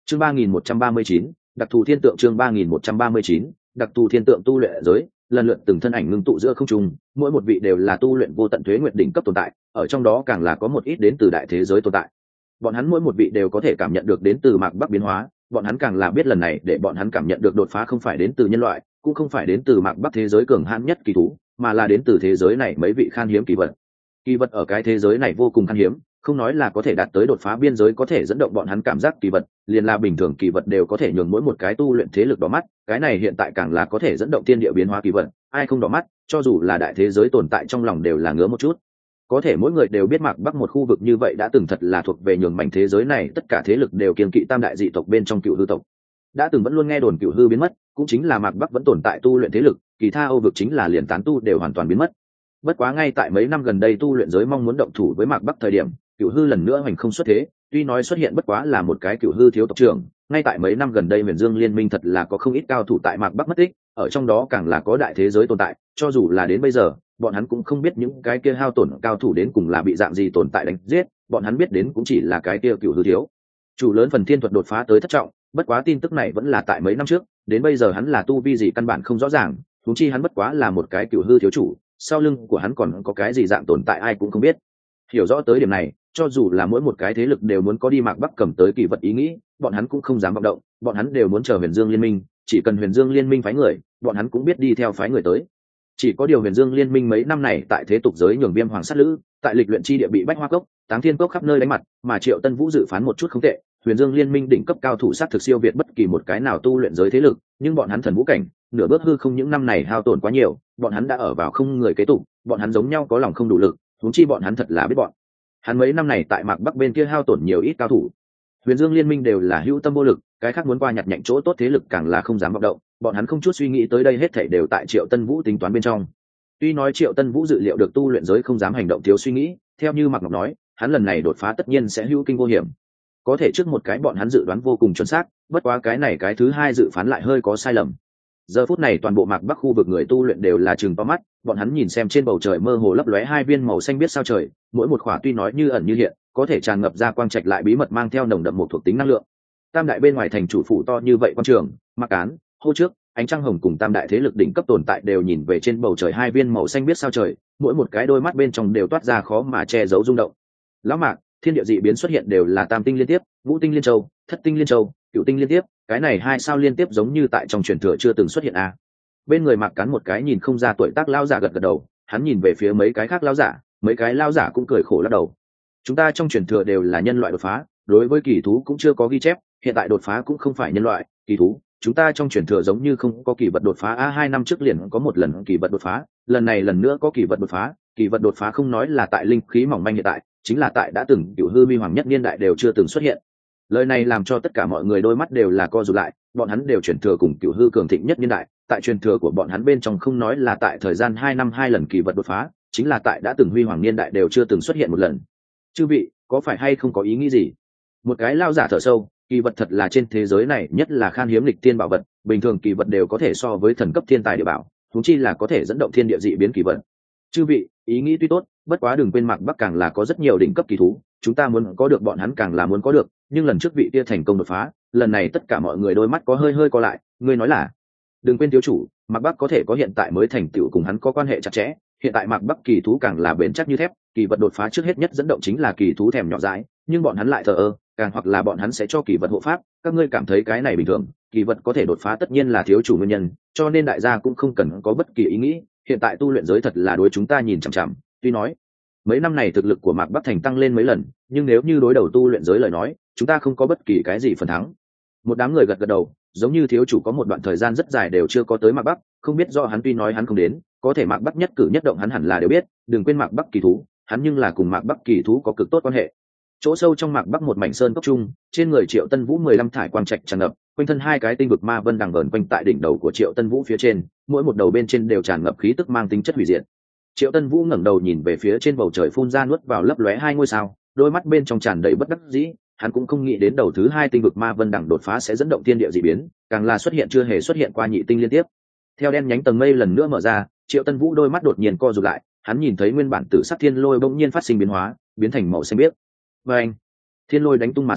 chương 3139, đặc thù thiên tượng. chương 3139, đặc thù thiên tượng. Tu luyện giới lần lượt từng thân ảnh ngưng tụ giữa không trung, mỗi một vị đều là tu luyện vô tận tuế nguyệt đỉnh cấp tồn tại, ở trong đó càng là có một ít đến từ đại thế giới tồn tại. Bọn hắn mỗi một vị đều có thể cảm nhận được đến từ mạc bắc biến hóa, bọn hắn càng là biết lần này để bọn hắn cảm nhận được đột phá không phải đến từ nhân loại, cũng không phải đến từ mạc bắc thế giới cường hãn nhất kỳ thú, mà là đến từ thế giới này mấy vị khan hiếm kỳ vật. Kỳ vật ở cái thế giới này vô cùng khan hiếm, không nói là có thể đạt tới đột phá biên giới có thể dẫn động bọn hắn cảm giác kỳ vật, liền là bình thường kỳ vật đều có thể nhường mỗi một cái tu luyện thế lực đỏ mắt, cái này hiện tại càng là có thể dẫn động thiên địa biến hóa kỳ vật, ai không đỏ mắt, cho dù là đại thế giới tồn tại trong lòng đều là ngứa một chút. Có thể mỗi người đều biết mạc bắc một khu vực như vậy đã từng thật là thuộc về nhường mảnh thế giới này tất cả thế lực đều kiêng kỵ tam đại dị tộc bên trong cựu hư tộc. Đã từng vẫn luôn nghe đồn cựu hư biến mất, cũng chính là mạc bắc vẫn tồn tại tu luyện thế lực, kỳ tha Âu vực chính là liền tán tu đều hoàn toàn biến mất. Bất quá ngay tại mấy năm gần đây tu luyện giới mong muốn động thủ với mạc bắc thời điểm, cựu hư lần nữa hoành không xuất thế, tuy nói xuất hiện bất quá là một cái cựu hư thiếu tộc trưởng, ngay tại mấy năm gần đây Huyền Dương Liên minh thật là có không ít cao thủ tại mạc bắc mất tích, ở trong đó càng là có đại thế giới tồn tại, cho dù là đến bây giờ bọn hắn cũng không biết những cái kia hao tổn cao thủ đến cùng là bị dạng gì tồn tại đánh giết, bọn hắn biết đến cũng chỉ là cái kia cựu hư thiếu chủ lớn phần thiên thuật đột phá tới thất trọng. Bất quá tin tức này vẫn là tại mấy năm trước, đến bây giờ hắn là tu vi gì căn bản không rõ ràng, huống chi hắn bất quá là một cái cựu hư thiếu chủ, sau lưng của hắn còn có cái gì dạng tồn tại ai cũng không biết. Hiểu rõ tới điểm này, cho dù là mỗi một cái thế lực đều muốn có đi mạc bắc cầm tới kỳ vật ý nghĩ, bọn hắn cũng không dám vọng động, bọn hắn đều muốn chờ Huyền Dương Liên minh, chỉ cần Huyền Dương Liên minh phái người, bọn hắn cũng biết đi theo phái người tới. Chỉ có điều Huyền Dương Liên minh mấy năm này tại thế tục giới nhường Viêm Hoàng sát lữ, tại lịch luyện chi địa bị Bách Hoa Cốc, Táng Thiên Cốc khắp nơi đánh mặt, mà Triệu Tân Vũ dự phán một chút không tệ, Huyền Dương Liên minh đỉnh cấp cao thủ sát thực siêu việt bất kỳ một cái nào tu luyện giới thế lực, nhưng bọn hắn thần vũ cảnh, nửa bước hư không những năm này hao tổn quá nhiều, bọn hắn đã ở vào không người kế tục, bọn hắn giống nhau có lòng không đủ lực, huống chi bọn hắn thật là biết bọn hắn mấy năm này tại mạc bắc bên kia hao tổn nhiều ít cao thủ. Huyền Dương Liên minh đều là hữu tâm vô lực, cái khác muốn qua nhặt nhạnh chỗ tốt thế lực càng là không dám vọng động, bọn hắn không chút suy nghĩ tới đây hết thảy đều tại Triệu Tân Vũ tính toán bên trong. Tuy nói Triệu Tân Vũ dự liệu được tu luyện giới không dám hành động thiếu suy nghĩ, theo như Mạc Ngọc nói, hắn lần này đột phá tất nhiên sẽ hữu kinh vô hiểm. Có thể trước một cái bọn hắn dự đoán vô cùng chuẩn xác, bất quá cái này cái thứ hai dự phán lại hơi có sai lầm. Giờ phút này toàn bộ mạc bắc khu vực người tu luyện đều là chừng to mắt, bọn hắn nhìn xem trên bầu trời mơ hồ lấp lóe hai viên màu xanh biết sao trời, mỗi một khỏa tuy nói như ẩn như hiện, có thể tràn ngập ra quang trạch lại bí mật mang theo nồng đậm một thuộc tính năng lượng. Tam đại bên ngoài thành chủ phủ to như vậy quan trường, Mạc Cán, Hô Trước, Ánh Trăng Hồng cùng tam đại thế lực đỉnh cấp tồn tại đều nhìn về trên bầu trời hai viên màu xanh biết sao trời, mỗi một cái đôi mắt bên trong đều toát ra khó mà che giấu rung động. Lão Mạc, thiên địa dị biến xuất hiện đều là tam tinh liên tiếp, ngũ tinh liên châu, thất tinh liên châu, cửu tinh liên tiếp, cái này hai sao liên tiếp giống như tại trong truyền thừa chưa từng xuất hiện a. Bên người Mạc Cán một cái nhìn không ra tuổi tác lão giả gật gật đầu, hắn nhìn về phía mấy cái khác lão giả, mấy cái lão giả cũng cười khổ lắc đầu. Chúng ta trong truyền thừa đều là nhân loại đột phá, đối với kỳ thú cũng chưa có ghi chép, hiện tại đột phá cũng không phải nhân loại, kỳ thú, chúng ta trong truyền thừa giống như không có kỳ vật đột phá a. 2 năm trước liền có một lần kỳ vật đột phá, lần này lần nữa có kỳ vật đột phá, kỳ vật đột phá không nói là tại linh khí mỏng manh hiện tại, chính là tại đã từng cửu hư mi hoàng nhất niên đại đều chưa từng xuất hiện. Lời này làm cho tất cả mọi người đôi mắt đều là co rụt lại, bọn hắn đều truyền thừa cùng cửu hư cường thịnh nhất niên đại, tại truyền thừa của bọn hắn bên trong không nói là tại thời gian 2 năm 2 lần kỳ vật đột phá, chính là tại đã từng huy hoàng niên đại đều chưa từng xuất hiện một lần. Chư vị, có phải hay không có ý nghĩ gì? Một cái lao giả thở sâu, kỳ vật thật là trên thế giới này nhất là khan hiếm lịch tiên bảo vật, bình thường kỳ vật đều có thể so với thần cấp thiên tài địa bảo, huống chi là có thể dẫn động thiên địa dị biến kỳ vật. Chư vị, ý nghĩ tuy tốt, bất quá đừng quên mạc bắc càng là có rất nhiều đỉnh cấp kỳ thú, chúng ta muốn có được bọn hắn càng là muốn có được, nhưng lần trước vị kia thành công đột phá, lần này tất cả mọi người đôi mắt có hơi hơi co lại, ngươi nói là? Đừng quên thiếu chủ, mạc bắc có thể có hiện tại mới thành tựu cùng hắn có quan hệ chặt chẽ, hiện tại mạc bắc kỳ thú càng là bền chắc như thép, kỳ vật đột phá trước hết nhất dẫn động chính là kỳ thú thèm nhỏ dãi, nhưng bọn hắn lại thờ ơ, càng hoặc là bọn hắn sẽ cho kỳ vật hộ pháp, các ngươi cảm thấy cái này bình thường, kỳ vật có thể đột phá tất nhiên là thiếu chủ nguyên nhân, cho nên đại gia cũng không cần có bất kỳ ý nghĩ, hiện tại tu luyện giới thật là đối chúng ta nhìn chằm chằm, tuy nói mấy năm này thực lực của mạc bắc thành tăng lên mấy lần, nhưng nếu như đối đầu tu luyện giới lời nói, chúng ta không có bất kỳ cái gì phần thắng. Một đám người gật gật đầu, giống như thiếu chủ có một đoạn thời gian rất dài đều chưa có tới mạc bắc, không biết do hắn tuy nói hắn không đến, có thể mạc bắc nhất cử nhất động hắn hẳn là đều biết, đừng quên mạc bắc kỳ thú, hắn nhưng là cùng mạc bắc kỳ thú có cực tốt quan hệ. Chỗ sâu trong mạc bắc một mảnh sơn cốc trung, trên người Triệu Tân Vũ 15 thải quang trạch tràn ngập, quanh thân hai cái tinh vực ma vân đằng vờn quanh tại đỉnh đầu của Triệu Tân Vũ phía trên, mỗi một đầu bên trên đều tràn ngập khí tức mang tính chất hủy diệt. Triệu Tân Vũ ngẩng đầu nhìn về phía trên bầu trời phun ra nuốt vào lấp lóe hai ngôi sao, đôi mắt bên trong tràn đầy bất đắc dĩ, hắn cũng không nghĩ đến đầu thứ hai tinh vực ma vân đằng đột phá sẽ dẫn động thiên địa dị biến, càng là xuất hiện chưa hề xuất hiện qua nhị tinh liên tiếp. Theo đen nhánh tầng mây lần nữa mở ra, Triệu Tân Vũ đôi mắt đột nhiên co rụt lại, hắn nhìn thấy nguyên bản tử sắc thiên lôi bỗng nhiên phát sinh biến hóa, biến thành màu xanh biếc. Và anh, thiên lôi đánh tung mà xuống,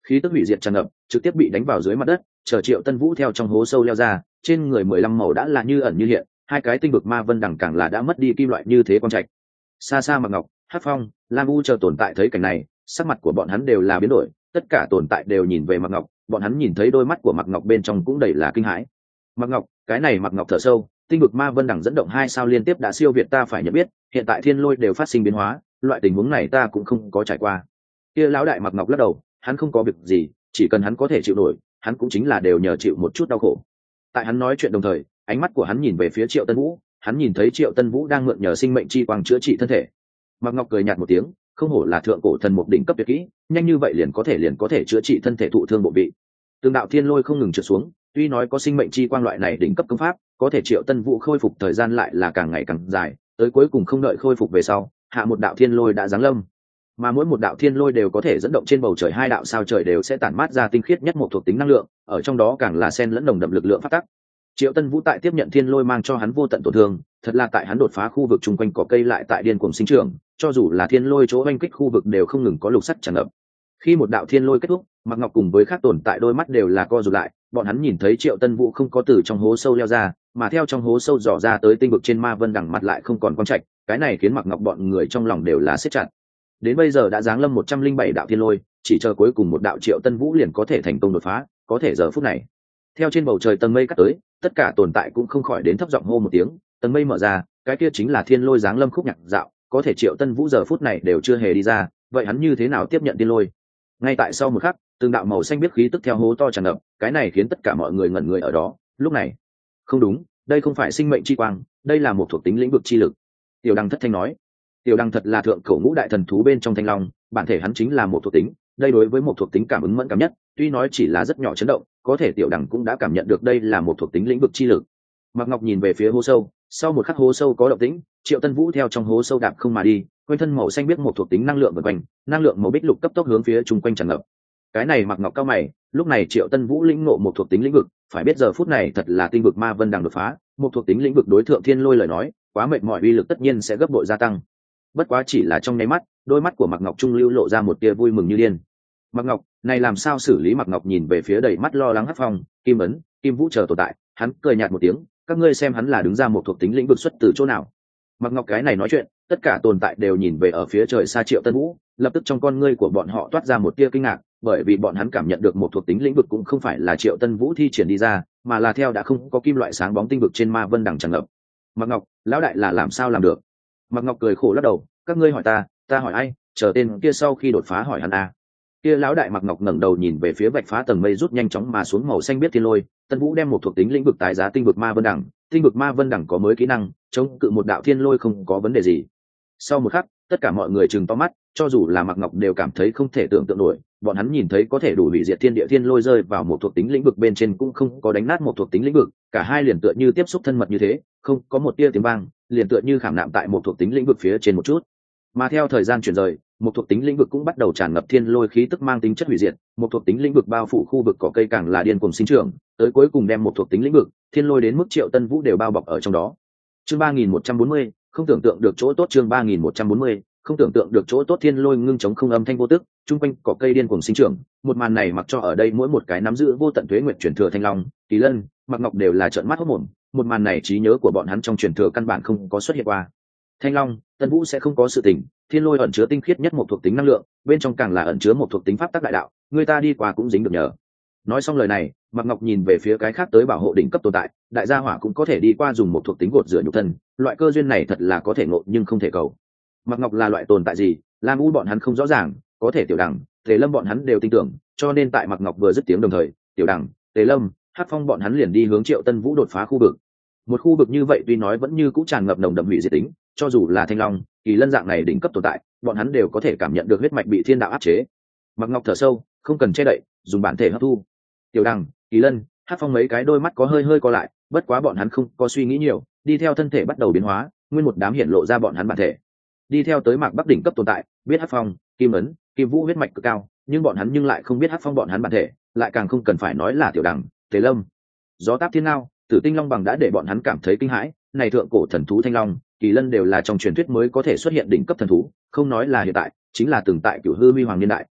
khí tức hủy diệt tràn ngập, trực tiếp bị đánh vào dưới mặt đất. Chờ Triệu Tân Vũ theo trong hố sâu leo ra, trên người 15 màu đã là như ẩn như hiện, hai cái tinh vực ma vân đẳng càng là đã mất đi kim loại như thế quang trạch. Xa xa Mạc Ngọc, Hắc Phong, Lam U chờ tồn tại thấy cảnh này, sắc mặt của bọn hắn đều là biến đổi, tất cả tồn tại đều nhìn về Mạc Ngọc, bọn hắn nhìn thấy đôi mắt của Mạc Ngọc bên trong cũng đầy là kinh hãi. Mạc Ngọc, cái này Mạc Ngọc thở sâu, tinh vực ma vân đẳng dẫn động 2 sao liên tiếp đã siêu việt ta phải nhận biết, hiện tại thiên lôi đều phát sinh biến hóa, loại tình huống này ta cũng không có trải qua. Kia lão đại Mạc Ngọc lắc đầu, hắn không có việc gì, chỉ cần hắn có thể chịu nổi, hắn cũng chính là đều nhờ chịu một chút đau khổ. Tại hắn nói chuyện đồng thời, ánh mắt của hắn nhìn về phía Triệu Tân Vũ, hắn nhìn thấy Triệu Tân Vũ đang mượn nhờ sinh mệnh chi quang chữa trị thân thể. Mạc Ngọc cười nhạt một tiếng, không hổ là thượng cổ thần một đỉnh cấp tuyệt kỹ, nhanh như vậy liền có thể chữa trị thân thể thụ thương bộ vị. Từng đạo thiên lôi không ngừng trượt xuống, tuy nói có sinh mệnh chi quang loại này đỉnh cấp công pháp, có thể Triệu Tân Vũ khôi phục thời gian lại là càng ngày càng dài, tới cuối cùng không đợi khôi phục về sau, hạ một đạo thiên lôi đã giáng lâm. Mà mỗi một đạo thiên lôi đều có thể dẫn động trên bầu trời 2 đạo sao trời đều sẽ tản mát ra tinh khiết nhất một thuộc tính năng lượng, ở trong đó càng là xen lẫn nồng đậm lực lượng phát tắc. Triệu Tân Vũ tại tiếp nhận thiên lôi mang cho hắn vô tận tổn thương, thật là tại hắn đột phá khu vực chung quanh cỏ cây lại tại điên cuồng sinh trưởng, cho dù là thiên lôi chỗ oanh kích khu vực đều không ngừng có lục sắt tràn ngập. Khi một đạo thiên lôi kết thúc, Mạc Ngọc cùng với các tồn tại đôi mắt đều là co rụt lại, bọn hắn nhìn thấy Triệu Tân Vũ không có từ trong hố sâu leo ra, mà theo trong hố sâu dò ra tới tinh vực trên ma vân đằng mặt lại không còn quang trạch, cái này khiến Mạc Ngọc bọn người trong lòng đều là siết chặt. Đến bây giờ đã giáng lâm 107 đạo thiên lôi, chỉ chờ cuối cùng một đạo Triệu Tân Vũ liền có thể thành công đột phá, có thể giờ phút này. Theo trên bầu trời tầng mây cắt tới, tất cả tồn tại cũng không khỏi đến thấp giọng hô một tiếng, tầng mây mở ra, cái kia chính là thiên lôi giáng lâm khúc nhạc dạo, có thể Triệu Tân Vũ giờ phút này đều chưa hề đi ra, vậy hắn như thế nào tiếp nhận thiên lôi? Ngay tại sau một khắc, từng đạo màu xanh biết khí tức theo hố to tràn ngập, cái này khiến tất cả mọi người ngẩn người ở đó. Lúc này, không đúng, đây không phải sinh mệnh chi quang, đây là một thuộc tính lĩnh vực chi lực. Tiểu Đăng thất thanh nói. Tiểu Đăng thật là thượng cổ ngũ đại thần thú bên trong thanh long, bản thể hắn chính là một thuộc tính, đây đối với một thuộc tính cảm ứng mẫn cảm nhất, tuy nói chỉ là rất nhỏ chấn động, có thể Tiểu Đăng cũng đã cảm nhận được đây là một thuộc tính lĩnh vực chi lực. Mạc Ngọc nhìn về phía hố sâu, sau một khắc hố sâu có động tĩnh, Triệu Tân Vũ theo trong hố sâu đạp không mà đi, quanh thân màu xanh biết một thuộc tính năng lượng vần quanh, năng lượng màu bích lục cấp tốc hướng phía chung quanh tràn ngập. Cái này Mạc Ngọc cao mày, lúc này Triệu Tân Vũ lĩnh ngộ một thuộc tính lĩnh vực, phải biết giờ phút này thật là tinh vực ma vân đang đột phá, một thuộc tính lĩnh vực đối thượng thiên lôi lời nói, quá mệt mỏi uy lực tất nhiên sẽ gấp bội gia tăng. Bất quá chỉ là trong nháy mắt, đôi mắt của Mạc Ngọc trung lưu lộ ra một tia vui mừng như điên. Mạc Ngọc, này làm sao xử lý? Mạc Ngọc nhìn về phía đầy mắt lo lắng Hắc Phong, Kim Ấn, Kim Vũ chờ tồn tại, hắn cười nhạt một tiếng, các ngươi xem hắn là đứng ra một thuộc tính lĩnh vực xuất từ chỗ nào? Mạc Ngọc cái này nói chuyện, tất cả tồn tại đều nhìn về ở phía trời xa Triệu Tân Vũ, lập tức trong con ngươi của bọn họ toát ra một tia kinh ngạc, bởi vì bọn hắn cảm nhận được một thuộc tính lĩnh vực cũng không phải là Triệu Tân Vũ thi triển đi ra, mà là theo đã không có kim loại sáng bóng tinh vực trên ma vân đằng tràn ngập. Mạc Ngọc, lão đại là làm sao làm được? Mạc Ngọc cười khổ lắc đầu, các ngươi hỏi ta hỏi ai? Chờ tên kia sau khi đột phá hỏi hắn a. Kia lão đại Mạc Ngọc ngẩng đầu nhìn về phía vạch phá tầng mây rút nhanh chóng mà xuống màu xanh biết thiên lôi, Tân Vũ đem một thuộc tính lĩnh vực tái giá tinh vực ma vân đẳng, tinh vực ma vân đẳng có mới kỹ năng, chống cự một đạo thiên lôi không có vấn đề gì. Sau một khắc, tất cả mọi người trừng to mắt, cho dù là Mạc Ngọc đều cảm thấy không thể tưởng tượng nổi, bọn hắn nhìn thấy có thể đủ hủy diệt thiên địa thiên lôi rơi vào một thuộc tính lĩnh vực bên trên cũng không có đánh nát một thuộc tính lĩnh vực, cả hai liền tựa như tiếp xúc thân mật như thế, không có một tia tiếng vang, liền tựa như khảm nạm tại một thuộc tính lĩnh vực phía trên một chút. Mà theo thời gian chuyển rời, một thuộc tính lĩnh vực cũng bắt đầu tràn ngập thiên lôi khí tức mang tính chất hủy diệt, một thuộc tính lĩnh vực bao phủ khu vực cỏ cây càng là điên cuồng sinh trưởng, tới cuối cùng đem một thuộc tính lĩnh vực, thiên lôi đến mức Triệu Tân Vũ đều bao bọc ở trong đó. Chương 3140, không tưởng tượng được chỗ tốt. Chương 3140, không tưởng tượng được chỗ tốt. Thiên lôi ngưng chống không âm thanh vô tức, trung quanh cỏ cây điên cuồng sinh trưởng, một màn này mặc cho ở đây mỗi một cái nắm giữ vô tận tuế nguyệt truyền thừa Thanh Long, Kỳ Lân, Mạc Ngọc đều là trợn mắt hốt mồm, một màn này trí nhớ của bọn hắn trong truyền thừa căn bản không có xuất hiện qua. Thanh Long, Tân Vũ sẽ không có sự tình, thiên lôi ẩn chứa tinh khiết nhất một thuộc tính năng lượng, bên trong càng là ẩn chứa một thuộc tính pháp tắc đại đạo, người ta đi qua cũng dính được nhờ. Nói xong lời này, Mạc Ngọc nhìn về phía cái khác tới bảo hộ đỉnh cấp tồn tại, đại gia hỏa cũng có thể đi qua dùng một thuộc tính gột rửa nhục thân, loại cơ duyên này thật là có thể ngộ nhưng không thể cầu. Mạc Ngọc là loại tồn tại gì, Lam U bọn hắn không rõ ràng, có thể Tiểu Đằng, Tề Lâm bọn hắn đều tin tưởng, cho nên tại Mạc Ngọc vừa dứt tiếng đồng thời, Tiểu Đằng, Tề Lâm, Hắc Phong bọn hắn liền đi hướng Triệu Tân Vũ đột phá khu vực. Một khu vực như vậy tuy nói vẫn như cũ tràn ngập nồng đậm hủy diệt tính, cho dù là Thanh Long, Kỳ Lân dạng này đỉnh cấp tồn tại, bọn hắn đều có thể cảm nhận được huyết mạch bị thiên đạo áp chế. Mạc Ngọc thở sâu, không cần che đậy, dùng bản thể hấp thu. Tiểu Đằng, Kỳ Lân, Hắc Phong mấy cái đôi mắt có hơi co lại, bất quá bọn hắn không có suy nghĩ nhiều, đi theo thân thể bắt đầu biến hóa, nguyên một đám hiện lộ ra bọn hắn bản thể. Đi theo tới Mạc Bắc đỉnh cấp tồn tại, biết Hắc Phong, Kim Ấn, Kim Vũ huyết mạch cực cao, nhưng bọn hắn nhưng lại không biết Hắc Phong bọn hắn bản thể, lại càng không cần phải nói là Tiểu Đằng, Tề Lâm. Gió Táp Thiên Ngao, Tử Tinh Long bằng đã để bọn hắn cảm thấy kinh hãi, này thượng cổ thần thú Thanh Long, Kỳ Lân đều là trong truyền thuyết mới có thể xuất hiện đỉnh cấp thần thú, không nói là hiện tại, chính là từng tại Cửu Hư Huy Hoàng niên đại,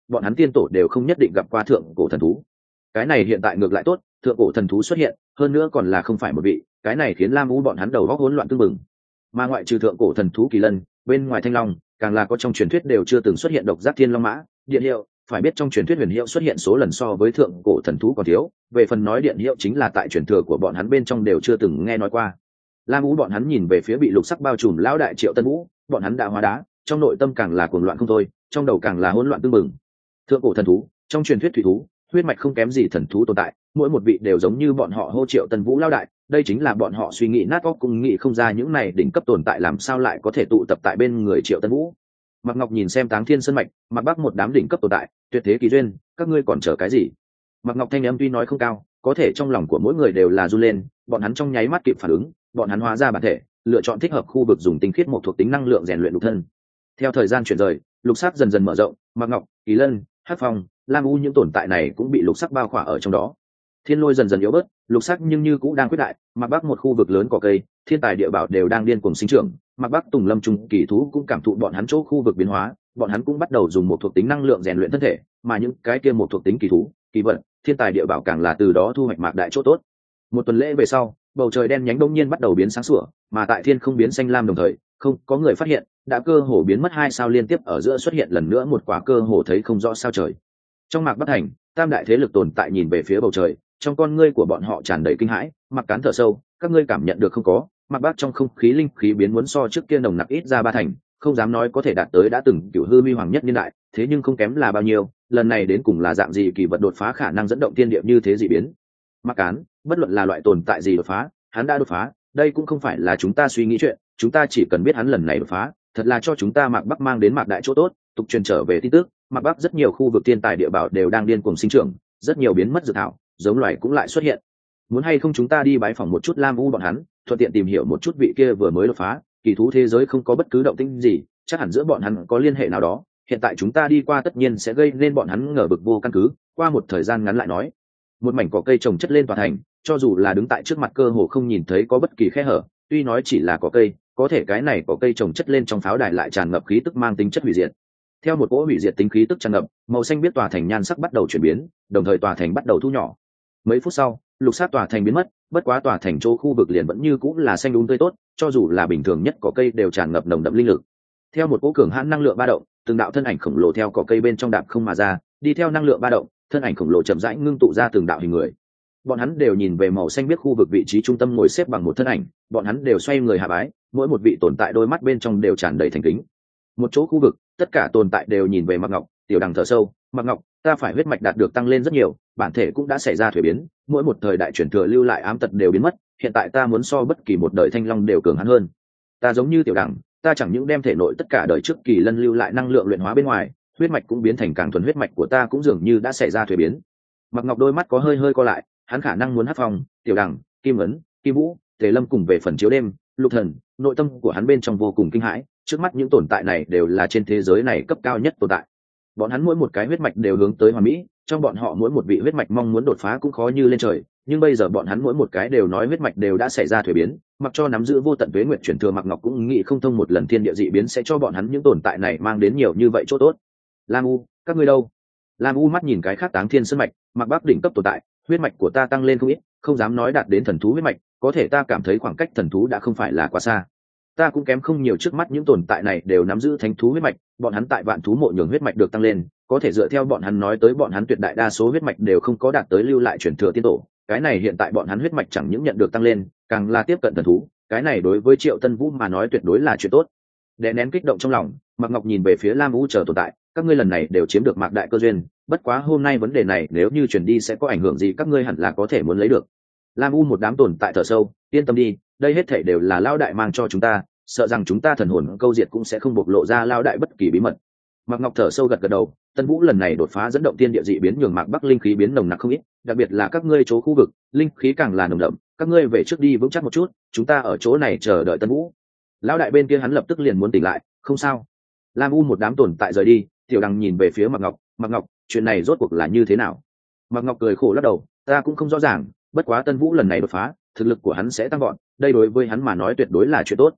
bọn hắn tiên tổ đều không nhất định gặp qua thượng cổ thần thú. Cái này hiện tại ngược lại tốt, thượng cổ thần thú xuất hiện, hơn nữa còn là không phải một vị, cái này khiến Lam U bọn hắn đầu óc hỗn loạn tương mừng. Mà ngoại trừ thượng cổ thần thú kỳ lân, bên ngoài thanh long, càng là có trong truyền thuyết đều chưa từng xuất hiện độc giác thiên long mã, điện hiệu, phải biết trong truyền thuyết huyền hiệu xuất hiện số lần so với thượng cổ thần thú còn thiếu, về phần nói điện hiệu chính là tại truyền thừa của bọn hắn bên trong đều chưa từng nghe nói qua. Lam U bọn hắn nhìn về phía bị lục sắc bao trùm lão đại Triệu Tân Vũ, bọn hắn đã hóa đá, trong nội tâm càng là cuồng loạn không thôi, trong đầu càng là hỗn loạn tương mừng. Thượng cổ thần thú, trong truyền thuyết thủy thú, huyết mạch không kém gì thần thú tồn tại, mỗi một vị đều giống như bọn họ hô Triệu Tân Vũ lão đại, đây chính là bọn họ suy nghĩ nát óc cùng nghĩ không ra những này đỉnh cấp tồn tại làm sao lại có thể tụ tập tại bên người Triệu Tân Vũ. Mạc Ngọc nhìn xem Táng Thiên Sơn mạch, Mạc Bắc một đám đỉnh cấp tồn tại, tuyệt thế kỳ duyên, các ngươi còn chờ cái gì? Mạc Ngọc thanh âm tuy nói không cao, có thể trong lòng của mỗi người đều là run lên, bọn hắn trong nháy mắt kịp phản ứng, bọn hắn hóa ra bản thể, lựa chọn thích hợp khu vực dùng tinh khiết một thuộc tính năng lượng rèn luyện lục thân. Theo thời gian chuyển rời, lục sắc dần dần mở rộng, Mạc Ngọc, Kỳ Lân, Hắc Phong, Lam U những tồn tại này cũng bị lục sắc bao khỏa ở trong đó. Thiên lôi dần dần yếu bớt, lục sắc nhưng như cũng đang quyết đại, Mạc Bắc một khu vực lớn cỏ cây, thiên tài địa bảo đều đang điên cuồng sinh trưởng, Mạc Bắc Tùng Lâm trùng kỳ thú cũng cảm thụ bọn hắn chỗ khu vực biến hóa, bọn hắn cũng bắt đầu dùng một thuộc tính năng lượng rèn luyện thân thể, mà những cái kia một thuộc tính kỳ thú, kỳ vật, thiên tài địa bảo càng là từ đó thu hoạch mạc đại chỗ tốt. Một tuần lễ về sau, bầu trời đen nhánh đông nhiên bắt đầu biến sáng sủa, mà tại thiên không biến xanh lam đồng thời, không có người phát hiện, đã cơ hồ biến mất hai sao liên tiếp ở giữa xuất hiện lần nữa một quả cơ hồ thấy không rõ sao trời. Trong Mạc Bắc thành, tam đại thế lực tồn tại nhìn về phía bầu trời, trong con ngươi của bọn họ tràn đầy kinh hãi, Mặc Cán thở sâu, các ngươi cảm nhận được không có? Mạc Bắc trong không khí linh khí biến muốn so trước kia nồng nặc ít ra ba thành, không dám nói có thể đạt tới đã từng cửu hư huy hoàng nhất niên đại, thế nhưng không kém là bao nhiêu, lần này đến cùng là dạng gì kỳ vật đột phá khả năng dẫn động thiên địa như thế dị biến. Mạc Cán, bất luận là loại tồn tại gì đột phá, hắn đã đột phá, đây cũng không phải là chúng ta suy nghĩ chuyện, chúng ta chỉ cần biết hắn lần này đột phá, thật là cho chúng ta Mạc Bắc mang đến Mạc đại chỗ tốt. Tục truyền trở về tin tức, Mạc Bắc rất nhiều khu vực thiên tài địa bảo đều đang điên cuồng sinh trưởng, rất nhiều biến mất dược thảo, giống loài cũng lại xuất hiện. Muốn hay không chúng ta đi bái phỏng một chút Lam U bọn hắn, thuận tiện tìm hiểu một chút vị kia vừa mới đột phá, kỳ thú thế giới không có bất cứ động tĩnh gì, chắc hẳn giữa bọn hắn có liên hệ nào đó, hiện tại chúng ta đi qua tất nhiên sẽ gây nên bọn hắn ngờ vực vô căn cứ. Qua một thời gian ngắn lại nói, một mảnh cỏ cây trồng chất lên tòa thành, cho dù là đứng tại trước mặt cơ hồ không nhìn thấy có bất kỳ khe hở, tuy nói chỉ là cỏ cây, có thể cái này cỏ cây trồng chất lên trong pháo đài lại tràn ngập khí tức mang tính chất hủy diệt. Theo một cỗ hủy diệt tính khí tức tràn ngập, màu xanh biết tòa thành nhan sắc bắt đầu chuyển biến, đồng thời tòa thành bắt đầu thu nhỏ. Mấy phút sau, lục sắc tòa thành biến mất, bất quá tòa thành chỗ khu vực liền vẫn như cũng là xanh đúng tươi tốt, cho dù là bình thường nhất cỏ cây đều tràn ngập nồng đậm linh lực. Theo một cỗ cường hãn năng lượng ba động, từng đạo thân ảnh khổng lồ theo cỏ cây bên trong đạp không mà ra, đi theo năng lượng ba động, thân ảnh khổng lồ chậm rãi ngưng tụ ra từng đạo hình người. Bọn hắn đều nhìn về màu xanh biết khu vực vị trí trung tâm ngồi xếp bằng một thân ảnh, bọn hắn đều xoay người hạ bái, mỗi một vị tồn tại đôi mắt bên trong đều tràn đầy thành kính. Một chỗ khu vực, tất cả tồn tại đều nhìn về Mạc Ngọc, Tiểu Đằng thở sâu, Mạc Ngọc, ta phải huyết mạch đạt được tăng lên rất nhiều, bản thể cũng đã xảy ra thuế biến, mỗi một thời đại chuyển thừa lưu lại ám tật đều biến mất, hiện tại ta muốn so bất kỳ một đời thanh long đều cường hắn hơn. Ta giống như Tiểu Đằng, ta chẳng những đem thể nội tất cả đời trước kỳ lân lưu lại năng lượng luyện hóa bên ngoài, huyết mạch cũng biến thành càng thuần, huyết mạch của ta cũng dường như đã xảy ra thuế biến. Mạc Ngọc đôi mắt có hơi hơi co lại, hắn khả năng muốn Hắc Phong, Tiểu Đằng, Kim Ấn, Kim Vũ, Tề Lâm cùng về phần chiếu đêm, Lục Thần, nội tâm của hắn bên trong vô cùng kinh hãi, trước mắt những tồn tại này đều là trên thế giới này cấp cao nhất tồn tại. Bọn hắn mỗi một cái huyết mạch đều hướng tới hoàn mỹ, trong bọn họ mỗi một vị huyết mạch mong muốn đột phá cũng khó như lên trời, nhưng bây giờ bọn hắn mỗi một cái đều nói huyết mạch đều đã xảy ra thuế biến, mặc cho nắm giữ vô tận tuế nguyệt chuyển thừa Mạc Ngọc cũng nghĩ không thông một lần thiên địa dị biến sẽ cho bọn hắn những tồn tại này mang đến nhiều như vậy chỗ tốt. Lam U, các ngươi đâu? Lam U mắt nhìn cái khác Táng Thiên Sơn mạch, Mạc Bắc đỉnh cấp tồn tại, huyết mạch của ta tăng lên không ít, không dám nói đạt đến thần thú huyết mạch, có thể ta cảm thấy khoảng cách thần thú đã không phải là quá xa. Ta cũng kém không nhiều, trước mắt những tồn tại này đều nắm giữ thánh thú huyết mạch, bọn hắn tại vạn thú mộ nhường huyết mạch được tăng lên, có thể dựa theo bọn hắn nói tới bọn hắn tuyệt đại đa số huyết mạch đều không có đạt tới lưu lại truyền thừa tiên tổ, cái này hiện tại bọn hắn huyết mạch chẳng những nhận được tăng lên, càng là tiếp cận thần thú, cái này đối với Triệu Tân Vũ mà nói tuyệt đối là chuyện tốt. Đè nén kích động trong lòng, Mạc Ngọc nhìn về phía Lam U chờ tồn tại, các ngươi lần này đều chiếm được Mạc đại cơ duyên, bất quá hôm nay vấn đề này nếu như truyền đi sẽ có ảnh hưởng gì các ngươi hẳn là có thể muốn lấy được. Lam U một đám tồn tại thở sâu, yên tâm đi, đây hết thảy đều là Lão đại mang cho chúng ta, sợ rằng chúng ta thần hồn câu diệt cũng sẽ không bộc lộ ra Lão đại bất kỳ bí mật. Mạc Ngọc thở sâu gật gật đầu, Tân Vũ lần này đột phá dẫn động tiên địa dị biến nhường Mạc Bắc linh khí biến nồng nặc không ít, đặc biệt là các ngươi chỗ khu vực, linh khí càng là nồng đậm, các ngươi về trước đi vững chắc một chút, chúng ta ở chỗ này chờ đợi Tân Vũ. Lão đại bên kia hắn lập tức liền muốn tỉnh lại, không sao. Lam U một đám tồn tại rời đi, Tiểu Đằng nhìn về phía Mạc Ngọc, chuyện này rốt cuộc là như thế nào? Mạc Ngọc cười khổ lắc đầu, ta cũng không rõ ràng, bất quá Tân Vũ lần này đột phá, thực lực của hắn sẽ tăng vọt, đây đối với hắn mà nói tuyệt đối là chuyện tốt.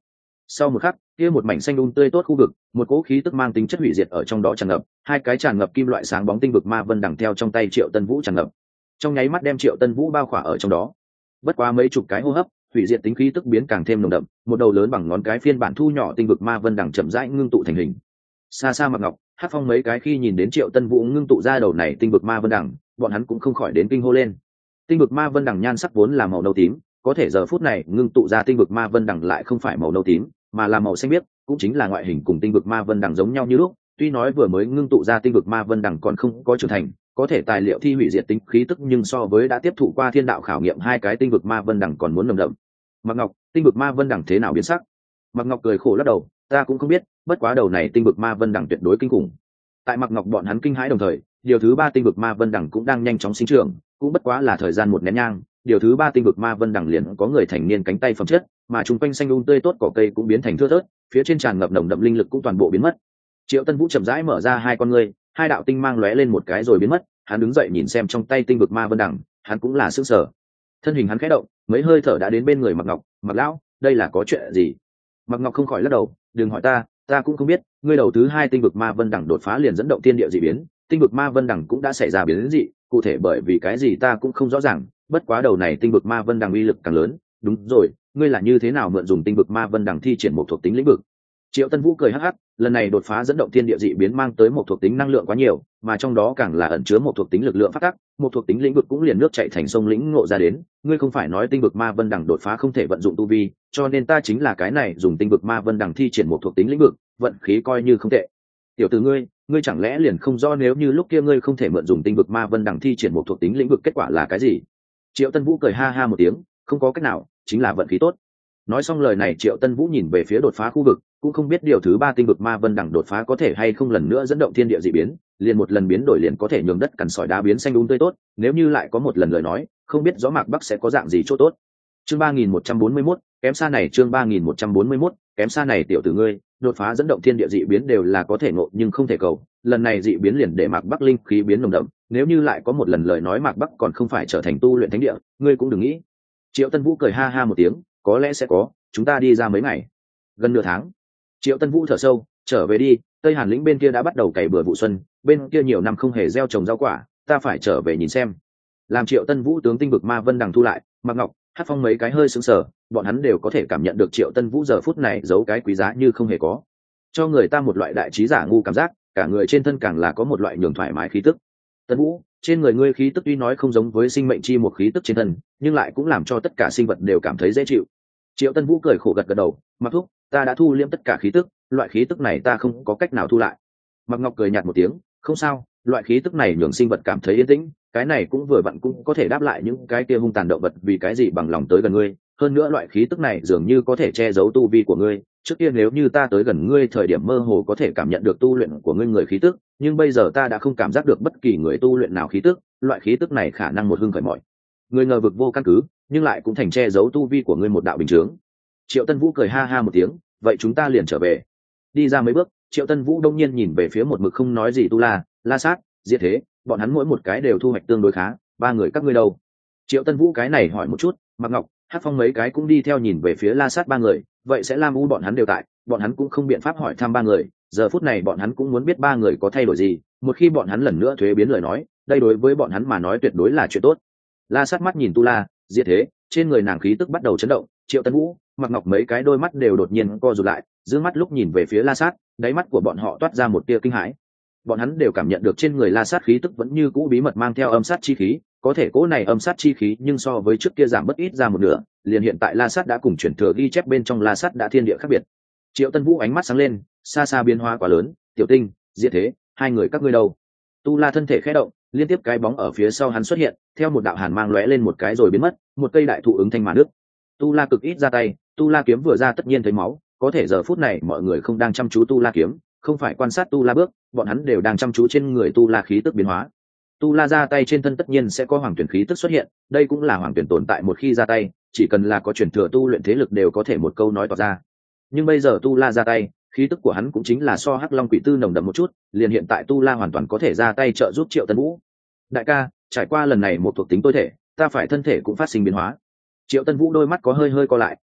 Sau một khắc, kia một mảnh xanh tươi tốt khu vực, một cỗ khí tức mang tính chất hủy diệt ở trong đó tràn ngập, hai cái tràn ngập kim loại sáng bóng tinh vực ma vân đằng theo trong tay Triệu Tân Vũ tràn ngập, trong nháy mắt đem Triệu Tân Vũ bao khỏa ở trong đó. Bất quá mấy chục cái hô hấp, hủy diệt tính khí tức biến càng thêm nồng đậm, một đầu lớn bằng ngón cái phiên bản thu nhỏ tinh vực ma vân đằng chậm rãi ngưng tụ thành hình. Xa xa Mạc Ngọc, Hắc Phong mấy cái khi nhìn đến Triệu Tân Vũ ngưng tụ ra đầu này tinh vực ma vân đằng, bọn hắn cũng không khỏi đến kinh hô lên. Tinh vực ma vân đằng nhan sắc vốn là màu nâu tím, có thể giờ phút này ngưng tụ ra tinh vực ma vân đằng lại không phải màu nâu tím, mà là màu xanh biếc, cũng chính là ngoại hình cùng tinh vực ma vân đằng giống nhau như lúc. Tuy nói vừa mới ngưng tụ ra tinh vực ma vân đằng còn không có trưởng thành, có thể tài liệu thi hủy diệt tính khí tức, nhưng so với đã tiếp thụ qua thiên đạo khảo nghiệm hai cái tinh vực ma vân đằng còn muốn nồng đậm. Mạc Ngọc, tinh vực ma vân đằng thế nào biến sắc? Mạc Ngọc cười khổ lắc đầu, ta cũng không biết, bất quá đầu này tinh vực ma vân đằng tuyệt đối kinh khủng. Tại Mạc Ngọc bọn hắn kinh hãi đồng thời, điều thứ ba tinh vực ma vân đằng cũng đang nhanh chóng sinh trưởng, cũng bất quá là thời gian một nén nhang, điều thứ ba tinh vực ma vân đằng liền có người thành niên cánh tay phẩm chất, mà chúng quanh xanh tươi tốt cỏ cây cũng biến thành thưa thớt, phía trên tràn ngập nồng đậm linh lực cũng toàn bộ biến mất. Triệu Tân Vũ chậm rãi mở ra hai con ngươi, hai đạo tinh mang lóe lên một cái rồi biến mất, hắn đứng dậy nhìn xem trong tay tinh vực ma vân đằng, hắn cũng là sửng sở. Thân hình hắn khẽ động, mấy hơi thở đã đến bên người Mạc Ngọc, "Mạc lão, đây là có chuyện gì?" Mạc Ngọc không khỏi lắc đầu, "Đừng hỏi ta cũng không biết, ngươi đầu thứ hai tinh vực ma vân đằng đột phá liền dẫn động thiên địa dị biến, tinh vực ma vân đằng cũng đã xảy ra biến dị, cụ thể bởi vì cái gì ta cũng không rõ ràng, bất quá đầu này tinh vực ma vân đằng uy lực càng lớn. Đúng rồi, ngươi là như thế nào mượn dùng tinh vực ma vân đằng thi triển một thuộc tính lĩnh vực?" Triệu Tân Vũ cười hắc hắc, lần này đột phá dẫn động thiên địa dị biến mang tới một thuộc tính năng lượng quá nhiều, mà trong đó càng là ẩn chứa một thuộc tính lực lượng phát tắc, một thuộc tính lĩnh vực cũng liền nước chảy thành sông lĩnh ngộ ra đến. Ngươi không phải nói tinh vực ma vân đằng đột phá không thể vận dụng tu vi, cho nên ta chính là cái này dùng tinh vực ma vân đằng thi triển một thuộc tính lĩnh vực, vận khí coi như không tệ. Tiểu tử ngươi chẳng lẽ liền không rõ nếu như lúc kia ngươi không thể mượn dùng tinh vực ma vân đằng thi triển một thuộc tính lĩnh vực kết quả là cái gì? Triệu Tân Vũ cười ha ha một tiếng, không có cách nào, chính là vận khí tốt. Nói xong lời này, Triệu Tân Vũ nhìn về phía đột phá khu vực, cũng không biết điều thứ ba tinh vực ma vân đằng đột phá có thể hay không lần nữa dẫn động thiên địa dị biến, liền một lần biến đổi liền có thể nhường đất cằn sỏi đá biến xanh tươi tốt, nếu như lại có một lần lời nói, không biết rõ Mạc Bắc sẽ có dạng gì chỗ tốt. Chương 3141, kém xa này, chương 3141, kém xa này, tiểu tử ngươi, đột phá dẫn động thiên địa dị biến đều là có thể ngộ nhưng không thể cầu, lần này dị biến liền để Mạc Bắc linh khí biến nồng đậm, nếu như lại có một lần lời nói Mạc Bắc còn không phải trở thành tu luyện thánh địa, ngươi cũng đừng nghĩ. Triệu Tân Vũ cười ha ha một tiếng, có lẽ sẽ có, chúng ta đi ra mấy ngày, gần nửa tháng. Triệu Tân Vũ thở sâu, trở về đi, Tây Hàn lĩnh bên kia đã bắt đầu cày bừa vụ xuân, bên kia nhiều năm không hề gieo trồng rau quả, ta phải trở về nhìn xem. Làm Triệu Tân Vũ tướng tinh vực ma vân đằng thu lại, Mạc Ngọc, Hắc Phong mấy cái hơi sững sờ, bọn hắn đều có thể cảm nhận được Triệu Tân Vũ giờ phút này giấu cái quý giá như không hề có, cho người ta một loại đại trí giả ngu cảm giác, cả người trên thân càng là có một loại nhường thoải mái khí tức. Tân Vũ, trên người ngươi khí tức tuy nói không giống với sinh mệnh chi một khí tức trên thân, nhưng lại cũng làm cho tất cả sinh vật đều cảm thấy dễ chịu. Triệu Tân Vũ cười khổ gật gật đầu, Mặc thúc, ta đã thu liễm tất cả khí tức, loại khí tức này ta không có cách nào thu lại. Mạc Ngọc cười nhạt một tiếng, không sao, loại khí tức này nhường sinh vật cảm thấy yên tĩnh, cái này cũng vừa vặn cũng có thể đáp lại những cái kia hung tàn động vật vì cái gì bằng lòng tới gần ngươi, hơn nữa loại khí tức này dường như có thể che giấu tu vi của ngươi, trước kia nếu như ta tới gần ngươi thời điểm mơ hồ có thể cảm nhận được tu luyện của ngươi người khí tức, nhưng bây giờ ta đã không cảm giác được bất kỳ người tu luyện nào khí tức, loại khí tức này khả năng một hưng khởi mọi người ngờ vực vô căn cứ, nhưng lại cũng thành che giấu tu vi của ngươi một đạo bình chướng. Triệu Tân Vũ cười ha ha một tiếng, vậy chúng ta liền trở về. Đi ra mấy bước, Triệu Tân Vũ đông nhiên nhìn về phía một mực không nói gì Tu La, La Sát, Diệt Thế, bọn hắn mỗi một cái đều thu hoạch tương đối khá, ba người các ngươi đâu? Triệu Tân Vũ cái này hỏi một chút, Mạc Ngọc, Hắc Phong mấy cái cũng đi theo nhìn về phía La Sát ba người, vậy sẽ Lam U bọn hắn đều tại, bọn hắn cũng không biện pháp hỏi thăm ba người, giờ phút này bọn hắn cũng muốn biết ba người có thay đổi gì, một khi bọn hắn lần nữa thuế biến lời nói, đây đối với bọn hắn mà nói tuyệt đối là chuyện tốt. La Sát mắt nhìn Tu La, Diệt Thế, trên người nàng khí tức bắt đầu chấn động, Triệu Tân Vũ, Mạc Ngọc mấy cái đôi mắt đều đột nhiên co rụt lại, dương mắt lúc nhìn về phía La Sát, đáy mắt của bọn họ toát ra một tia kinh hãi. Bọn hắn đều cảm nhận được trên người La Sát khí tức vẫn như cũ bí mật mang theo âm sát chi khí, có thể cỗ này âm sát chi khí nhưng so với trước kia giảm bất ít ra một nửa, liền hiện tại La Sát đã cùng chuyển thừa ghi chép bên trong La Sát đã thiên địa khác biệt. Triệu Tân Vũ ánh mắt sáng lên, xa xa biến hóa quá lớn, Tiểu Tinh, Diệt Thế, hai người các ngươi đâu? Tu La thân thể khẽ động, liên tiếp cái bóng ở phía sau hắn xuất hiện, theo một đạo hàn mang lóe lên một cái rồi biến mất, một cây đại thụ ứng thanh mà nước. Tu La cực ít ra tay, Tu La kiếm vừa ra tất nhiên thấy máu, có thể giờ phút này mọi người không đang chăm chú Tu La kiếm, không phải quan sát Tu La bước, bọn hắn đều đang chăm chú trên người Tu La khí tức biến hóa. Tu La ra tay trên thân tất nhiên sẽ có hoàng tuyển khí tức xuất hiện, đây cũng là hoàng tuyển tồn tại một khi ra tay, chỉ cần là có truyền thừa tu luyện thế lực đều có thể một câu nói tỏ ra. Nhưng bây giờ Tu La ra tay, khí tức của hắn cũng chính là so Hắc Long Quỷ Tư nồng đậm một chút, liền hiện tại Tu La hoàn toàn có thể ra tay trợ giúp Triệu Tân Vũ. Đại ca, trải qua lần này một thuộc tính tối thể, ta phải thân thể cũng phát sinh biến hóa. Triệu Tân Vũ đôi mắt có hơi co lại,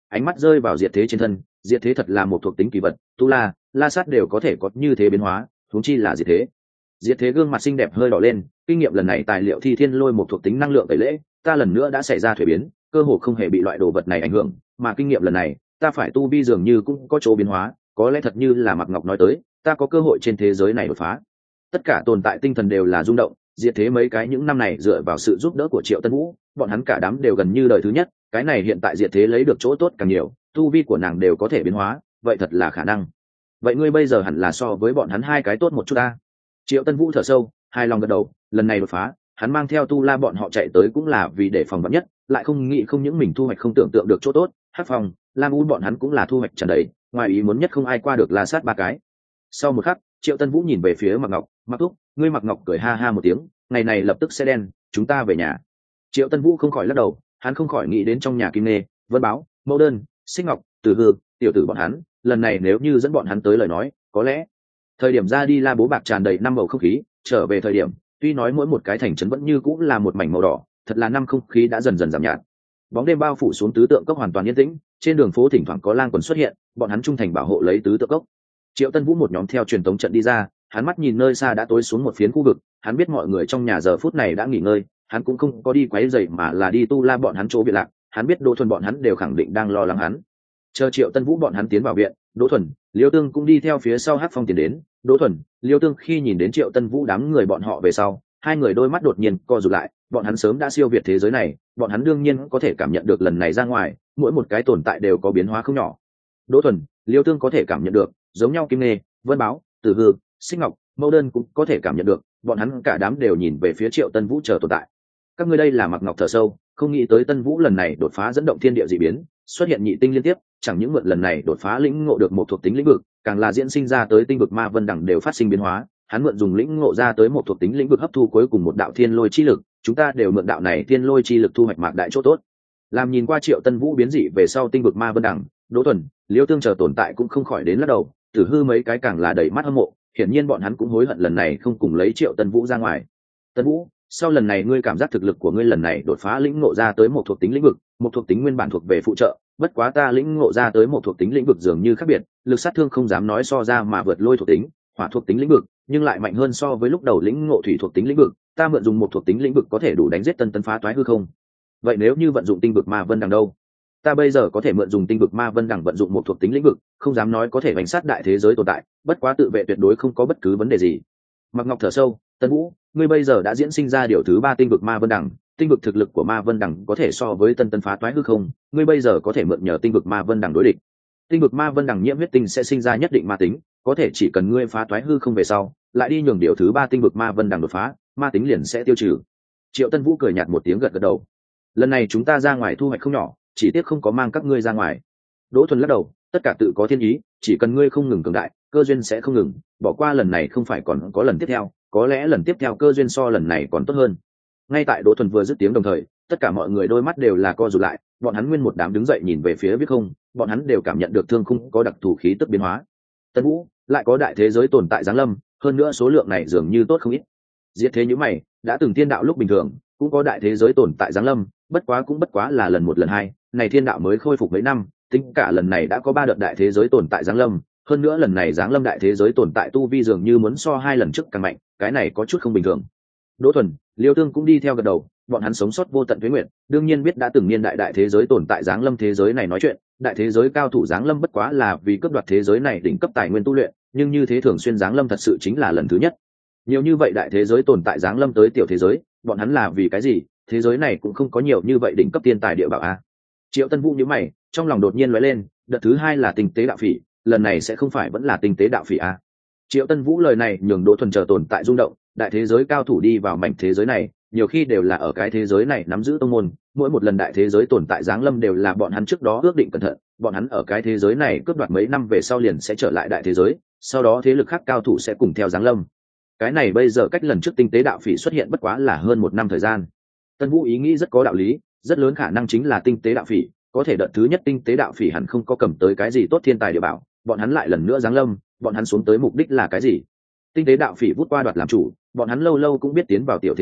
ánh mắt rơi vào diệt thế trên thân. Diệt thế thật là một thuộc tính kỳ vật, tu la la sát đều có thể có như thế biến hóa, huống chi là diệt thế. Diệt thế gương mặt xinh đẹp hơi đỏ lên, kinh nghiệm lần này tài liệu thi thiên lôi một thuộc tính năng lượng tẩy lễ, ta lần nữa đã xảy ra thuế biến, cơ hồ không hề bị loại đồ vật này ảnh hưởng, mà kinh nghiệm lần này ta phải tu vi dường như cũng có chỗ biến hóa, có lẽ thật như là Mạc Ngọc nói tới, ta có cơ hội trên thế giới này đột phá. Tất cả tồn tại tinh thần đều là rung động. Diệt thế mấy cái những năm này dựa vào sự giúp đỡ của Triệu Tân Vũ, bọn hắn cả đám đều gần như đời thứ nhất, cái này hiện tại diệt thế lấy được chỗ tốt càng nhiều, tu vi của nàng đều có thể biến hóa, vậy thật là khả năng. Vậy ngươi bây giờ hẳn là so với bọn hắn hai cái tốt một chút ta. Triệu Tân Vũ thở sâu, hài lòng gật đầu, lần này đột phá, hắn mang theo tu la bọn họ chạy tới cũng là vì để phòng vạn nhất, lại không nghĩ không những mình thu hoạch không tưởng tượng được chỗ tốt, Hắc Phong, Lam U bọn hắn cũng là thu hoạch tràn đầy, ngoài ý muốn nhất không ai qua được La Sát ba cái. Sau một khắc, Triệu Tân Vũ nhìn về phía Mạc Ngọc, Mạc Thúc, ngươi Mạc Ngọc cười ha ha một tiếng, ngày này lập tức sẽ đen, chúng ta về nhà. Triệu Tân Vũ không khỏi lắc đầu, hắn không khỏi nghĩ đến trong nhà Kim Nê, Vân Báo, Mẫu Đơn, Xích Ngọc, Từ Hư, tiểu tử bọn hắn, lần này nếu như dẫn bọn hắn tới lời nói, có lẽ thời điểm ra đi La Bố Bạc tràn đầy năm bầu không khí, trở về thời điểm, tuy nói mỗi một cái thành trấn vẫn như cũng là một mảnh màu đỏ, thật là năm không khí đã dần dần giảm nhạt. Bóng đêm bao phủ xuống tứ tượng cốc hoàn toàn yên tĩnh, trên đường phố thỉnh thoảng có lang quần xuất hiện, bọn hắn trung thành bảo hộ lấy tứ tượng cốc. Triệu Tân Vũ một nhóm theo truyền tống trận đi ra, hắn mắt nhìn nơi xa đã tối xuống một phiến khu vực, hắn biết mọi người trong nhà giờ phút này đã nghỉ ngơi, hắn cũng không có đi quấy rầy mà là đi tu la bọn hắn chỗ biệt lạc, hắn biết Đỗ Thuần bọn hắn đều khẳng định đang lo lắng hắn. Chờ Triệu Tân Vũ bọn hắn tiến vào viện, Đỗ Thuần, Liêu Tương cũng đi theo phía sau Hắc Phong tiến đến. Đỗ Thuần, Liêu Tương khi nhìn đến Triệu Tân Vũ đám người bọn họ về sau, hai người đôi mắt đột nhiên co rụt lại, bọn hắn sớm đã siêu việt thế giới này, bọn hắn đương nhiên có thể cảm nhận được lần này ra ngoài, mỗi một cái tồn tại đều có biến hóa không nhỏ. Đỗ Thuần, Liêu Tương có thể cảm nhận được, giống nhau Kim Nê, Vân Báo, Tử Hư, Xích Ngọc, Mẫu Đơn cũng có thể cảm nhận được, bọn hắn cả đám đều nhìn về phía Triệu Tân Vũ chờ tồn tại. Các ngươi đây là Mạc Ngọc thở sâu, không nghĩ tới Tân Vũ lần này đột phá dẫn động thiên địa dị biến, xuất hiện nhị tinh liên tiếp, chẳng những mượn lần này đột phá lĩnh ngộ được một thuộc tính lĩnh vực, càng là diễn sinh ra tới tinh vực ma vân đẳng đều phát sinh biến hóa, hắn mượn dùng lĩnh ngộ ra tới một thuộc tính lĩnh vực hấp thu cuối cùng một đạo thiên lôi chi lực, chúng ta đều mượn đạo này thiên lôi chi lực thu hoạch mạc đại chỗ tốt. Làm nhìn qua Triệu Tân Vũ biến dị về sau tinh vực ma vân đẳng, Đỗ Thuần, Liêu Tương chờ tồn tại cũng không khỏi đến lắc đầu, Tử Hư mấy cái càng là đầy mắt hâm mộ, hiển nhiên bọn hắn cũng hối hận lần này không cùng lấy Triệu Tân Vũ ra ngoài. Tân Vũ, sau lần này ngươi cảm giác thực lực của ngươi lần này đột phá lĩnh ngộ ra tới một thuộc tính lĩnh vực, một thuộc tính nguyên bản thuộc về phụ trợ, bất quá ta lĩnh ngộ ra tới một thuộc tính lĩnh vực dường như khác biệt, lực sát thương không dám nói so ra mà vượt lôi thuộc tính, hỏa thuộc tính lĩnh vực, nhưng lại mạnh hơn so với lúc đầu lĩnh ngộ thủy thuộc tính lĩnh vực, ta mượn dùng một thuộc tính lĩnh vực có thể đủ đánh giết tân phá toái hư không. Vậy nếu như vận dụng tinh vực ma vân đằng đâu? Ta bây giờ có thể mượn dùng tinh vực ma vân đẳng vận dụng một thuộc tính lĩnh vực, không dám nói có thể bành sát đại thế giới tồn tại, bất quá tự vệ tuyệt đối không có bất cứ vấn đề gì. Mạc Ngọc thở sâu, Tân Vũ, ngươi bây giờ đã diễn sinh ra điều thứ ba tinh vực ma vân đẳng, tinh vực thực lực của ma vân đẳng có thể so với tân phá toái hư không, ngươi bây giờ có thể mượn nhờ tinh vực ma vân đẳng đối địch. Tinh vực ma vân đẳng nhiễm huyết tinh sẽ sinh ra nhất định ma tính, có thể chỉ cần ngươi phá toái hư không về sau, lại đi nhường điều thứ ba tinh vực ma vân đẳng đột phá, ma tính liền sẽ tiêu trừ. Triệu Tân Vũ cười nhạt một tiếng gật gật đầu. Lần này chúng ta ra ngoài thu hoạch không nhỏ, chỉ tiếc không có mang các ngươi ra ngoài. Đỗ Thuần lắc đầu, tất cả tự có thiên ý, chỉ cần ngươi không ngừng cường đại, cơ duyên sẽ không ngừng, bỏ qua lần này không phải còn có lần tiếp theo, có lẽ lần tiếp theo cơ duyên so lần này còn tốt hơn. Ngay tại Đỗ Thuần vừa dứt tiếng đồng thời, tất cả mọi người đôi mắt đều là co rụt lại, bọn hắn nguyên một đám đứng dậy nhìn về phía Viết Không, bọn hắn đều cảm nhận được thương khung có đặc thù khí tức biến hóa. Tân Vũ, lại có đại thế giới tồn tại giáng lâm, hơn nữa số lượng này dường như tốt không ít. Diệt thế như mày, đã từng thiên đạo lúc bình thường, cũng có đại thế giới tồn tại giáng lâm, bất quá là lần một lần hai, này thiên đạo mới khôi phục mấy năm, tính cả lần này đã có 3 đợt đại thế giới tồn tại giáng lâm, hơn nữa lần này giáng lâm đại thế giới tồn tại tu vi dường như muốn so 2 lần trước càng mạnh, cái này có chút không bình thường. Đỗ Thuần, Liêu Tương cũng đi theo gật đầu, bọn hắn sống sót vô tận tuế nguyện, đương nhiên biết đã từng niên đại thế giới tồn tại giáng lâm thế giới này nói chuyện, đại thế giới cao thủ giáng lâm bất quá là vì cướp đoạt thế giới này đỉnh cấp tài nguyên tu luyện, nhưng như thế thường xuyên giáng lâm thật sự chính là lần thứ nhất. Nhiều như vậy đại thế giới tồn tại giáng lâm tới tiểu thế giới, bọn hắn là vì cái gì? Thế giới này cũng không có nhiều như vậy đỉnh cấp tiên tài địa bảo a. Triệu Tân Vũ nhíu mày, trong lòng đột nhiên lóe lên, đợt thứ hai là tinh tế đạo phỉ, lần này sẽ không phải vẫn là tinh tế đạo phỉ a. Triệu Tân Vũ lời này nhường Đỗ Thuần chờ tồn tại rung động, đại thế giới cao thủ đi vào mảnh thế giới này, nhiều khi đều là ở cái thế giới này nắm giữ tông môn, mỗi một lần đại thế giới tồn tại giáng lâm đều là bọn hắn trước đó ước định cẩn thận, bọn hắn ở cái thế giới này cướp đoạt mấy năm về sau liền sẽ trở lại đại thế giới, sau đó thế lực khác cao thủ sẽ cùng theo giáng lâm. Cái này bây giờ cách lần trước tinh tế đạo phỉ xuất hiện bất quá là hơn 1 năm thời gian. Tân Vũ ý nghĩ rất có đạo lý, rất lớn khả năng chính là tinh tế đạo phỉ, có thể đợt thứ nhất tinh tế đạo phỉ hẳn không có cầm tới cái gì tốt thiên tài địa bảo, bọn hắn lại lần nữa giáng lâm, bọn hắn xuống tới mục đích là cái gì? Tinh tế đạo phỉ vút qua đoạt làm chủ, bọn hắn lâu lâu cũng biết tiến vào tiểu thế giới,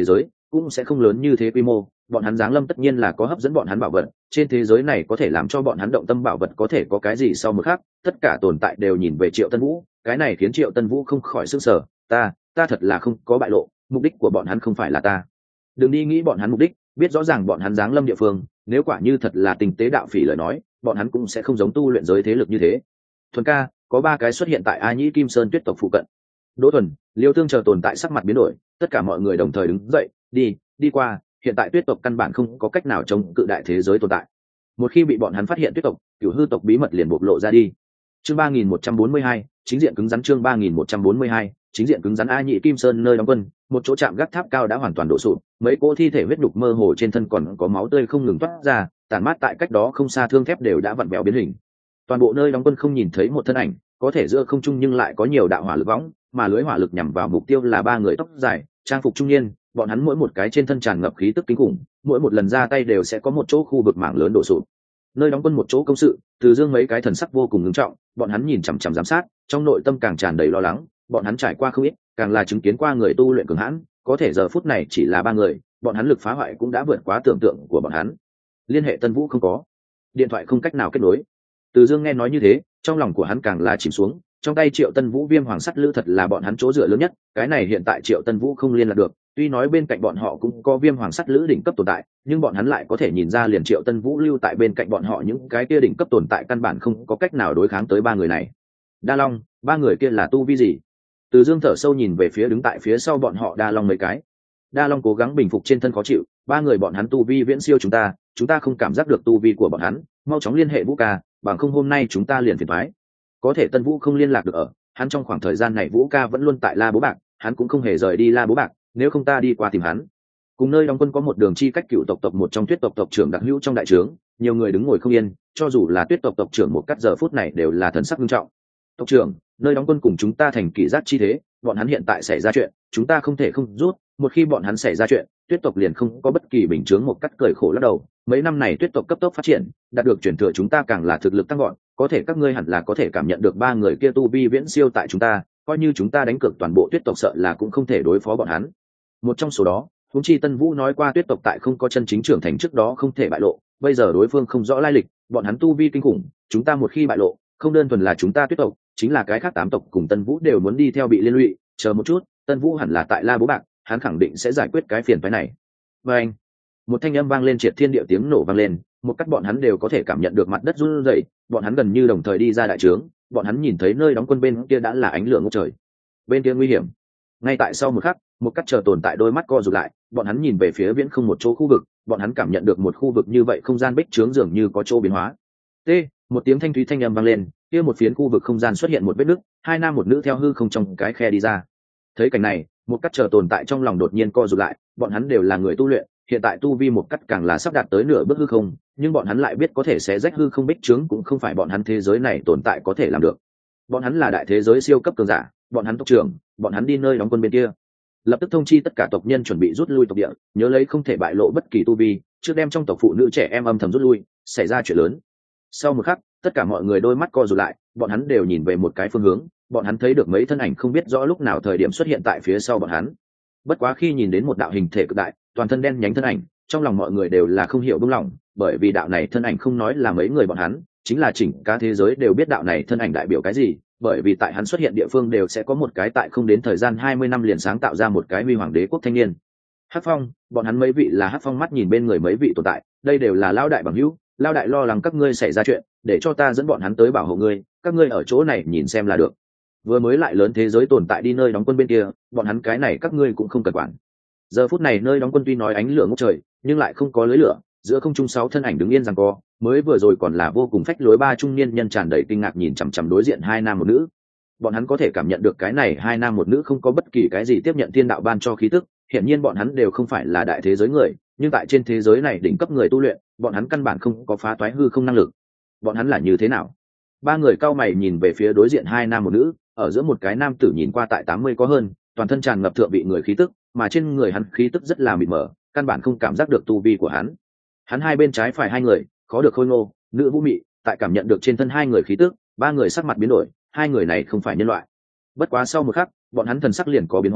cũng sẽ không lớn như thế quy mô. Bọn hắn giáng lâm tất nhiên là có hấp dẫn bọn hắn bảo vật, trên thế giới này có thể làm cho bọn hắn động tâm bảo vật có thể có cái gì sau một khắc, tất cả tồn tại đều nhìn về Triệu Tân Vũ, cái này khiến Triệu Tân Vũ không khỏi sửng sở, ta thật là không có bại lộ, mục đích của bọn hắn không phải là ta. Đừng đi nghĩ bọn hắn mục đích, biết rõ ràng bọn hắn giáng lâm địa phương, nếu quả như thật là tình tế đạo phỉ lời nói, bọn hắn cũng sẽ không giống tu luyện giới thế lực như thế. Thuần ca, có 3 cái xuất hiện tại A Nhĩ Kim Sơn tuyết tộc phụ cận. Đỗ Thuần, Liêu Thương chờ tồn tại sắc mặt biến đổi, tất cả mọi người đồng thời đứng dậy, đi qua, hiện tại tuyết tộc căn bản không có cách nào chống cự đại thế giới tồn tại. Một khi bị bọn hắn phát hiện tuyết tộc, cửu hư tộc bí mật liền bộc lộ ra đi. Chương 3142, chính diện cứng rắn. Chương 3142, chính diện cứng rắn. A Nhĩ Kim Sơn nơi đóng quân, một chỗ trạm gác tháp cao đã hoàn toàn đổ sụp, mấy cỗ thi thể huyết nhục mơ hồ trên thân còn có máu tươi không ngừng toát ra, tàn mát tại cách đó không xa thương thép đều đã vặn vẹo biến hình. Toàn bộ nơi đóng quân không nhìn thấy một thân ảnh, có thể giữa không trung nhưng lại có nhiều đạo hỏa lực võng, mà lưới hỏa lực nhằm vào mục tiêu là 3 người tóc dài, trang phục trung niên, bọn hắn mỗi một cái trên thân tràn ngập khí tức kinh khủng, mỗi một lần ra tay đều sẽ có một chỗ khu vực mảng lớn đổ sụp. Nơi đóng quân một chỗ công sự, Từ Dương mấy cái thần sắc vô cùng nghiêm trọng, bọn hắn nhìn chằm chằm giám sát, trong nội tâm càng tràn đầy lo lắng, bọn hắn trải qua không ít, càng là chứng kiến qua người tu luyện cường hãn, có thể giờ phút này chỉ là 3 người, bọn hắn lực phá hoại cũng đã vượt quá tưởng tượng của bọn hắn. Liên hệ Tân Vũ không có, điện thoại không cách nào kết nối. Từ Dương nghe nói như thế, trong lòng của hắn càng là chìm xuống, trong tay Triệu Tân Vũ viêm hoàng sắt lữ thật là bọn hắn chỗ dựa lớn nhất, cái này hiện tại Triệu Tân Vũ không liên lạc được, tuy nói bên cạnh bọn họ cũng có viêm hoàng sắt lữ đỉnh cấp tồn tại, nhưng bọn hắn lại có thể nhìn ra liền Triệu Tân Vũ lưu tại bên cạnh bọn họ những cái kia đỉnh cấp tồn tại căn bản không có cách nào đối kháng tới 3 người này. Đa Long, 3 người kia là tu vi gì? Từ Dương thở sâu nhìn về phía đứng tại phía sau bọn họ Đa Long mấy cái. Đa Long cố gắng bình phục trên thân khó chịu, 3 người bọn hắn tu vi viễn siêu chúng ta không cảm giác được tu vi của bọn hắn, mau chóng liên hệ Vũ ca, bằng không hôm nay chúng ta liền phiền toái. Có thể Tân Vũ không liên lạc được ở, hắn trong khoảng thời gian này Vũ ca vẫn luôn tại La Bố Bạc, hắn cũng không hề rời đi La Bố Bạc, nếu không ta đi qua tìm hắn. Cùng nơi đóng quân có một đường chi cách cựu tộc một trong Tuyết tộc tộc trưởng đặc hữu trong đại trướng, nhiều người đứng ngồi không yên, cho dù là Tuyết tộc tộc trưởng một cắt giờ phút này đều là thần sắc nghiêm trọng. Tộc trưởng, nơi đóng quân cùng chúng ta thành kỷ giác chi thế, bọn hắn hiện tại xảy ra chuyện, chúng ta không thể không rút, một khi bọn hắn xảy ra chuyện, Tuyết tộc liền không có bất kỳ bình chướng. Một cắt cười khổ lắc đầu, mấy năm này Tuyết tộc cấp tốc phát triển, đạt được chuyển thừa chúng ta càng là thực lực tăng gọn, có thể các ngươi hẳn là có thể cảm nhận được 3 người kia tu vi viễn siêu tại chúng ta, coi như chúng ta đánh cược toàn bộ Tuyết tộc sợ là cũng không thể đối phó bọn hắn. Một trong số đó, huống chi Tân Vũ nói qua Tuyết tộc tại không có chân chính trưởng thành trước đó không thể bại lộ, bây giờ đối phương không rõ lai lịch, bọn hắn tu vi kinh khủng, chúng ta một khi bại lộ, không đơn thuần là chúng ta Tuyết tộc, chính là cái khác 8 tộc cùng Tân Vũ đều muốn đi theo bị liên lụy. Chờ một chút, Tân Vũ hẳn là tại La Bố Bạc, hắn khẳng định sẽ giải quyết cái phiền phức này. Và anh, một thanh âm vang lên, triệt thiên địa tiếng nổ vang lên, một cách bọn hắn đều có thể cảm nhận được mặt đất run rẩy, bọn hắn gần như đồng thời đi ra đại trướng, bọn hắn nhìn thấy nơi đóng quân bên kia đã là ánh lửa ngút trời. Bên kia nguy hiểm. Ngay tại sau một khắc, một cách chờ tồn tại đôi mắt co rụt lại, bọn hắn nhìn về phía viễn không một chỗ khu vực, bọn hắn cảm nhận được một khu vực như vậy không gian bích trướng dường như có chỗ biến hóa. T, một tiếng thanh thúy thanh âm vang lên, kia một phiến khu vực không gian xuất hiện một vết nứt, 2 nam một nữ theo hư không trong cái khe đi ra. Thấy cảnh này, một cách chờ tồn tại trong lòng đột nhiên co rụt lại, bọn hắn đều là người tu luyện, hiện tại tu vi một cách càng là sắp đạt tới nửa bước hư không, nhưng bọn hắn lại biết có thể xé rách hư không bích trướng cũng không phải bọn hắn thế giới này tồn tại có thể làm được. Bọn hắn là đại thế giới siêu cấp cường giả, bọn hắn tộc trưởng, bọn hắn đi nơi đóng quân bên kia, lập tức thông chi tất cả tộc nhân chuẩn bị rút lui tộc địa, nhớ lấy không thể bại lộ bất kỳ tu vi, trước đem trong tộc phụ nữ trẻ em âm thầm rút lui, xảy ra chuyện lớn. Sau một khắc, tất cả mọi người đôi mắt co rụt lại, bọn hắn đều nhìn về một cái phương hướng, bọn hắn thấy được mấy thân ảnh không biết rõ lúc nào thời điểm xuất hiện tại phía sau bọn hắn. Bất quá khi nhìn đến một đạo hình thể cực đại, toàn thân đen nhánh thân ảnh, trong lòng mọi người đều là không hiểu buông lỏng, bởi vì đạo này thân ảnh không nói là mấy người bọn hắn, chính là chỉnh cả thế giới đều biết đạo này thân ảnh đại biểu cái gì, bởi vì tại hắn xuất hiện địa phương đều sẽ có một cái tại không đến thời gian 20 năm liền sáng tạo ra một cái huy hoàng đế quốc thanh niên. Hắc Phong, bọn hắn mấy vị là Hắc Phong mắt nhìn bên người mấy vị tồn tại, đây đều là lão đại bằng hữu, lão đại lo lắng các ngươi xảy ra chuyện, để cho ta dẫn bọn hắn tới bảo hộ ngươi, các ngươi ở chỗ này nhìn xem là được. Vừa mới lại lớn thế giới tồn tại đi nơi đóng quân bên kia, bọn hắn cái này các ngươi cũng không cần quản. Giờ phút này nơi đóng quân tuy nói ánh lửa ngút trời, nhưng lại không có lưới lửa, giữa không trung 6 thân ảnh đứng yên giằng co, mới vừa rồi còn là vô cùng phách lối 3 trung niên nhân tràn đầy kinh ngạc nhìn chằm chằm đối diện 2 nam một nữ. Bọn hắn có thể cảm nhận được cái này 2 nam một nữ không có bất kỳ cái gì tiếp nhận thiên đạo ban cho khí tức, hiển nhiên bọn hắn đều không phải là đại thế giới người, nhưng tại trên thế giới này đỉnh cấp người tu luyện, bọn hắn căn bản không có phá toái hư không năng lực. Bọn hắn là như thế nào? 3 người cao mày nhìn về phía đối diện 2 nam một nữ, ở giữa một cái nam tử nhìn qua tại 80 có hơn, toàn thân tràn ngập thượng vị người khí tức, mà trên người hắn khí tức rất là mịt mờ, căn bản không cảm giác được tu vi của hắn. Hắn hai bên trái phải 2 người, khó được khôi ngô, nữ vũ mị, tại cảm nhận được trên thân 2 người khí tức, 3 người sắc mặt biến đổi, 2 người này không phải nhân loại. Bất quá sau một khắc, bọn hắn thần sắc liền có biến hóa,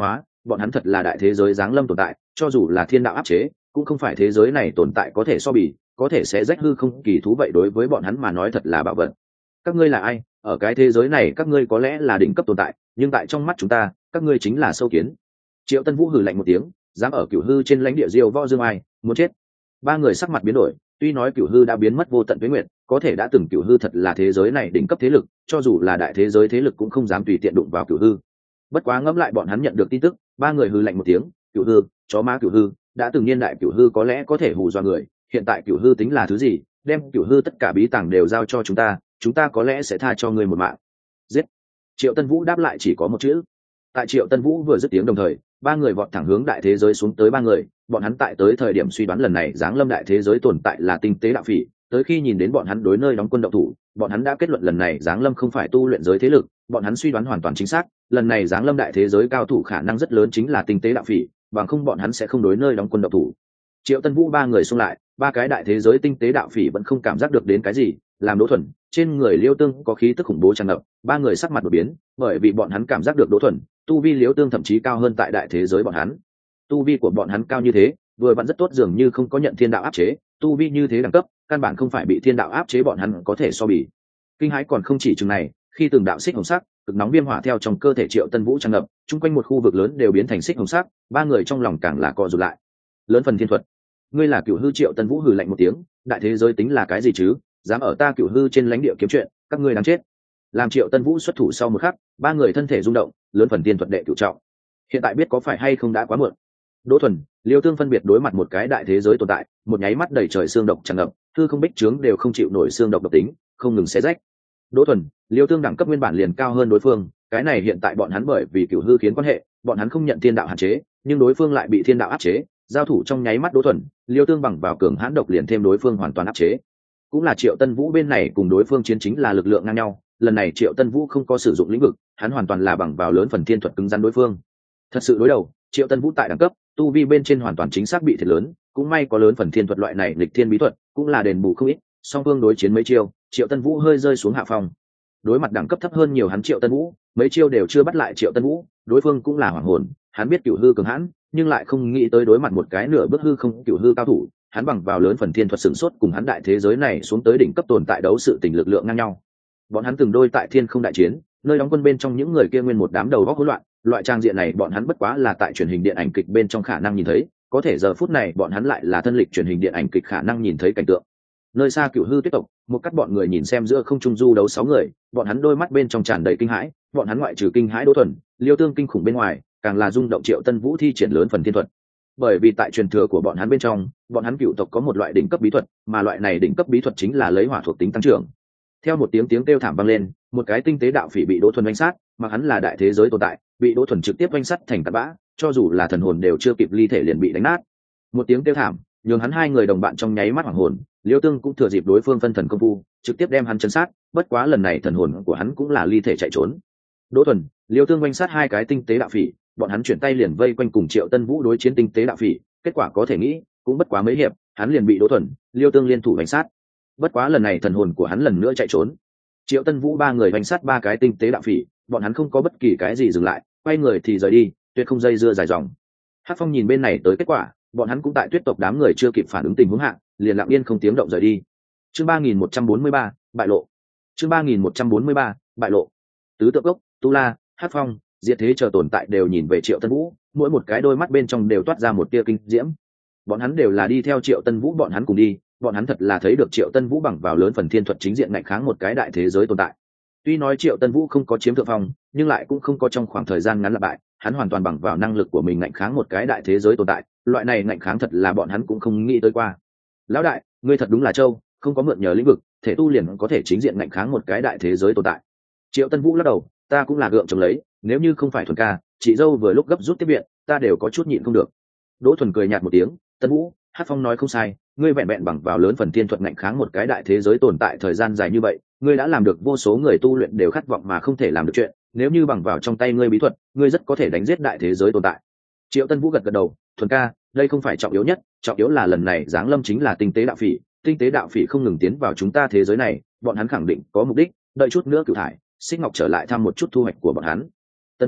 bọn hắn thật là đại thế giới giáng lâm tồn tại, cho dù là thiên đạo áp chế cũng không phải thế giới này tồn tại có thể so bì, có thể sẽ rách hư không kỳ thú vậy đối với bọn hắn mà nói thật là bảo vật. Các ngươi là ai? Ở cái thế giới này các ngươi có lẽ là đỉnh cấp tồn tại, nhưng tại trong mắt chúng ta các ngươi chính là sâu kiến. Triệu Tân Vũ hừ lạnh một tiếng, dám ở Cửu Hư trên lãnh địa diêu võ dương ai, muốn chết. Ba người sắc mặt biến đổi, tuy nói Cửu Hư đã biến mất vô tận tuế nguyệt, có thể đã từng Cửu Hư thật là thế giới này đỉnh cấp thế lực, cho dù là đại thế giới thế lực cũng không dám tùy tiện đụng vào Cửu Hư. Bất quá ngẫm lại bọn hắn nhận được tin tức, ba người hừ lạnh một tiếng, Cửu Hư, chó má Cửu Hư, đã từng niên đại Cửu Hư có lẽ có thể hù dọa người, hiện tại Cửu Hư tính là thứ gì? Đem Cửu Hư tất cả bí tàng đều giao cho chúng ta có lẽ sẽ tha cho ngươi một mạng. Giết. Triệu Tân Vũ đáp lại chỉ có một chữ. Tại Triệu Tân Vũ vừa dứt tiếng đồng thời, ba người vọt thẳng hướng đại thế giới xuống tới ba người, bọn hắn tại tới thời điểm suy đoán lần này giáng lâm đại thế giới tồn tại là tinh tế đạo phỉ, tới khi nhìn đến bọn hắn đối nơi đóng quân động thủ, bọn hắn đã kết luận lần này giáng lâm không phải tu luyện giới thế lực, bọn hắn suy đoán hoàn toàn chính xác, lần này giáng lâm đại thế giới cao thủ khả năng rất lớn chính là tinh tế đạo phỉ, bằng không bọn hắn sẽ không đối nơi đóng quân động thủ. Triệu Tân Vũ ba người xung lại, ba cái đại thế giới tinh tế đạo phỉ vẫn không cảm giác được đến cái gì, làm Đỗ Thuần, trên người Liêu Tương có khí tức khủng bố tràn ngập, ba người sắc mặt đột biến, bởi vì bọn hắn cảm giác được Đỗ Thuần, tu vi Liêu Tương thậm chí cao hơn tại đại thế giới bọn hắn. Tu vi của bọn hắn cao như thế, vừa vẫn rất tốt dường như không có nhận thiên đạo áp chế, tu vi như thế đẳng cấp, căn bản không phải bị thiên đạo áp chế bọn hắn có thể so bì. Kinh hãi còn không chỉ chừng này, khi từng đạo xích hồng sắc, cực nóng viêm hỏa theo trong cơ thể Triệu Tân Vũ tràn ngập, chung quanh một khu vực lớn đều biến thành xích hồng sắc, ba người trong lòng càng là co rụt lại. Lớn phần thiên thuật, ngươi là Cửu Hư? Triệu Tân Vũ hừ lạnh một tiếng, đại thế giới tính là cái gì chứ, dám ở ta Cửu Hư trên lãnh địa kiếm chuyện, các ngươi đáng chết. Làm Triệu Tân Vũ xuất thủ sau một khắc, ba người thân thể rung động, lớn phần tiên thuật đệ cửu trọng. Hiện tại biết có phải hay không đã quá muộn. Đỗ Thuần, Liêu Tương phân biệt đối mặt một cái đại thế giới tồn tại, một nháy mắt đầy trời xương độc tràn ngập, thư không bích trướng đều không chịu nổi xương độc độc tính, không ngừng xé rách. Đỗ Thuần, Liêu Tương đẳng cấp nguyên bản liền cao hơn đối phương, cái này hiện tại bọn hắn bởi vì Cửu Hư khiến quan hệ, bọn hắn không nhận thiên đạo hạn chế, nhưng đối phương lại bị thiên đạo áp chế, giao thủ trong nháy mắt Đỗ Thuần, Liêu Tương bằng vào cường hãn độc liền thêm đối phương hoàn toàn áp chế. Cũng là Triệu Tân Vũ bên này cùng đối phương chiến chính là lực lượng ngang nhau, lần này Triệu Tân Vũ không có sử dụng lĩnh vực, hắn hoàn toàn là bằng vào lớn phần thiên thuật cứng rắn đối phương. Thật sự đối đầu, Triệu Tân Vũ tại đẳng cấp, tu vi bên trên hoàn toàn chính xác bị thiệt lớn, cũng may có lớn phần thiên thuật loại này lịch thiên bí thuật, cũng là đền bù không ít. Song phương đối chiến mấy chiêu, Triệu Tân Vũ hơi rơi xuống hạ phòng. Đối mặt đẳng cấp thấp hơn nhiều hắn Triệu Tân Vũ, mấy chiêu đều chưa bắt lại Triệu Tân Vũ, đối phương cũng là hoảng hồn, hắn biết Cửu Hư cường hãn, nhưng lại không nghĩ tới đối mặt một cái nửa bước hư không Cửu Hư cao thủ, hắn bằng vào lớn phần thiên thuật sửng sốt cùng hắn đại thế giới này xuống tới đỉnh cấp tồn tại đấu sự tình lực lượng ngang nhau. Bọn hắn từng đôi tại thiên không đại chiến, nơi đóng quân bên trong những người kia nguyên một đám đầu óc hỗn loạn, loại trang diện này bọn hắn bất quá là tại truyền hình điện ảnh kịch bên trong khả năng nhìn thấy, có thể giờ phút này bọn hắn lại là thân lịch truyền hình điện ảnh kịch khả năng nhìn thấy cảnh tượng. Nơi xa Cửu Hư tuyết tộc, một cắt bọn người nhìn xem giữa không trung du đấu 6 người, bọn hắn đôi mắt bên trong tràn đầy kinh hãi, bọn hắn ngoại trừ kinh hãi Đỗ Thuần, Liêu Tương kinh khủng bên ngoài, càng là rung động Triệu Tân Vũ thi triển lớn phần thiên thuật. Bởi vì tại truyền thừa của bọn hắn bên trong, bọn hắn cựu tộc có một loại đỉnh cấp bí thuật, mà loại này đỉnh cấp bí thuật chính là lấy hỏa thuộc tính tăng trưởng. Theo một tiếng kêu thảm vang lên, một cái tinh tế đạo phỉ bị Đỗ Thuần oanh sát, mà hắn là đại thế giới tồn tại, bị Đỗ Thuần trực tiếp oanh sát thành tạt bã, cho dù là thần hồn đều chưa kịp ly thể liền bị đánh nát. Một tiếng kêu thảm, nhường hắn hai người đồng bạn trong nháy mắt hoảng hồn, Liêu Tương cũng thừa dịp đối phương phân thần công phu, trực tiếp đem hắn chấn sát, bất quá lần này thần hồn của hắn cũng là ly thể chạy trốn. Đỗ Thuần, Liêu Tương oanh sát hai cái tinh tế đạo phỉ, bọn hắn chuyển tay liền vây quanh cùng Triệu Tân Vũ đối chiến tinh tế đạo phỉ, kết quả có thể nghĩ, cũng bất quá mấy hiệp, hắn liền bị Đỗ Thuần, Liêu Tương liên thủ oanh sát. Bất quá lần này thần hồn của hắn lần nữa chạy trốn. Triệu Tân Vũ ba người oanh sát ba cái tinh tế đạo phỉ, bọn hắn không có bất kỳ cái gì dừng lại, quay người thì rời đi, tuyệt không dây dưa dài dòng. Hắc Phong nhìn bên này tới kết quả, bọn hắn cũng tại tuyết tộc đám người chưa kịp phản ứng tình huống hạ, liền lặng yên không tiếng động rời đi. Chương 3143, bại lộ. Chương 3143, bại lộ. Tứ Tượng Cốc, Tu La, Hắc Phong, Diệt Thế chờ tồn tại đều nhìn về Triệu Tân Vũ, mỗi một cái đôi mắt bên trong đều toát ra một tia kinh diễm. Bọn hắn đều là đi theo Triệu Tân Vũ bọn hắn cùng đi, bọn hắn thật là thấy được Triệu Tân Vũ bằng vào lớn phần thiên thuật chính diện ngạnh kháng một cái đại thế giới tồn tại. Tuy nói Triệu Tân Vũ không có chiếm thượng phong, nhưng lại cũng không có trong khoảng thời gian ngắn là bại, hắn hoàn toàn bằng vào năng lực của mình ngạnh kháng một cái đại thế giới tồn tại, loại này ngạnh kháng thật là bọn hắn cũng không nghĩ tới qua. Lão đại, ngươi thật đúng là trâu, không có mượn nhờ lĩnh vực, thể tu liền có thể chính diện ngạnh kháng một cái đại thế giới tồn tại. Triệu Tân Vũ lắc đầu, ta cũng là gượng chống lấy, nếu như không phải Thuần ca, chị dâu vừa lúc gấp rút tiếp viện, ta đều có chút nhịn không được. Đỗ Thuần cười nhạt một tiếng, Tân Vũ, Hắc Phong nói không sai, ngươi vẹn vẹn bằng vào lớn phần thiên thuật ngạnh kháng một cái đại thế giới tồn tại thời gian dài như vậy, ngươi đã làm được vô số người tu luyện đều khát vọng mà không thể làm được chuyện, nếu như bằng vào trong tay ngươi bí thuật, ngươi rất có thể đánh giết đại thế giới tồn tại. Triệu Tân Vũ gật gật đầu, Thuần ca, đây không phải trọng yếu nhất, trọng yếu là lần này giáng lâm chính là tinh tế đạo phỉ, tinh tế đạo phỉ không ngừng tiến vào chúng ta thế giới này, bọn hắn khẳng định có mục đích, đợi chút nữa cửu thải, Xích Ngọc trở lại thăm một chút thu hoạch của bọn hắn. Tân Vũ,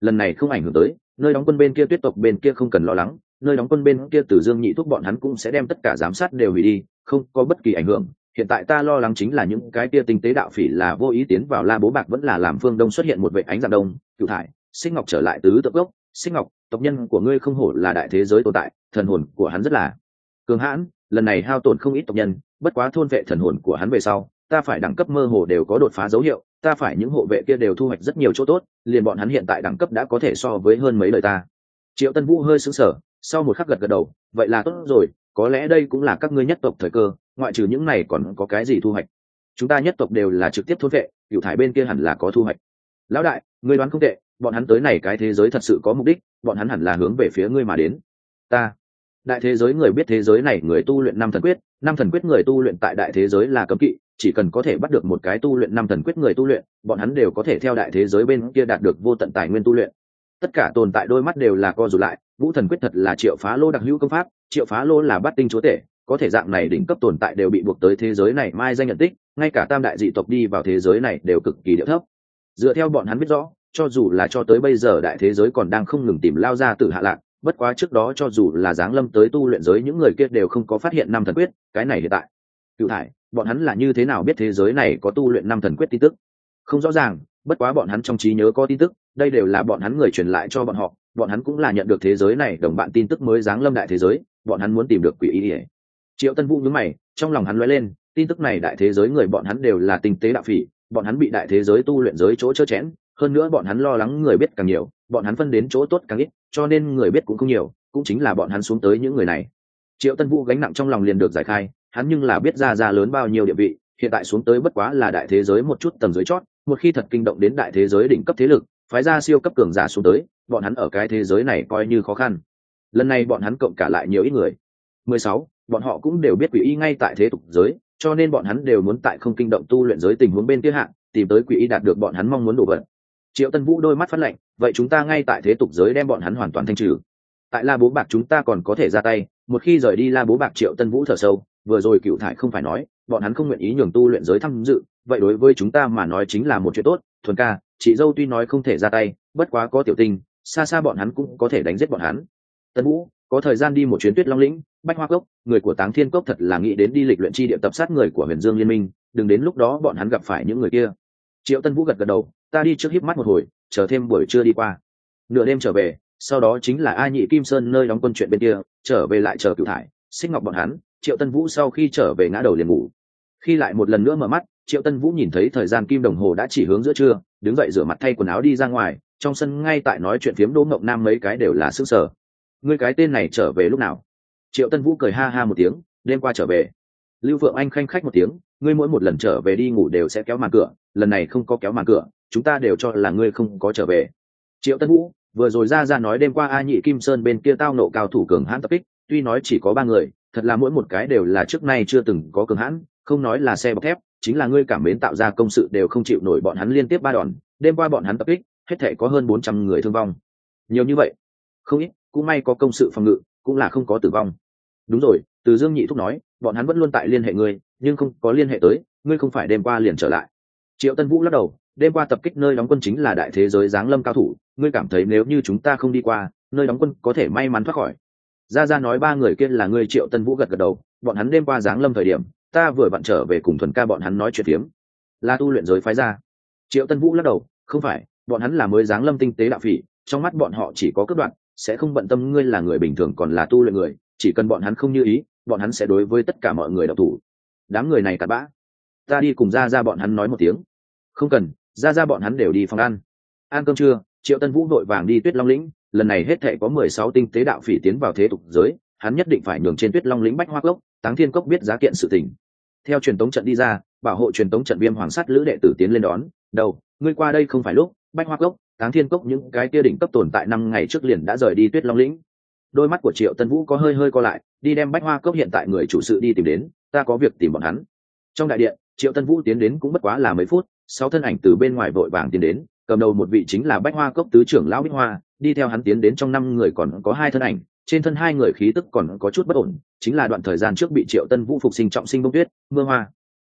lần này không ảnh hưởng tới nơi đóng quân bên kia, tuyết tộc bên kia không cần lo lắng, nơi đóng quân bên kia Tử Dương Nhị Thúc bọn hắn cũng sẽ đem tất cả giám sát đều hủy đi, không có bất kỳ ảnh hưởng. Hiện tại ta lo lắng chính là những cái kia tinh tế đạo phỉ là vô ý tiến vào La Bố Bạc, vẫn là làm phương đông xuất hiện một vệt ánh dạng đông. Cửu Thải, Xích Ngọc trở lại tứ tự gốc. Xích Ngọc, tộc nhân của ngươi không hổ là đại thế giới tồn tại, thần hồn của hắn rất là cường hãn, lần này hao tổn không ít tộc nhân, bất quá thôn vệ thần hồn của hắn về sau, ta phải đẳng cấp mơ hồ đều có đột phá dấu hiệu, ta phải những hộ vệ kia đều thu hoạch rất nhiều chỗ tốt, liền bọn hắn hiện tại đẳng cấp đã có thể so với hơn mấy đời ta. Triệu Tân Vũ hơi sững sờ, sau một khắc gật gật đầu, vậy là tốt rồi, có lẽ đây cũng là các ngươi nhất tộc thời cơ, ngoại trừ những này còn có cái gì thu hoạch? Chúng ta nhất tộc đều là trực tiếp thôn vệ, Cửu Thải bên kia hẳn là có thu hoạch. Lão đại, ngươi đoán không tệ, bọn hắn tới này cái thế giới thật sự có mục đích, bọn hắn hẳn là hướng về phía ngươi mà đến. Ta, đại thế giới người biết thế giới này người tu luyện năm thần quyết, năm thần quyết người tu luyện tại đại thế giới là cấm kỵ, chỉ cần có thể bắt được một cái tu luyện năm thần quyết người tu luyện, bọn hắn đều có thể theo đại thế giới bên kia đạt được vô tận tài nguyên tu luyện. Tất cả tồn tại đôi mắt đều là co rụt lại, Vũ thần quyết thật là Triệu Phá Lô đặc hữu công pháp, Triệu Phá Lô là bát tinh chúa tể, có thể dạng này đỉnh cấp tồn tại đều bị buộc tới thế giới này mai danh nhận tích, ngay cả tam đại dị tộc đi vào thế giới này đều cực kỳ điệu thấp. Dựa theo bọn hắn biết rõ, cho dù là cho tới bây giờ đại thế giới còn đang không ngừng tìm lao ra từ hạ lạc, bất quá trước đó cho dù là giáng lâm tới tu luyện giới những người kia đều không có phát hiện năm thần quyết, cái này hiện tại Cửu Thải, bọn hắn là như thế nào biết thế giới này có tu luyện năm thần quyết tin tức? Không rõ ràng, bất quá bọn hắn trong trí nhớ có tin tức, đây đều là bọn hắn người truyền lại cho bọn hắn cũng là nhận được thế giới này đồng bạn tin tức mới giáng lâm đại thế giới, bọn hắn muốn tìm được quỷ ý. Triệu Tân Vũ nhướng mày, trong lòng hắn lóe lên, tin tức này đại thế giới người bọn hắn đều là tinh tế đạo phỉ, bọn hắn bị đại thế giới tu luyện giới chỗ chớ chẽn, hơn nữa bọn hắn lo lắng người biết càng nhiều, bọn hắn phân đến chỗ tốt càng ít, cho nên người biết cũng không nhiều, cũng chính là bọn hắn xuống tới những người này. Triệu Tân Vũ gánh nặng trong lòng liền được giải khai, hắn nhưng là biết ra lớn bao nhiêu địa vị, hiện tại xuống tới bất quá là đại thế giới một chút tầng dưới chót, một khi thật kinh động đến đại thế giới đỉnh cấp thế lực, phái ra siêu cấp cường giả xuống tới, bọn hắn ở cái thế giới này coi như khó khăn. Lần này bọn hắn cộng cả lại nhiều ít người. 16, bọn họ cũng đều biết quỷ y ngay tại thế tục giới, cho nên bọn hắn đều muốn tại không kinh động tu luyện giới tình huống bên kia hạng, tìm tới quỷ y đạt được bọn hắn mong muốn đồ vật. Triệu Tân Vũ đôi mắt phát lạnh, vậy chúng ta ngay tại thế tục giới đem bọn hắn hoàn toàn thanh trừ. Tại La Bố Bạc chúng ta còn có thể ra tay, một khi rời đi La Bố Bạc. Triệu Tân Vũ thở sâu, vừa rồi Cửu Thải không phải nói, bọn hắn không nguyện ý nhường tu luyện giới tham dự, vậy đối với chúng ta mà nói chính là một chuyện tốt. Thuần ca, chị dâu tuy nói không thể ra tay, bất quá có Tiểu Tinh, xa xa bọn hắn cũng có thể đánh giết bọn hắn. Tân Vũ, có thời gian đi một chuyến Tuyết Long lĩnh, Bách Hoa Cốc, người của Táng Thiên Cốc thật là nghĩ đến đi lịch luyện chi địa tập sát người của Huyền Dương Liên Minh, đừng đến lúc đó bọn hắn gặp phải những người kia. Triệu Tân Vũ gật gật đầu, ta đi trước híp mắt một hồi, chờ thêm buổi trưa đi qua. Nửa đêm trở về, sau đó chính là A Nhị Kim Sơn nơi đóng quân chuyện bên kia, trở về lại chờ Cửu Thải, Xích Ngọc bọn hắn. Triệu Tân Vũ sau khi trở về ngã đầu liền ngủ. Khi lại một lần nữa mở mắt, Triệu Tân Vũ nhìn thấy thời gian kim đồng hồ đã chỉ hướng giữa trưa, đứng dậy rửa mặt thay quần áo đi ra ngoài, trong sân ngay tại nói chuyện phiếm Đỗ Ngộng Nam mấy cái đều là sững sờ. Ngươi cái tên này trở về lúc nào? Triệu Tân Vũ cười ha ha một tiếng, đêm qua trở về. Lưu Phượng Anh khanh khách một tiếng, ngươi mỗi một lần trở về đi ngủ đều sẽ kéo màn cửa, lần này không có kéo màn cửa, chúng ta đều cho là ngươi không có trở về. Triệu Tân Vũ vừa rồi ra nói đêm qua A Nhị Kim Sơn bên kia tao nộ cao thủ cường hãn tập kích, tuy nói chỉ có 3 người, thật là mỗi một cái đều là trước nay chưa từng có cường hãn, không nói là xe bọc thép, chính là ngươi cảm mến tạo ra công sự đều không chịu nổi bọn hắn liên tiếp 3 đòn, đêm qua bọn hắn tập kích, hết thảy có hơn 400 người thương vong. Nhiều như vậy? Không ít, cũng may có công sự phòng ngự, cũng là không có tử vong. Đúng rồi, Từ Dương Nhị Thúc nói, bọn hắn vẫn luôn tại liên hệ ngươi, nhưng không có liên hệ tới, ngươi không phải đêm qua liền trở lại. Triệu Tân Vũ lắc đầu, đêm qua tập kích nơi đóng quân chính là đại thế giới giáng lâm cao thủ, ngươi cảm thấy nếu như chúng ta không đi qua, nơi đóng quân có thể may mắn thoát khỏi. Ra nói 3 người kia là ngươi. Triệu Tân Vũ gật gật đầu, bọn hắn đêm qua giáng lâm thời điểm, ta vừa vặn trở về cùng Thuần ca bọn hắn nói chuyện phiếm. Là tu luyện giới phái ra. Triệu Tân Vũ lắc đầu, không phải, bọn hắn là mới giáng lâm tinh tế đạo phỉ, trong mắt bọn họ chỉ có cướp đoạt, sẽ không bận tâm ngươi là người bình thường còn là tu luyện người, chỉ cần bọn hắn không như ý, bọn hắn sẽ đối với tất cả mọi người độc thủ. Đám người này cặn bã, ta đi cùng ra bọn hắn nói một tiếng. Không cần, ra bọn hắn đều đi phòng ăn cơm trưa. Triệu Tân Vũ vội vàng đi Tuyết Long lĩnh, lần này hết thảy có 16 tinh tế đạo phỉ tiến vào thế tục giới, hắn nhất định phải nhường trên Tuyết Long lĩnh Bách Hoa Cốc, Táng Thiên Cốc biết giá kiện sự tình. Theo truyền tống trận đi ra, bảo hộ truyền tống trận Viêm Hoàng Sắt lữ đệ tử tiến lên đón, đầu, ngươi qua đây không phải lúc, Bách Hoa Cốc, Táng Thiên Cốc những cái kia đỉnh cấp tồn tại 5 ngày trước liền đã rời đi Tuyết Long lĩnh. Đôi mắt của Triệu Tân Vũ có hơi co lại, đi đem Bách Hoa Cốc hiện tại người chủ sự đi tìm đến, ta có việc tìm bọn hắn. Trong đại điện, Triệu Tân Vũ tiến đến cũng bất quá là mấy phút, 6 thân ảnh từ bên ngoài vội vàng tiến đến, cầm đầu một vị chính là Bách Hoa Cốc tứ trưởng lão Bích Hoa, đi theo hắn tiến đến trong 5 người còn có 2 thân ảnh, trên thân 2 người khí tức còn có chút bất ổn, chính là đoạn thời gian trước bị Triệu Tân Vũ phục sinh trọng sinh Bông Tuyết, Mưa Hoa.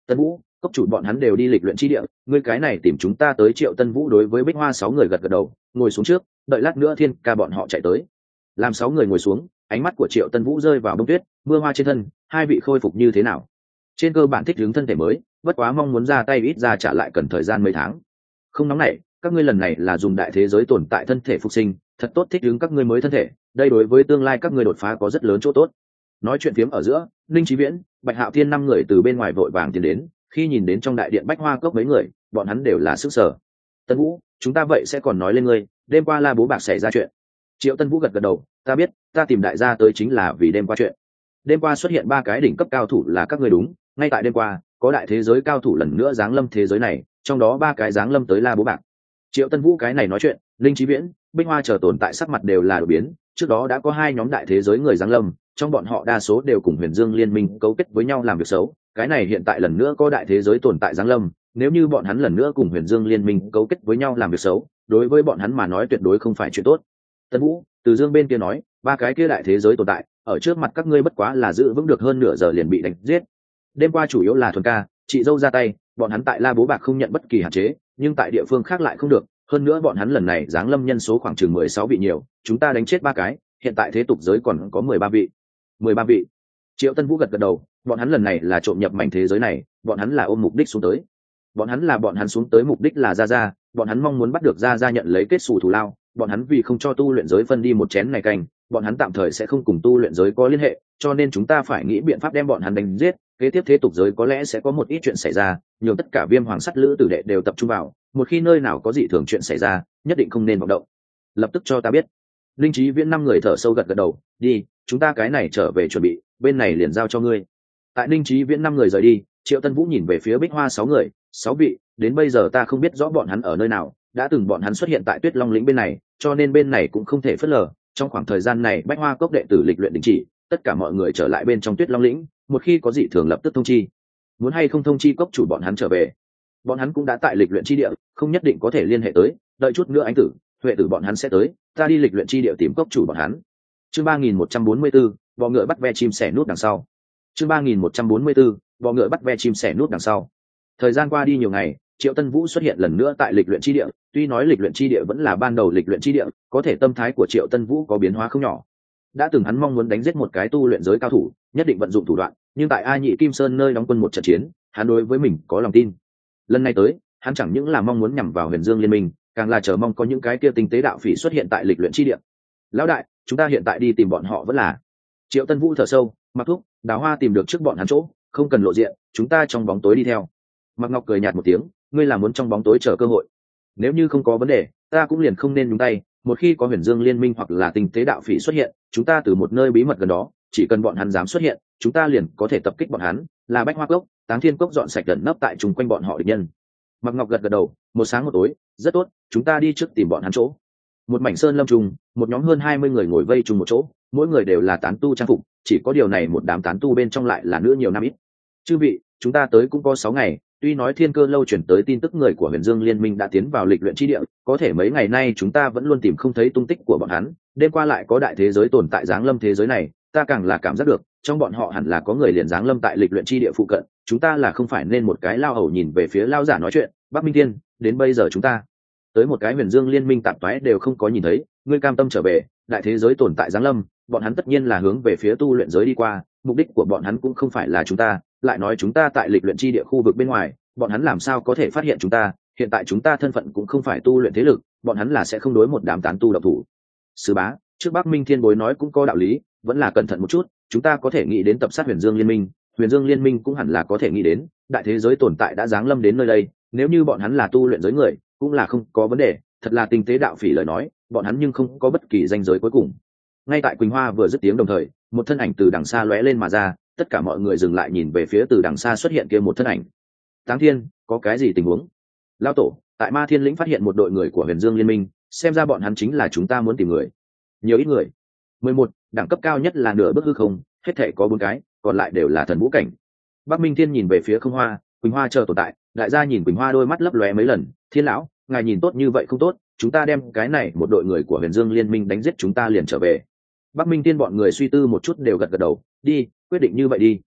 Tân Vũ, cốc chủ bọn hắn đều đi lịch luyện chi địa, ngươi cái này tìm chúng ta tới. Triệu Tân Vũ đối với Bích Hoa 6 người gật gật đầu, ngồi xuống trước, đợi lát nữa Thiên Ca bọn họ chạy tới. Làm 6 người ngồi xuống, ánh mắt của Triệu Tân Vũ rơi vào bông tuyết, mưa hoa trên thân, hai vị khôi phục như thế nào? Trên cơ bản thích ứng thân thể mới, bất quá mong muốn ra tay ít ra trả lại cần thời gian mấy tháng. Không nóng nảy, các ngươi lần này là dùng đại thế giới tồn tại thân thể phục sinh, thật tốt thích ứng các ngươi mới thân thể, đây đối với tương lai các ngươi đột phá có rất lớn chỗ tốt. Nói chuyện phiếm ở giữa, Linh Chí Viễn, Bạch Hạo Thiên 5 người từ bên ngoài vội vàng tiến đến, khi nhìn đến trong đại điện Bách Hoa Cốc mấy người, bọn hắn đều là sức sở. Tân Vũ, chúng ta vậy sẽ còn nói lên ngươi, đêm qua La Bố Bạc xảy ra chuyện. Triệu Tân Vũ gật gật đầu, ta biết, ta tìm đại gia tới chính là vì đêm qua chuyện. Đêm qua xuất hiện 3 cái đỉnh cấp cao thủ là các ngươi đúng, ngay tại đêm qua, có đại thế giới cao thủ lần nữa giáng lâm thế giới này, trong đó 3 cái giáng lâm tới La Bố Bạc. Triệu Tân Vũ cái này nói chuyện, Linh Chí Viễn, Bích Hoa chờ tồn tại sắc mặt đều là đổi biến, trước đó đã có 2 nhóm đại thế giới người giáng lâm, trong bọn họ đa số đều cùng Huyền Dương Liên minh cấu kết với nhau làm việc xấu, cái này hiện tại lần nữa có đại thế giới tồn tại giáng lâm, nếu như bọn hắn lần nữa cùng Huyền Dương Liên minh cấu kết với nhau làm việc xấu, đối với bọn hắn mà nói tuyệt đối không phải chuyện tốt. Tân Vũ, Từ Dương bên kia nói, 3 cái kia đại thế giới tồn tại, ở trước mặt các ngươi bất quá là giữ vững được hơn nửa giờ liền bị đánh giết. Đêm qua chủ yếu là Thuần Ca, chị dâu ra tay, bọn hắn tại La Bố Bạc không nhận bất kỳ hạn chế, nhưng tại địa phương khác lại không được, hơn nữa bọn hắn lần này giáng lâm nhân số khoảng chừng 16 vị nhiều, chúng ta đánh chết 3 cái, hiện tại thế tục giới còn có 13 vị. 13 vị. Triệu Tân Vũ gật gật đầu, bọn hắn lần này là trộm nhập mảnh thế giới này, bọn hắn là ôm mục đích xuống tới. Bọn hắn xuống tới mục đích là Gia Gia, bọn hắn mong muốn bắt được Gia Gia nhận lấy kết xù thù lao, bọn hắn vì không cho tu luyện giới phân đi một chén này canh, bọn hắn tạm thời sẽ không cùng tu luyện giới có liên hệ, cho nên chúng ta phải nghĩ biện pháp đem bọn hắn đánh giết, kế tiếp thế tục giới có lẽ sẽ có một ít chuyện xảy ra, nhường tất cả Viêm Hoàng Sắt Lữ tử đệ đều tập trung vào, một khi nơi nào có dị thường chuyện xảy ra, nhất định không nên vọng động. Lập tức cho ta biết. Linh Chí Viễn 5 người thở sâu gật gật đầu, đi, chúng ta cái này trở về chuẩn bị, bên này liền giao cho ngươi. Tại Linh Chí Viễn 5 người rời đi, Triệu Tân Vũ nhìn về phía Bích Hoa 6 người, 6 vị, đến bây giờ ta không biết rõ bọn hắn ở nơi nào, đã từng bọn hắn xuất hiện tại Tuyết Long lĩnh bên này, cho nên bên này cũng không thể phớt lờ. Trong khoảng thời gian này Bách Hoa Cốc đệ tử lịch luyện đình chỉ, tất cả mọi người trở lại bên trong Tuyết Long lĩnh, một khi có dị thường lập tức thông chi. Muốn hay không thông chi cốc chủ bọn hắn trở về. Bọn hắn cũng đã tại lịch luyện chi địa, không nhất định có thể liên hệ tới, đợi chút nữa anh tử, huệ tử bọn hắn sẽ tới, ta đi lịch luyện chi địa tìm cốc chủ bọn hắn. Chương 3144, bò ngựa bắt ve chim sẻ nút đằng sau. Chương 3144, bò ngựa bắt ve chim sẻ nút đằng sau. Thời gian qua đi nhiều ngày, Triệu Tân Vũ xuất hiện lần nữa tại lịch luyện chi địa, tuy nói lịch luyện chi địa vẫn là ban đầu lịch luyện chi địa, có thể tâm thái của Triệu Tân Vũ có biến hóa không nhỏ. Đã từng hắn mong muốn đánh giết một cái tu luyện giới cao thủ, nhất định vận dụng thủ đoạn, nhưng tại A Nhị Kim Sơn nơi đóng quân một trận chiến, hắn đối với mình có lòng tin. Lần này tới, hắn chẳng những là mong muốn nhằm vào Huyền Dương Liên minh, càng là chờ mong có những cái kia tinh tế đạo phỉ xuất hiện tại lịch luyện chi địa. Lão đại, chúng ta hiện tại đi tìm bọn họ vẫn là. Triệu Tân Vũ thở sâu, Mặc Thúc, Đào Hoa tìm được trước bọn hắn chỗ, không cần lộ diện, chúng ta trong bóng tối đi theo. Mạc Ngọc cười nhạt một tiếng, ngươi là muốn trong bóng tối chờ cơ hội. Nếu như không có vấn đề, ta cũng liền không nên nhúng tay, một khi có Huyền Dương Liên minh hoặc là tinh tế đạo phỉ xuất hiện, chúng ta từ một nơi bí mật gần đó, chỉ cần bọn hắn dám xuất hiện, chúng ta liền có thể tập kích bọn hắn, là Bách Hoa Cốc, Táng Thiên Cốc dọn sạch gần nấp tại chung quanh bọn họ địch nhân. Mạc Ngọc gật gật đầu, một sáng một tối, rất tốt, chúng ta đi trước tìm bọn hắn chỗ. Một mảnh sơn lâm trùng, một nhóm hơn 20 người ngồi vây chung một chỗ, mỗi người đều là tán tu trang phục, chỉ có điều này một đám tán tu bên trong lại là nữ nhiều nam ít. Chư vị, chúng ta tới cũng có 6 ngày, tuy nói Thiên Cơ lâu chuyển tới tin tức người của Huyền Dương Liên minh đã tiến vào lịch luyện chi địa, có thể mấy ngày nay chúng ta vẫn luôn tìm không thấy tung tích của bọn hắn, đêm qua lại có đại thế giới tồn tại giáng lâm thế giới này, ta càng là cảm giác được, trong bọn họ hẳn là có người liền giáng lâm tại lịch luyện chi địa phụ cận, chúng ta là không phải nên một cái lao hầu nhìn về phía lao giả nói chuyện, Bắc Minh Thiên, đến bây giờ chúng ta tới một cái Huyền Dương Liên minh tạp toái đều không có nhìn thấy, ngươi cam tâm trở về, đại thế giới tồn tại giáng lâm, bọn hắn tất nhiên là hướng về phía tu luyện giới đi qua, mục đích của bọn hắn cũng không phải là chúng ta, lại nói chúng ta tại lịch luyện chi địa khu vực bên ngoài, bọn hắn làm sao có thể phát hiện chúng ta, hiện tại chúng ta thân phận cũng không phải tu luyện thế lực, bọn hắn là sẽ không đối một đám tán tu độc thủ. Sư bá, trước Bắc Minh Thiên bối nói cũng có đạo lý, vẫn là cẩn thận một chút, chúng ta có thể nghĩ đến tập sát Huyền Dương Liên minh, Huyền Dương Liên minh cũng hẳn là có thể nghĩ đến, đại thế giới tồn tại đã giáng lâm đến nơi đây, nếu như bọn hắn là tu luyện giới người, cũng là không có vấn đề, thật là tinh tế đạo phỉ lời nói, bọn hắn nhưng không có bất kỳ danh giới cuối cùng. Ngay tại Quỳnh Hoa vừa dứt tiếng đồng thời, một thân ảnh từ đằng xa lóe lên mà ra, tất cả mọi người dừng lại nhìn về phía từ đằng xa xuất hiện kia một thân ảnh. Táng Thiên, có cái gì tình huống? Lão tổ, tại Ma Thiên lĩnh phát hiện một đội người của Huyền Dương Liên minh, xem ra bọn hắn chính là chúng ta muốn tìm người. Nhiều ít người? 11, đẳng cấp cao nhất là nửa bước hư không, hết thể có 4 cái, còn lại đều là thần vũ cảnh. Bắc Minh Thiên nhìn về phía Không Hoa, Quỳnh Hoa chờ tồn tại, đại gia nhìn Quỳnh Hoa đôi mắt lấp lóe mấy lần, Thiên lão, ngài nhìn tốt như vậy không tốt, chúng ta đem cái này một đội người của Huyền Dương Liên minh đánh giết chúng ta liền trở về. Bắc Minh Thiên bọn người suy tư một chút đều gật gật đầu, đi, quyết định như vậy đi.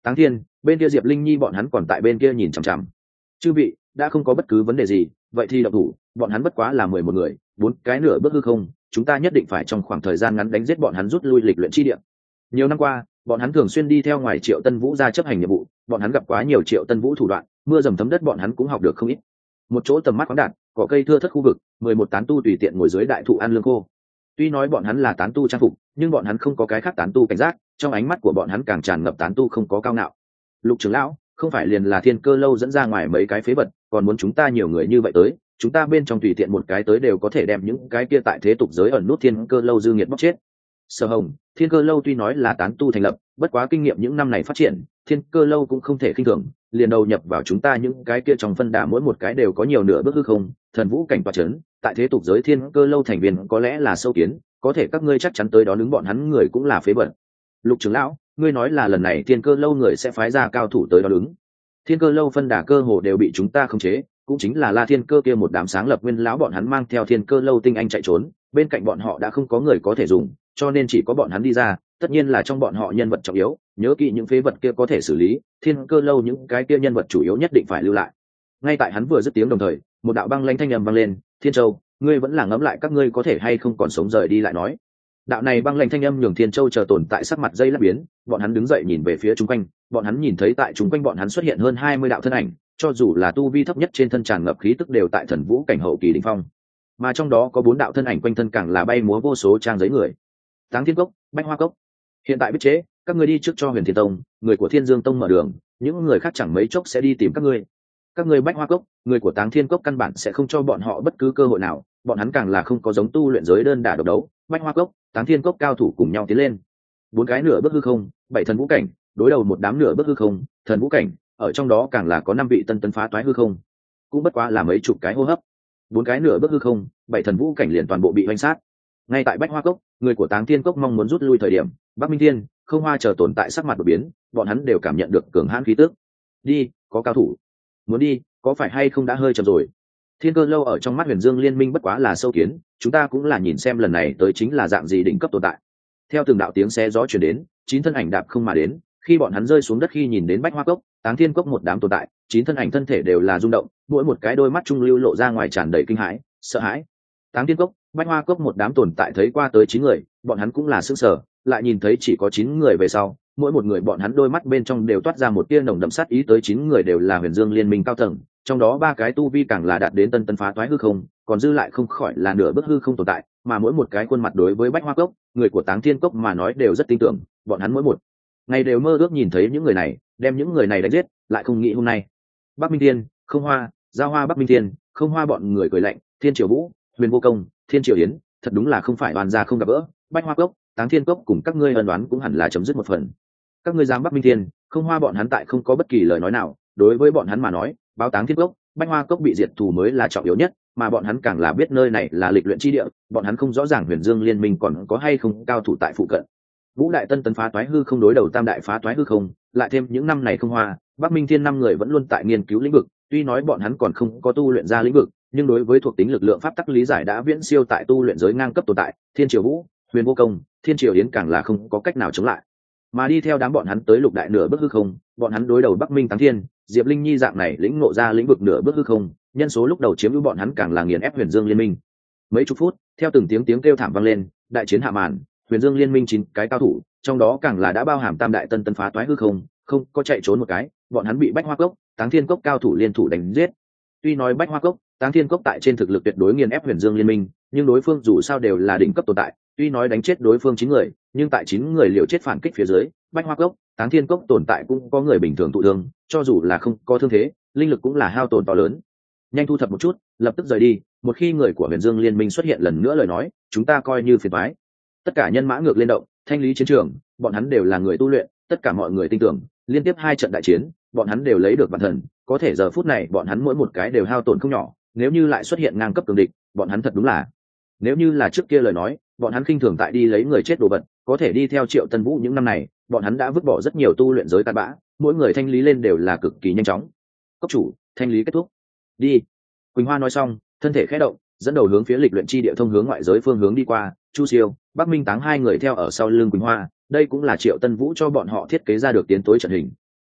Táng Thiên, bên kia Diệp Linh Nhi bọn hắn còn tại bên kia nhìn chằm chằm. Chư vị, đã không có bất cứ vấn đề gì, vậy thì động thủ, bọn hắn bất quá là 11 người, 4 cái nửa bước hư không, chúng ta nhất định phải trong khoảng thời gian ngắn đánh giết bọn hắn, rút lui lịch luyện chi địa. Nhiều năm qua, bọn hắn thường xuyên đi theo ngoài Triệu Tân Vũ ra chấp hành nhiệm vụ, bọn hắn gặp quá nhiều Triệu Tân Vũ thủ đoạn, mưa dầm thấm đất bọn hắn cũng học được không ít. Một chỗ tầm mắt khoáng đạt, cỏ cây thưa thớt khu vực, 11 tán tu tùy tiện ngồi dưới đại thụ ăn lương khô. Tuy nói bọn hắn là tán tu trang phục, nhưng bọn hắn không có cái khác tán tu cảnh giác, trong ánh mắt của bọn hắn càng tràn ngập tán tu không có cao ngạo. Lục trưởng lão, không phải liền là Thiên Cơ lâu dẫn ra ngoài mấy cái phế vật, còn muốn chúng ta nhiều người như vậy tới, chúng ta bên trong tùy tiện một cái tới đều có thể đem những cái kia tại thế tục giới ẩn nút Thiên Cơ lâu dư nghiệt bóc chết. Sở Hồng, Thiên Cơ lâu tuy nói là tán tu thành lập, bất quá kinh nghiệm những năm này phát triển, Thiên Cơ lâu cũng không thể khinh thường, liền đầu nhập vào chúng ta những cái kia trong phân đà mỗi một cái đều có nhiều nửa bước hư không, thần vũ cảnh tọa chấn, tại thế tục giới Thiên Cơ lâu thành viên có lẽ là sâu kiến, có thể các ngươi chắc chắn tới đó đứng bọn hắn người cũng là phế vật. Lục trưởng lão, ngươi nói là lần này Thiên Cơ lâu người sẽ phái ra cao thủ tới đó đứng. Thiên Cơ lâu phân đà cơ hồ đều bị chúng ta khống chế, cũng chính là La Thiên Cơ kia một đám sáng lập nguyên lão bọn hắn mang theo Thiên Cơ lâu tinh anh chạy trốn, bên cạnh bọn họ đã không có người có thể dùng, cho nên chỉ có bọn hắn đi ra, tất nhiên là trong bọn họ nhân vật trọng yếu, nhớ kỹ những phế vật kia có thể xử lý, Thiên Cơ lâu những cái kia nhân vật chủ yếu nhất định phải lưu lại. Ngay tại hắn vừa dứt tiếng đồng thời, một đạo băng lãnh thanh âm vang lên, Thiên Châu, ngươi vẫn là ngẫm lại các ngươi có thể hay không còn sống rời đi lại nói. Đạo này băng lãnh thanh âm nhường Thiên Châu chờ tồn tại sắc mặt dây lắc biến, bọn hắn đứng dậy nhìn về phía chung quanh, bọn hắn nhìn thấy tại chung quanh bọn hắn xuất hiện hơn 20 đạo thân ảnh, cho dù là tu vi thấp nhất trên thân tràn ngập khí tức đều tại thần vũ cảnh hậu kỳ đỉnh phong, mà trong đó có 4 đạo thân ảnh quanh thân càng là bay múa vô số trang giấy người. Táng Thiên Cốc, Bách Hoa Cốc, hiện tại biết chế, các ngươi đi trước cho Huyền Thiên Tông, người của Thiên Dương Tông mở đường, những người khác chẳng mấy chốc sẽ đi tìm các ngươi. Các ngươi Bách Hoa Cốc, người của Táng Thiên Cốc căn bản sẽ không cho bọn họ bất cứ cơ hội nào, bọn hắn càng là không có giống tu luyện giới đơn đả độc đấu. Bách Hoa Cốc, Táng Thiên Cốc cao thủ cùng nhau tiến lên. 4 cái nửa bước hư không, 7 thần vũ cảnh, đối đầu một đám nửa bước hư không, thần vũ cảnh, ở trong đó càng là có 5 vị tân tấn phá toái hư không, cũng bất quá là mấy chục cái hô hấp. 4 cái nửa bước hư không, 7 thần vũ cảnh liền toàn bộ bị hoành sát. Ngay tại Bách Hoa Cốc, người của Táng Thiên Cốc mong muốn rút lui thời điểm, Bắc Minh Thiên, Không Hoa chờ tồn tại sắc mặt đột biến, bọn hắn đều cảm nhận được cường hãn khí tức. Đi, có cao thủ. Muốn đi, có phải hay không đã hơi chậm rồi. Thiên Cơ lâu ở trong mắt Huyền Dương Liên minh bất quá là sâu kiến, chúng ta cũng là nhìn xem lần này tới chính là dạng gì đỉnh cấp tồn tại. Theo từng đạo tiếng xé gió truyền đến, 9 thân ảnh đạp không mà đến, khi bọn hắn rơi xuống đất khi nhìn đến Bách Hoa Cốc, Táng Thiên Cốc một đám tồn tại, 9 thân ảnh thân thể đều là rung động, mỗi một cái đôi mắt trung lưu lộ ra ngoài tràn đầy kinh hãi, sợ hãi. Táng Thiên Cốc, Bách Hoa Cốc một đám tồn tại thấy qua tới 9 người, bọn hắn cũng là sững sờ, lại nhìn thấy chỉ có 9 người về sau, mỗi một người bọn hắn đôi mắt bên trong đều toát ra một tia nồng đậm sát ý, tới 9 người đều là Huyền Dương Liên minh cao tầng, trong đó 3 cái tu vi càng là đạt đến tân phá toái hư không, còn dư lại không khỏi là nửa bước hư không tồn tại, mà mỗi một cái khuôn mặt đối với Bách Hoa Cốc, người của Táng Thiên Cốc mà nói đều rất tin tưởng, bọn hắn mỗi một ngày đều mơ ước nhìn thấy những người này, đem những người này đánh giết, lại không nghĩ hôm nay. Bắc Minh Thiên, Không Hoa, Giao Hoa Bắc Minh Thiên, Không Hoa bọn người cười lạnh, Thiên Triều Vũ, Huyền Vô Công, Thiên Triều Yến, thật đúng là không phải oan gia không gặp gỡ, Bách Hoa Cốc, Táng Thiên Cốc cùng các ngươi ân đoán cũng hẳn là chấm dứt một phần. Các ngươi dám Bắc Minh Thiên, Không Hoa bọn hắn tại không có bất kỳ lời nói nào, đối với bọn hắn mà nói, báo Táng Thiên Cốc, Bách Hoa Cốc bị diệt thù mới là trọng yếu nhất, mà bọn hắn càng là biết nơi này là lịch luyện chi địa, bọn hắn không rõ ràng Huyền Dương Liên minh còn có hay không cao thủ tại phụ cận. Vũ Đại Tân tấn phá toái hư không đối đầu Tam Đại phá toái hư không, lại thêm những năm này Không Hoa, Bắc Minh Thiên 5 người vẫn luôn tại nghiên cứu lĩnh vực, tuy nói bọn hắn còn không có tu luyện ra lĩnh vực, nhưng đối với thuộc tính lực lượng pháp tắc lý giải đã viễn siêu tại tu luyện giới ngang cấp tồn tại, Thiên Triều Vũ, Huyền Vô Công, Thiên Triều Yến càng là không có cách nào chống lại. Mà đi theo đám bọn hắn tới lục đại nửa bước hư không, bọn hắn đối đầu Bắc Minh Táng Thiên, Diệp Linh Nhi dạng này lĩnh ngộ ra lĩnh vực nửa bước hư không, nhân số lúc đầu chiếm ưu bọn hắn càng là nghiền ép Huyền Dương Liên minh. Mấy chục phút, theo từng tiếng kêu thảm vang lên, đại chiến hạ màn, Huyền Dương Liên minh 9 cái cao thủ, trong đó càng là đã bao hàm Tam Đại tân phá toái hư không, không có chạy trốn một cái, bọn hắn bị Bách Hoa Cốc, Táng Thiên Cốc cao thủ liên thủ đánh giết. Tuy nói Bách Hoa Cốc, Táng Thiên Cốc tại trên thực lực tuyệt đối nghiền ép Huyền Dương Liên minh, nhưng đối phương dù sao đều là đỉnh cấp tồn tại, tuy nói đánh chết đối phương 9 người, nhưng tại 9 người liều chết phản kích phía dưới, Bách Hoa Cốc, Táng Thiên Cốc tồn tại cũng có người bình thường thụ thương, cho dù là không có thương thế, linh lực cũng là hao tổn to lớn. Nhanh thu thập một chút, lập tức rời đi, một khi người của Huyền Dương Liên minh xuất hiện lần nữa lời nói, chúng ta coi như phiền toái. Tất cả nhân mã ngược lên động, thanh lý chiến trường, bọn hắn đều là người tu luyện, tất cả mọi người tin tưởng, liên tiếp 2 trận đại chiến, bọn hắn đều lấy được bản thần, có thể giờ phút này bọn hắn mỗi một cái đều hao tổn không nhỏ, nếu như lại xuất hiện ngang cấp cường địch, bọn hắn thật đúng là, nếu như là trước kia lời nói, bọn hắn khinh thường tại đi lấy người chết đồ vật, có thể đi theo Triệu Tân Vũ những năm này, bọn hắn đã vứt bỏ rất nhiều tu luyện giới tàn bã, mỗi người thanh lý lên đều là cực kỳ nhanh chóng. Cốc chủ, thanh lý kết thúc. Đi. Quỳnh Hoa nói xong, thân thể khẽ động, dẫn đầu hướng phía lịch luyện chi địa thông hướng ngoại giới phương hướng đi qua. Chu Siêu, Bắc Minh Táng 2 người theo ở sau lưng Quỳnh Hoa, đây cũng là Triệu Tân Vũ cho bọn họ thiết kế ra được tiến tối trận hình.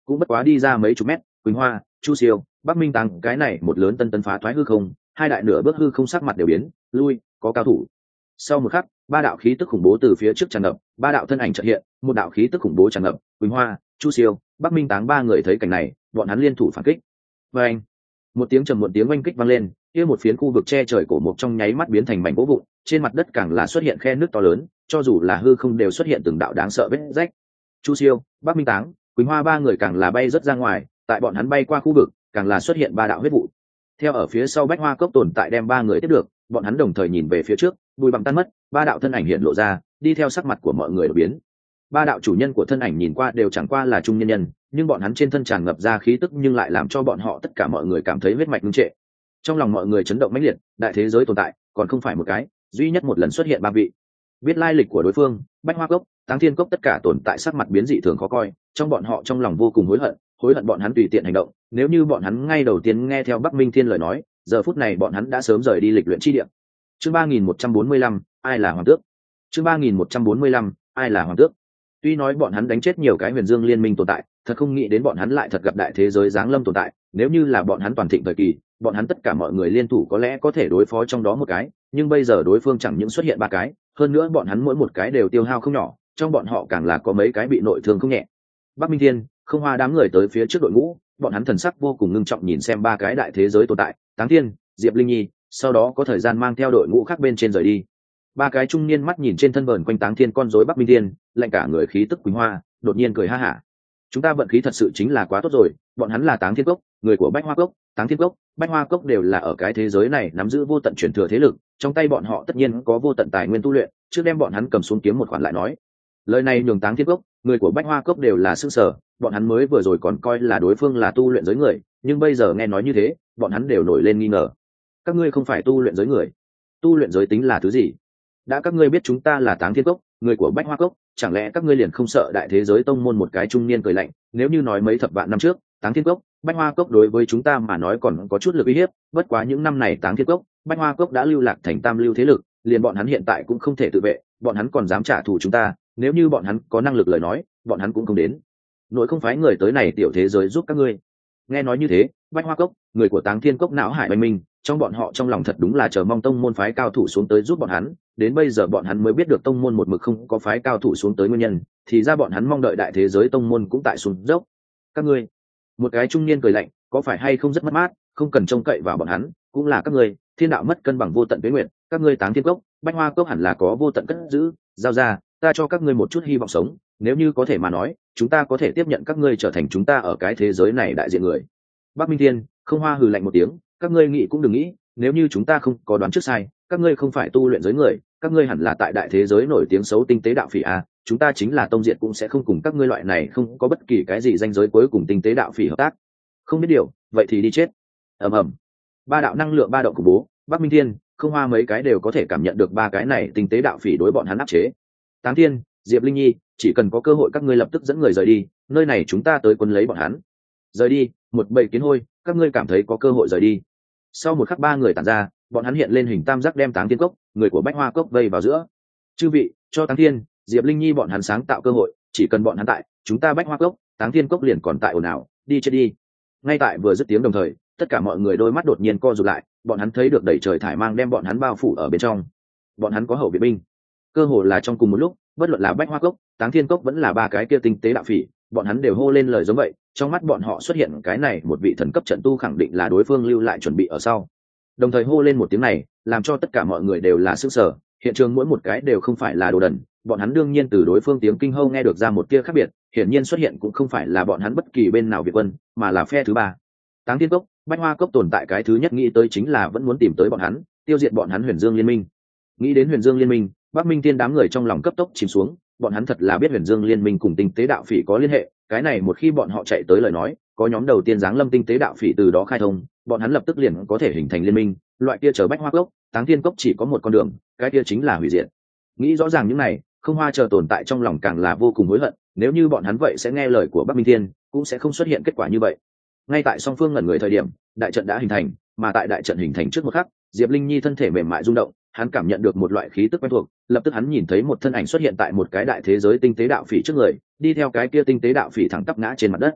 cũng bất quá đi ra mấy chục mét. Quỳnh Hoa, Chu Siêu, Bắc Minh Táng cái này một lớn tân phá thoái hư không, hai đại nửa bước hư không sắc mặt đều biến, lui, có cao thủ. Sau một khắc, ba đạo khí tức khủng bố từ phía trước tràn ngập, ba đạo thân ảnh chợt hiện, một đạo khí tức khủng bố tràn ngập. Quỳnh Hoa, Chu Siêu, Bắc Minh Táng ba người thấy cảnh này, bọn hắn liên thủ phản kích. Và anh, một tiếng trầm một tiếng oanh kích vang lên, kia một phiến khu vực che trời cổ mục trong nháy mắt biến thành mảnh gỗ vụn, trên mặt đất càng là xuất hiện khe nước to lớn, cho dù là hư không đều xuất hiện từng đạo đáng sợ vết rách. Chu Siêu, Bắc Minh Táng, Quỳnh Hoa ba người càng là bay rất ra ngoài, tại bọn hắn bay qua khu vực, càng là xuất hiện ba đạo huyết vụ. Theo ở phía sau Bách Hoa Cốc tồn tại đem ba người tiếp được, bọn hắn đồng thời nhìn về phía trước, bùi bằng tan mất, ba đạo thân ảnh hiện lộ ra, đi theo sắc mặt của mọi người đổi biến. Ba đạo chủ nhân của thân ảnh nhìn qua đều chẳng qua là trung nhân nhân, nhưng bọn hắn trên thân tràn ngập ra khí tức nhưng lại làm cho bọn họ tất cả mọi người cảm thấy huyết mạch ngưng trệ. Trong lòng mọi người chấn động mãnh liệt, đại thế giới tồn tại, còn không phải một cái, duy nhất một lần xuất hiện ba vị. Biết lai lịch của đối phương, Bách Hoa Cốc, Táng Thiên Cốc tất cả tồn tại sắc mặt biến dị thường khó coi, trong bọn họ trong lòng vô cùng hối hận bọn hắn tùy tiện hành động, nếu như bọn hắn ngay đầu tiên nghe theo Bắc Minh Thiên lời nói, giờ phút này bọn hắn đã sớm rời đi lịch luyện chi địa. Chương 3145, ai là hoàng tước? Chương 3145, ai là hoàng tước? Tuy nói bọn hắn đánh chết nhiều cái Huyền Dương Liên Minh tồn tại, thật không nghĩ đến bọn hắn lại thật gặp đại thế giới giáng lâm tồn tại, nếu như là bọn hắn toàn thịnh thời kỳ, bọn hắn tất cả mọi người liên thủ có lẽ có thể đối phó trong đó một cái, nhưng bây giờ đối phương chẳng những xuất hiện ba cái, hơn nữa bọn hắn mỗi một cái đều tiêu hao không nhỏ, trong bọn họ càng là có mấy cái bị nội thương không nhẹ. Bắc Minh Thiên, Không Hoa đám người tới phía trước đội ngũ, bọn hắn thần sắc vô cùng ngưng trọng nhìn xem ba cái đại thế giới tồn tại, Táng Thiên, Diệp Linh Nhi, sau đó có thời gian mang theo đội ngũ khác bên trên rời đi. Ba cái trung niên mắt nhìn trên thân vờn quanh Táng Thiên con rối Bắc Minh Thiên, lạnh cả người khí tức Quỳnh Hoa, đột nhiên cười ha hả. Chúng ta vận khí thật sự chính là quá tốt rồi, bọn hắn là Táng Thiên Cốc, người của Bách Hoa Cốc, Táng Thiên Cốc, Bách Hoa Cốc đều là ở cái thế giới này nắm giữ vô tận truyền thừa thế lực, trong tay bọn họ tất nhiên có vô tận tài nguyên tu luyện, trước đem bọn hắn cầm xuống kiếm một khoản lại nói. Lời này nhường Táng Thiên Cốc, người của Bách Hoa Cốc đều là sửng sở, bọn hắn mới vừa rồi còn coi là đối phương là tu luyện giới người, nhưng bây giờ nghe nói như thế, bọn hắn đều nổi lên nghi ngờ. Các ngươi không phải tu luyện giới người, tu luyện giới tính là thứ gì? Đã các ngươi biết chúng ta là Táng Thiên Cốc, người của Bách Hoa Cốc, chẳng lẽ các ngươi liền không sợ đại thế giới tông môn? Một cái trung niên cười lạnh, nếu như nói mấy thập vạn năm trước, Táng Thiên Cốc, Bách Hoa Cốc đối với chúng ta mà nói còn có chút lực uy hiếp, bất quá những năm này Táng Thiên Cốc, Bách Hoa Cốc đã lưu lạc thành tam lưu thế lực, liền bọn hắn hiện tại cũng không thể tự vệ, bọn hắn còn dám trả thù chúng ta, nếu như bọn hắn có năng lực lời nói, bọn hắn cũng không đến nội không phái người tới này tiểu thế giới giúp các ngươi. Nghe nói như thế, Bách Hoa Cốc, người của Táng Thiên Cốc não hải oanh minh, trong bọn họ trong lòng thật đúng là chờ mong tông môn phái cao thủ xuống tới giúp bọn hắn, đến bây giờ bọn hắn mới biết được tông môn một mực không có phái cao thủ xuống tới nguyên nhân, thì ra bọn hắn mong đợi đại thế giới tông môn cũng tại xuống dốc. Các ngươi, một cái trung niên cười lạnh, có phải hay không rất mất mát, không cần trông cậy vào bọn hắn, cũng là các ngươi, thiên đạo mất cân bằng vô tận tuế nguyện, các ngươi Táng Thiên Cốc, Bách Hoa Cốc hẳn là có vô tận cất giữ, giao ra, ta cho các ngươi một chút hy vọng sống, nếu như có thể mà nói, chúng ta có thể tiếp nhận các ngươi trở thành chúng ta ở cái thế giới này đại diện người. Bắc Minh Thiên, Không Hoa hừ lạnh một tiếng, các ngươi nghĩ cũng đừng nghĩ, nếu như chúng ta không có đoán trước sai, các ngươi không phải tu luyện giới người, các ngươi hẳn là tại đại thế giới nổi tiếng xấu tinh tế đạo phỉ a, chúng ta chính là tông diện cũng sẽ không cùng các ngươi loại này không có bất kỳ cái gì danh giới cuối cùng tinh tế đạo phỉ hợp tác. Không biết điều, vậy thì đi chết. Ầm ầm. Ba đạo năng lượng ba động của bố, Bắc Minh Thiên, Không Hoa mấy cái đều có thể cảm nhận được ba cái này tinh tế đạo phỉ đối bọn hắn áp chế. Táng Thiên, Diệp Linh Nhi, chỉ cần có cơ hội các ngươi lập tức dẫn người rời đi, nơi này chúng ta tới quân lấy bọn hắn. Rời đi, một bầy kiến hôi, các ngươi cảm thấy có cơ hội rời đi. Sau một khắc ba người tản ra, bọn hắn hiện lên hình tam giác đem Táng Thiên Cốc, người của Bách Hoa Cốc vây vào giữa. Chư vị, cho Táng Thiên, Diệp Linh Nhi bọn hắn sáng tạo cơ hội, chỉ cần bọn hắn tại, chúng ta Bách Hoa Cốc, Táng Thiên Cốc liền còn tại ồn ào, đi chết đi. Ngay tại vừa dứt tiếng đồng thời, tất cả mọi người đôi mắt đột nhiên co rụt lại, bọn hắn thấy được đẩy trời thải mang đem bọn hắn bao phủ ở bên trong. Bọn hắn có hậu viện binh, cơ hồ là trong cùng một lúc, bất luận là Bách Hoa Cốc, Táng Thiên Cốc vẫn là ba cái kia tinh tế đạo phỉ, bọn hắn đều hô lên lời giống vậy, trong mắt bọn họ xuất hiện cái này một vị thần cấp trận tu khẳng định là đối phương lưu lại chuẩn bị ở sau. Đồng thời hô lên một tiếng này, làm cho tất cả mọi người đều là sửng sở, hiện trường mỗi một cái đều không phải là đồ đần, bọn hắn đương nhiên từ đối phương tiếng kinh hô nghe được ra một tia khác biệt, hiển nhiên xuất hiện cũng không phải là bọn hắn bất kỳ bên nào Việt quân, mà là phe thứ ba. Táng Thiên Cốc, Bách Hoa Cốc tồn tại cái thứ nhất nghĩ tới chính là vẫn muốn tìm tới bọn hắn, tiêu diệt bọn hắn Huyền Dương Liên Minh. Nghĩ đến Huyền Dương Liên Minh, Bắc Minh Thiên đám người trong lòng cấp tốc chìm xuống, bọn hắn thật là biết Huyền Dương Liên Minh cùng tinh tế đạo phỉ có liên hệ, cái này một khi bọn họ chạy tới lời nói, có nhóm đầu tiên giáng lâm tinh tế đạo phỉ từ đó khai thông, bọn hắn lập tức liền có thể hình thành liên minh, loại kia chờ Bách Hoa Cốc, Táng Thiên Cốc chỉ có một con đường, cái kia chính là hủy diệt. Nghĩ rõ ràng những này, Không Hoa chờ tồn tại trong lòng càng là vô cùng hối hận, nếu như bọn hắn vậy sẽ nghe lời của Bắc Minh Thiên, cũng sẽ không xuất hiện kết quả như vậy. Ngay tại song phương ngẩn người thời điểm, đại trận đã hình thành, mà tại đại trận hình thành trước một khắc, Diệp Linh Nhi thân thể mềm mại rung động, hắn cảm nhận được một loại khí tức quen thuộc, lập tức hắn nhìn thấy một thân ảnh xuất hiện tại một cái đại thế giới tinh tế đạo phỉ trước người, đi theo cái kia tinh tế đạo phỉ thẳng tắp ngã trên mặt đất.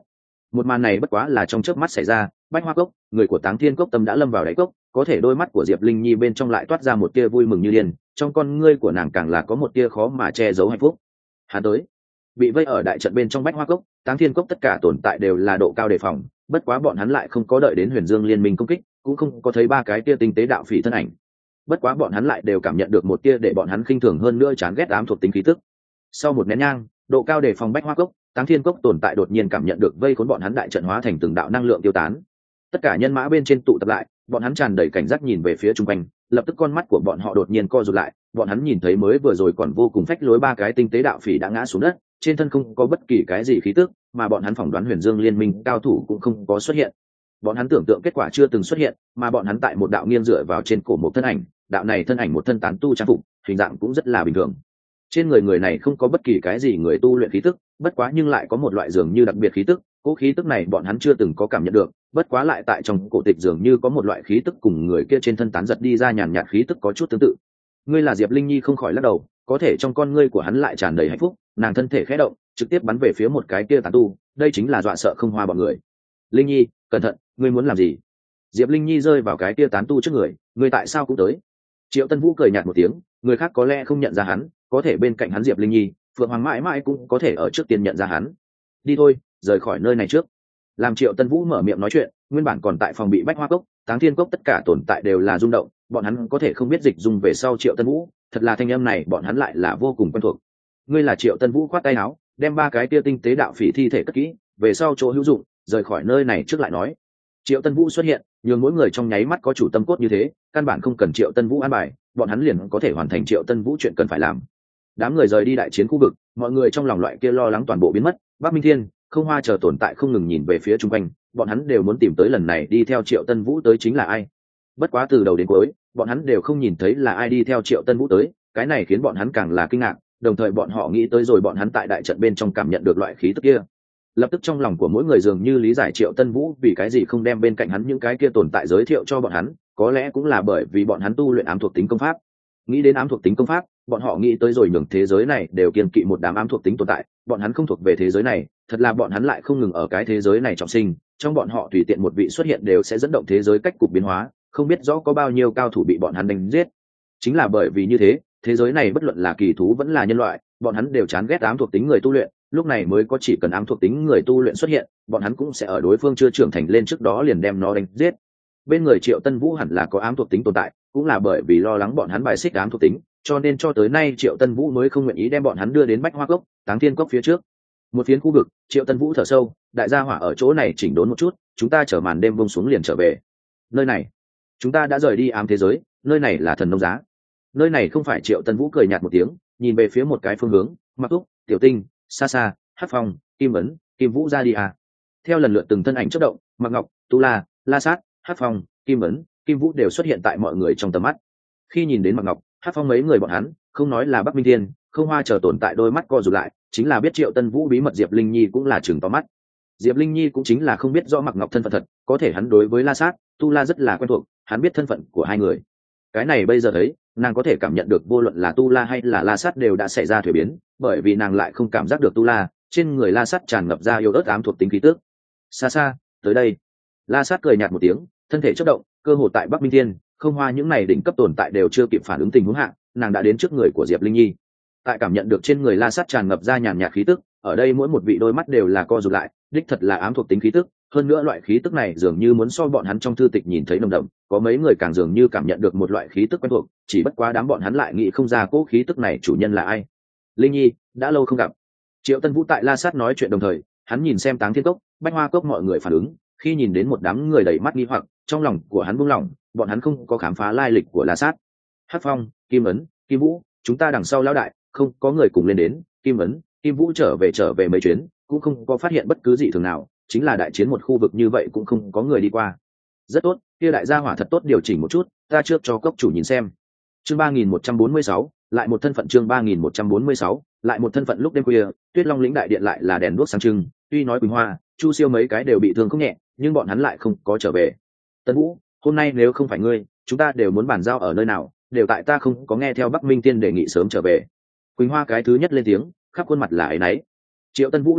Một màn này bất quá là trong chớp mắt xảy ra, Bách Hoa Cốc, người của Táng Thiên Cốc tâm đã lâm vào đáy cốc, có thể đôi mắt của Diệp Linh Nhi bên trong lại toát ra một tia vui mừng như điên, trong con ngươi của nàng càng là có một tia khó mà che giấu hạnh phúc. Hắn tới. Bị vây ở đại trận bên trong Bách Hoa Cốc, Táng Thiên Cốc tất cả tồn tại đều là độ cao đề phòng, bất quá bọn hắn lại không có đợi đến Huyền Dương Liên Minh công kích, cũng không có thấy ba cái tia tinh tế đạo phỉ thân ảnh. Bất quá bọn hắn lại đều cảm nhận được một tia để bọn hắn khinh thường hơn nữa chán ghét ám thuộc tính khí tức. Sau một nén nhang, độ cao đề phòng Bách Hoa Cốc, Táng Thiên Cốc tồn tại đột nhiên cảm nhận được vây khốn bọn hắn đại trận hóa thành từng đạo năng lượng tiêu tán. Tất cả nhân mã bên trên tụ tập lại, bọn hắn tràn đầy cảnh giác nhìn về phía chung quanh, lập tức con mắt của bọn họ đột nhiên co rụt lại, bọn hắn nhìn thấy mới vừa rồi còn vô cùng phách lối ba cái tinh tế đạo phỉ đã ngã xuống đất, trên thân không có bất kỳ cái gì khí tức, mà bọn hắn phỏng đoán Huyền Dương Liên Minh cao thủ cũng không có xuất hiện. Bọn hắn tưởng tượng kết quả chưa từng xuất hiện, mà bọn hắn tại một đạo nghiêng dựa vào trên cổ một thân ảnh, đạo này thân ảnh một thân tán tu trang phục, hình dạng cũng rất là bình thường. Trên người người này không có bất kỳ cái gì người tu luyện khí tức, bất quá nhưng lại có một loại dường như đặc biệt khí tức, cố khí tức này bọn hắn chưa từng có cảm nhận được, bất quá lại tại trong cổ tịch dường như có một loại khí tức cùng người kia trên thân tán giật đi ra nhàn nhạt khí tức có chút tương tự. Ngươi là Diệp Linh Nhi không khỏi lắc đầu, có thể trong con ngươi của hắn lại tràn đầy hạnh phúc, nàng thân thể khẽ động, trực tiếp bắn về phía một cái kia tán tu, đây chính là dọa sợ không hoa bọn người. Linh Nhi, cẩn thận, ngươi muốn làm gì? Diệp Linh Nhi rơi vào cái kia tán tu trước người, ngươi tại sao cũng tới? Triệu Tân Vũ cười nhạt một tiếng, người khác có lẽ không nhận ra hắn, có thể bên cạnh hắn Diệp Linh Nhi, Phượng Hoàng mãi mãi cũng có thể ở trước tiên nhận ra hắn. Đi thôi, rời khỏi nơi này trước. Làm Triệu Tân Vũ mở miệng nói chuyện, nguyên bản còn tại phòng bị Bách Hoa Cốc, Táng Thiên Cốc tất cả tồn tại đều là rung động, bọn hắn có thể không biết dịch dung về sau Triệu Tân Vũ, thật là thanh âm này bọn hắn lại là vô cùng quen thuộc. Ngươi là Triệu Tân Vũ khoát tay áo, đem ba cái tia tinh tế đạo phỉ thi thể cất kỹ, về sau chỗ hữu dụng, rời khỏi nơi này trước lại nói. Triệu Tân Vũ xuất hiện, nhường mỗi người trong nháy mắt có chủ tâm cốt như thế, căn bản không cần Triệu Tân Vũ an bài, bọn hắn liền có thể hoàn thành Triệu Tân Vũ chuyện cần phải làm. Đám người rời đi đại chiến khu vực, mọi người trong lòng loại kia lo lắng toàn bộ biến mất, Bắc Minh Thiên, Không Hoa chờ tồn tại không ngừng nhìn về phía chung quanh, bọn hắn đều muốn tìm tới lần này đi theo Triệu Tân Vũ tới chính là ai. Bất quá từ đầu đến cuối, bọn hắn đều không nhìn thấy là ai đi theo Triệu Tân Vũ tới, cái này khiến bọn hắn càng là kinh ngạc, đồng thời bọn họ nghĩ tới rồi bọn hắn tại đại trận bên trong cảm nhận được loại khí tức kia. Lập tức trong lòng của mỗi người dường như lý giải Triệu Tân Vũ vì cái gì không đem bên cạnh hắn những cái kia tồn tại giới thiệu cho bọn hắn, có lẽ cũng là bởi vì bọn hắn tu luyện ám thuộc tính công pháp. Nghĩ đến ám thuộc tính công pháp, bọn họ nghĩ tới rồi nhường thế giới này đều kiên kỵ một đám ám thuộc tính tồn tại, bọn hắn không thuộc về thế giới này, thật là bọn hắn lại không ngừng ở cái thế giới này trọng sinh, trong bọn họ tùy tiện một vị xuất hiện đều sẽ dẫn động thế giới cách cục biến hóa, không biết rõ có bao nhiêu cao thủ bị bọn hắn đánh giết. Chính là bởi vì như thế, thế giới này bất luận là kỳ thú vẫn là nhân loại, bọn hắn đều chán ghét ám thuộc tính người tu luyện, lúc này mới có chỉ cần ám thuộc tính người tu luyện xuất hiện, bọn hắn cũng sẽ ở đối phương chưa trưởng thành lên trước đó liền đem nó đánh giết. Bên người Triệu Tân Vũ hẳn là có ám thuộc tính tồn tại, cũng là bởi vì lo lắng bọn hắn bài xích ám thuộc tính, cho nên cho tới nay Triệu Tân Vũ mới không nguyện ý đem bọn hắn đưa đến Bách Hoa Cốc, Táng Thiên Cốc phía trước. Một phiến khu vực, Triệu Tân Vũ thở sâu, đại gia hỏa ở chỗ này chỉnh đốn một chút, chúng ta chở màn đêm buông xuống liền trở về. Nơi này, chúng ta đã rời đi ám thế giới, nơi này là Thần Nông Giá. Nơi này không phải. Triệu Tân Vũ cười nhạt một tiếng, nhìn về phía một cái phương hướng, Mặc Túc, Tiểu Tinh, xa xa, Hắc Phong, Kim Ấn, Kim Vũ ra đi à. Theo lần lượt từng thân ảnh chớp động, Mặc Ngọc, Tu La, La Sát, Hắc Phong, Kim Ấn, Kim Vũ đều xuất hiện tại mọi người trong tầm mắt. Khi nhìn đến Mặc Ngọc, Hắc Phong mấy người bọn hắn, không nói là Bắc Minh Thiên, Không Hoa chờ tồn tại đôi mắt co rụt lại, chính là biết Triệu Tân Vũ bí mật Diệp Linh Nhi cũng là chừng to mắt. Diệp Linh Nhi cũng chính là không biết rõ Mặc Ngọc thân phận thật, có thể hắn đối với La Sát, Tu La rất là quen thuộc, hắn biết thân phận của hai người. Cái này bây giờ thấy, nàng có thể cảm nhận được vô luận là Tu La hay là La Sát đều đã xảy ra thuế biến, bởi vì nàng lại không cảm giác được Tu La, trên người La Sát tràn ngập ra yêu ớt ám thuộc tính khí tức. Xa xa, tới đây. La Sát cười nhạt một tiếng, thân thể chớp động, cơ hồ tại Bắc Minh Thiên, Không Hoa những này đỉnh cấp tồn tại đều chưa kịp phản ứng tình huống hạ, nàng đã đến trước người của Diệp Linh Nhi. Tại cảm nhận được trên người La Sát tràn ngập ra nhàn nhạt khí tức, ở đây mỗi một vị đôi mắt đều là co rụt lại, đích thật là ám thuộc tính khí tức, hơn nữa loại khí tức này dường như muốn so bọn hắn trong thư tịch nhìn thấy nồng đậm, có mấy người càng dường như cảm nhận được một loại khí tức quen thuộc, chỉ bất quá đám bọn hắn lại nghĩ không ra cố khí tức này chủ nhân là ai. Linh Nhi, đã lâu không gặp. Triệu Tân Vũ tại La Sát nói chuyện đồng thời, hắn nhìn xem Táng Thiên Cốc, Bách Hoa Cốc mọi người phản ứng, khi nhìn đến một đám người đầy mắt nghi hoặc, trong lòng của hắn buông lỏng, bọn hắn không có khám phá lai lịch của La Sát. Hắc Phong, Kim Ấn, Kim Vũ, chúng ta đằng sau lão đại, không có người cùng lên đến. Kim Ấn, Kim Vũ trở về mấy chuyến, cũng không có phát hiện bất cứ gì thường nào, chính là đại chiến một khu vực như vậy cũng không có người đi qua. Rất tốt, kia đại gia hỏa thật tốt điều chỉnh một chút, ta trước cho cốc chủ nhìn xem. Chương 3146, lại một thân phận. Chương 3146, lại một thân phận. Lúc đêm khuya, Tuyết Long lĩnh đại điện lại là đèn đuốc sáng trưng, tuy nói Quỳnh Hoa, Chu Siêu mấy cái đều bị thương không nhẹ, nhưng bọn hắn lại không có trở về. Tân Vũ, hôm nay nếu không phải ngươi, chúng ta đều muốn bàn giao ở nơi nào, đều tại ta không có nghe theo Bắc Minh Tiên đề nghị sớm trở về. Quỳnh Hoa cái thứ nhất lên tiếng, khắp khuôn mặt là áy náy. Triệu Tân Vũ lắc đầu,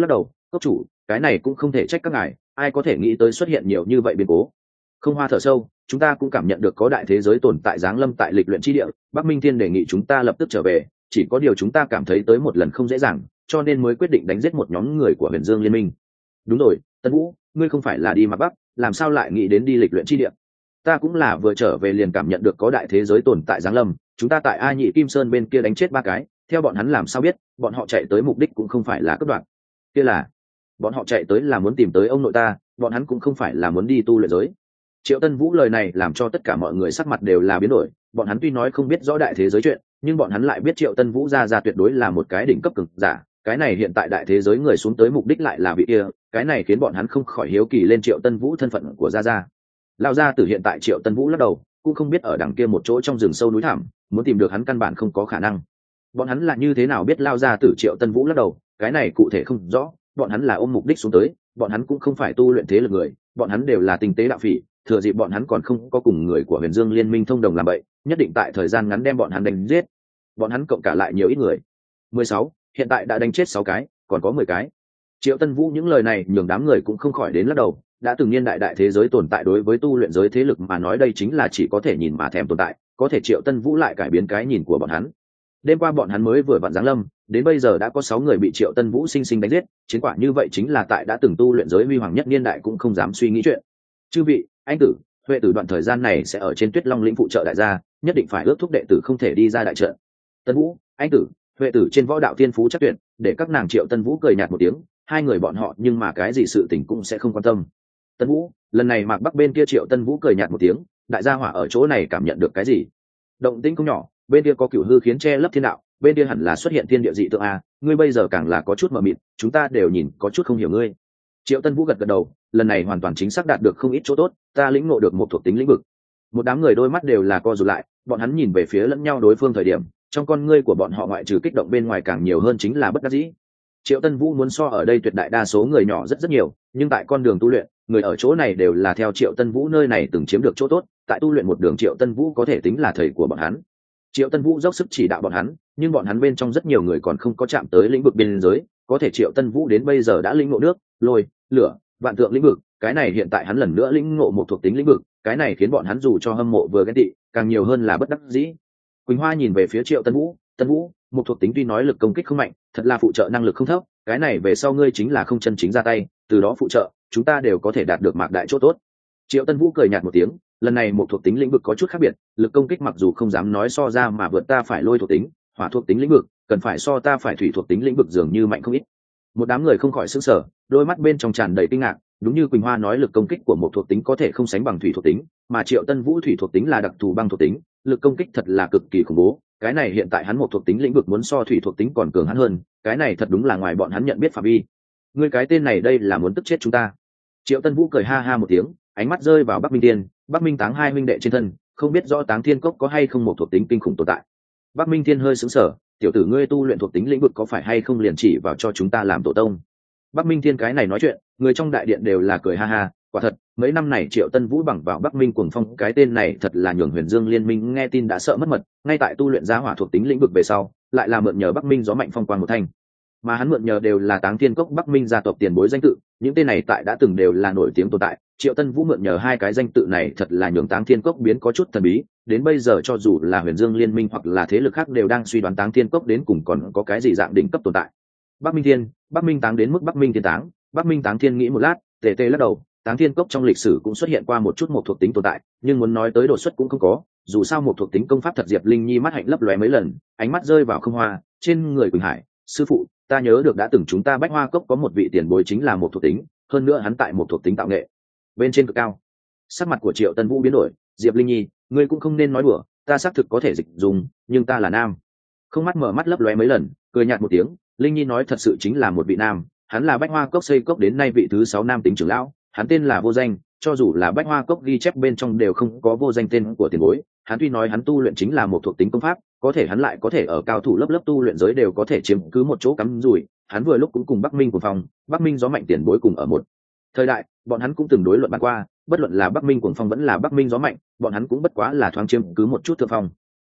Cốc chủ, cái này cũng không thể trách các ngài, ai có thể nghĩ tới xuất hiện nhiều như vậy biến cố. Không Hoa thở sâu, chúng ta cũng cảm nhận được có đại thế giới tồn tại giáng lâm tại lịch luyện chi địa, Bắc Minh Thiên đề nghị chúng ta lập tức trở về, chỉ có điều chúng ta cảm thấy tới một lần không dễ dàng, cho nên mới quyết định đánh giết một nhóm người của Huyền Dương Liên Minh. Đúng rồi, Tân Vũ, ngươi không phải là đi Mạc Bắc, làm sao lại nghĩ đến đi lịch luyện chi địa? Ta cũng là vừa trở về liền cảm nhận được có đại thế giới tồn tại giáng lâm, chúng ta tại A Nhị Kim Sơn bên kia đánh chết 3 cái, theo bọn hắn làm sao biết, bọn họ chạy tới mục đích cũng không phải là cướp đoạt. Kia là, bọn họ chạy tới là muốn tìm tới ông nội ta, bọn hắn cũng không phải là muốn đi tu luyện giới. Triệu Tân Vũ lời này làm cho tất cả mọi người sắc mặt đều là biến đổi, bọn hắn tuy nói không biết rõ đại thế giới chuyện, nhưng bọn hắn lại biết Triệu Tân Vũ ra tuyệt đối là một cái đỉnh cấp cường giả, cái này hiện tại đại thế giới người xuống tới mục đích lại là vị kia, cái này khiến bọn hắn không khỏi hiếu kỳ lên Triệu Tân Vũ thân phận của gia. Lão gia tử hiện tại Triệu Tân Vũ lắc đầu, cũng không biết ở đằng kia một chỗ trong rừng sâu núi thẳm, muốn tìm được hắn căn bản không có khả năng. Bọn hắn là như thế nào biết lão gia tử Triệu Tân Vũ lắc đầu, cái này cụ thể không rõ, bọn hắn là ôm mục đích xuống tới, bọn hắn cũng không phải tu luyện thế lực người, bọn hắn đều là tinh tế đạo phỉ, thừa dịp bọn hắn còn không có cùng người của Huyền Dương Liên Minh thông đồng làm bậy, nhất định tại thời gian ngắn đem bọn hắn đánh giết. Bọn hắn cộng cả lại nhiều ít người. 16, hiện tại đã đánh chết 6 cái, còn có 10 cái. Triệu Tân Vũ những lời này nhường đám người cũng không khỏi đến lắc đầu, đã từng niên đại thế giới tồn tại đối với tu luyện giới thế lực mà nói đây chính là chỉ có thể nhìn mà thèm tồn tại, có thể Triệu Tân Vũ lại cải biến cái nhìn của bọn hắn. Đêm qua bọn hắn mới vừa vặn giáng lâm, đến bây giờ đã có 6 người bị Triệu Tân Vũ sinh sinh đánh giết, chiến quả như vậy chính là tại đã từng tu luyện giới huy hoàng nhất niên đại cũng không dám suy nghĩ chuyện. Chư vị, anh tử, Huệ tử đoạn thời gian này sẽ ở trên Tuyết Long lĩnh phụ trợ đại gia, nhất định phải ước thúc đệ tử không thể đi ra đại trận. Tân Vũ, anh tử, Huệ tử trên võ đạo thiên phú chắc tuyệt, để các nàng Triệu Tân Vũ cười nhạt một tiếng, hai người bọn họ nhưng mà cái gì sự tình cũng sẽ không quan tâm. Tân Vũ, lần này Mạc Bắc bên kia Triệu Tân Vũ cười nhạt một tiếng, đại gia hỏa ở chỗ này cảm nhận được cái gì? Động tĩnh không nhỏ, bên kia có cửu hư khiến che lấp thiên đạo, bên kia hẳn là xuất hiện thiên địa dị tượng a, ngươi bây giờ càng là có chút mờ mịt, chúng ta đều nhìn có chút không hiểu ngươi. Triệu Tân Vũ gật gật đầu, lần này hoàn toàn chính xác đạt được không ít chỗ tốt, ta lĩnh ngộ được một thuộc tính lĩnh vực. Một đám người đôi mắt đều là co rụt lại, bọn hắn nhìn về phía lẫn nhau đối phương thời điểm, trong con ngươi của bọn họ ngoại trừ kích động bên ngoài càng nhiều hơn chính là bất đắc dĩ. Triệu Tân Vũ muốn so ở đây tuyệt đại đa số người nhỏ rất nhiều, nhưng tại con đường tu luyện, người ở chỗ này đều là theo Triệu Tân Vũ nơi này từng chiếm được chỗ tốt, tại tu luyện một đường Triệu Tân Vũ có thể tính là thầy của bọn hắn. Triệu Tân Vũ dốc sức chỉ đạo bọn hắn, nhưng bọn hắn bên trong rất nhiều người còn không có chạm tới lĩnh vực biên giới, có thể Triệu Tân Vũ đến bây giờ đã lĩnh ngộ nước, lôi, lửa, vạn tượng lĩnh vực, cái này hiện tại hắn lần nữa lĩnh ngộ một thuộc tính lĩnh vực, cái này khiến bọn hắn dù cho hâm mộ vừa ghen tị, càng nhiều hơn là bất đắc dĩ. Quỳnh Hoa nhìn về phía Triệu Tân Vũ, một thuộc tính tuy nói lực công kích không mạnh, thật là phụ trợ năng lực không thấp, cái này về sau ngươi chính là không chân chính ra tay, từ đó phụ trợ, chúng ta đều có thể đạt được mạc đại chỗ tốt. Triệu Tân Vũ cười nhạt một tiếng, lần này một thuộc tính lĩnh vực có chút khác biệt, lực công kích mặc dù không dám nói so ra mà vượt ta phải lôi thuộc tính, hỏa thuộc tính lĩnh vực, cần phải so ta phải thủy thuộc tính lĩnh vực dường như mạnh không ít. Một đám người không khỏi sửng sở, đôi mắt bên trong tràn đầy kinh ngạc, đúng như Quỳnh Hoa nói lực công kích của một thuộc tính có thể không sánh bằng thủy thuộc tính, mà Triệu Tân Vũ thủy thuộc tính là đặc thù băng thuộc tính, lực công kích thật là cực kỳ khủng bố, cái này hiện tại hắn một thuộc tính lĩnh vực muốn so thủy thuộc tính còn cường hắn hơn, cái này thật đúng là ngoài bọn hắn nhận biết phạm vi. Ngươi cái tên này đây là muốn tức chết chúng ta. Triệu Tân Vũ cười ha ha một tiếng, ánh mắt rơi vào Bắc Minh Thiên, Bắc Minh Táng hai huynh đệ trên thân, không biết rõ Táng Thiên Cốc có hay không một thuộc tính kinh khủng tồn tại. Bắc Minh Thiên hơi sững sờ, tiểu tử ngươi tu luyện thuộc tính lĩnh vực có phải hay không liền chỉ vào cho chúng ta làm tổ tông. Bắc Minh Thiên cái này nói chuyện, người trong đại điện đều là cười ha ha, quả thật, mấy năm này Triệu Tân Vũ bằng vào Bắc Minh Cuồng Phong cái tên này thật là nhường Huyền Dương Liên Minh nghe tin đã sợ mất mật, ngay tại tu luyện giá hỏa thuộc tính lĩnh vực về sau, lại là mượn nhờ Bắc Minh gió mạnh phong quang một thanh. Mà hắn mượn nhờ đều là Táng Thiên Cốc Bắc Minh gia tộc tiền bối danh tự, những tên này tại đã từng đều là nổi tiếng tồn tại, Triệu Tân Vũ mượn nhờ hai cái danh tự này thật là nhường Táng Thiên Cốc biến có chút thần bí, đến bây giờ cho dù là Huyền Dương Liên Minh hoặc là thế lực khác đều đang suy đoán Táng Thiên Cốc đến cùng còn có cái gì dạng đỉnh cấp tồn tại. Bắc Minh Thiên, Bắc Minh Táng đến mức Bắc Minh Thiên Táng, Bắc Minh Táng Thiên nghĩ một lát, tề tề lắc đầu, Táng Thiên Cốc trong lịch sử cũng xuất hiện qua một chút một thuộc tính tồn tại, nhưng muốn nói tới đột xuất cũng không có, dù sao một thuộc tính công pháp thật Diệp Linh Nhi mắt hạnh lấp lóe mấy lần, ánh mắt rơi vào Không Hoa, trên người Quỳnh Hải, sư phụ, ta nhớ được đã từng chúng ta Bách Hoa Cốc có một vị tiền bối chính là một thuộc tính, hơn nữa hắn tại một thuộc tính tạo nghệ bên trên cực cao. Sắc mặt của Triệu Tân Vũ biến đổi, Diệp Linh Nhi, ngươi cũng không nên nói đùa, ta xác thực có thể dịch dùng, nhưng ta là nam. Không mắt mở mắt lấp lóe mấy lần, cười nhạt một tiếng, Linh Nhi nói thật sự chính là một vị nam, hắn là Bách Hoa Cốc xây cốc đến nay vị thứ 6 nam tính trưởng lão, hắn tên là Vô Danh, cho dù là Bách Hoa Cốc ghi chép bên trong đều không có vô danh tên của tiền bối, hắn tuy nói hắn tu luyện chính là một thuộc tính công pháp, có thể hắn lại có thể ở cao thủ lớp lớp tu luyện giới đều có thể chiếm cứ một chỗ cắm rủi, hắn vừa lúc cũng cùng Bắc Minh của phòng, Bắc Minh gió mạnh tiền bối cùng ở một thời đại, bọn hắn cũng từng đối luận bàn qua, bất luận là Bắc Minh Cuồng Phong vẫn là Bắc Minh gió mạnh, bọn hắn cũng bất quá là thoáng chiếm cứ một chút thượng phong.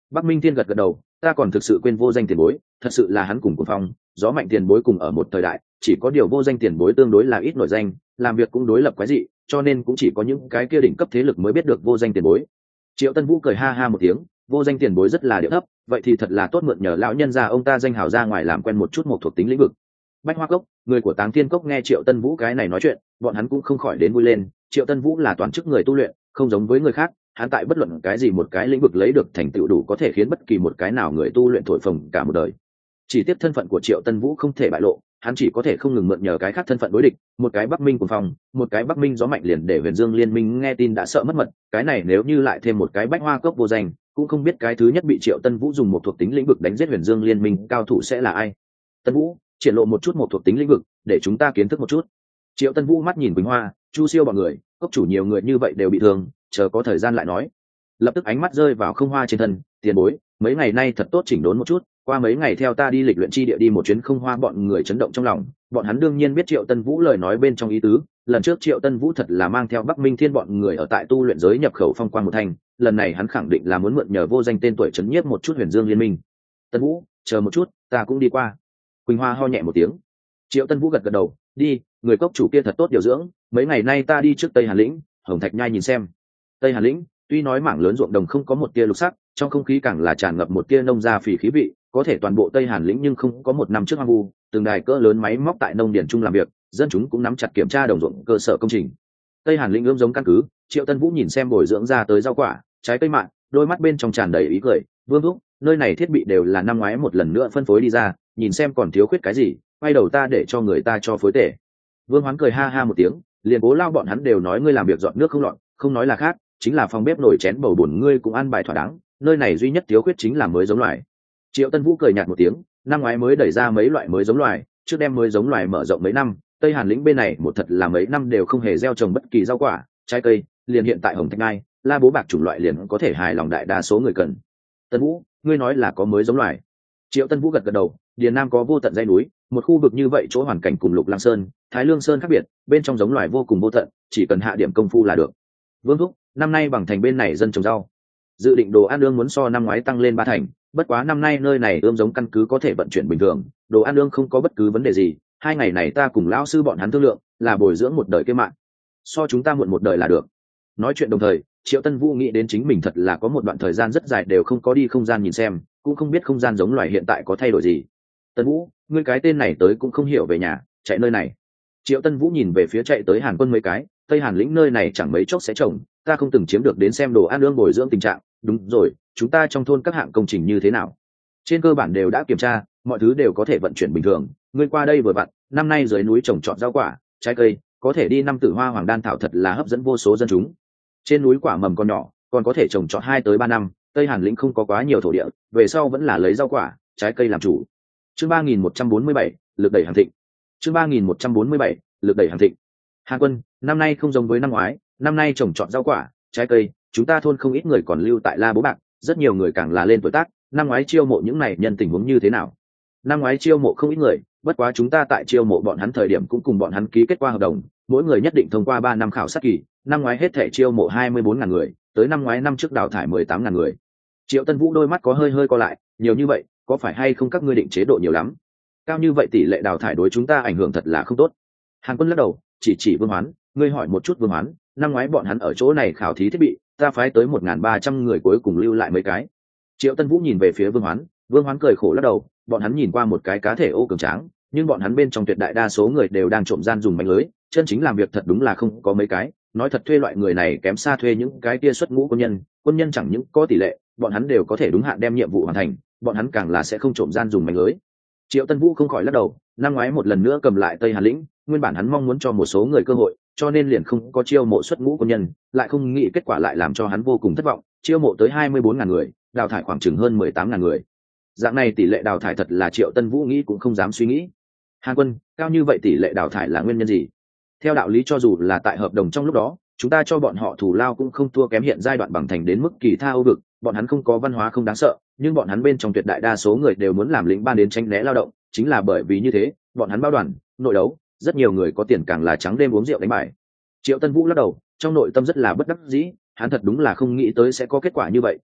Bắc Minh Thiên gật gật đầu, ta còn thực sự quên vô danh tiền bối, thật sự là hắn cùng Cuồng Phong, gió mạnh tiền bối cùng ở một thời đại, chỉ có điều vô danh tiền bối tương đối là ít nổi danh, làm việc cũng đối lập quái dị, cho nên cũng chỉ có những cái kia đỉnh cấp thế lực mới biết được vô danh tiền bối. Triệu Tân Vũ cười ha ha một tiếng, vô danh tiền bối rất là điệu thấp, vậy thì thật là tốt, mượn nhờ lão nhân gia ông ta danh hào ra ngoài làm quen một chút một thuộc tính lĩnh vực. Bách Hoa Cốc, người của Táng Thiên Cốc nghe Triệu Tân Vũ cái này nói chuyện, bọn hắn cũng không khỏi đến vui lên. Triệu Tân Vũ là toàn chức người tu luyện, không giống với người khác, hắn tại bất luận cái gì một cái lĩnh vực lấy được thành tựu đủ có thể khiến bất kỳ một cái nào người tu luyện thổi phồng cả một đời. Chỉ tiếp thân phận của Triệu Tân Vũ không thể bại lộ, hắn chỉ có thể không ngừng mượn nhờ cái khác thân phận đối địch, một cái Bắc Minh Cuồng Phong, một cái Bắc Minh gió mạnh liền để Huyền Dương Liên Minh nghe tin đã sợ mất mật, cái này nếu như lại thêm một cái Bách Hoa Cốc vô danh, cũng không biết cái thứ nhất bị Triệu Tân Vũ dùng một thuộc tính lĩnh vực đánh giết Huyền Dương Liên Minh cao thủ sẽ là ai. Tân Vũ, triển lộ một chút một thuộc tính lĩnh vực để chúng ta kiến thức một chút. Triệu Tân Vũ mắt nhìn Quỳnh Hoa, Chu Siêu bọn người, cốc chủ nhiều người như vậy đều bị thương, chờ có thời gian lại nói. Lập tức ánh mắt rơi vào Không Hoa trên thân, tiền bối, mấy ngày nay thật tốt chỉnh đốn một chút, qua mấy ngày theo ta đi lịch luyện chi địa đi một chuyến. Không Hoa bọn người chấn động trong lòng, bọn hắn đương nhiên biết Triệu Tân Vũ lời nói bên trong ý tứ, lần trước Triệu Tân Vũ thật là mang theo Bắc Minh Thiên bọn người ở tại tu luyện giới nhập khẩu phong quang một thành, lần này hắn khẳng định là muốn mượn nhờ vô danh tên tuổi chấn nhiếp một chút Huyền Dương Liên Minh. Tân Vũ, chờ một chút, ta cũng đi qua. Quỳnh Hoa ho nhẹ một tiếng. Triệu Tân Vũ gật gật đầu, đi, người cốc chủ kia thật tốt điều dưỡng, mấy ngày nay ta đi trước Tây Hàn lĩnh, Hồng Thạch Nhai nhìn xem. Tây Hàn lĩnh tuy nói mảng lớn ruộng đồng không có một tia lục sắc, trong không khí càng là tràn ngập một tia nông gia phỉ khí vị, có thể toàn bộ Tây Hàn lĩnh nhưng không có một năm trước hoang vu, từng đài cỡ lớn máy móc tại nông điển chung làm việc, dân chúng cũng nắm chặt kiểm tra đồng ruộng cơ sở công trình. Tây Hàn lĩnh ươm giống căn cứ, Triệu Tân Vũ nhìn xem bồi dưỡng ra tới rau quả, trái cây mạn, đôi mắt bên trong tràn đầy ý cười, Vương thúc, nơi này thiết bị đều là năm ngoái một lần nữa phân phối đi ra, nhìn xem còn thiếu khuyết cái gì, quay đầu ta để cho người ta cho phối tể. Vương Hoán cười ha ha một tiếng, liền Cố Lao bọn hắn đều nói ngươi làm việc dọn nước không lọt, không nói là khác, chính là phòng bếp nổi chén bầu bùn ngươi cũng ăn bài thỏa đáng, nơi này duy nhất thiếu khuyết chính là mới giống loài. Triệu Tân Vũ cười nhạt một tiếng, năm ngoái mới đẩy ra mấy loại mới giống loài, trước đem mới giống loài mở rộng mấy năm, Tây Hàn lĩnh bên này một thật là mấy năm đều không hề gieo trồng bất kỳ rau quả, trái cây, liền hiện tại Hồng Thạch Ngai, La Bố Bạc chủng loại liền có thể hài lòng đại đa số người cần. Tân Vũ, ngươi nói là có mới giống loài. Triệu Tân Vũ gật gật đầu, Điền Nam có vô tận dãy núi, một khu vực như vậy chỗ hoàn cảnh cùng Lục Lăng Sơn, Thái Lương Sơn khác biệt, bên trong giống loài vô cùng vô tận, chỉ cần hạ điểm công phu là được. Vương thúc, năm nay bằng thành bên này dân trồng rau, dự định đồ ăn lương muốn so năm ngoái tăng lên 3 thành, bất quá năm nay nơi này ươm giống căn cứ có thể vận chuyển bình thường, đồ ăn lương không có bất cứ vấn đề gì, 2 ngày này ta cùng lão sư bọn hắn thương lượng, là bồi dưỡng một đời kế mạng, so chúng ta muộn một đời là được. Nói chuyện đồng thời, Triệu Tân Vũ nghĩ đến chính mình thật là có một đoạn thời gian rất dài đều không có đi không gian nhìn xem, cũng không biết không gian giống loài hiện tại có thay đổi gì. Tân Vũ, ngươi cái tên này tới cũng không hiểu về nhà, chạy nơi này. Triệu Tân Vũ nhìn về phía chạy tới Hàn Quân mấy cái, Tây Hàn lĩnh nơi này chẳng mấy chốc sẽ trồng, ta không từng chiếm được đến xem đồ ăn lương bồi dưỡng tình trạng. Đúng rồi, chúng ta trong thôn các hạng công trình như thế nào? Trên cơ bản đều đã kiểm tra, mọi thứ đều có thể vận chuyển bình thường. Ngươi qua đây vừa vặn, năm nay dưới núi trồng trọt rau quả, trái cây, có thể đi năm tử hoa hoàng đan thảo thật là hấp dẫn vô số dân chúng. Trên núi quả mầm còn nhỏ, còn có thể trồng trọt 2 tới 3 năm. Tây Hàn lĩnh không có quá nhiều thổ địa, về sau vẫn là lấy rau quả, trái cây làm chủ. Chương 3147, lực đẩy hàng thịnh. Chương 3147, lực đẩy hàng thịnh. Hàn Quân, năm nay không giống với năm ngoái, năm nay trồng trọt rau quả, trái cây, chúng ta thôn không ít người còn lưu tại La Bố Bạc, rất nhiều người càng là lên tuổi tác, năm ngoái chiêu mộ những này nhân tình huống như thế nào? Năm ngoái chiêu mộ không ít người, bất quá chúng ta tại chiêu mộ bọn hắn thời điểm cũng cùng bọn hắn ký kết qua hợp đồng, mỗi người nhất định thông qua 3 năm khảo sát kỳ, năm ngoái hết thảy chiêu mộ 24.000 người, tới năm ngoái năm trước đào thải 18.000 người. Triệu Tân Vũ đôi mắt có hơi co lại, nhiều như vậy, có phải hay không các ngươi định chế độ nhiều lắm? Cao như vậy tỷ lệ đào thải đối chúng ta ảnh hưởng thật là không tốt. Hàn Quân lắc đầu, chỉ Vương Hoán, ngươi hỏi một chút Vương Hoán, năm ngoái bọn hắn ở chỗ này khảo thí thiết bị, ta phái tới 1.300 người cuối cùng lưu lại mấy cái. Triệu Tân Vũ nhìn về phía Vương Hoán, Vương Hoán cười khổ lắc đầu, bọn hắn nhìn qua một cái cá thể ô cường tráng, nhưng bọn hắn bên trong tuyệt đại đa số người đều đang trộm gian dùng mánh lưới, chân chính làm việc thật đúng là không có mấy cái. Nói thật thuê loại người này kém xa thuê những cái kia xuất ngũ quân nhân chẳng những có tỷ lệ, bọn hắn đều có thể đúng hạn đem nhiệm vụ hoàn thành, bọn hắn càng là sẽ không trộm gian dùng mánh lưới. Triệu Tân Vũ không khỏi lắc đầu, năm ngoái một lần nữa cầm lại Tây Hàn lĩnh, nguyên bản hắn mong muốn cho một số người cơ hội, cho nên liền không có chiêu mộ xuất ngũ quân nhân, lại không nghĩ kết quả lại làm cho hắn vô cùng thất vọng, chiêu mộ tới 24.000 người, đào thải khoảng chừng hơn 18.000 người. Dạng này tỷ lệ đào thải thật là Triệu Tân Vũ nghĩ cũng không dám suy nghĩ. Hàn Quân, cao như vậy tỷ lệ đào thải là nguyên nhân gì? Theo đạo lý cho dù là tại hợp đồng trong lúc đó, chúng ta cho bọn họ thù lao cũng không thua kém hiện giai đoạn bằng thành đến mức kỳ tha Âu vực, bọn hắn không có văn hóa không đáng sợ, nhưng bọn hắn bên trong tuyệt đại đa số người đều muốn làm lĩnh ban đến tranh né lao động, chính là bởi vì như thế, bọn hắn bao đoàn, nội đấu, rất nhiều người có tiền càng là trắng đêm uống rượu đánh bài. Triệu Tân Vũ lắc đầu, trong nội tâm rất là bất đắc dĩ, hắn thật đúng là không nghĩ tới sẽ có kết quả như vậy,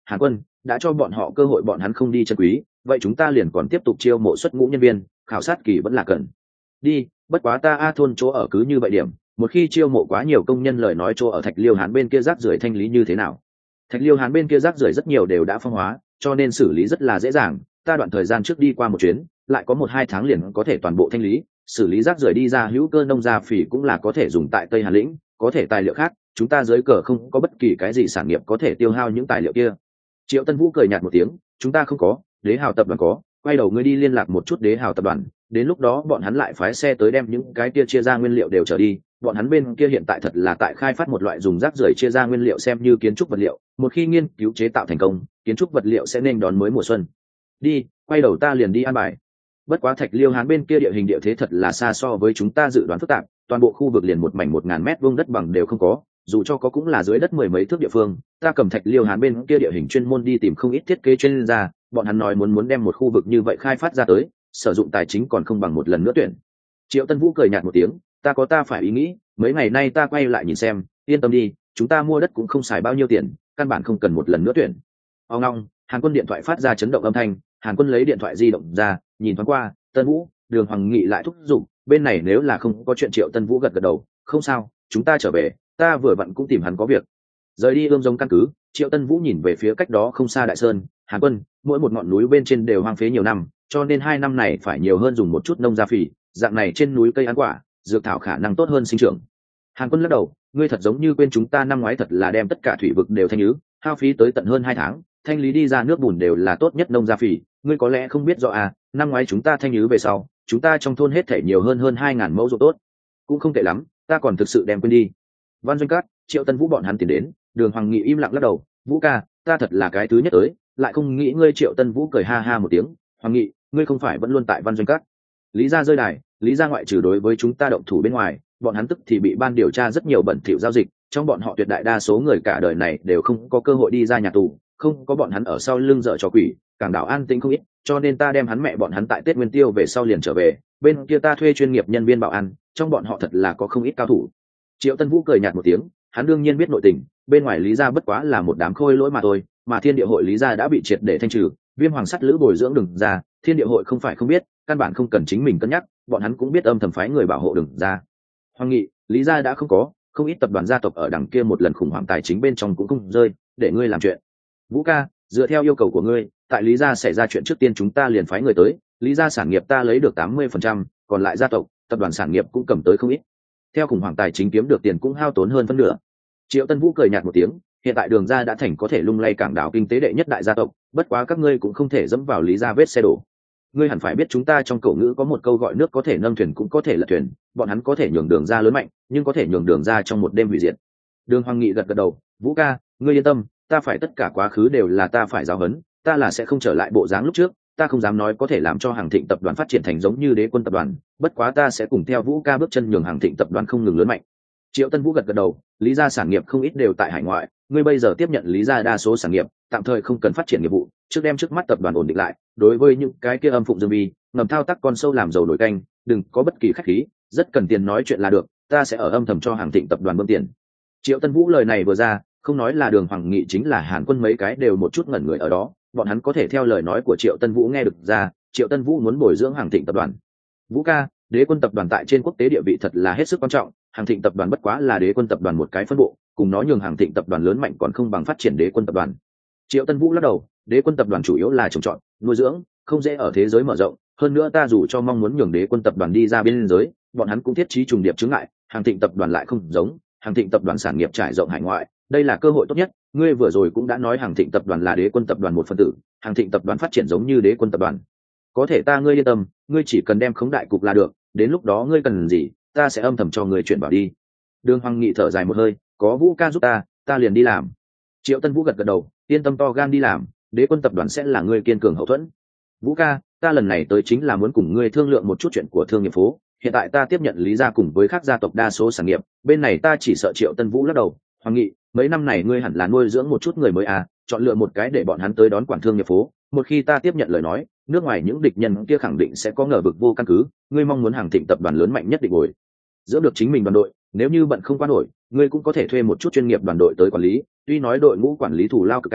Hàn Quân, đã cho bọn họ cơ hội bọn hắn không đi chân quý, vậy chúng ta liền còn tiếp tục chiêu mộ xuất ngũ nhân viên, khảo sát kỳ vẫn là cần. Đi, bất quá ta A thôn chỗ ở cứ như vậy điểm, một khi chiêu mộ quá nhiều công nhân lời nói chỗ ở Thạch Liêu Hán bên kia rác rưởi thanh lý như thế nào? Thạch Liêu Hán bên kia rác rưởi rất nhiều đều đã phong hóa, cho nên xử lý rất là dễ dàng. Ta đoạn thời gian trước đi qua một chuyến, lại có 1-2 tháng liền có thể toàn bộ thanh lý, xử lý rác rưởi đi ra hữu cơ nông gia phỉ cũng là có thể dùng tại Tây Hà Lĩnh, có thể tài liệu khác, chúng ta dưới cờ không có bất kỳ cái gì sản nghiệp có thể tiêu hao những tài liệu kia. Triệu Tân Vũ cười nhạt một tiếng, chúng ta không có, Đế Hào tập đoàn có, quay đầu ngươi đi liên lạc một chút Đế Hào tập đoàn, đến lúc đó bọn hắn lại phái xe tới đem những cái kia chia ra nguyên liệu đều trở đi. Bọn hắn bên kia hiện tại thật là tại khai phát một loại dùng rác rưởi chia ra nguyên liệu xem như kiến trúc vật liệu, một khi nghiên cứu chế tạo thành công, kiến trúc vật liệu sẽ nên đón mới mùa xuân. Đi, quay đầu ta liền đi an bài. Bất quá Thạch Liêu Hán bên kia địa hình địa thế thật là xa so với chúng ta dự đoán phức tạp, toàn bộ khu vực liền một mảnh 1000 mét vuông đất bằng đều không có, dù cho có cũng là dưới đất 10 mấy thước địa phương. Ta cầm Thạch Liêu Hán bên kia địa hình chuyên môn đi tìm không ít thiết kế chuyên gia, bọn hắn nói muốn đem một khu vực như vậy khai phát ra tới, sử dụng tài chính còn không bằng một lần nữa tuyển. Triệu Tân Vũ cười nhạt một tiếng, ta phải ý nghĩ, mấy ngày nay ta quay lại nhìn xem, yên tâm đi, chúng ta mua đất cũng không xài bao nhiêu tiền, căn bản không cần một lần nữa tuyển. Ông long, Hàn Quân điện thoại phát ra chấn động âm thanh, Hàn Quân lấy điện thoại di động ra, nhìn thoáng qua, Tân Vũ, Đường Hoàng Nghị lại thúc giục, bên này nếu là không có chuyện. Triệu Tân Vũ gật gật đầu, không sao, chúng ta trở về, ta vừa vặn cũng tìm hắn có việc. Rời đi Ươm Giống căn cứ, Triệu Tân Vũ nhìn về phía cách đó không xa Đại Sơn. Hàn Quân, mỗi một ngọn núi bên trên đều hoang phế nhiều năm, cho nên 2 năm này phải nhiều hơn dùng một chút nông gia phỉ, dạng này trên núi cây ăn quả, dược thảo khả năng tốt hơn sinh trưởng. Hàn Quân lắc đầu, ngươi thật giống như quên chúng ta năm ngoái thật là đem tất cả thủy vực đều thanh nhứ, hao phí tới tận hơn 2 tháng, thanh lý đi ra nước bùn đều là tốt nhất nông gia phỉ, ngươi có lẽ không biết rõ à, năm ngoái chúng ta thanh nhứ về sau, chúng ta trong thôn hết thể nhiều hơn 2000 mẫu ruộng tốt, cũng không tệ lắm, ta còn thực sự đem quên đi. Văn Doanh Cát, Triệu Tân Vũ bọn hắn tiến đến, Đường Hoàng Nghị im lặng lắc đầu, Vũ ca, ta thật là cái thứ nhất tới, lại không nghĩ ngươi. Triệu Tân Vũ cười ha ha một tiếng, Hoàng Nghị, ngươi không phải vẫn luôn tại Văn Doanh Cát? Lý gia rơi đài, Lý gia ngoại trừ đối với chúng ta động thủ bên ngoài, bọn hắn tức thì bị ban điều tra rất nhiều bẩn thỉu giao dịch, trong bọn họ tuyệt đại đa số người cả đời này đều không có cơ hội đi ra nhà tù, không có bọn hắn ở sau lưng dở trò quỷ, cảng đảo an tĩnh không ít, cho nên ta đem hắn mẹ bọn hắn tại Tết Nguyên Tiêu về sau liền trở về, bên kia ta thuê chuyên nghiệp nhân viên bảo an, trong bọn họ thật là có không ít cao thủ. Triệu Tân Vũ cười nhạt một tiếng, hắn đương nhiên biết nội tình, bên ngoài Lý gia bất quá là một đám khôi lỗi mà thôi, mà Thiên Địa hội Lý gia đã bị triệt để thanh trừ, Viêm Hoàng Sắt Lữ bồi dưỡng Đừng ra, Thiên Địa hội không phải không biết, căn bản không cần chính mình cân nhắc, bọn hắn cũng biết âm thầm phái người bảo hộ Đừng ra. Hoàng Nghị, Lý gia đã không có, không ít tập đoàn gia tộc ở đằng kia một lần khủng hoảng tài chính bên trong cũng không rơi, để ngươi làm chuyện. Vũ ca, dựa theo yêu cầu của ngươi, tại Lý gia xảy ra chuyện trước tiên chúng ta liền phái người tới, Lý gia sản nghiệp ta lấy được 80%, còn lại gia tộc, tập đoàn sản nghiệp cũng cầm tới không ít. Theo khủng hoảng tài chính kiếm được tiền cũng hao tốn hơn phân nửa. Triệu Tân Vũ cười nhạt một tiếng, hiện tại Đường gia đã thành có thể lung lay cảng đảo kinh tế đệ nhất đại gia tộc, bất quá các ngươi cũng không thể dẫm vào Lý gia vết xe đổ. Ngươi hẳn phải biết chúng ta trong cổ ngữ có một câu gọi nước có thể nâng thuyền cũng có thể lật thuyền, bọn hắn có thể nhường Đường gia lớn mạnh, nhưng có thể nhường Đường gia trong một đêm hủy diệt. Đường Hoàng Nghị gật gật đầu, Vũ ca, ngươi yên tâm, ta phải tất cả quá khứ đều là ta phải giáo huấn, ta là sẽ không trở lại bộ dáng lúc trước, ta không dám nói có thể làm cho Hàng Thịnh tập đoàn phát triển thành giống như Đế Quân tập đoàn, bất quá ta sẽ cùng theo Vũ ca bước chân nhường Hàng Thịnh tập đoàn không ngừng lớn mạnh. Triệu Tân Vũ gật gật đầu, Lý gia sản nghiệp không ít đều tại hải ngoại, ngươi bây giờ tiếp nhận Lý gia đa số sản nghiệp, tạm thời không cần phát triển nghiệp vụ, trước đem trước mắt tập đoàn ổn định lại, đối với những cái kia âm phụng dương vi, ngầm thao tác con sâu làm dầu nổi canh, đừng có bất kỳ khách khí, rất cần tiền nói chuyện là được, ta sẽ ở âm thầm cho Hàng Thịnh tập đoàn bơm tiền. Triệu Tân Vũ lời này vừa ra, không nói là Đường Hoàng Nghị chính là Hàn Quân mấy cái đều một chút ngẩn người ở đó, bọn hắn có thể theo lời nói của Triệu Tân Vũ nghe được ra, Triệu Tân Vũ muốn bồi dưỡng Hàng Thịnh tập đoàn. Vũ ca, Đế Quân tập đoàn tại trên quốc tế địa vị thật là hết sức quan trọng, Hàng Thịnh tập đoàn bất quá là Đế Quân tập đoàn một cái phân bộ, cùng nó nhường Hàng Thịnh tập đoàn lớn mạnh còn không bằng phát triển Đế Quân tập đoàn. Triệu Tân Vũ lắc đầu, Đế Quân tập đoàn chủ yếu là trồng trọt, nuôi dưỡng, không dễ ở thế giới mở rộng, hơn nữa ta dù cho mong muốn nhường Đế Quân tập đoàn đi ra biên giới, bọn hắn cũng thiết trí trùng điệp chướng ngại, Hàng Thịnh tập đoàn lại không giống, Hàng Thịnh tập đoàn sản nghiệp trải rộng hải ngoại, đây là cơ hội tốt nhất, ngươi vừa rồi cũng đã nói Hàng Thịnh tập đoàn là Đế Quân tập đoàn một phần tử, Hàng Thịnh tập đoàn phát triển giống như Đế Quân tập đoàn. Có thể ngươi yên tâm, ngươi chỉ cần đem khống đại cục là được, đến lúc đó ngươi cần gì, ta sẽ âm thầm cho ngươi chuyển bảo đi. Đường Hoàng Nghị thở dài một hơi, có Vũ ca giúp ta liền đi làm. Triệu Tân Vũ gật gật đầu, yên tâm to gan đi làm, Đế Quân tập đoàn sẽ là ngươi kiên cường hậu thuẫn. Vũ ca, ta lần này tới chính là muốn cùng ngươi thương lượng một chút chuyện của thương nghiệp phố, hiện tại ta tiếp nhận Lý gia cùng với các gia tộc đa số sản nghiệp, bên này ta chỉ sợ. Triệu Tân Vũ lắc đầu, Hoàng Nghị, mấy năm này ngươi hẳn là nuôi dưỡng một chút người mới à, chọn lựa một cái để bọn hắn tới đón quản thương nghiệp phố, một khi ta tiếp nhận lời nói, nước ngoài những địch nhân kia khẳng định sẽ có ngờ vực vô căn cứ, ngươi mong muốn Hàng Thịnh tập đoàn lớn mạnh nhất định bồi dưỡng được chính mình đoàn đội, nếu như bận không qua nổi, ngươi cũng có thể thuê một chút chuyên nghiệp đoàn đội tới quản lý, tuy nói đội ngũ quản lý thủ lao cực cao,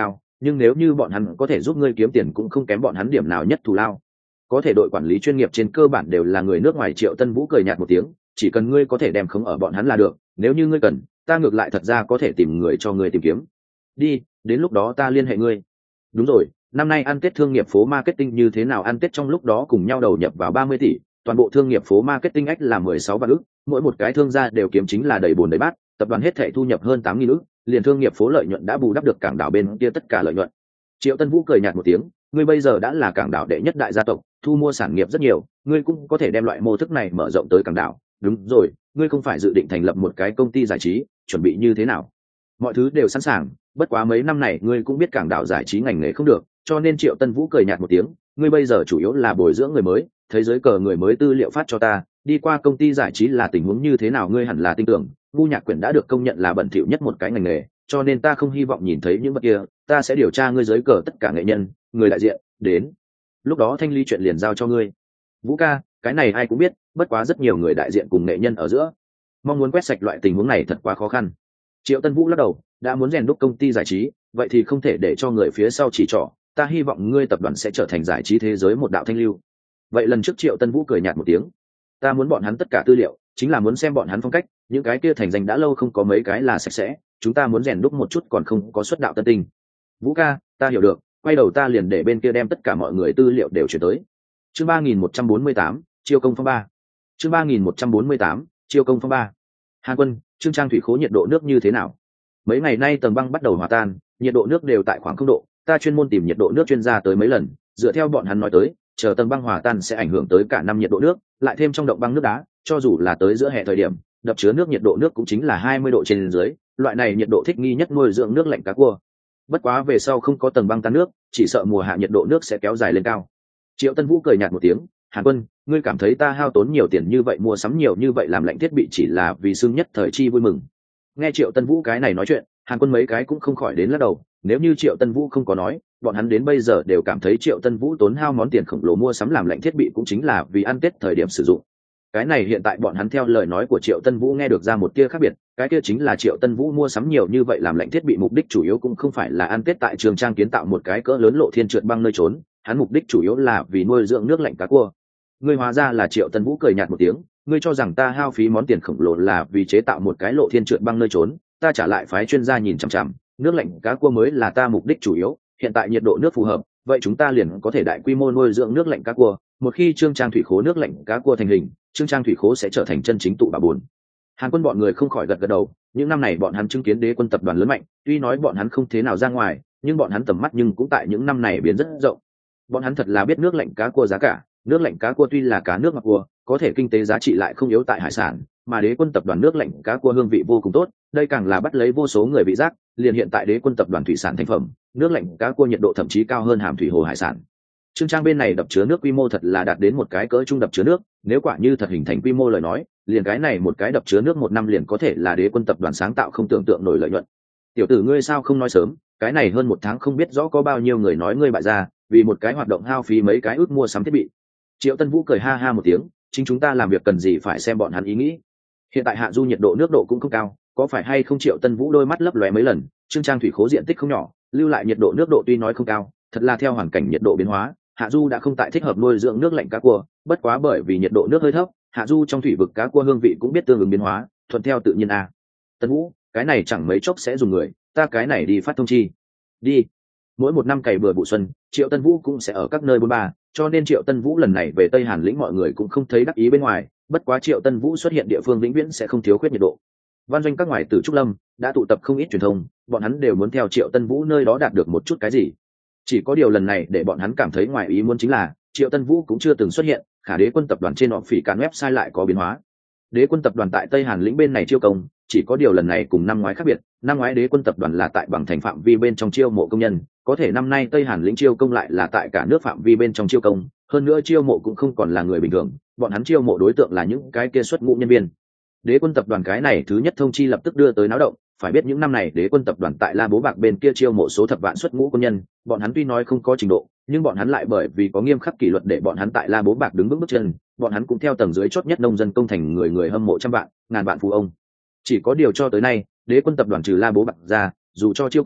nhưng nếu như bọn hắn có thể giúp ngươi kiếm tiền cũng không kém bọn hắn điểm nào nhất thù lao. Có thể đội quản lý chuyên nghiệp trên cơ bản đều là người nước ngoài. Triệu Tân Vũ cười nhạt một tiếng, chỉ cần ngươi có thể đem khống ở bọn hắn là được, nếu như ngươi cần, ta ngược lại thật ra có thể tìm người cho ngươi tìm kiếm. Đi, đến lúc đó ta liên hệ ngươi. Đúng rồi, năm nay ăn Tết thương nghiệp phố marketing như thế nào? Ăn Tết trong lúc đó cùng nhau đầu nhập vào 30 tỷ, toàn bộ thương nghiệp phố marketing ách là 16 vạn ức, mỗi một cái thương gia đều kiếm chính là đầy bồn đầy bát, tập đoàn hết thảy thu nhập hơn 8.000 ức, liền thương nghiệp phố lợi nhuận đã bù đắp được cảng đảo bên kia tất cả lợi nhuận. Triệu Tân Vũ cười nhạt một tiếng, ngươi bây giờ đã là cảng đảo đệ nhất đại gia tộc, thu mua sản nghiệp rất nhiều, ngươi cũng có thể đem loại mô thức này mở rộng tới cảng đảo. Đúng rồi, ngươi không phải dự định thành lập một cái công ty giải trí, chuẩn bị như thế nào? Mọi thứ đều sẵn sàng, bất quá mấy năm này ngươi cũng biết cảng đảo giải trí ngành nghề không được, cho nên Triệu Tân Vũ cười nhạt một tiếng, ngươi bây giờ chủ yếu là bồi dưỡng người mới, thế giới cờ người mới tư liệu phát cho ta, đi qua công ty giải trí là tình huống như thế nào ngươi hẳn là tin tưởng. Ngu nhạc quyển đã được công nhận là bẩn thỉu nhất một cái ngành nghề, cho nên ta không hy vọng nhìn thấy những vật kia, ta sẽ điều tra ngươi giới cờ tất cả nghệ nhân, người đại diện, đến lúc đó thanh ly chuyện liền giao cho ngươi. Vũ ca, cái này ai cũng biết, bất quá rất nhiều người đại diện cùng nghệ nhân ở giữa, mong muốn quét sạch loại tình huống này thật quá khó khăn. Triệu Tân Vũ lắc đầu, đã muốn rèn đúc công ty giải trí, vậy thì không thể để cho người phía sau chỉ trỏ, ta hy vọng ngươi tập đoàn sẽ trở thành giải trí thế giới một đạo thanh lưu. Vậy lần trước Triệu Tân Vũ cười nhạt một tiếng, ta muốn bọn hắn tất cả tư liệu, chính là muốn xem bọn hắn phong cách, những cái kia thành danh đã lâu không có mấy cái là sạch sẽ, chúng ta muốn rèn đúc một chút còn không có xuất đạo tân tinh. Vũ ca, ta hiểu được, quay đầu ta liền để bên kia đem tất cả mọi người tư liệu đều chuyển tới. Chương 3148, chiêu công phong ba. Chương 3148, chiêu công phong ba. Hàn Quân, Trương Trang thủy khố nhiệt độ nước như thế nào? Mấy ngày nay tầng băng bắt đầu hòa tan, nhiệt độ nước đều tại khoảng 0 độ, ta chuyên môn tìm nhiệt độ nước chuyên gia tới mấy lần, dựa theo bọn hắn nói tới, chờ tầng băng hòa tan sẽ ảnh hưởng tới cả năm nhiệt độ nước, lại thêm trong động băng nước đá, cho dù là tới giữa hè thời điểm, đập chứa nước nhiệt độ nước cũng chính là 20 độ trên dưới, loại này nhiệt độ thích nghi nhất nuôi dưỡng nước lạnh cá cua. Bất quá về sau không có tầng băng tan nước, chỉ sợ mùa hạ nhiệt độ nước sẽ kéo dài lên cao. Triệu Tân Vũ cười nhạt một tiếng, Hàn Quân, ngươi cảm thấy ta hao tốn nhiều tiền như vậy mua sắm nhiều như vậy làm lạnh thiết bị chỉ là vì xưng nhất thời chi vui mừng? Nghe Triệu Tân Vũ cái này nói chuyện, Hàn Quân mấy cái cũng không khỏi đến lắc đầu, nếu như Triệu Tân Vũ không có nói, bọn hắn đến bây giờ đều cảm thấy Triệu Tân Vũ tốn hao món tiền khổng lồ mua sắm làm lạnh thiết bị cũng chính là vì ăn Tết thời điểm sử dụng. Cái này hiện tại bọn hắn theo lời nói của Triệu Tân Vũ nghe được ra một tia khác biệt, cái kia chính là Triệu Tân Vũ mua sắm nhiều như vậy làm lạnh thiết bị mục đích chủ yếu cũng không phải là ăn Tết tại Trường Trang kiến tạo một cái cỡ lớn lộ thiên trượt băng nơi trốn, hắn mục đích chủ yếu là vì nuôi dưỡng nước lạnh cá cua. Ngươi hóa ra là Triệu Tân Vũ cười nhạt một tiếng, ngươi cho rằng ta hao phí món tiền khổng lồ là vì chế tạo một cái lộ thiên trượt băng nơi trốn, ta trả lại phái chuyên gia nhìn chằm chằm, nước lạnh cá cua mới là ta mục đích chủ yếu, hiện tại nhiệt độ nước phù hợp, vậy chúng ta liền có thể đại quy mô nuôi dưỡng nước lạnh cá cua, một khi Trương Trang thủy khố nước lạnh cá cua thành hình, Trương Trang thủy khố sẽ trở thành chân chính tụ bà buồn. Hàn Quân bọn người không khỏi gật gật đầu, những năm này bọn hắn chứng kiến Đế Quân tập đoàn lớn mạnh, tuy nói bọn hắn không thế nào ra ngoài, nhưng bọn hắn tầm mắt nhưng cũng tại những năm này biến rất rộng. Bọn hắn thật là biết nước lạnh cá cua giá cả, nước lạnh cá cua tuy là cá nước mặc cua, có thể kinh tế giá trị lại không yếu tại hải sản, mà Đế Quân tập đoàn nước lạnh cá cua hương vị vô cùng tốt, đây càng là bắt lấy vô số người vị giác, liền hiện tại Đế Quân tập đoàn thủy sản thành phẩm, nước lạnh cá cua nhiệt độ thậm chí cao hơn hàm thủy hồ hải sản. Trương Trang bên này đập chứa nước quy mô thật là đạt đến một cái cỡ trung đập chứa nước, nếu quả như thật hình thành quy mô lời nói, liền cái này một cái đập chứa nước một năm liền có thể là Đế Quân tập đoàn sáng tạo không tưởng tượng nổi lợi nhuận. Tiểu tử ngươi sao không nói sớm, cái này hơn một tháng không biết rõ có bao nhiêu người nói ngươi bại gia, vì một cái hoạt động hao phí mấy cái ước mua sắm thiết bị. Triệu Tân Vũ cười ha ha một tiếng, chính chúng ta làm việc cần gì phải xem bọn hắn ý nghĩ. Hiện tại hạ du nhiệt độ nước độ cũng không cao, có phải hay không? Triệu Tân Vũ đôi mắt lấp lóe mấy lần, Trương Trang thủy khố diện tích không nhỏ, lưu lại nhiệt độ nước độ tuy nói không cao, thật là theo hoàn cảnh nhiệt độ biến hóa, hạ du đã không tại thích hợp nuôi dưỡng nước lạnh cá cua, bất quá bởi vì nhiệt độ nước hơi thấp, hạ du trong thủy vực cá cua hương vị cũng biết tương ứng biến hóa, thuận theo tự nhiên a. Tân Vũ, cái này chẳng mấy chốc sẽ dùng người, ta cái này đi phát thông chi. Đi. Mỗi một năm cày bừa vụ xuân, Triệu Tân Vũ cũng sẽ ở các nơi bôn ba, cho nên Triệu Tân Vũ lần này về Tây Hàn lĩnh mọi người cũng không thấy đắc ý bên ngoài, bất quá Triệu Tân Vũ xuất hiện địa phương vĩnh viễn sẽ không thiếu khuyết nhiệt độ. Văn doanh các ngoài từ Trúc Lâm đã tụ tập không ít truyền thông, bọn hắn đều muốn theo Triệu Tân Vũ nơi đó đạt được một chút cái gì. Chỉ có điều lần này để bọn hắn cảm thấy ngoài ý muốn chính là Triệu Tân Vũ cũng chưa từng xuất hiện, Khả Đế Quân tập đoàn trên họ phỉ cản website lại có biến hóa. Đế Quân tập đoàn tại Tây Hàn lĩnh bên này chiêu công, chỉ có điều lần này cùng năm ngoái khác biệt, năm ngoái Đế Quân tập đoàn là tại bằng thành phạm vi bên trong chiêu mộ công nhân, có thể năm nay Tây Hàn lĩnh chiêu công lại là tại cả nước phạm vi bên trong chiêu công, hơn nữa chiêu mộ cũng không còn là người bình thường, bọn hắn chiêu mộ đối tượng là những cái kia xuất ngũ nhân viên. Đế Quân tập đoàn cái này thứ nhất thông chi lập tức đưa tới náo động, phải biết những năm này Đế Quân tập đoàn tại La Bố Bạc bên kia chiêu mộ số thập vạn xuất ngũ công nhân, bọn hắn tuy nói không có trình độ, nhưng bọn hắn lại bởi vì có nghiêm khắc kỷ luật để bọn hắn tại La Bố Bạc đứng vững bước chân, bọn hắn cũng theo tầng dưới chót nhất nông dân công thành người hâm mộ trăm vạn, ngàn vạn phú ông. Chỉ có điều cho tới nay, Đế Quân tập đoàn trừ La Bố Bạc ra, dù cho chiêu công,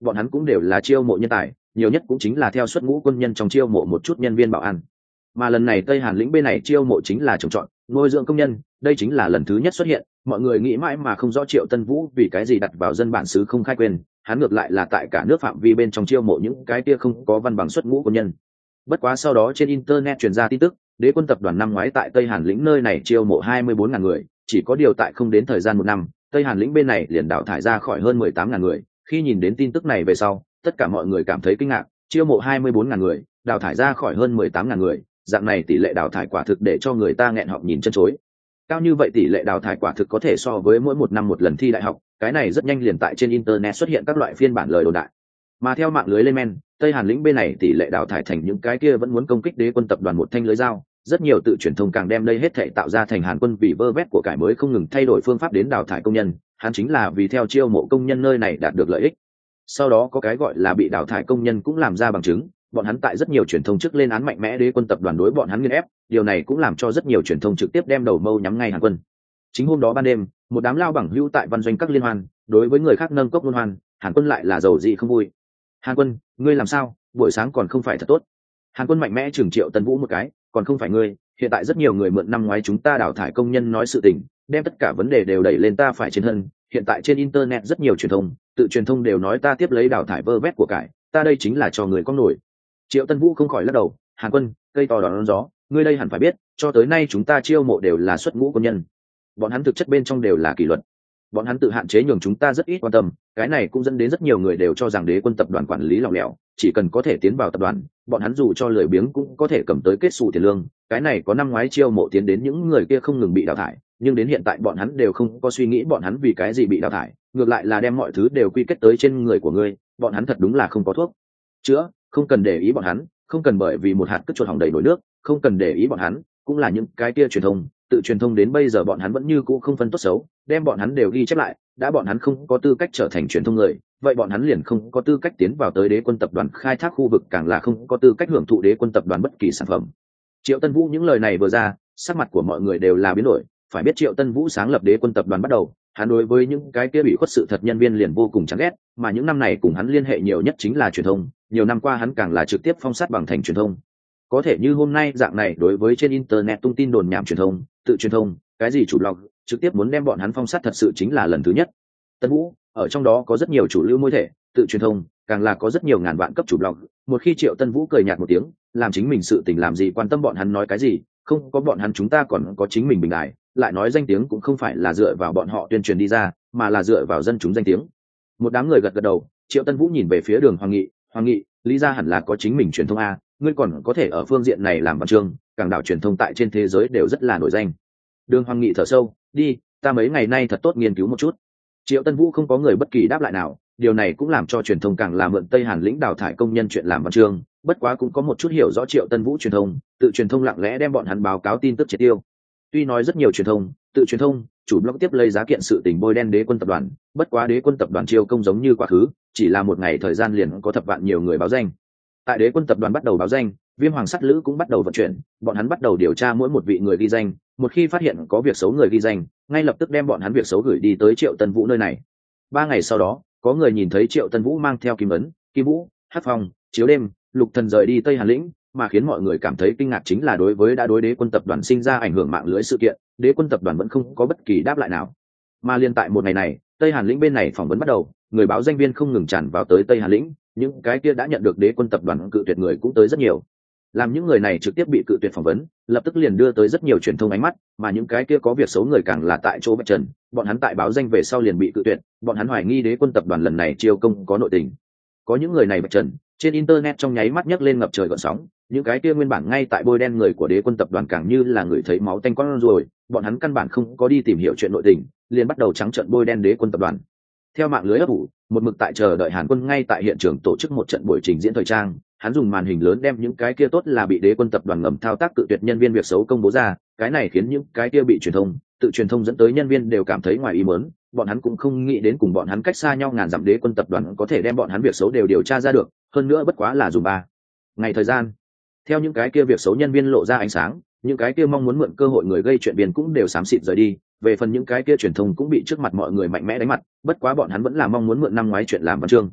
bọn hắn cũng đều là chiêu mộ nhân tài, nhiều nhất cũng chính là theo xuất ngũ quân nhân trong chiêu mộ một chút nhân viên bảo an. Mà lần này Tây Hàn lĩnh bên này chiêu mộ chính là trồng trọt, nuôi dưỡng công nhân, đây chính là lần thứ nhất xuất hiện, mọi người nghĩ mãi mà không rõ Triệu Tân Vũ vì cái gì đặt vào dân bản xứ không khai quyền, hắn ngược lại là tại cả nước phạm vi bên trong chiêu mộ những cái kia không có văn bằng xuất ngũ quân nhân. Bất quá sau đó trên internet truyền ra tin tức, Đế quân tập đoàn năm ngoái tại Tây Hàn lĩnh nơi này chiêu mộ 24.000 người, chỉ có điều tại không đến thời gian một năm, Tây Hàn lĩnh bên này liền đào thải ra khỏi hơn 18.000 người. Khi nhìn đến tin tức này về sau, tất cả mọi người cảm thấy kinh ngạc, chiêu mộ 24.000 người, đào thải ra khỏi hơn 18.000 người, dạng này tỷ lệ đào thải quả thực để cho người ta nghẹn họng nhìn chân chối. Cao như vậy tỷ lệ đào thải quả thực có thể so với mỗi một năm một lần thi đại học, cái này rất nhanh liền tại trên internet xuất hiện các loại phiên bản lời đồn đại. Mà theo mạng lưới lên men, Tây Hàn lĩnh bên này tỷ lệ đào thải thành những cái kia vẫn muốn công kích Đế quân tập đoàn một thanh lưới dao, rất nhiều tự truyền thông càng đem đây hết thảy tạo ra thành Hàn Quân vì vơ vét của cải mới không ngừng thay đổi phương pháp đến đào thải công nhân, hắn chính là vì theo chiêu mộ công nhân nơi này đạt được lợi ích. Sau đó có cái gọi là bị đào thải công nhân cũng làm ra bằng chứng, bọn hắn tại rất nhiều truyền thông trước lên án mạnh mẽ Đế quân tập đoàn đối bọn hắn nghiền ép, điều này cũng làm cho rất nhiều truyền thông trực tiếp đem đầu mâu nhắm ngay Hàn Quân. Chính hôm đó ban đêm, một đám lao bằng hữu tại văn doanh các liên hoan, đối với người khác nâng cốc luân hoan, Hàn Quân lại là giàu gì không vui. Hàn Quân, ngươi làm sao, buổi sáng còn không phải thật tốt. Hàn Quân mạnh mẽ trừng Triệu Tân Vũ một cái, còn không phải ngươi, hiện tại rất nhiều người mượn năm ngoái chúng ta đào thải công nhân nói sự tình, đem tất cả vấn đề đều đẩy lên ta phải trên thân, hiện tại trên internet rất nhiều truyền thông, tự truyền thông đều nói ta tiếp lấy đào thải vơ vét của cải, ta đây chính là cho người có nổi. Triệu Tân Vũ không khỏi lắc đầu, Hàn Quân, cây to đón gió, ngươi đây hẳn phải biết, cho tới nay chúng ta chiêu mộ đều là xuất ngũ quân nhân, bọn hắn thực chất bên trong đều là kỷ luật, bọn hắn tự hạn chế nhường chúng ta rất ít quan tâm, cái này cũng dẫn đến rất nhiều người đều cho rằng Đế quân tập đoàn quản lý lỏng lẻo, chỉ cần có thể tiến vào tập đoàn, bọn hắn dù cho lười biếng cũng có thể cầm tới kết xù tiền lương, cái này có năm ngoái chiêu mộ tiến đến những người kia không ngừng bị đào thải, nhưng đến hiện tại bọn hắn đều không có suy nghĩ bọn hắn vì cái gì bị đào thải, ngược lại là đem mọi thứ đều quy kết tới trên người của ngươi, bọn hắn thật đúng là không có thuốc chữa, không cần để ý bọn hắn, không cần bởi vì một hạt cất chuột hỏng đầy nồi nước, không cần để ý bọn hắn, cũng là những cái kia truyền thông, tự truyền thông đến bây giờ bọn hắn vẫn như cũ không phân tốt xấu, đem bọn hắn đều ghi chép lại, đã bọn hắn không có tư cách trở thành truyền thông người, vậy bọn hắn liền không có tư cách tiến vào tới Đế quân tập đoàn khai thác khu vực, càng là không có tư cách hưởng thụ Đế quân tập đoàn bất kỳ sản phẩm. Triệu Tân Vũ những lời này vừa ra, sắc mặt của mọi người đều là biến đổi, phải biết Triệu Tân Vũ sáng lập Đế quân tập đoàn bắt đầu, hắn đối với những cái kia bị khuất sự thật nhân viên liền vô cùng chán ghét, mà những năm này cùng hắn liên hệ nhiều nhất chính là truyền thông, nhiều năm qua hắn càng là trực tiếp phong sát bằng thành truyền thông. Có thể như hôm nay dạng này đối với trên internet tung tin đồn nhảm truyền thông, tự truyền thông, cái gì chủ blog, trực tiếp muốn đem bọn hắn phong sát thật sự chính là lần thứ nhất. Tân Vũ, ở trong đó có rất nhiều chủ lưu môi thể, tự truyền thông, càng là có rất nhiều ngàn vạn cấp chủ blog. Một khi Triệu Tân Vũ cười nhạt một tiếng, làm chính mình sự tình làm gì quan tâm bọn hắn nói cái gì, không có bọn hắn chúng ta còn có chính mình bình đại, lại nói danh tiếng cũng không phải là dựa vào bọn họ tuyên truyền đi ra, mà là dựa vào dân chúng danh tiếng. Một đám người gật gật đầu, Triệu Tân Vũ nhìn về phía Đường Hoàng Nghị, lý ra hẳn là có chính mình truyền thông a, ngươi còn có thể ở phương diện này làm văn chương, càng đảo truyền thông tại trên thế giới đều rất là nổi danh. Đường Hoàng Nghị thở sâu, đi, ta mấy ngày nay thật tốt nghiên cứu một chút. Triệu Tân Vũ không có người bất kỳ đáp lại nào, điều này cũng làm cho truyền thông càng là mượn Tây Hàn lĩnh đào thải công nhân chuyện làm văn chương, bất quá cũng có một chút hiểu rõ Triệu Tân Vũ truyền thông, tự truyền thông lặng lẽ đem bọn hắn báo cáo tin tức triệt tiêu. Tuy nói rất nhiều truyền thông, tự truyền thông, chủ blog tiếp lấy giá kiện sự tình bôi đen Đế quân tập đoàn, bất quá Đế quân tập đoàn chiêu công giống như quá khứ, chỉ là một ngày thời gian liền có thập vạn nhiều người báo danh. Tại Đế quân tập đoàn bắt đầu báo danh, Viêm Hoàng Sắt Lữ cũng bắt đầu vận chuyển, bọn hắn bắt đầu điều tra mỗi một vị người ghi danh, một khi phát hiện có việc xấu người ghi danh, ngay lập tức đem bọn hắn việc xấu gửi đi tới Triệu Tân Vũ nơi này. 3 ngày sau đó, có người nhìn thấy Triệu Tân Vũ mang theo Kim Ấn, Kim Vũ, Hắc Phong, Chiếu Đêm, Lục Thần rời đi Tây Hàn lĩnh, mà khiến mọi người cảm thấy kinh ngạc chính là đối với đã đối Đế quân tập đoàn sinh ra ảnh hưởng mạng lưới sự kiện, Đế quân tập đoàn vẫn không có bất kỳ đáp lại nào. Mà liên tại một ngày này, Tây Hàn lĩnh bên này phỏng vấn bắt đầu, người báo danh viên không ngừng tràn vào tới Tây Hàn lĩnh, những cái kia đã nhận được Đế quân tập đoàn cự tuyệt người cũng tới rất nhiều. Làm những người này trực tiếp bị cự tuyệt phỏng vấn, lập tức liền đưa tới rất nhiều truyền thông ánh mắt, mà những cái kia có việc xấu người càng là tại chỗ vạch trần, bọn hắn tại báo danh về sau liền bị cự tuyệt, bọn hắn hoài nghi Đế quân tập đoàn lần này chiêu công có nội tình. Có những người này vạch trần, trên internet trong nháy mắt nhấc lên ngập trời gợn sóng, những cái kia nguyên bản ngay tại bôi đen người của Đế quân tập đoàn càng như là người thấy máu tanh con rồi, bọn hắn căn bản không có đi tìm hiểu chuyện nội tình, liền bắt đầu trắng trợn bôi đen Đế quân tập đoàn. Theo mạng lưới ấp ủ, một mực tại chờ đợi Hàn Quân ngay tại hiện trường tổ chức một trận buổi trình diễn thời trang, hắn dùng màn hình lớn đem những cái kia tốt là bị Đế quân tập đoàn ngầm thao tác tự tuyệt nhân viên việc xấu công bố ra, cái này khiến những cái kia bị truyền thông, tự truyền thông dẫn tới nhân viên đều cảm thấy ngoài ý muốn, bọn hắn cũng không nghĩ đến cùng bọn hắn cách xa nhau ngàn dặm Đế quân tập đoàn có thể đem bọn hắn việc xấu đều điều tra ra được, hơn nữa bất quá là dùng 3 ngày thời gian. Theo những cái kia việc xấu nhân viên lộ ra ánh sáng, những cái kia mong muốn mượn cơ hội người gây chuyện biên cũng đều xám xịt rời đi, về phần những cái kia truyền thông cũng bị trước mặt mọi người mạnh mẽ đánh mặt, bất quá bọn hắn vẫn là mong muốn mượn năm ngoái chuyện làm văn chương.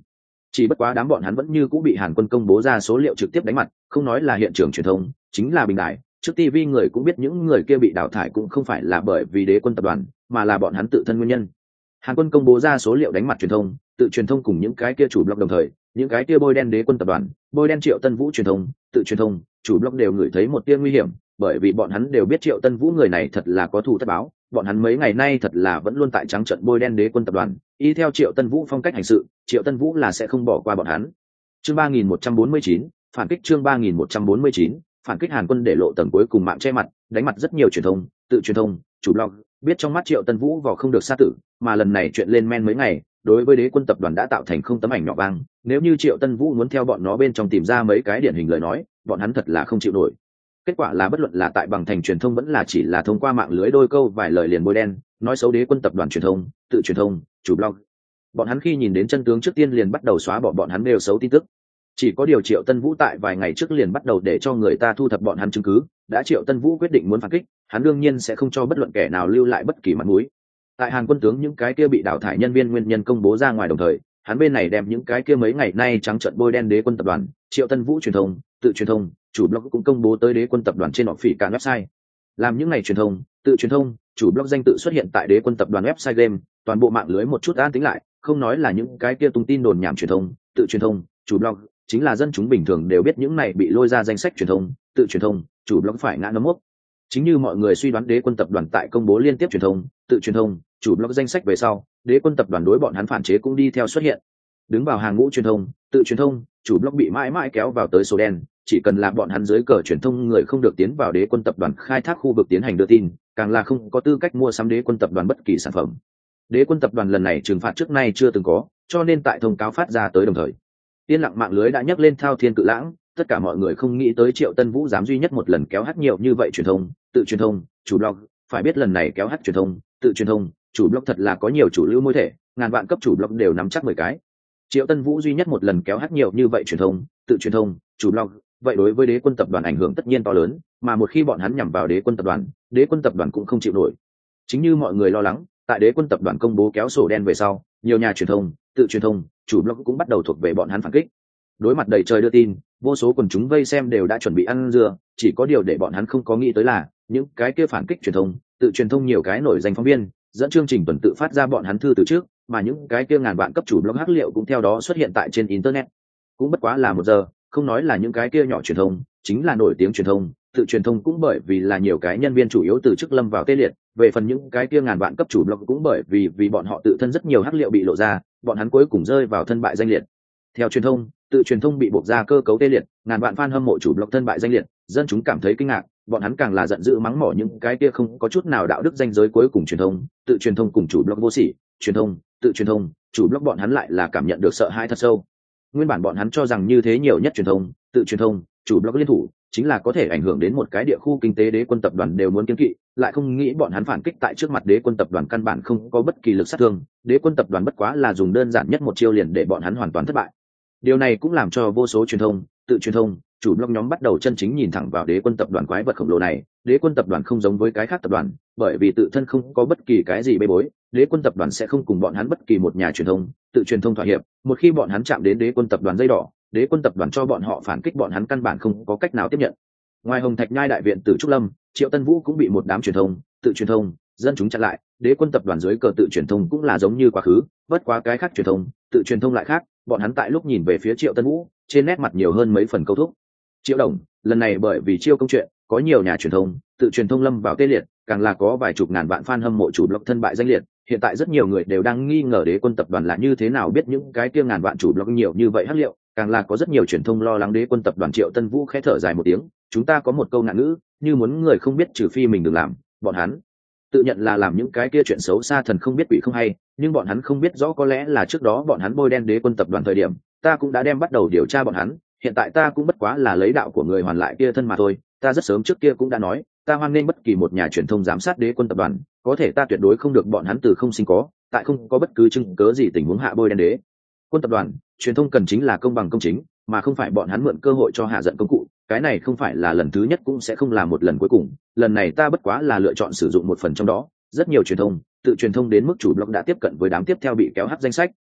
Chỉ bất quá đám bọn hắn vẫn như cũng bị Hàn Quân công bố ra số liệu trực tiếp đánh mặt, không nói là hiện trường truyền thông, chính là bình đại, trước TV người cũng biết những người kia bị đào thải cũng không phải là bởi vì Đế quân tập đoàn, mà là bọn hắn tự thân nguyên nhân. Hàn Quân công bố ra số liệu đánh mặt truyền thông, tự truyền thông cùng những cái kia chủ blog đồng thời, những cái kia bôi đen Đế quân tập đoàn, bôi đen Triệu Tân Vũ truyền thông, tự truyền thông, chủ blog đều ngửi thấy một tia nguy hiểm, bởi vì bọn hắn đều biết Triệu Tân Vũ người này thật là có thù tất báo, bọn hắn mấy ngày nay thật là vẫn luôn tại trắng trận bôi đen Đế quân tập đoàn, y theo Triệu Tân Vũ phong cách hành sự, Triệu Tân Vũ là sẽ không bỏ qua bọn hắn. Chương 3149, phản kích. Chương 3149, phản kích. Hàn Quân để lộ tầng cuối cùng mạng che mặt, đánh mặt rất nhiều truyền thông, tự truyền thông, chủ blog, biết trong mắt Triệu Tân Vũ vào không được sát tử, mà lần này chuyện lên men mấy ngày, đối với Đế quân tập đoàn đã tạo thành không tấm ảnh nhỏ vang, nếu như Triệu Tân Vũ muốn theo bọn nó bên trong tìm ra mấy cái điển hình lời nói, bọn hắn thật là không chịu nổi. Kết quả là bất luận là tại bằng thành truyền thông vẫn là chỉ là thông qua mạng lưới đôi câu vài lời liền bôi đen, nói xấu Đế quân tập đoàn truyền thông, tự truyền thông, chủ blog. Bọn hắn khi nhìn đến chân tướng trước tiên liền bắt đầu xóa bỏ bọn hắn đều xấu tin tức. Chỉ có điều Triệu Tân Vũ tại vài ngày trước liền bắt đầu để cho người ta thu thập bọn hắn chứng cứ, đã Triệu Tân Vũ quyết định muốn phản kích, hắn đương nhiên sẽ không cho bất luận kẻ nào lưu lại bất kỳ mặt mũi. Tại Hàn Quân tướng những cái kia bị đào thải nhân viên nguyên nhân công bố ra ngoài đồng thời, hắn bên này đem những cái kia mấy ngày nay trắng trợn bôi đen Đế quân tập đoàn, Triệu Tân Vũ truyền thông, tự truyền thông, chủ blog cũng công bố tới Đế quân tập đoàn trên phỉ cả website. Làm những ngày truyền thông, tự truyền thông, chủ blog danh tự xuất hiện tại Đế quân tập đoàn website game, toàn bộ mạng lưới một chút an tĩnh lại, không nói là những cái kia tung tin đồn nhảm truyền thông, tự truyền thông, chủ blog, chính là dân chúng bình thường đều biết những này bị lôi ra danh sách truyền thông, tự truyền thông, chủ blog phải ngã nấm mốc. Chính như mọi người suy đoán, Đế quân tập đoàn tại công bố liên tiếp truyền thông, tự truyền thông, chủ blog danh sách về sau, Đế quân tập đoàn đối bọn hắn phản chế cũng đi theo xuất hiện. Đứng vào hàng ngũ truyền thông, tự truyền thông, chủ blog bị mãi mãi kéo vào tới số đen, chỉ cần là bọn hắn dưới cờ truyền thông người không được tiến vào Đế quân tập đoàn khai thác khu vực tiến hành đưa tin, càng là không có tư cách mua sắm Đế quân tập đoàn bất kỳ sản phẩm. Đế quân tập đoàn lần này trừng phạt trước nay chưa từng có, cho nên tại thông cáo phát ra tới đồng thời, yên lặng mạng lưới đã nhấc lên thao thiên cự lãng, tất cả mọi người không nghĩ tới Triệu Tân Vũ dám duy nhất một lần kéo hắt nhiều như vậy truyền thông, tự truyền thông, chủ blog, phải biết lần này kéo hắt truyền thông, tự truyền thông, chủ blog thật là có nhiều chủ lưu môi thể, ngàn vạn cấp chủ blog đều nắm chắc 10 cái. Triệu Tân Vũ duy nhất một lần kéo hắt nhiều như vậy truyền thông, tự truyền thông, chủ blog, vậy đối với Đế quân tập đoàn ảnh hưởng tất nhiên to lớn, mà một khi bọn hắn nhắm vào Đế quân tập đoàn cũng không chịu nổi. Chính như mọi người lo lắng, tại Đế quân tập đoàn công bố kéo sổ đen về sau, nhiều nhà truyền thông, tự truyền thông, chủ blog cũng bắt đầu thuộc về bọn hắn phản kích. Đối mặt đầy trời đưa tin, vô số quần chúng vây xem đều đã chuẩn bị ăn dưa, chỉ có điều để bọn hắn không có nghĩ tới là những cái kia phản kích truyền thông, tự truyền thông nhiều cái nổi danh phóng viên dẫn chương trình tuần tự phát ra bọn hắn thư từ trước, mà những cái kia ngàn vạn cấp chủ blog hắc liệu cũng theo đó xuất hiện tại trên internet. Cũng bất quá là 1 giờ, không nói là những cái kia nhỏ truyền thông, chính là nổi tiếng truyền thông, tự truyền thông cũng bởi vì là nhiều cái nhân viên chủ yếu từ chức lâm vào tê liệt, về phần những cái kia ngàn vạn cấp chủ blog cũng bởi vì bọn họ tự thân rất nhiều hắc liệu bị lộ ra, bọn hắn cuối cùng rơi vào thân bại danh liệt. Theo truyền thông, tự truyền thông bị buộc ra cơ cấu tê liệt, ngàn vạn fan hâm mộ chủ blog thân bại danh liệt, dân chúng cảm thấy kinh ngạc, bọn hắn càng là giận dữ mắng mỏ những cái kia không có chút nào đạo đức danh giới cuối cùng truyền thông, tự truyền thông cùng chủ blog vô sỉ, truyền thông, tự truyền thông, chủ blog bọn hắn lại là cảm nhận được sợ hãi thật sâu. Nguyên bản bọn hắn cho rằng như thế nhiều nhất truyền thông, tự truyền thông, chủ blog liên thủ chính là có thể ảnh hưởng đến một cái địa khu kinh tế Đế quân tập đoàn đều muốn kiêng kỵ, lại không nghĩ bọn hắn phản kích tại trước mặt Đế quân tập đoàn căn bản không có bất kỳ lực sát thương, Đế quân tập đoàn bất quá là dùng đơn giản nhất một chiêu liền để bọn hắn hoàn toàn thất bại. Điều này cũng làm cho vô số truyền thông, tự truyền thông, chủ blog nhóm bắt đầu chân chính nhìn thẳng vào Đế quân tập đoàn quái vật khổng lồ này. Đế quân tập đoàn không giống với cái khác tập đoàn, bởi vì tự thân không có bất kỳ cái gì bê bối, Đế quân tập đoàn sẽ không cùng bọn hắn bất kỳ một nhà truyền thông, tự truyền thông thỏa hiệp. Một khi bọn hắn chạm đến Đế quân tập đoàn dây đỏ, Đế quân tập đoàn cho bọn họ phản kích bọn hắn căn bản không có cách nào tiếp nhận. Ngoài Hồng Thạch Nhai đại viện Tử Trúc Lâm, Triệu Tân Vũ cũng bị một đám truyền thông, tự truyền thông, dân chúng chặn lại. Đế quân tập đoàn dưới cờ tự truyền thông cũng là giống như quá khứ, bất quá cái khác truyền thông, tự truyền thông lại khác, bọn hắn tại lúc nhìn về phía Triệu Tân Vũ, trên nét mặt nhiều hơn mấy phần câu thúc. Triệu đồng, lần này bởi vì chiêu công chuyện, có nhiều nhà truyền thông, tự truyền thông lâm vào tê liệt, càng là có vài chục ngàn vạn fan hâm mộ chủ blog thân bại danh liệt. Hiện tại rất nhiều người đều đang nghi ngờ Đế quân tập đoàn là như thế nào biết những cái kia ngàn vạn chủ blog nhiều như vậy hắc liệu, càng là có rất nhiều truyền thông lo lắng Đế quân tập đoàn. Triệu Tân Vũ khẽ thở dài một tiếng, chúng ta có một câu ngạn ngữ, như muốn người không biết trừ phi mình đừng làm, bọn hắn tự nhận là làm những cái kia chuyện xấu xa thần không biết quỷ không hay, nhưng bọn hắn không biết rõ có lẽ là trước đó bọn hắn bôi đen Đế quân tập đoàn thời điểm, ta cũng đã đem bắt đầu điều tra bọn hắn, hiện tại ta cũng bất quá là lấy đạo của người hoàn lại kia thân mà thôi. Ta rất sớm trước kia cũng đã nói, ta hoan nghênh bất kỳ một nhà truyền thông giám sát Đế quân tập đoàn, có thể ta tuyệt đối không được bọn hắn từ không sinh có, tại không có bất cứ chứng cớ gì tình huống hạ bôi đen Đế quân tập đoàn. Truyền thông cần chính là công bằng công chính, mà không phải bọn hắn mượn cơ hội cho hạ giận công cụ. Cái này không phải là lần thứ nhất, cũng sẽ không là một lần cuối cùng. Lần này ta bất quá là lựa chọn sử dụng một phần trong đó. Rất nhiều truyền thông, tự truyền thông đến mức chủ blog đã tiếp cận với đám tiếp theo bị kéo hắt danh sách,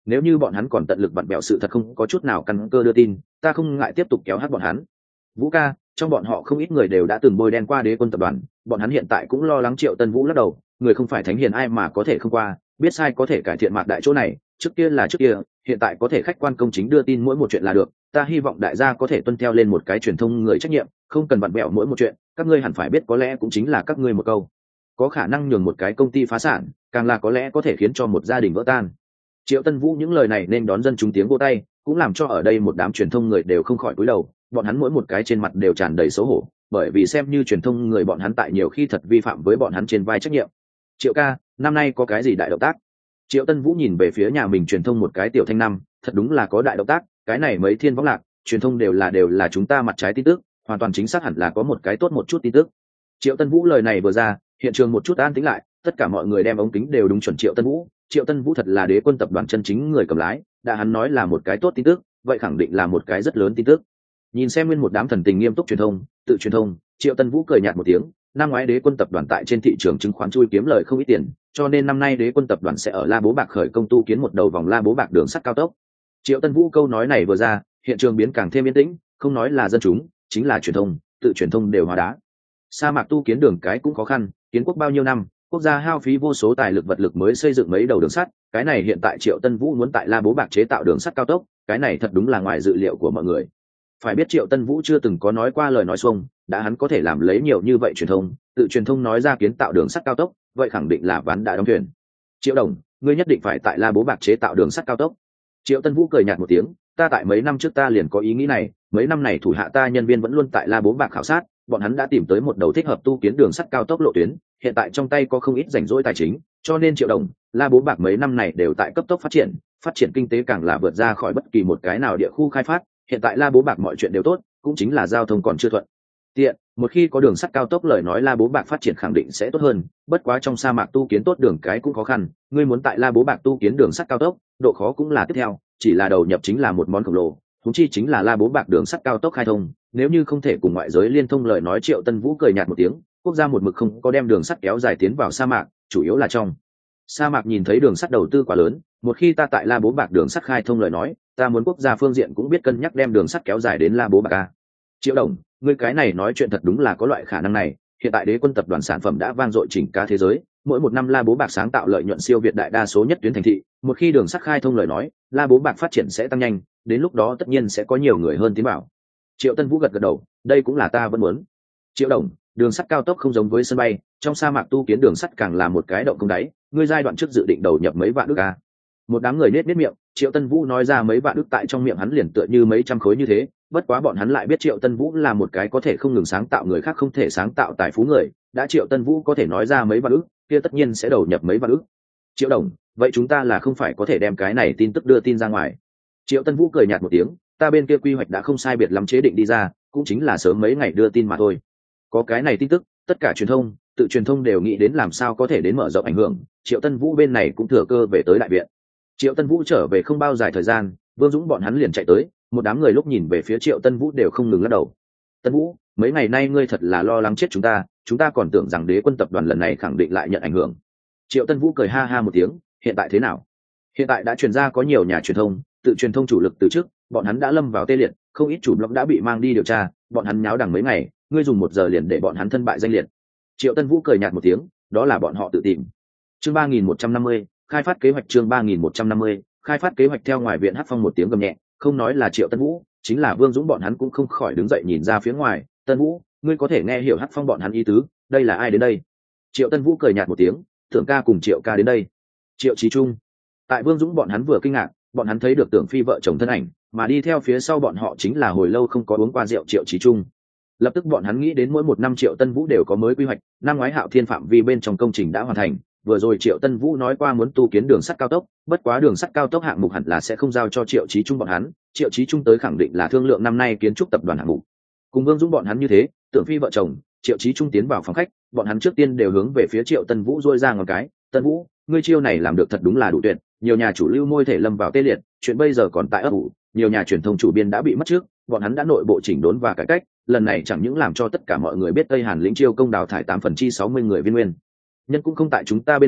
nếu như bọn hắn còn tận lực vặn bẹo sự thật không có chút nào căn cơ đưa tin, ta không ngại tiếp tục kéo hát bọn hắn. Vũ ca, trong bọn họ không ít người đều đã từng bôi đen qua Đế Quân tập đoàn, bọn hắn hiện tại cũng lo lắng. Triệu Tân Vũ lắc đầu, người không phải thánh hiền ai mà có thể không qua, biết sai có thể cải thiện mạc đại chỗ này, trước kia là trước kia, hiện tại có thể khách quan công chính đưa tin mỗi một chuyện là được. Ta hy vọng đại gia có thể tuân theo lên một cái truyền thông người trách nhiệm, không cần vặn bẹo mỗi một chuyện. Các ngươi hẳn phải biết có lẽ cũng chính là các ngươi một câu có khả năng nhường một cái công ty phá sản, càng là có lẽ có thể khiến cho một gia đình vỡ tan. Triệu Tân Vũ những lời này nên đón dân chúng tiếng vỗ tay, cũng làm cho ở đây một đám truyền thông người đều không khỏi cúi đầu. Bọn hắn mỗi một cái trên mặt đều tràn đầy xấu hổ, bởi vì xem như truyền thông người bọn hắn tại nhiều khi thật vi phạm với bọn hắn trên vai trách nhiệm. Triệu ca, năm nay có cái gì đại động tác? Triệu Tân Vũ nhìn về phía nhà mình truyền thông một cái tiểu thanh năm, thật đúng là có đại động tác, cái này mấy thiên võng lạc, truyền thông đều là chúng ta mặt trái tin tức, hoàn toàn chính xác hẳn là có một cái tốt một chút tin tức. Triệu Tân Vũ lời này vừa ra, hiện trường một chút an tĩnh lại, tất cả mọi người đem ống kính đều đúng chuẩn Triệu Tân Vũ. Triệu Tân Vũ thật là Đế Quân tập đoàn chân chính người cầm lái, đã hắn nói là một cái tốt tin tức, vậy khẳng định là một cái rất lớn tin tức. Nhìn xem nguyên một đám thần tình nghiêm túc truyền thông, tự truyền thông, Triệu Tân Vũ cười nhạt một tiếng, năm ngoái Đế Quân tập đoàn tại trên thị trường chứng khoán chui kiếm lời không ít tiền, cho nên năm nay Đế Quân tập đoàn sẽ ở La Bố Bạc khởi công tu kiến một đầu vòng La Bố Bạc đường sắt cao tốc. Triệu Tân Vũ câu nói này vừa ra, hiện trường biến càng thêm yên tĩnh, không nói là dân chúng, chính là truyền thông, tự truyền thông đều hóa đá. Sa mạc tu kiến đường cái cũng khó khăn, kiến quốc bao nhiêu năm, quốc gia hao phí vô số tài lực vật lực mới xây dựng mấy đầu đường sắt, cái này hiện tại Triệu Tân Vũ muốn tại La Bố Bạc chế tạo đường sắt cao tốc, cái này thật đúng là ngoài dự liệu của mọi người. Phải biết Triệu Tân Vũ chưa từng có nói qua lời nói xuông, đã hắn có thể làm lấy nhiều như vậy truyền thông, tự truyền thông nói ra kiến tạo đường sắt cao tốc, vậy khẳng định là ván đã đóng thuyền. Triệu đồng, ngươi nhất định phải tại La Bố Bạc chế tạo đường sắt cao tốc. Triệu Tân Vũ cười nhạt một tiếng, ta tại mấy năm trước ta liền có ý nghĩ này, mấy năm này thủ hạ ta nhân viên vẫn luôn tại La Bố Bạc khảo sát, bọn hắn đã tìm tới một đầu thích hợp tu kiến đường sắt cao tốc lộ tuyến, hiện tại trong tay có không ít rảnh rỗi tài chính, cho nên Triệu đồng, La Bố Bạc mấy năm này đều tại cấp tốc phát triển kinh tế càng là vượt ra khỏi bất kỳ một cái nào địa khu khai phát, hiện tại La Bố Bạc mọi chuyện đều tốt, cũng chính là giao thông còn chưa thuận tiện, một khi có đường sắt cao tốc lời nói La Bố Bạc phát triển khẳng định sẽ tốt hơn, bất quá trong sa mạc tu kiến tốt đường cái cũng khó khăn, ngươi muốn tại La Bố Bạc tu kiến đường sắt cao tốc, độ khó cũng là tiếp theo, chỉ là đầu nhập chính là một món khổng lồ, huống chi chính là La Bố Bạc đường sắt cao tốc khai thông, nếu như không thể cùng ngoại giới liên thông lời nói. Triệu Tân Vũ cười nhạt một tiếng, quốc gia một mực không có đem đường sắt kéo dài tiến vào sa mạc, chủ yếu là trong sa mạc nhìn thấy đường sắt đầu tư quá lớn, một khi ta tại La Bố Bạc đường sắt khai thông lời nói, ta muốn quốc gia phương diện cũng biết cân nhắc đem đường sắt kéo dài đến La Bố Bạc a. Triệu đồng, ngươi cái này nói chuyện thật đúng là có loại khả năng này, hiện tại Đế Quân tập đoàn sản phẩm đã vang dội chỉnh cả thế giới, mỗi một năm La Bố Bạc sáng tạo lợi nhuận siêu việt đại đa số nhất tuyến thành thị, một khi đường sắt khai thông lời nói, La Bố Bạc phát triển sẽ tăng nhanh, đến lúc đó tất nhiên sẽ có nhiều người hơn tiến vào. Triệu Tân Vũ gật gật đầu, đây cũng là ta vẫn muốn. Triệu đồng, đường sắt cao tốc không giống với sân bay, trong sa mạc tu kiến đường sắt càng là một cái động không đáy, ngươi giai đoạn trước dự định đầu nhập mấy vạn ức a. Một đám người nết miệng, Triệu Tân Vũ nói ra mấy vạn ức tại trong miệng hắn liền tựa như mấy trăm khối như thế, bất quá bọn hắn lại biết Triệu Tân Vũ là một cái có thể không ngừng sáng tạo người khác không thể sáng tạo tài phú người, đã Triệu Tân Vũ có thể nói ra mấy vạn ức, kia tất nhiên sẽ đầu nhập mấy vạn ức. Triệu đồng, vậy chúng ta là không phải có thể đem cái này tin tức đưa tin ra ngoài. Triệu Tân Vũ cười nhạt một tiếng, ta bên kia quy hoạch đã không sai biệt lắm chế định đi ra, cũng chính là sớm mấy ngày đưa tin mà thôi. Có cái này tin tức, tất cả truyền thông, tự truyền thông đều nghĩ đến làm sao có thể đến mở rộng ảnh hưởng, Triệu Tân Vũ bên này cũng thừa cơ về tới đại viện. Triệu Tân Vũ trở về không bao dài thời gian, Vương Dũng bọn hắn liền chạy tới, một đám người lúc nhìn về phía Triệu Tân Vũ đều không ngừng lắc đầu. Tân Vũ, mấy ngày nay ngươi thật là lo lắng chết chúng ta còn tưởng rằng Đế Quân tập đoàn lần này khẳng định lại nhận ảnh hưởng. Triệu Tân Vũ cười ha ha một tiếng, hiện tại thế nào? Hiện tại đã truyền ra có nhiều nhà truyền thông, tự truyền thông chủ lực từ trước, bọn hắn đã lâm vào tê liệt, không ít chủ blog đã bị mang đi điều tra, bọn hắn nháo đằng mấy ngày, ngươi dùng 1 giờ liền để bọn hắn thân bại danh liệt. Triệu Tân Vũ cười nhạt một tiếng, đó là bọn họ tự tìm. Chương 3150, khai phát kế hoạch. Chương 3150, khai phát kế hoạch. Theo ngoài viện Hắc Phong một tiếng gầm nhẹ, không nói là Triệu Tân Vũ, chính là Vương Dũng bọn hắn cũng không khỏi đứng dậy nhìn ra phía ngoài. Tân Vũ, ngươi có thể nghe hiểu Hắc Phong bọn hắn ý tứ, đây là ai đến đây? Triệu Tân Vũ cười nhạt một tiếng, Tưởng ca cùng Triệu ca đến đây. Triệu Chí Trung. Tại Vương Dũng bọn hắn vừa kinh ngạc, bọn hắn thấy được Tưởng Phi vợ chồng thân ảnh, mà đi theo phía sau bọn họ chính là hồi lâu không có uống qua rượu Triệu Chí Trung. Lập tức bọn hắn nghĩ đến mỗi một năm Triệu Tân Vũ đều có mới quy hoạch, năm ngoái Hạo Thiên phạm vi bên trong công trình đã hoàn thành, vừa rồi Triệu Tân Vũ nói qua muốn tu kiến đường sắt cao tốc, bất quá đường sắt cao tốc hạng mục hẳn là sẽ không giao cho Triệu Chí Trung bọn hắn, Triệu Chí Trung tới khẳng định là thương lượng năm nay kiến trúc tập đoàn hạng mục. Cùng Vương Dũng bọn hắn như thế, Tưởng Phi vợ chồng, Triệu Chí Trung tiến vào phòng khách, bọn hắn trước tiên đều hướng về phía Triệu Tân Vũ rôi ra ngón cái, Tân Vũ, ngươi chiêu này làm được thật đúng là đủ tuyệt, nhiều nhà chủ lưu môi thể lâm vào tê liệt, chuyện bây giờ còn tại ấp ủ, nhiều nhà truyền thông chủ biên đã bị mất trước, bọn hắn đã nội bộ chỉnh đốn và cải cách, lần này chẳng những làm cho tất cả mọi người biết Tây Hàn lĩnh chiêu công đào thải 8 phần chi 60 người viên nguyên nhân cũng không tại chúng ta bên này,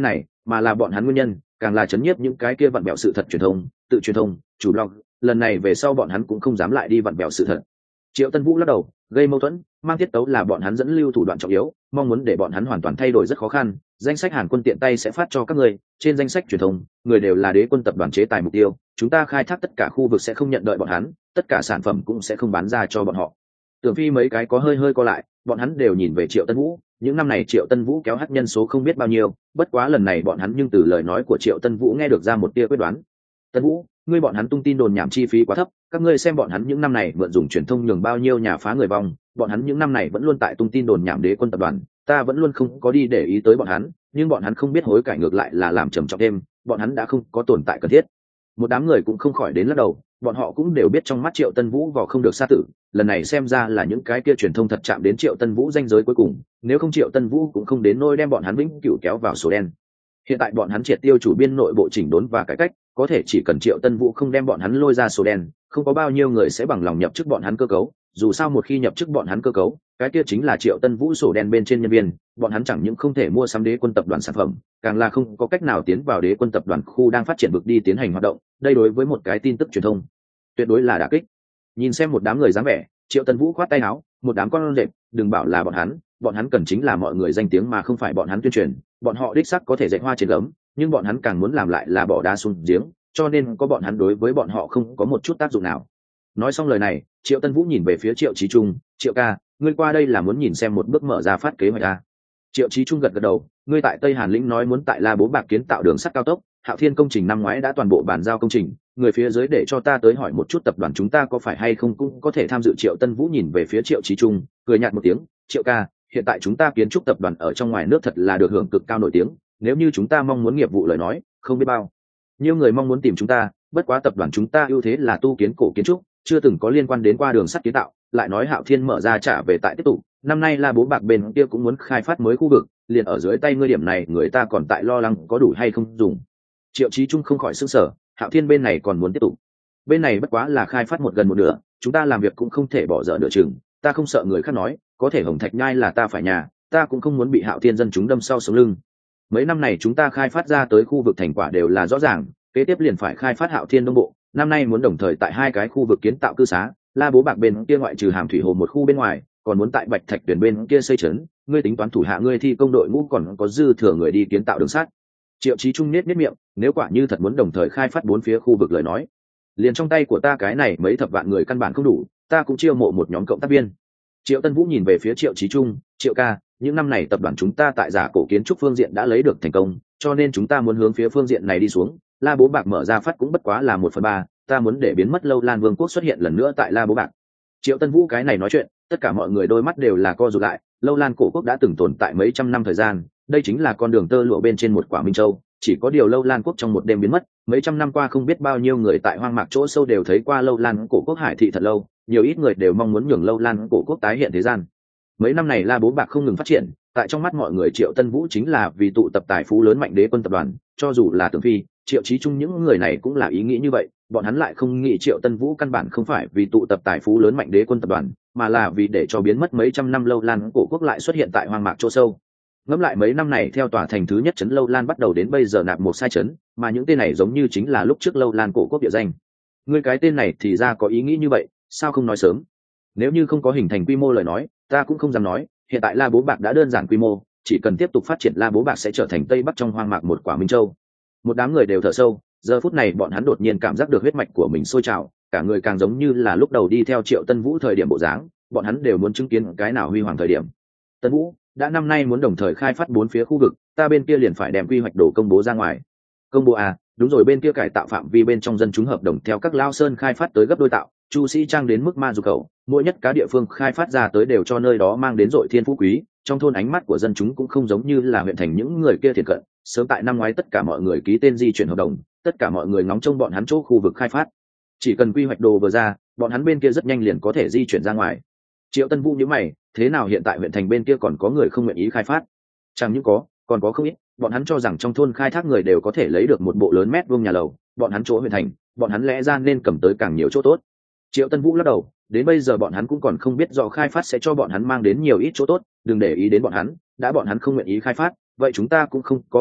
mà là bọn hắn nguyên nhân càng là chấn nhiếp những cái kia vặn bẹo sự thật truyền thông, tự truyền thông, chủ blog. Lần này về sau bọn hắn cũng không dám lại đi vặn bẹo sự thật. Triệu Tân Vũ lắc đầu, gây mâu thuẫn, mang tiết tấu là bọn hắn dẫn lưu thủ đoạn trọng yếu, mong muốn để bọn hắn hoàn toàn thay đổi rất khó khăn. Danh sách Hàn Quân tiện tay sẽ phát cho các người, trên danh sách truyền thông, người đều là đế quân tập đoàn chế tài mục tiêu, chúng ta khai thác tất cả khu vực sẽ không nhận đợi bọn hắn, tất cả sản phẩm cũng sẽ không bán ra cho bọn họ. Tưởng Phi mấy cái có hơi co lại, bọn hắn đều nhìn về Triệu Tân Vũ, những năm này Triệu Tân Vũ kéo hắc nhân số không biết bao nhiêu, bất quá lần này bọn hắn nhưng từ lời nói của Triệu Tân Vũ nghe được ra một tia quyết đoán. Tân Vũ, ngươi bọn hắn tung tin đồn nhảm chi phí quá thấp, các ngươi xem bọn hắn những năm này mượn dùng truyền thông nhường bao nhiêu nhà phá người vong, bọn hắn những năm này vẫn luôn tại tung tin đồn nhảm đế quân tập đoàn, ta vẫn luôn không có đi để ý tới bọn hắn, nhưng bọn hắn không biết hối cải ngược lại là làm trầm trọng thêm, bọn hắn đã không có tồn tại cần thiết. Một đám người cũng không khỏi đến lắc đầu, bọn họ cũng đều biết trong mắt Triệu Tân Vũ vào không được xa tử, lần này xem ra là những cái kia truyền thông thật chạm đến Triệu Tân Vũ danh giới cuối cùng, nếu không Triệu Tân Vũ cũng không đến nôi đem bọn hắn vĩnh cửu kéo vào số đen. Hiện tại bọn hắn triệt tiêu chủ biên nội bộ chỉnh đốn và cải cách, có thể chỉ cần Triệu Tân Vũ không đem bọn hắn lôi ra số đen, không có bao nhiêu người sẽ bằng lòng nhập chức bọn hắn cơ cấu, dù sao một khi nhập chức bọn hắn cơ cấu, cái kia chính là Triệu Tân Vũ sổ đen bên trên nhân viên, bọn hắn chẳng những không thể mua sắm đế quân tập đoàn sản phẩm, càng là không có cách nào tiến vào đế quân tập đoàn khu đang phát triển vực đi tiến hành hoạt động, đây đối với một cái tin tức truyền thông tuyệt đối là đả kích. Nhìn xem một đám người dáng vẻ, Triệu Tân Vũ khoát tay áo, một đám con rệp, đừng bảo là bọn hắn cần chính là mọi người danh tiếng mà không phải bọn hắn tuyên truyền, bọn họ đích xác có thể dạy hoa trên gấm, nhưng bọn hắn càng muốn làm lại là bỏ đá xuống giếng, cho nên có bọn hắn đối với bọn họ không có một chút tác dụng nào. Nói xong lời này, Triệu Tân Vũ nhìn về phía Triệu Chí Trung, Triệu ca, ngươi qua đây là muốn nhìn xem một bước mở ra phát kế hoạch a? Triệu Chí Trung gật gật đầu, ngươi tại Tây Hàn lĩnh nói muốn tại La Bố Bạc kiến tạo đường sắt cao tốc, Hạo Thiên công trình năm ngoái đã toàn bộ bàn giao công trình, người phía dưới để cho ta tới hỏi một chút tập đoàn chúng ta có phải hay không cũng có thể tham dự. Triệu Tân Vũ nhìn về phía Triệu Chí Trung, cười nhạt một tiếng, Triệu ca, hiện tại chúng ta kiến trúc tập đoàn ở trong ngoài nước thật là được hưởng cực cao nổi tiếng, nếu như chúng ta mong muốn nghiệp vụ lời nói, không biết bao nhiêu người mong muốn tìm chúng ta, bất quá tập đoàn chúng ta ưu thế là tu kiến cổ kiến trúc, chưa từng có liên quan đến qua đường sắt kiến tạo, lại nói Hạo Thiên mở ra trả về tại tiếp tục, năm nay La Bố Bạc bên kia cũng muốn khai phát mới khu vực, liền ở dưới tay ngươi điểm này người ta còn tại lo lắng có đủ hay không dùng. Triệu Chí Trung không khỏi sửng sở, Hạo Thiên bên này còn muốn tiếp tục, bên này bất quá là khai phát gần một nửa, chúng ta làm việc cũng không thể bỏ dở nửa chừng, ta không sợ người khác nói, có thể Hồng Thạch Nhai là ta phải nhà, ta cũng không muốn bị Hạo Thiên dân chúng đâm sau sống lưng. Mấy năm này chúng ta khai phát ra tới khu vực thành quả đều là rõ ràng, kế tiếp liền phải khai phát Hạo Thiên Đông Bộ, năm nay muốn đồng thời tại hai cái khu vực kiến tạo cư xá, La Bố Bạc bên kia ngoại trừ Hàm Thủy Hồ một khu bên ngoài, còn muốn tại Bạch Thạch Tuyển bên kia xây trấn, ngươi tính toán thủ hạ ngươi thi công đội ngũ còn có dư thừa người đi kiến tạo đường sắt. Triệu Chí Trung nhếch miệng, nếu quả như thật muốn đồng thời khai phát bốn phía khu vực lời nói, liền trong tay của ta cái này mấy thập vạn người căn bản không đủ, ta cũng chiêu mộ một nhóm cộng tác viên. Triệu Tân Vũ nhìn về phía Triệu Chí Trung, Triệu ca, những năm này tập đoàn chúng ta tại giả cổ kiến trúc phương diện đã lấy được thành công, cho nên chúng ta muốn hướng phía phương diện này đi xuống. La Bố Bạc mở ra phát cũng bất quá là 1/3, ta muốn để biến mất Lâu Lan Vương quốc xuất hiện lần nữa tại La Bố Bạc. Triệu Tân Vũ cái này nói chuyện, tất cả mọi người đôi mắt đều là co rụt lại. Lâu Lan cổ quốc đã từng tồn tại mấy trăm năm thời gian, đây chính là con đường tơ lụa bên trên một quả minh châu, chỉ có điều Lâu Lan quốc trong một đêm biến mất, mấy trăm năm qua không biết bao nhiêu người tại hoang mạc chỗ sâu đều thấy qua Lâu Lan cổ quốc hải thị thật lâu, nhiều ít người đều mong muốn nhường Lâu Lan cổ quốc tái hiện thế gian. Mấy năm này La Bố Bạc không ngừng phát triển, tại trong mắt mọi người Triệu Tân Vũ chính là vì tụ tập tài phú lớn mạnh đế quân tập đoàn, cho dù là Tưởng Phi, Triệu Chí Trung những người này cũng là ý nghĩ như vậy, bọn hắn lại không nghĩ Triệu Tân Vũ căn bản không phải vì tụ tập tài phú lớn mạnh đế quân tập đoàn, mà là vì để cho biến mất mấy trăm năm Lâu Lan cổ quốc lại xuất hiện tại hoang mạc chỗ sâu. Ngẫm lại mấy năm này theo tòa thành thứ nhất trấn Lâu Lan bắt đầu đến bây giờ nạp một sai trấn, mà những tên này giống như chính là lúc trước Lâu Lan cổ quốc địa danh. Ngươi cái tên này thì ra có ý nghĩ như vậy, sao không nói sớm? Nếu như không có hình thành quy mô lời nói, ta cũng không dám nói, hiện tại La Bố Bạc đã đơn giản quy mô, chỉ cần tiếp tục phát triển La Bố Bạc sẽ trở thành Tây Bắc trong hoang mạc một quả minh châu. Một đám người đều thở sâu, giờ phút này bọn hắn đột nhiên cảm giác được huyết mạch của mình sôi trào, cả người càng giống như là lúc đầu đi theo Triệu Tân Vũ thời điểm bộ dáng, bọn hắn đều muốn chứng kiến cái nào huy hoàng thời điểm. Tân Vũ, đã năm nay muốn đồng thời khai phát bốn phía khu vực, ta bên kia liền phải đem quy hoạch đồ công bố ra ngoài. Công bố à? Đúng rồi, bên kia cải tạo phạm vi bên trong dân chúng hợp đồng theo các lao sơn khai phát tới gấp đôi tạo, Chu Sĩ Trang đến mức ma du khẩu, mỗi nhất cá địa phương khai phát ra tới đều cho nơi đó mang đến dội thiên phú quý, trong thôn ánh mắt của dân chúng cũng không giống như là huyện thành những người kia thiệt cận. Sớm tại năm ngoái tất cả mọi người ký tên di chuyển hợp đồng, tất cả mọi người ngóng trông bọn hắn chỗ khu vực khai phát, chỉ cần quy hoạch đồ vừa ra, bọn hắn bên kia rất nhanh liền có thể di chuyển ra ngoài. Triệu Tân Vũ nhíu mày, thế nào hiện tại huyện thành bên kia còn có người không nguyện ý khai phát? Chẳng những có, còn có không ít, bọn hắn cho rằng trong thôn khai thác người đều có thể lấy được một bộ lớn mét vuông nhà lầu, bọn hắn chỗ huyện thành, bọn hắn lẽ ra nên cầm tới càng nhiều chỗ tốt. Triệu Tân Vũ lắc đầu, đến bây giờ bọn hắn cũng còn không biết rõ khai phát sẽ cho bọn hắn mang đến nhiều ít chỗ tốt, đừng để ý đến bọn hắn, đã bọn hắn không nguyện ý khai phát, vậy chúng ta cũng không có biện pháp,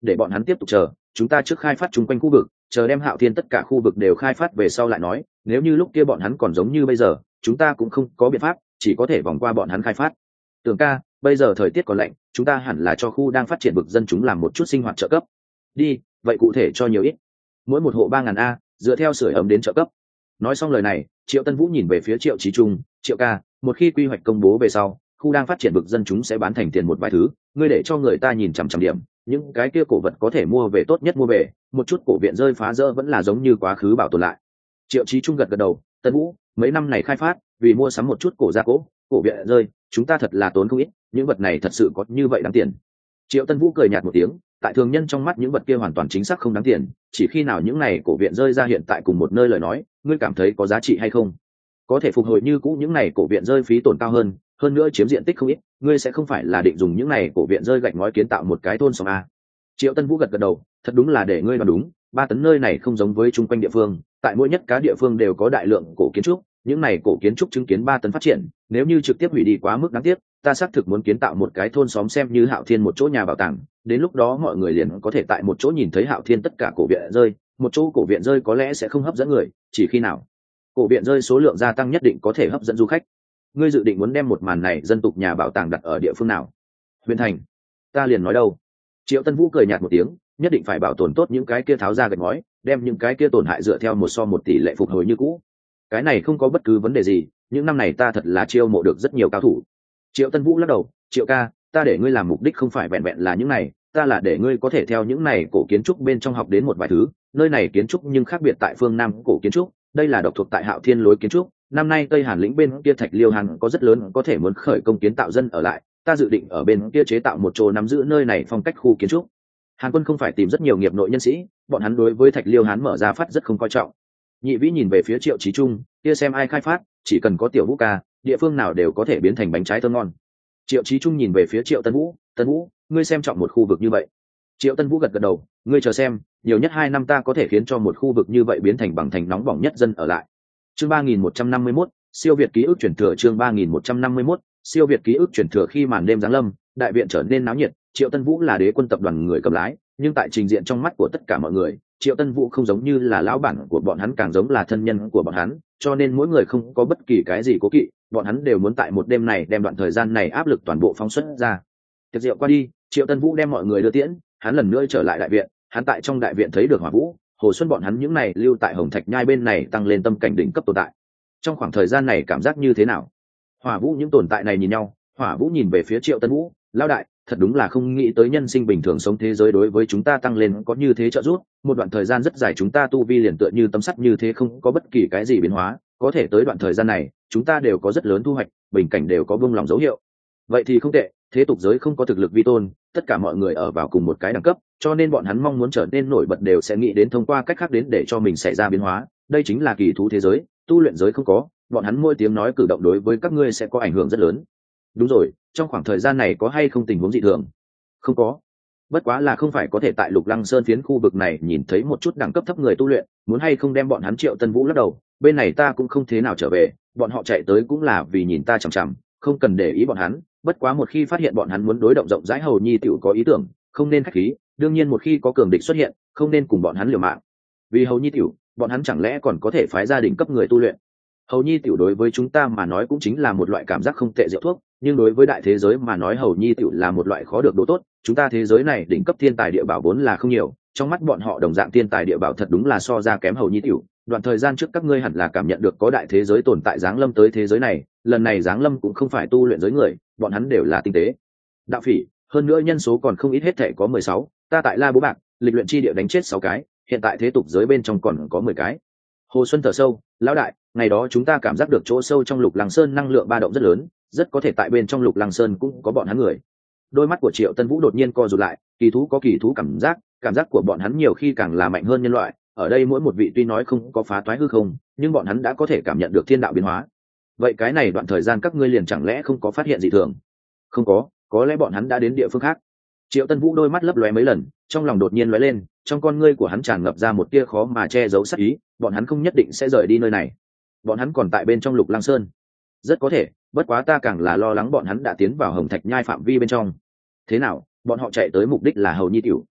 để bọn hắn tiếp tục chờ, chúng ta trước khai phát chung quanh khu vực, chờ đem Hạo Thiên tất cả khu vực đều khai phát về sau lại nói, nếu như lúc kia bọn hắn còn giống như bây giờ, chúng ta cũng không có biện pháp, chỉ có thể vòng qua bọn hắn khai phát. Tưởng ca, bây giờ thời tiết còn lạnh, chúng ta hẳn là cho khu đang phát triển vực dân chúng làm một chút sinh hoạt trợ cấp. Đi, vậy cụ thể cho nhiều ít? Mỗi một hộ 3.000 a, dựa theo sưởi ấm đến trợ cấp. Nói xong lời này, Triệu Tân Vũ nhìn về phía Triệu Chí Trung, Triệu ca, một khi quy hoạch công bố về sau, khu đang phát triển vực dân chúng sẽ bán thành tiền một vài thứ, ngươi để cho người ta nhìn chằm chằm điểm, những cái kia cổ vật có thể mua về tốt nhất mua về, một chút cổ viện rơi phá rỡ vẫn là giống như quá khứ bảo tồn lại. Triệu Chí Trung gật gật đầu, Tân Vũ, mấy năm này khai phát, vì mua sắm một chút cổ gia cố, cổ viện rơi, chúng ta thật là tốn không ít, những vật này thật sự có như vậy đáng tiền. Triệu Tân Vũ cười nhạt một tiếng, tại thường nhân trong mắt những vật kia hoàn toàn chính xác không đáng tiền, chỉ khi nào những này cổ viện rơi ra hiện tại cùng một nơi lời nói, ngươi cảm thấy có giá trị hay không? Có thể phục hồi như cũ những này cổ viện rơi phí tổn cao hơn nữa chiếm diện tích không ít, ngươi sẽ không phải là định dùng những này cổ viện rơi gạch ngói kiến tạo một cái thôn xóm a? Triệu Tân Vũ gật gật đầu, thật đúng là để ngươi đoán đúng, 3 tấn nơi này không giống với chung quanh địa phương, tại mỗi nhất cá địa phương đều có đại lượng cổ kiến trúc, những này cổ kiến trúc chứng kiến 3 tấn phát triển, nếu như trực tiếp hủy đi quá mức đáng tiếc, ta xác thực muốn kiến tạo một cái thôn xóm xem như Hạo Thiên một chỗ nhà bảo tàng, đến lúc đó mọi người liền có thể tại một chỗ nhìn thấy Hạo Thiên tất cả cổ viện rơi, một chỗ cổ viện rơi có lẽ sẽ không hấp dẫn người, chỉ khi nào cổ viện rơi số lượng gia tăng nhất định có thể hấp dẫn du khách. Ngươi dự định muốn đem một màn này dân tục nhà bảo tàng đặt ở địa phương nào? Huyền Thành. Ta liền nói đâu. Triệu Tân Vũ cười nhạt một tiếng, nhất định phải bảo tồn tốt những cái kia tháo ra gạch ngói, đem những cái kia tổn hại dựa theo 1:1 tỷ lệ phục hồi như cũ. Cái này không có bất cứ vấn đề gì, những năm này ta thật là chiêu mộ được rất nhiều cao thủ. Triệu Tân Vũ lắc đầu, Triệu ca, ta để ngươi làm mục đích không phải vẹn vẹn là những này, ta là để ngươi có thể theo những này cổ kiến trúc bên trong học đến một vài thứ, nơi này kiến trúc nhưng khác biệt tại phương Nam cổ kiến trúc, đây là độc thuộc tại Hạo Thiên lối kiến trúc, năm nay Tây Hàn lĩnh bên kia Thạch Liêu Hàn có rất lớn có thể muốn khởi công kiến tạo dân ở lại, ta dự định ở bên kia chế tạo một chỗ nắm giữ nơi này phong cách khu kiến trúc. Hàn Quân không phải tìm rất nhiều nghiệp nội nhân sĩ, bọn hắn đối với Thạch Liêu Hán mở ra phát rất không coi trọng. Nhị Vĩ nhìn về phía Triệu Chí Trung, kia xem ai khai phát, chỉ cần có Tiểu Vũ ca, địa phương nào đều có thể biến thành bánh trái thơm ngon. Triệu Chí Trung nhìn về phía Triệu Tân Vũ, Tân Vũ, ngươi xem trọng một khu vực như vậy. Triệu Tân Vũ gật gật đầu, ngươi chờ xem, nhiều nhất 2 năm ta có thể khiến cho một khu vực như vậy biến thành bằng thành nóng bỏng nhất dân ở lại. Chương 3151, siêu việt ký ức truyền thừa. Chương 3151, siêu việt ký ức truyền thừa. Khi màn đêm giáng lâm, đại viện trở nên náo nhiệt. Triệu Tân Vũ là đế quân tập đoàn người cầm lái, nhưng tại trình diện trong mắt của tất cả mọi người, Triệu Tân Vũ không giống như là lão bản của bọn hắn, càng giống là thân nhân của bọn hắn, cho nên mỗi người không có bất kỳ cái gì cố kỵ, bọn hắn đều muốn tại một đêm này đem đoạn thời gian này áp lực toàn bộ phóng xuất ra. Tiệc rượu qua đi, Triệu Tân Vũ đem mọi người đưa tiễn, hắn lần nữa trở lại đại viện, hắn tại trong đại viện thấy được Hỏa Vũ, Hồ Xuân bọn hắn những này lưu tại Hồng Thạch Nhai bên này tăng lên tâm cảnh đỉnh cấp tồn tại. Trong khoảng thời gian này cảm giác như thế nào? Hỏa Vũ những tồn tại này nhìn nhau, Hỏa Vũ nhìn về phía Triệu Tân Vũ, lão đại, thật đúng là không nghĩ tới nhân sinh bình thường sống thế giới đối với chúng ta tăng lên có như thế trợ giúp, một đoạn thời gian rất dài chúng ta tu vi liền tựa như tấm sắt như thế không có bất kỳ cái gì biến hóa, có thể tới đoạn thời gian này, chúng ta đều có rất lớn thu hoạch, bình cảnh đều có buông lòng dấu hiệu. Vậy thì không tệ, thế tục giới không có thực lực vi tôn, tất cả mọi người ở vào cùng một cái đẳng cấp, cho nên bọn hắn mong muốn trở nên nổi bật đều sẽ nghĩ đến thông qua cách khác đến để cho mình xảy ra biến hóa, đây chính là kỳ thú thế giới, tu luyện giới không có, bọn hắn mỗi tiếng nói cử động đối với các ngươi sẽ có ảnh hưởng rất lớn. Đúng rồi, trong khoảng thời gian này có hay không tình huống dị thường? Không có, bất quá là không phải có thể tại Lục Lăng Sơn phiến khu vực này nhìn thấy một chút đẳng cấp thấp người tu luyện, muốn hay không đem bọn hắn. Triệu Tân Vũ lắc đầu, bên này ta cũng không thế nào trở về, bọn họ chạy tới cũng là vì nhìn ta chằm chằm, không cần để ý bọn hắn, bất quá một khi phát hiện bọn hắn muốn đối động rộng rãi hầu nhi tiểu có ý tưởng, không nên khách khí, đương nhiên một khi có cường địch xuất hiện, không nên cùng bọn hắn liều mạng. Vì hầu nhi tiểu, bọn hắn chẳng lẽ còn có thể phái gia đình cấp người tu luyện? Hầu nhi tiểu đối với chúng ta mà nói cũng chính là một loại cảm giác không tệ rượu thuốc, nhưng đối với đại thế giới mà nói hầu nhi tiểu là một loại khó được đồ tốt, chúng ta thế giới này đỉnh cấp thiên tài địa bảo vốn là không nhiều, trong mắt bọn họ đồng dạng thiên tài địa bảo thật đúng là so ra kém hầu nhi tiểu. Đoạn thời gian trước các ngươi hẳn là cảm nhận được có đại thế giới tồn tại giáng lâm tới thế giới này, lần này giáng lâm cũng không phải tu luyện giới người, bọn hắn đều là tinh tế đạo phỉ, hơn nữa nhân số còn không ít, hết thể có 16, ta tại La Bố Bạc lịch luyện chi địa đánh chết 6 cái, hiện tại thế tục giới bên trong còn có 10 cái. Hồ Xuân thở sâu, lão đại, ngày đó chúng ta cảm giác được chỗ sâu trong Lục Lăng Sơn năng lượng ba động rất lớn, rất có thể tại bên trong Lục Lăng Sơn cũng có bọn hắn người. Đôi mắt của Triệu Tân Vũ đột nhiên co rụt lại, kỳ thú có kỳ thú cảm giác của bọn hắn nhiều khi càng là mạnh hơn nhân loại, ở đây mỗi một vị tuy nói không có phá toái hư không, nhưng bọn hắn đã có thể cảm nhận được thiên đạo biến hóa. Vậy cái này đoạn thời gian các ngươi liền chẳng lẽ không có phát hiện gì thường? Không có lẽ bọn hắn đã đến địa phương khác. Triệu Tân Vũ đôi mắt lấp lóe mấy lần, trong lòng đột nhiên lóe lên, trong con ngươi của hắn tràn ngập ra một tia khó mà che giấu sát ý, bọn hắn không nhất định sẽ rời đi nơi này. Bọn hắn còn tại bên trong Lục Lăng Sơn. Rất có thể, bất quá ta càng là lo lắng bọn hắn đã tiến vào Hồng Thạch Nhai phạm vi bên trong. Thế nào, bọn họ chạy tới mục đích là hầu nhi tiểu?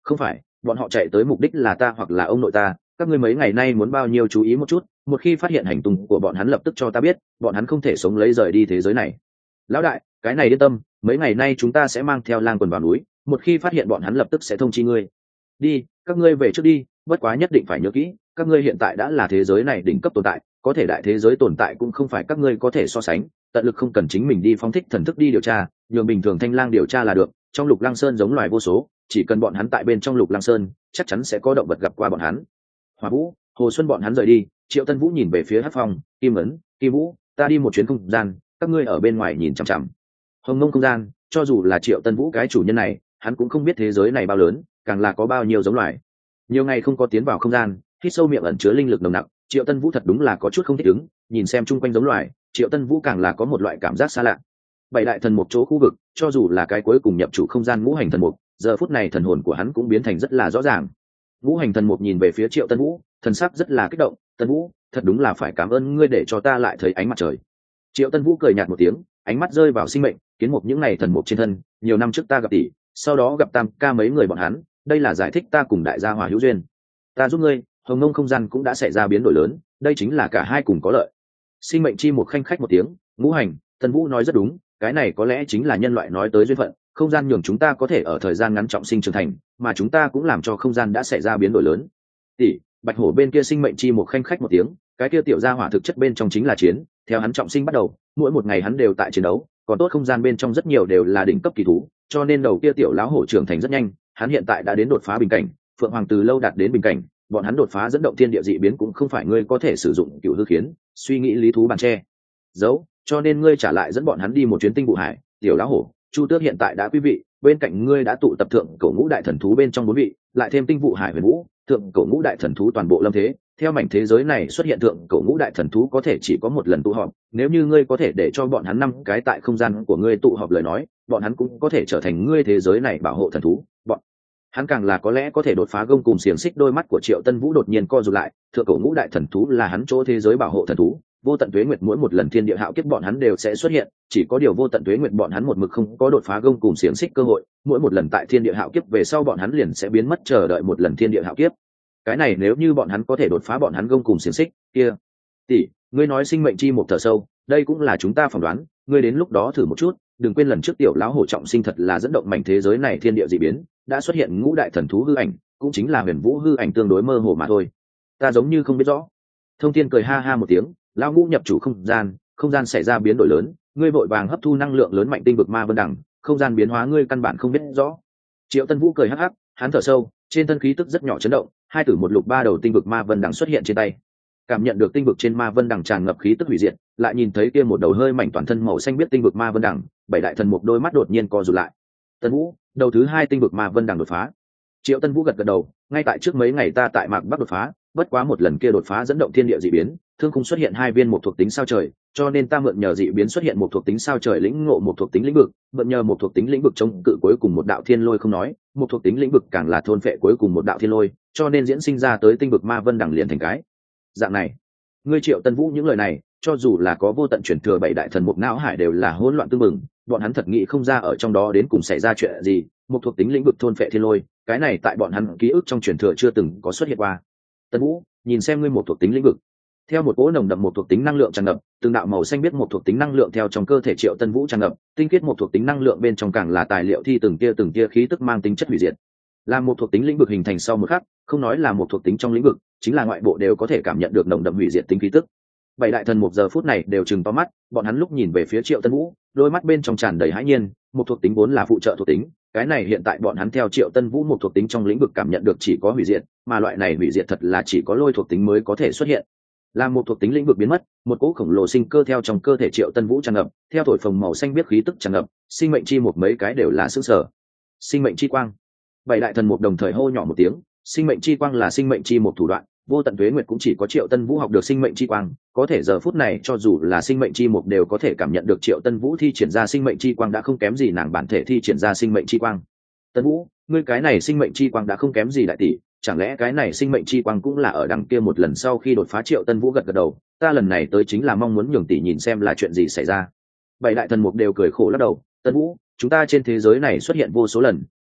Không phải, bọn họ chạy tới mục đích là ta hoặc là ông nội ta, các ngươi mấy ngày nay muốn bao nhiêu chú ý một chút, một khi phát hiện hành tung của bọn hắn lập tức cho ta biết, bọn hắn không thể sống lấy rời đi thế giới này. Lão đại, cái này yên tâm, mấy ngày nay chúng ta sẽ mang theo lang quần vào núi, một khi phát hiện bọn hắn lập tức sẽ thông chi ngươi. Đi, các ngươi về trước đi, bất quá nhất định phải nhớ kỹ, các ngươi hiện tại đã là thế giới này đỉnh cấp tồn tại, có thể đại thế giới tồn tại cũng không phải các ngươi có thể so sánh, tận lực không cần chính mình đi phóng thích thần thức đi điều tra, nhường bình thường thanh lang điều tra là được. Trong Lục Lăng Sơn giống loài vô số, chỉ cần bọn hắn tại bên trong Lục Lăng Sơn, chắc chắn sẽ có động vật gặp qua bọn hắn. Hỏa Vũ, Hồ Xuân bọn hắn rời đi, Triệu Tân Vũ nhìn về phía Hắc Phong, Kim Ấn, Kim Vũ, ta đi một chuyến không gian, các ngươi ở bên ngoài nhìn chằm chằm. Hồng Mông không gian, cho dù là Triệu Tân Vũ cái chủ nhân này, hắn cũng không biết thế giới này bao lớn, càng là có bao nhiêu giống loài. Nhiều ngày không có tiến vào không gian, hít sâu miệng ẩn chứa linh lực nồng nặc, Triệu Tân Vũ thật đúng là có chút không thích ứng, nhìn xem chung quanh giống loài, Triệu Tân Vũ càng là có một loại cảm giác xa lạ. Bảy đại thần mục chỗ khu vực, cho dù là cái cuối cùng nhập chủ không gian ngũ hành thần mục, giờ phút này thần hồn của hắn cũng biến thành rất là rõ ràng. Ngũ hành thần mục nhìn về phía Triệu Tân Vũ, thần sắc rất là kích động, "Tân Vũ, thật đúng là phải cảm ơn ngươi để cho ta lại thấy ánh mặt trời." Triệu Tân Vũ cười nhạt một tiếng, ánh mắt rơi vào sinh mệnh kiến mục những ngày thần mục trên thân, nhiều năm trước ta gặp tỷ, sau đó gặp Tam ca mấy người bọn hắn, đây là giải thích ta cùng đại gia hỏa hữu duyên. Ta giúp ngươi, Hồng Mông không gian cũng đã xảy ra biến đổi lớn, đây chính là cả hai cùng có lợi. Sinh mệnh chi một khanh khách một tiếng, Ngũ hành, Tân Vũ nói rất đúng, cái này có lẽ chính là nhân loại nói tới duyên phận, không gian nhường chúng ta có thể ở thời gian ngắn trọng sinh trưởng thành, mà chúng ta cũng làm cho không gian đã xảy ra biến đổi lớn. Tỷ, Bạch Hổ bên kia sinh mệnh chi một khanh khách một tiếng, cái kia tiểu gia hỏa thực chất bên trong chính là chiến, theo hắn trọng sinh bắt đầu, mỗi một ngày hắn đều tại chiến đấu, còn tốt không gian bên trong rất nhiều đều là đỉnh cấp kỳ thú, cho nên đầu kia tiểu lão hổ trưởng thành rất nhanh, hắn hiện tại đã đến đột phá bình cảnh, Phượng Hoàng từ lâu đạt đến bình cảnh, bọn hắn đột phá dẫn động thiên địa dị biến cũng không phải ngươi có thể sử dụng cựu hư khiến, suy nghĩ lý thú bàn tre giấu, cho nên ngươi trả lại dẫn bọn hắn đi một chuyến tinh vụ hải. Tiểu lão hổ, Chu Tước hiện tại đã quý vị, bên cạnh ngươi đã tụ tập thượng cổ ngũ đại thần thú bên trong 4 vị, lại thêm tinh vụ hải huyền vũ, thượng cổ ngũ đại thần thú toàn bộ lâm thế. Theo mảnh thế giới này xuất hiện thượng cổ ngũ đại thần thú có thể chỉ có một lần tụ họp, nếu như ngươi có thể để cho bọn hắn 5 cái tại không gian của ngươi tụ họp lời nói, bọn hắn cũng có thể trở thành ngươi thế giới này bảo hộ thần thú. Bọn hắn càng là có lẽ có thể đột phá gông cùng xiềng xích. Đôi mắt của Triệu Tân Vũ đột nhiên co rụt lại, thượng cổ ngũ đại thần thú là hắn chỗ thế giới bảo hộ thần thú, vô tận tuế nguyệt mỗi một lần thiên địa hạo kiếp bọn hắn đều sẽ xuất hiện, chỉ có điều vô tận tuế nguyệt bọn hắn một mực không có đột phá gông cùng xiềng xích cơ hội, mỗi một lần tại thiên địa hạo kiếp về sau bọn hắn liền sẽ biến mất chờ đợi một lần thiên địa hạo kiếp. Cái này nếu như bọn hắn có thể đột phá bọn hắn gông cùng xiềng xích kia. Tỷ, ngươi nói sinh mệnh chi một thở sâu, đây cũng là chúng ta phỏng đoán, ngươi đến lúc đó thử một chút, đừng quên lần trước tiểu lão hổ trọng sinh thật là dẫn động mảnh thế giới này thiên địa dị biến, đã xuất hiện ngũ đại thần thú hư ảnh, cũng chính là huyền vũ hư ảnh tương đối mơ hồ mà thôi. Ta giống như không biết rõ. Thông Thiên cười ha ha một tiếng, lão ngũ nhập chủ không gian xảy ra biến đổi lớn, ngươi vội vàng hấp thu năng lượng lớn mạnh tinh vực ma vân đẳng, không gian biến hóa ngươi căn bản không biết rõ. Triệu Tân Vũ cười hắc hắc, hắn thở sâu, trên thân khí tức rất nhỏ chấn động, 2 tử 1 lục 3 đầu tinh vực ma vân đẳng xuất hiện trên tay. Cảm nhận được tinh vực trên ma vân đẳng tràn ngập khí tức hủy diệt, lại nhìn thấy kia một đầu hơi mảnh toàn thân màu xanh biết tinh vực ma vân đẳng, 7 đại thần mục đôi mắt đột nhiên co rụt lại. Tân Vũ, đầu thứ 2 tinh vực ma vân đẳng đột phá. Triệu Tân Vũ gật gật đầu, ngay tại trước mấy ngày ta tại Mạc Bắc đột phá, bất quá một lần kia đột phá dẫn động thiên địa dị biến, thương khung xuất hiện 2 viên một thuộc tính sao trời, cho nên ta mượn nhờ dị biến xuất hiện một thuộc tính sao trời lĩnh ngộ một thuộc tính lĩnh vực, mượn nhờ một thuộc tính lĩnh vực chống cự cuối cùng một đạo thiên lôi không nói, một thuộc tính lĩnh vực càng là thôn phệ cuối cùng một đạo thiên lôi, cho nên diễn sinh ra tới tinh vực ma vân đẳng liền thành cái dạng này. Ngươi Triệu Tân Vũ những lời này, cho dù là có vô tận truyền thừa 7 đại thần mục não hải đều là hỗn loạn tương mừng, bọn hắn thật nghĩ không ra ở trong đó đến cùng xảy ra chuyện gì, một thuộc tính lĩnh vực thôn phệ thiên lôi, cái này tại bọn hắn ký ức trong truyền thừa chưa từng có xuất hiện qua. Tân Vũ, nhìn xem ngươi một thuộc tính lĩnh vực. Theo một cỗ nồng đậm một thuộc tính năng lượng tràn ngập, từng đạo màu xanh biết một thuộc tính năng lượng theo trong cơ thể Triệu Tân Vũ tràn ngập, tinh khiết một thuộc tính năng lượng bên trong càng là tài liệu thi từng tia khí tức mang tính chất hủy diệt. Là một thuộc tính lĩnh vực hình thành sau một khắc, không nói là một thuộc tính trong lĩnh vực, chính là ngoại bộ đều có thể cảm nhận được nồng đậm hủy diệt tính khí tức. 7 đại thần một giờ phút này đều trừng to mắt, bọn hắn lúc nhìn về phía Triệu Tân Vũ, đôi mắt bên trong tràn đầy hãi nhiên, một thuộc tính vốn là phụ trợ thuộc tính, cái này hiện tại bọn hắn theo Triệu Tân Vũ một thuộc tính trong lĩnh vực cảm nhận được chỉ có hủy diệt, mà loại này hủy diệt thật là chỉ có lôi thuộc tính mới có thể xuất hiện. Là một thuộc tính lĩnh vực biến mất, một cỗ khổng lồ sinh cơ theo trong cơ thể Triệu Tân Vũ tràn ngập, theo thổi phồng màu xanh biết khí tức tràn ngập, sinh mệnh chi một mấy cái đều là sững sờ. Sinh mệnh chi quang. 7 đại thần một đồng thời hô nhỏ một tiếng, sinh mệnh chi quang là sinh mệnh chi một thủ đoạn, vô tận tuế nguyệt cũng chỉ có Triệu Tân Vũ học được sinh mệnh chi quang, có thể giờ phút này cho dù là sinh mệnh chi một đều có thể cảm nhận được Triệu Tân Vũ thi triển ra sinh mệnh chi quang đã không kém gì nàng bản thể thi triển ra sinh mệnh chi quang. Tân Vũ, ngươi cái này sinh mệnh chi quang đã không kém gì đại tỷ, chẳng lẽ cái này sinh mệnh chi quang cũng là ở đằng kia một lần sau khi đột phá? Triệu Tân Vũ gật gật đầu, ta lần này tới chính là mong muốn nhường tỷ nhìn xem là chuyện gì xảy ra. 7 đại thần mục đều cười khổ lắc đầu, Tân Vũ, chúng ta trên thế giới này xuất hiện vô số lần,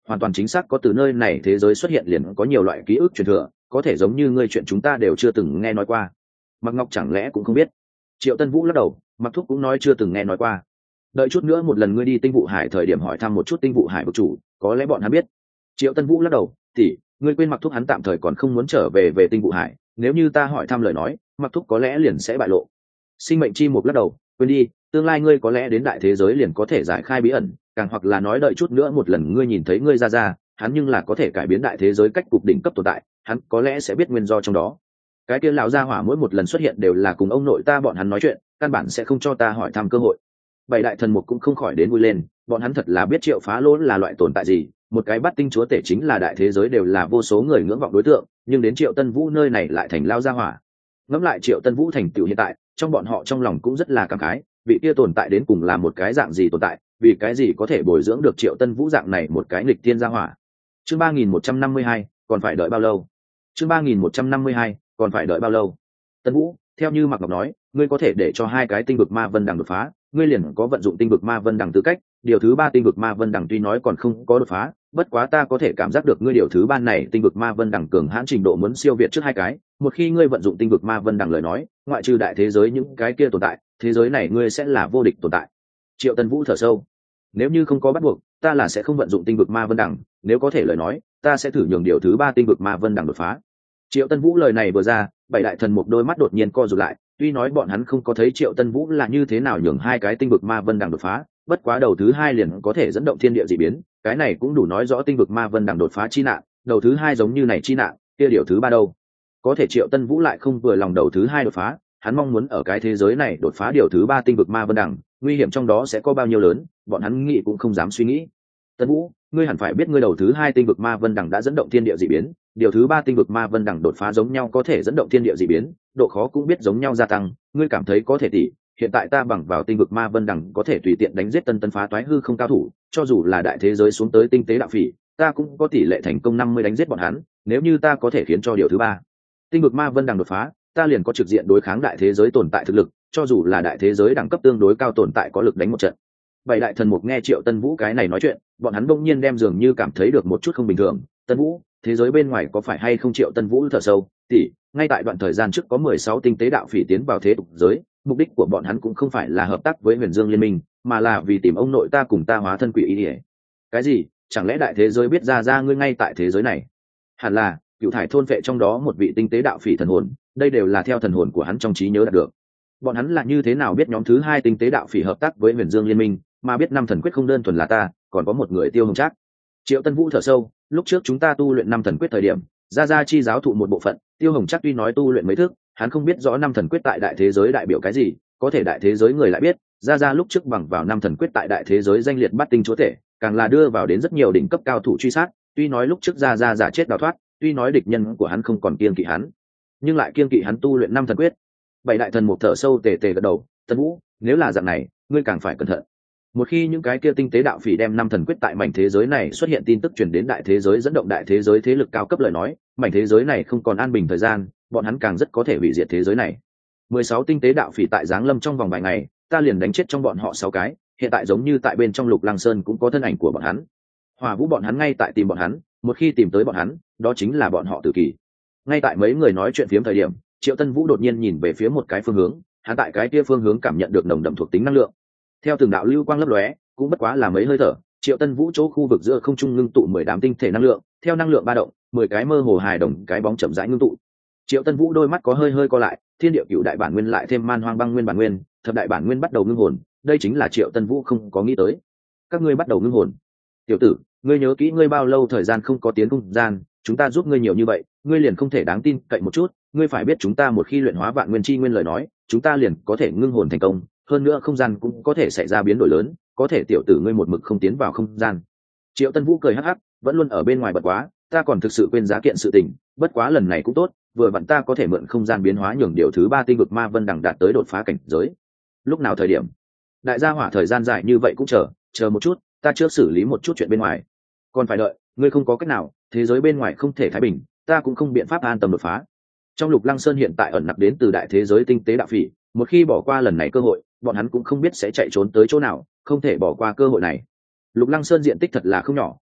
hoàn toàn chính xác có từ nơi này thế giới xuất hiện liền có nhiều loại ký ức truyền thừa, có thể giống như ngươi chuyện chúng ta đều chưa từng nghe nói qua. Mặc Ngọc chẳng lẽ cũng không biết? Triệu Tân Vũ lắc đầu, Mặc Thúc cũng nói chưa từng nghe nói qua. Đợi chút nữa một lần ngươi đi Tinh Vụ Hải thời điểm hỏi thăm một chút Tinh Vụ Hải vực chủ, có lẽ bọn hắn biết. Triệu Tân Vũ lắc đầu, tỷ, ngươi quên Mặc Thúc hắn tạm thời còn không muốn trở về Tinh Vụ Hải, nếu như ta hỏi thăm lời nói, Mặc Thúc có lẽ liền sẽ bại lộ. Sinh mệnh chi mục lắc đầu, quên đi, tương lai ngươi có lẽ đến đại thế giới liền có thể giải khai bí ẩn, càng hoặc là nói đợi chút nữa một lần ngươi nhìn thấy ngươi ra, hắn nhưng là có thể cải biến đại thế giới cách cục đỉnh cấp tồn tại, hắn có lẽ sẽ biết nguyên do trong đó. Cái kia lão gia hỏa mỗi một lần xuất hiện đều là cùng ông nội ta bọn hắn nói chuyện, căn bản sẽ không cho ta hỏi thăm cơ hội. Bảy đại thần mục cũng không khỏi đến vui lên, bọn hắn thật là biết Triệu Phá Lỗ là loại tồn tại gì, một cái Bát Tinh chúa tể chính là đại thế giới đều là vô số người ngưỡng vọng đối tượng, nhưng đến Triệu Tân Vũ nơi này lại thành lão gia hỏa. Ngẫm lại Triệu Tân Vũ thành tựu hiện tại, trong bọn họ trong lòng cũng rất là cảm khái, vị kia tồn tại đến cùng là một cái dạng gì tồn tại, vì cái gì có thể bồi dưỡng được Triệu Tân Vũ dạng này một cái nghịch tiên gia hỏa. Chương 3152, còn phải đợi bao lâu? Chương 3152, còn phải đợi bao lâu? Tân Vũ, theo như Mạc Ngọc nói, ngươi có thể để cho hai cái tinh vực ma vân đằng đột phá, ngươi liền có vận dụng tinh vực ma vân đằng tư cách. Điều thứ ba tinh vực ma vân đằng tuy nói còn không có đột phá, bất quá ta có thể cảm giác được ngươi điều thứ ba này tinh vực ma vân đằng cường hãn trình độ muốn siêu việt trước hai cái. Một khi ngươi vận dụng tinh vực ma vân đằng lời nói, ngoại trừ đại thế giới những cái kia tồn tại, thế giới này ngươi sẽ là vô địch tồn tại. Triệu Tân Vũ thở sâu, nếu như không có bắt buộc, ta là sẽ không vận dụng tinh vực ma vân đằng, nếu có thể lời nói, ta sẽ thử nhường điều thứ ba tinh vực ma vân đằng đột phá. Triệu Tân Vũ lời này vừa ra, bảy đại thần một đôi mắt đột nhiên co rụt lại, tuy nói bọn hắn không có thấy Triệu Tân Vũ là như thế nào nhường hai cái tinh vực ma vân đằng đột phá, bất quá đầu thứ hai liền có thể dẫn động thiên địa dị biến, cái này cũng đủ nói rõ tinh vực ma vân đằng đột phá chi nạn, đầu thứ hai giống như này chi nạn, kia điều thứ ba đâu? Có thể Triệu Tân Vũ lại không vừa lòng đầu thứ hai đột phá, hắn mong muốn ở cái thế giới này đột phá điều thứ ba tinh vực ma vân đằng, nguy hiểm trong đó sẽ có bao nhiêu lớn, bọn hắn nghĩ cũng không dám suy nghĩ. Tân Vũ, ngươi hẳn phải biết ngươi đầu thứ hai tinh vực ma vân đằng đã dẫn động thiên địa dị biến, điều thứ ba tinh vực ma vân đằng đột phá giống nhau có thể dẫn động thiên địa dị biến, độ khó cũng biết giống nhau gia tăng, ngươi cảm thấy có thể tỷ, hiện tại ta bằng vào tinh vực ma vân đằng có thể tùy tiện đánh giết tân phá toái hư không cao thủ, cho dù là đại thế giới xuống tới tinh tế đạo phỉ, ta cũng có tỷ lệ thành công 50 đánh giết bọn hắn, nếu như ta có thể khiến cho điều thứ ba tinh vực ma vân đằng đột phá, ta liền có trực diện đối kháng đại thế giới tồn tại thực lực, cho dù là đại thế giới đẳng cấp tương đối cao tồn tại có lực đánh một trận. Bảy đại thần mục nghe Triệu Tân Vũ cái này nói chuyện, bọn hắn bỗng nhiên đem dường như cảm thấy được một chút không bình thường. Tân Vũ, thế giới bên ngoài có phải hay không? Triệu Tân Vũ thở sâu, tỷ, ngay tại đoạn thời gian trước có 16 tinh tế đạo phỉ tiến vào thế tục giới, mục đích của bọn hắn cũng không phải là hợp tác với Huyền Dương Liên Minh, mà là vì tìm ông nội ta cùng ta hóa thân quỷ y. Cái gì? Chẳng lẽ đại thế giới biết ra ngươi ngay tại thế giới này? Hẳn là Cựu Thải thôn vệ trong đó một vị tinh tế đạo phỉ thần hồn, đây đều là theo thần hồn của hắn trong trí nhớ đạt được. Bọn hắn là như thế nào biết nhóm thứ hai tinh tế đạo phỉ hợp tác với Huyền Dương Liên Minh, mà biết năm thần quyết không đơn thuần là ta, còn có một người Tiêu Hồng Trác. Triệu Tân Vũ thở sâu, lúc trước chúng ta tu luyện năm thần quyết thời điểm, gia chi giáo thụ một bộ phận, Tiêu Hồng Trác tuy nói tu luyện mấy thức, hắn không biết rõ năm thần quyết tại đại thế giới đại biểu cái gì, có thể đại thế giới người lại biết, gia lúc trước bằng vào năm thần quyết tại đại thế giới danh liệt Bát Tinh chúa tể, càng là đưa vào đến rất nhiều đỉnh cấp cao thủ truy sát, tuy nói lúc trước gia giả chết đào thoát, tuy nói địch nhân của hắn không còn kiêng kỵ hắn, nhưng lại kiêng kỵ hắn tu luyện năm thần quyết. Bảy đại thần một thở sâu tề tề gật đầu, Tân Vũ, nếu là dạng này, ngươi càng phải cẩn thận. Một khi những cái kia tinh tế đạo phỉ đem năm thần quyết tại mảnh thế giới này xuất hiện tin tức truyền đến đại thế giới, dẫn động đại thế giới thế lực cao cấp lời nói, mảnh thế giới này không còn an bình thời gian, bọn hắn càng rất có thể hủy diệt thế giới này. 16 tinh tế đạo phỉ tại giáng lâm trong vòng vài ngày, ta liền đánh chết trong bọn họ 6 cái, hiện tại giống như tại bên trong Lục Lăng Sơn cũng có thân ảnh của bọn hắn. Hỏa Vũ bọn hắn ngay tại tìm bọn hắn, một khi tìm tới bọn hắn, đó chính là bọn họ tử kỳ. Ngay tại mấy người nói chuyện phiếm thời điểm, Triệu Tân Vũ đột nhiên nhìn về phía một cái phương hướng, hắn tại cái kia phương hướng cảm nhận được nồng đậm thuộc tính năng lượng. Theo từng đạo lưu quang lấp lóe, cũng bất quá là mấy hơi thở, Triệu Tân Vũ chỗ khu vực giữa không trung ngưng tụ 10 đám tinh thể năng lượng, theo năng lượng ba động, 10 cái mơ hồ hài đồng cái bóng chậm rãi ngưng tụ. Triệu Tân Vũ đôi mắt có hơi hơi co lại, thiên địa cựu đại bản nguyên lại thêm man hoang băng nguyên bản nguyên, thập đại bản nguyên bắt đầu ngưng hồn, đây chính là Triệu Tân Vũ không có nghĩ tới. Các ngươi bắt đầu ngưng hồn. Tiểu tử, ngươi nhớ kỹ ngươi bao lâu thời gian không có tiến không gian, chúng ta giúp ngươi nhiều như vậy, ngươi liền không thể đáng tin cậy một chút, ngươi phải biết chúng ta một khi luyện hóa vạn nguyên chi nguyên lời nói, chúng ta liền có thể ngưng hồn thành công, hơn nữa không gian cũng có thể xảy ra biến đổi lớn, có thể tiểu tử ngươi một mực không tiến vào không gian. Triệu Tân Vũ cười hắc hắc, vẫn luôn ở bên ngoài bật quá, ta còn thực sự quên giá kiện sự tình, bất quá lần này cũng tốt, vừa vặn ta có thể mượn không gian biến hóa nhường điều thứ ba tinh vực ma vân đằng đạt tới đột phá cảnh giới. Lúc nào thời điểm? Đại gia hỏa thời gian dài như vậy cũng chờ một chút, ta chưa xử lý một chút chuyện bên ngoài. Còn phải đợi, ngươi không có cách nào, thế giới bên ngoài không thể thái bình, ta cũng không biện pháp an tâm đột phá. Trong Lục Lăng Sơn hiện tại ẩn nặc đến từ đại thế giới tinh tế đạo phỉ, một khi bỏ qua lần này cơ hội, bọn hắn cũng không biết sẽ chạy trốn tới chỗ nào, không thể bỏ qua cơ hội này. Lục Lăng Sơn diện tích thật là không nhỏ,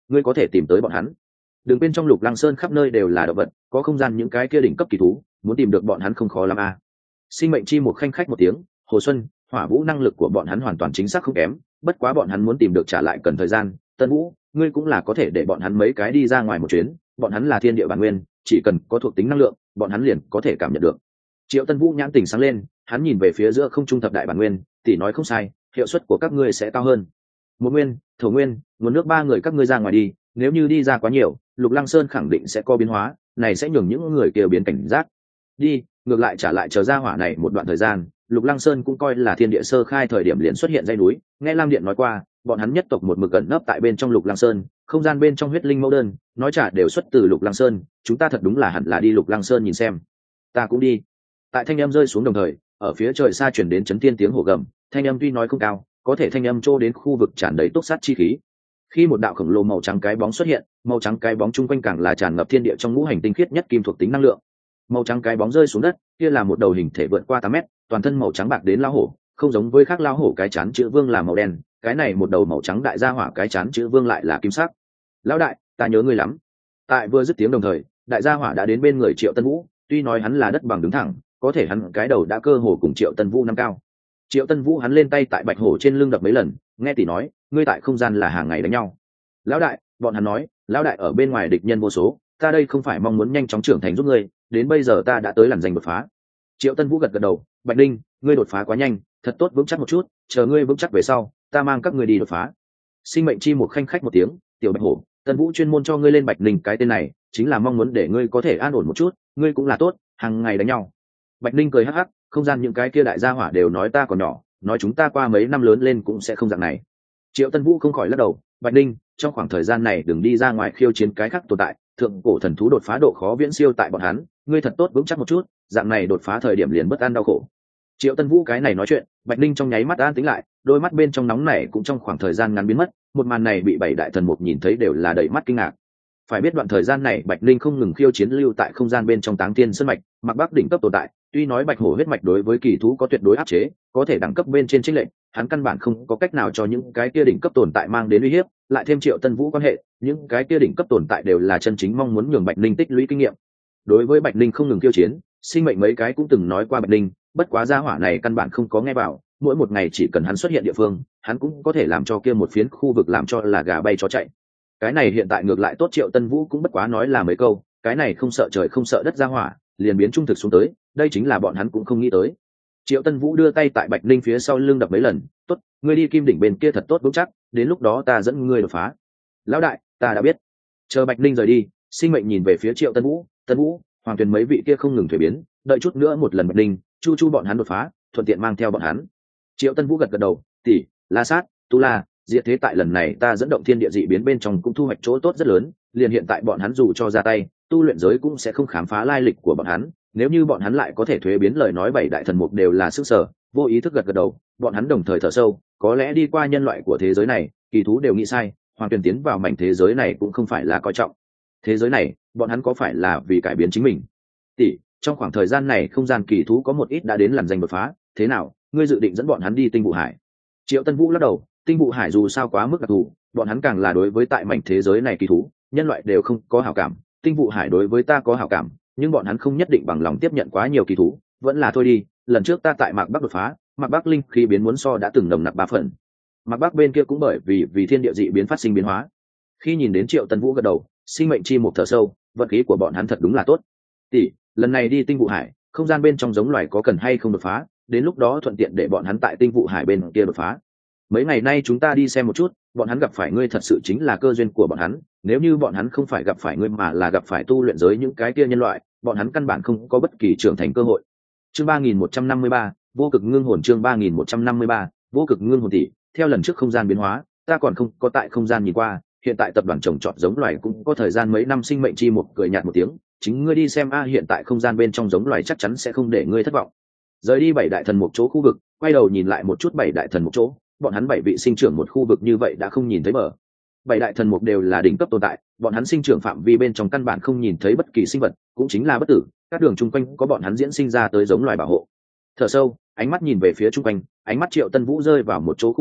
ngươi có thể tìm tới bọn hắn. Đừng bên trong Lục Lăng Sơn khắp nơi đều là động vật, có không gian những cái kia đỉnh cấp kỳ thú, muốn tìm được bọn hắn không khó lắm à. Sinh mệnh chi một khanh khách một tiếng, Hồ Xuân, Hỏa Vũ năng lực của bọn hắn hoàn toàn chính xác không kém, bất quá bọn hắn muốn tìm được trả lại cần thời gian. Tân Vũ, ngươi cũng là có thể để bọn hắn mấy cái đi ra ngoài một chuyến, bọn hắn là thiên địa bản nguyên, chỉ cần có thuộc tính năng lượng, bọn hắn liền có thể cảm nhận được. Triệu Tân Vũ nhãn tỉnh sáng lên, hắn nhìn về phía giữa không trung thập đại bản nguyên, tỷ nói không sai, hiệu suất của các ngươi sẽ cao hơn. Một nguyên, thổ nguyên, nguồn nước ba người các ngươi ra ngoài đi, nếu như đi ra quá nhiều, Lục Lăng Sơn khẳng định sẽ có biến hóa, này sẽ nhường những người kia biến cảnh giác. Đi, ngược lại trả lại chờ ra hỏa này một đoạn thời gian, Lục Lăng Sơn cũng coi là thiên địa sơ khai thời điểm liền xuất hiện dãy núi, nghe Lam Điện nói qua, bọn hắn nhất tộc một mực gần nấp tại bên trong Lục Lăng Sơn, không gian bên trong huyết linh mẫu đơn, nói trả đều xuất từ Lục Lăng Sơn, chúng ta thật đúng là hẳn là đi Lục Lăng Sơn nhìn xem. Ta cũng đi. Tại thanh âm rơi xuống đồng thời, ở phía trời xa truyền đến chấn thiên tiếng hổ gầm, thanh âm tuy nói không cao, có thể thanh âm trô đến khu vực tràn đầy túc sát chi khí. Khi một đạo khổng lồ màu trắng cái bóng xuất hiện, màu trắng cái bóng chung quanh càng là tràn ngập thiên địa trong ngũ hành tinh khiết nhất kim thuộc tính năng lượng. Màu trắng cái bóng rơi xuống đất, kia là một đầu hình thể vượt qua 8 mét, toàn thân màu trắng bạc đến lao hổ, không giống với khác lao hổ cái chán chữ vương là màu đen, cái này một đầu màu trắng đại gia hỏa cái chán chữ vương lại là kim sắc. Lão đại, ta nhớ ngươi lắm. Tại vừa dứt tiếng đồng thời, đại gia hỏa đã đến bên người Triệu Tân Vũ, tuy nói hắn là đất bằng đứng thẳng, có thể hắn cái đầu đã cơ hồ cùng Triệu Tân Vũ nắm cao. Triệu Tân Vũ hắn lên tay tại bạch hổ trên lưng đập mấy lần, nghe tỷ nói, ngươi tại không gian là hàng ngày đánh nhau. Lão đại, bọn hắn nói, lão đại ở bên ngoài địch nhân vô số, ta đây không phải mong muốn nhanh chóng trưởng thành giúp ngươi, đến bây giờ ta đã tới làn danh đột phá. Triệu Tân Vũ gật gật đầu, Bạch Linh, ngươi đột phá quá nhanh, thật tốt vững chắc một chút, chờ ngươi vững chắc về sau, ta mang các ngươi đi đột phá. Sinh mệnh chi một khanh khách một tiếng, tiểu bạch hổ, Tân Vũ chuyên môn cho ngươi lên Bạch Linh cái tên này, chính là mong muốn để ngươi có thể an ổn một chút, ngươi cũng là tốt, hàng ngày đánh nhau. Bạch Linh cười hắc hắc, không gian những cái kia đại gia hỏa đều nói ta còn nhỏ, nói chúng ta qua mấy năm lớn lên cũng sẽ không dạng này. Triệu Tân Vũ không khỏi lắc đầu, Bạch Linh, trong khoảng thời gian này đừng đi ra ngoài khiêu chiến cái khác tồn tại, thượng cổ thần thú đột phá độ khó viễn siêu tại bọn hắn, ngươi thật tốt vững chắc một chút, dạng này đột phá thời điểm liền bất an đau khổ. Triệu Tân Vũ cái này nói chuyện, Bạch Linh trong nháy mắt an tĩnh lại, đôi mắt bên trong nóng này cũng trong khoảng thời gian ngắn biến mất, một màn này bị bảy đại thần mục nhìn thấy đều là đầy mắt kinh ngạc. Phải biết đoạn thời gian này Bạch Linh không ngừng khiêu chiến lưu tại không gian bên trong Táng Thiên Sơn mạch, mặc Bắc đỉnh cấp tồn tại, tuy nói Bạch Hổ huyết mạch đối với kỳ thú có tuyệt đối áp chế, có thể đẳng cấp bên trên chênh lệch, hắn căn bản không có cách nào cho những cái kia đỉnh cấp tồn tại mang đến uy hiếp, lại thêm Triệu Tân Vũ quan hệ, những cái kia đỉnh cấp tồn tại đều là chân chính mong muốn nhường Bạch Linh tích lũy kinh nghiệm. Đối với Bạch Linh không ngừng khiêu chiến, sinh mệnh mấy cái cũng từng nói qua Bạch Linh, bất quá gia hỏa này căn bản không có nghe vào, mỗi một ngày chỉ cần hắn xuất hiện địa phương, hắn cũng có thể làm cho kia một phiến khu vực làm cho là gà bay chó chạy. Cái này hiện tại ngược lại tốt, Triệu Tân Vũ cũng bất quá nói là mấy câu, cái này không sợ trời không sợ đất gia hỏa, liền biến trung thực xuống tới, đây chính là bọn hắn cũng không nghĩ tới. Triệu Tân Vũ đưa tay tại Bạch Linh phía sau lưng đập mấy lần, tốt, ngươi đi Kim đỉnh bên kia thật tốt vững chắc, đến lúc đó ta dẫn ngươi đột phá. Lão đại, ta đã biết. Chờ Bạch Linh rời đi, sinh mệnh nhìn về phía Triệu Tân Vũ, Tân Vũ, Hoàng Tuyền mấy vị kia không ngừng thuế biến, đợi chút nữa một lần Bạch Linh, chu chu bọn hắn đột phá, thuận tiện mang theo bọn hắn. Triệu Tân Vũ gật gật đầu, tỷ, La Sát, Tu La, diệt thế tại lần này ta dẫn động thiên địa dị biến bên trong cũng thu hoạch chỗ tốt rất lớn, liền hiện tại bọn hắn dù cho ra tay, tu luyện giới cũng sẽ không khám phá lai lịch của bọn hắn, nếu như bọn hắn lại có thể thuế biến lời nói bảy đại thần mục đều là sức sở, vô ý thức gật gật đầu, bọn hắn đồng thời thở sâu, có lẽ đi qua nhân loại của thế giới này, kỳ thú đều nghĩ sai, Hoàng Tuyền tiến vào mảnh thế giới này cũng không phải là coi trọng. Thế giới này, bọn hắn có phải là vì cải biến chính mình? Tỷ, trong khoảng thời gian này không gian kỳ thú có một ít đã đến làn danh đột phá, thế nào, ngươi dự định dẫn bọn hắn đi Tinh Vũ Hải? Triệu Tân Vũ lắc đầu, Tinh Vũ Hải dù sao quá mức đặc thù, bọn hắn càng là đối với tại mảnh thế giới này kỳ thú, nhân loại đều không có hảo cảm, Tinh Vũ Hải đối với ta có hảo cảm, nhưng bọn hắn không nhất định bằng lòng tiếp nhận quá nhiều kỳ thú, vẫn là thôi đi, lần trước ta tại Mạc Bắc đột phá, Mạc Bắc linh khí biến muốn so đã từng nồng nặc 3 phần. Mạc Bắc bên kia cũng bởi vì thiên địa dị biến phát sinh biến hóa. Khi nhìn đến Triệu Tân Vũ gật đầu, sinh mệnh chi một thở sâu, vận khí của bọn hắn thật đúng là tốt. Tỷ, lần này đi Tinh Vũ Hải, không gian bên trong giống loài có cần hay không đột phá, đến lúc đó thuận tiện để bọn hắn tại Tinh Vũ Hải bên kia đột phá. Mấy ngày nay chúng ta đi xem một chút, bọn hắn gặp phải ngươi thật sự chính là cơ duyên của bọn hắn, nếu như bọn hắn không phải gặp phải ngươi mà là gặp phải tu luyện giới những cái kia nhân loại, bọn hắn căn bản không có bất kỳ trưởng thành cơ hội. Chương 3153, vô cực ngưng hồn, chương 3153, vô cực ngưng hồn. Tỷ, theo lần trước không gian biến hóa, ta còn không có tại không gian nhìn qua, hiện tại tập đoàn trồng trọt giống loài cũng có thời gian mấy năm. Sinh mệnh chi một cười nhạt một tiếng, chính ngươi đi xem a, hiện tại không gian bên trong giống loài chắc chắn sẽ không để ngươi thất vọng. Rời đi bảy đại thần mục chỗ khu vực, quay đầu nhìn lại một chút bảy đại thần mục chỗ, bọn hắn 7 vị sinh trưởng một khu vực như vậy đã không nhìn thấy bờ. 7 đại thần mục đều là đỉnh cấp tồn tại, bọn hắn sinh trưởng phạm vi bên trong căn bản không nhìn thấy bất kỳ sinh vật, cũng chính là bất tử, các đường chung quanh có bọn hắn diễn sinh ra tới giống loài bảo hộ. Thở sâu, ánh mắt nhìn về phía chung quanh, ánh mắt Triệu Tân Vũ rơi vào một chỗ khu vực,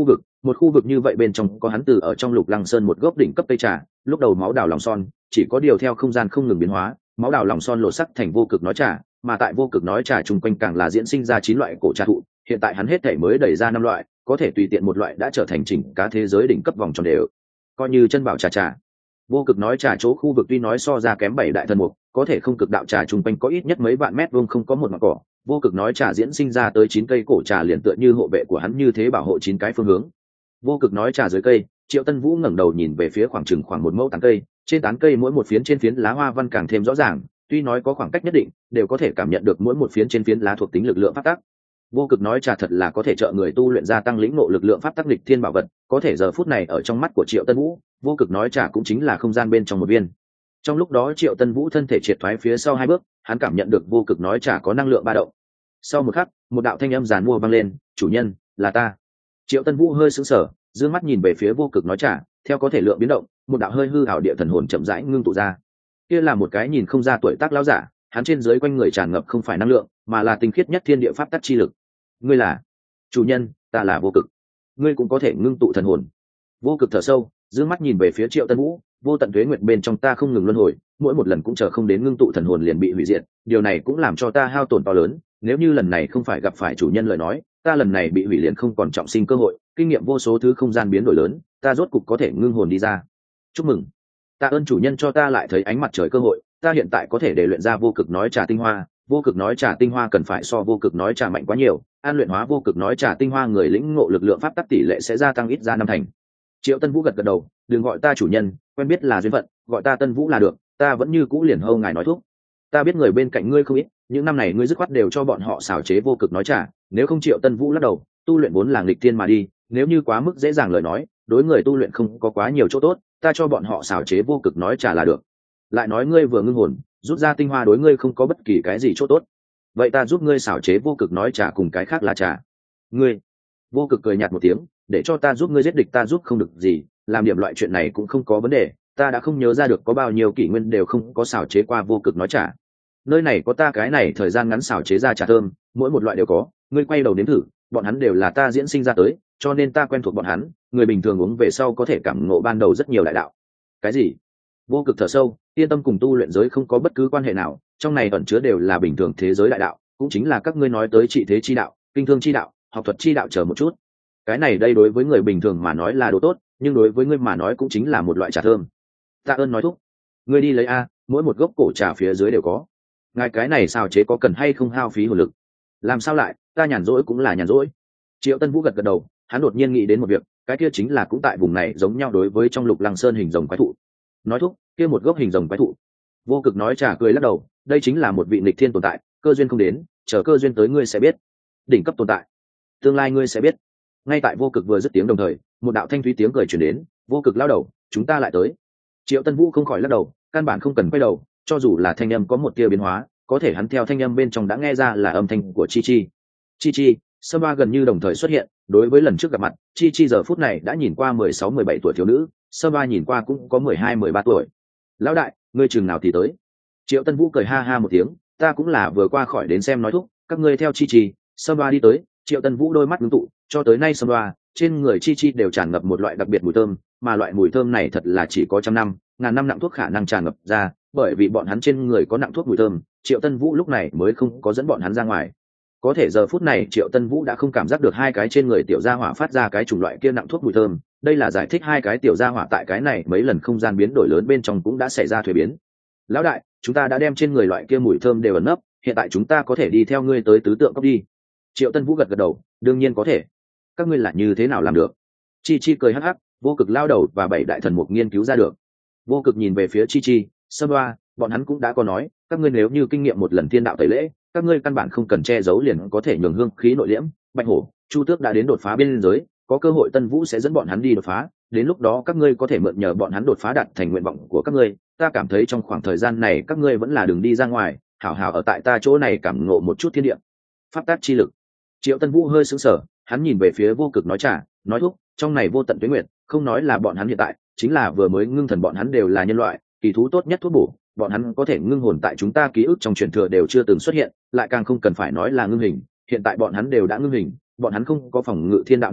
một khu vực như vậy bên trong có hắn từ ở trong Lục Lăng Sơn một gốc đỉnh cấp cây trà, lúc đầu máu đào lòng son, chỉ có điều theo không gian không ngừng biến hóa, máu đào lòng son lộ sắc thành vô cực nói trà, mà tại vô cực nói trà chung quanh càng là diễn sinh ra 9 loại cổ trà thụ, hiện tại hắn hết thảy mới đẩy ra 5 loại, có thể tùy tiện một loại đã trở thành chỉnh cả thế giới đỉnh cấp vòng tròn đều, coi như chân bảo trà. Vô cực nói trà chỗ khu vực tuy nói so ra kém 7 đại thần mục, có thể không cực đạo trà chung quanh có ít nhất mấy vạn mét vuông không có một mảng cỏ, vô cực nói trà diễn sinh ra tới 9 cây cổ trà liền tựa như hộ vệ của hắn như thế bảo hộ 9 cái phương hướng. Vô cực nói trà dưới cây, Triệu Tân Vũ ngẩng đầu nhìn về phía khoảng một mẫu tán cây, trên tán cây mỗi một phiến trên phiến lá hoa văn càng thêm rõ ràng, tuy nói có khoảng cách nhất định, đều có thể cảm nhận được mỗi một phiến trên phiến lá thuộc tính lực lượng pháp tắc. Vô cực nói trà thật là có thể trợ người tu luyện gia tăng lĩnh ngộ lực lượng pháp tắc nghịch thiên bảo vật, có thể giờ phút này ở trong mắt của Triệu Tân Vũ, vô cực nói trà cũng chính là không gian bên trong một viên. Trong lúc đó Triệu Tân Vũ thân thể triệt thoái phía sau 2 bước, hắn cảm nhận được vô cực nói trà có năng lượng ba động. Sau một khắc, một đạo thanh âm giàn mua vang lên, "Chủ nhân, là ta." Triệu Tân Vũ hơi sững sờ, dương mắt nhìn về phía vô cực nói trà, theo có thể lượng biến động, một đạo hơi hư ảo địa thần hồn chậm rãi ngưng tụ ra. Kia là một cái nhìn không ra tuổi tác lão giả, hắn trên dưới quanh người tràn ngập không phải năng lượng, mà là tinh khiết nhất thiên địa pháp tắc chi lực. "Ngươi là?" "Chủ nhân, ta là vô cực." "Ngươi cũng có thể ngưng tụ thần hồn?" Vô cực thở sâu, dương mắt nhìn về phía Triệu Tân Vũ, "Vô tận tuế nguyệt bên trong ta không ngừng luân hồi, mỗi một lần cũng chờ không đến ngưng tụ thần hồn liền bị hủy diệt, điều này cũng làm cho ta hao tổn to lớn, nếu như lần này không phải gặp phải chủ nhân lời nói, ta lần này bị hủy liền không còn trọng sinh cơ hội, kinh nghiệm vô số thứ không gian biến đổi lớn, ta rốt cục có thể ngưng hồn đi ra. Chúc mừng, tạ ơn chủ nhân cho ta lại thấy ánh mặt trời cơ hội, ta hiện tại có thể để luyện ra vô cực nói trà tinh hoa, vô cực nói trà tinh hoa cần phải so vô cực nói trà mạnh quá nhiều, an luyện hóa vô cực nói trà tinh hoa người lĩnh ngộ lực lượng pháp tắc tỷ lệ sẽ gia tăng ít ra 5 thành." Triệu Tân Vũ gật gật đầu, "Đừng gọi ta chủ nhân, quen biết là duyên phận, gọi ta Tân Vũ là được, ta vẫn như cũ liền hâu ngài nói thuốc. Ta biết người bên cạnh ngươi không ít, những năm này ngươi dứt khoát đều cho bọn họ xảo chế vô cực nói trà, nếu không." Triệu Tân Vũ lắc đầu, "Tu luyện vốn là nghịch thiên mà đi, nếu như quá mức dễ dàng lời nói, đối người tu luyện không có quá nhiều chỗ tốt, ta cho bọn họ xảo chế vô cực nói trà là được. Lại nói ngươi vừa ngưng hồn, rút ra tinh hoa đối ngươi không có bất kỳ cái gì chỗ tốt, vậy ta giúp ngươi xảo chế vô cực nói trà cùng cái khác là trà." "Ngươi?" Vô cực cười nhạt một tiếng, "Để cho ta giúp ngươi giết địch ta giúp không được gì, làm điểm loại chuyện này cũng không có vấn đề, ta đã không nhớ ra được có bao nhiêu kỷ nguyên đều không có xảo chế qua vô cực nói trà. Nơi này có ta cái này thời gian ngắn xảo chế ra trà thơm, mỗi một loại đều có, ngươi quay đầu nếm thử, bọn hắn đều là ta diễn sinh ra tới, cho nên ta quen thuộc bọn hắn, người bình thường uống về sau có thể cảm ngộ ban đầu rất nhiều đại đạo." "Cái gì?" Vô cực thở sâu, "Yên tâm, cùng tu luyện giới không có bất cứ quan hệ nào, trong này ẩn chứa đều là bình thường thế giới đại đạo, cũng chính là các ngươi nói tới trị thế chi đạo, kinh thương chi đạo, học thuật chi đạo, chờ một chút. Cái này đây đối với người bình thường mà nói là đồ tốt, nhưng đối với ngươi mà nói cũng chính là một loại trà thơm." "Tạ ơn nói thúc." "Ngươi đi lấy a, mỗi một gốc cổ trà phía dưới đều có. Ngài cái này xào chế có cần hay không hao phí hồn lực?" "Làm sao lại, ta nhàn rỗi cũng là nhàn rỗi." Triệu Tân Vũ gật gật đầu, hắn đột nhiên nghĩ đến một việc, cái kia chính là cũng tại vùng này giống nhau đối với trong Lục Lăng Sơn hình rồng quái thụ. "Nói thúc, kia một gốc hình rồng quái thụ?" Vô cực nói trà cười lắc đầu, "Đây chính là một vị nghịch thiên tồn tại, cơ duyên không đến, chờ cơ duyên tới ngươi sẽ biết. Đỉnh cấp tồn tại, tương lai ngươi sẽ biết." Ngay tại vô cực vừa dứt tiếng đồng thời, một đạo thanh thúy tiếng cười truyền đến, "Vô cực lao đầu, chúng ta lại tới." Triệu Tân Vũ không khỏi lắc đầu, căn bản không cần quay đầu, cho dù là thanh âm có một tia biến hóa, có thể hắn theo thanh âm bên trong đã nghe ra là âm thanh của Chi Chi. Chi Chi, Sơ Ba gần như đồng thời xuất hiện, đối với lần trước gặp mặt, Chi Chi giờ phút này đã nhìn qua 16-17 tuổi thiếu nữ, Sơ Ba nhìn qua cũng có 12-13 tuổi. "Lão đại, ngươi chừng nào thì tới?" Triệu Tân Vũ cười ha ha một tiếng, "Ta cũng là vừa qua khỏi đến xem nói thúc, các ngươi theo Chi Chi." Sơ Ba đi tới, Triệu Tân Vũ đôi mắt ngưng tụ, cho tới nay Sơ Ba trên người Chi Chi đều tràn ngập một loại đặc biệt mùi thơm, mà loại mùi thơm này thật là chỉ có trăm năm, ngàn năm nặng thuốc khả năng tràn ngập ra, bởi vì bọn hắn trên người có nặng thuốc mùi thơm, Triệu Tân Vũ lúc này mới không có dẫn bọn hắn ra ngoài. Có thể giờ phút này Triệu Tân Vũ đã không cảm giác được hai cái trên người tiểu gia hỏa phát ra cái chủng loại kia nặng thuốc mùi thơm, đây là giải thích hai cái tiểu gia hỏa tại cái này mấy lần không gian biến đổi lớn bên trong cũng đã xảy ra thuế biến. "Lão đại, chúng ta đã đem trên người loại kia mùi thơm đều ẩn nấp, hiện tại chúng ta có thể đi theo ngươi tới tứ tượng cốc đi." Triệu Tân Vũ gật gật đầu, "Đương nhiên có thể. Các ngươi là như thế nào làm được?" Chi Chi cười hắc hắc, "Vô cực lao đầu và 7 đại thần mục nghiên cứu ra được." Vô cực nhìn về phía Chi Chi, "Sơ Ba, bọn hắn cũng đã có nói, các ngươi nếu như kinh nghiệm một lần thiên đạo tẩy lễ, các ngươi căn bản không cần che giấu liền có thể nhường hương khí nội liễm. Bạch Hổ, Chu Tước đã đến đột phá biên giới, có cơ hội Tân Vũ sẽ dẫn bọn hắn đi đột phá, đến lúc đó các ngươi có thể mượn nhờ bọn hắn đột phá đạt thành nguyện vọng của các ngươi. Ta cảm thấy trong khoảng thời gian này các ngươi vẫn là đừng đi ra ngoài, hảo hảo ở tại ta chỗ này cảm ngộ một chút thiên địa pháp tắc chi lực." Triệu Tân Vũ hơi sững sờ, hắn nhìn về phía Vô Cực nói trà, nói thúc, "Trong này vô tận tuế nguyệt, không nói là bọn hắn hiện tại, chính là vừa mới ngưng thần bọn hắn đều là nhân loại, kỳ thú tốt nhất thuốc bổ, bọn hắn có thể ngưng hồn tại chúng ta ký ức trong truyền thừa đều chưa từng xuất hiện, lại càng không cần phải nói là ngưng hình, hiện tại bọn hắn đều đã ngưng hình, bọn hắn không có phòng ngự thiên đạo năng lực,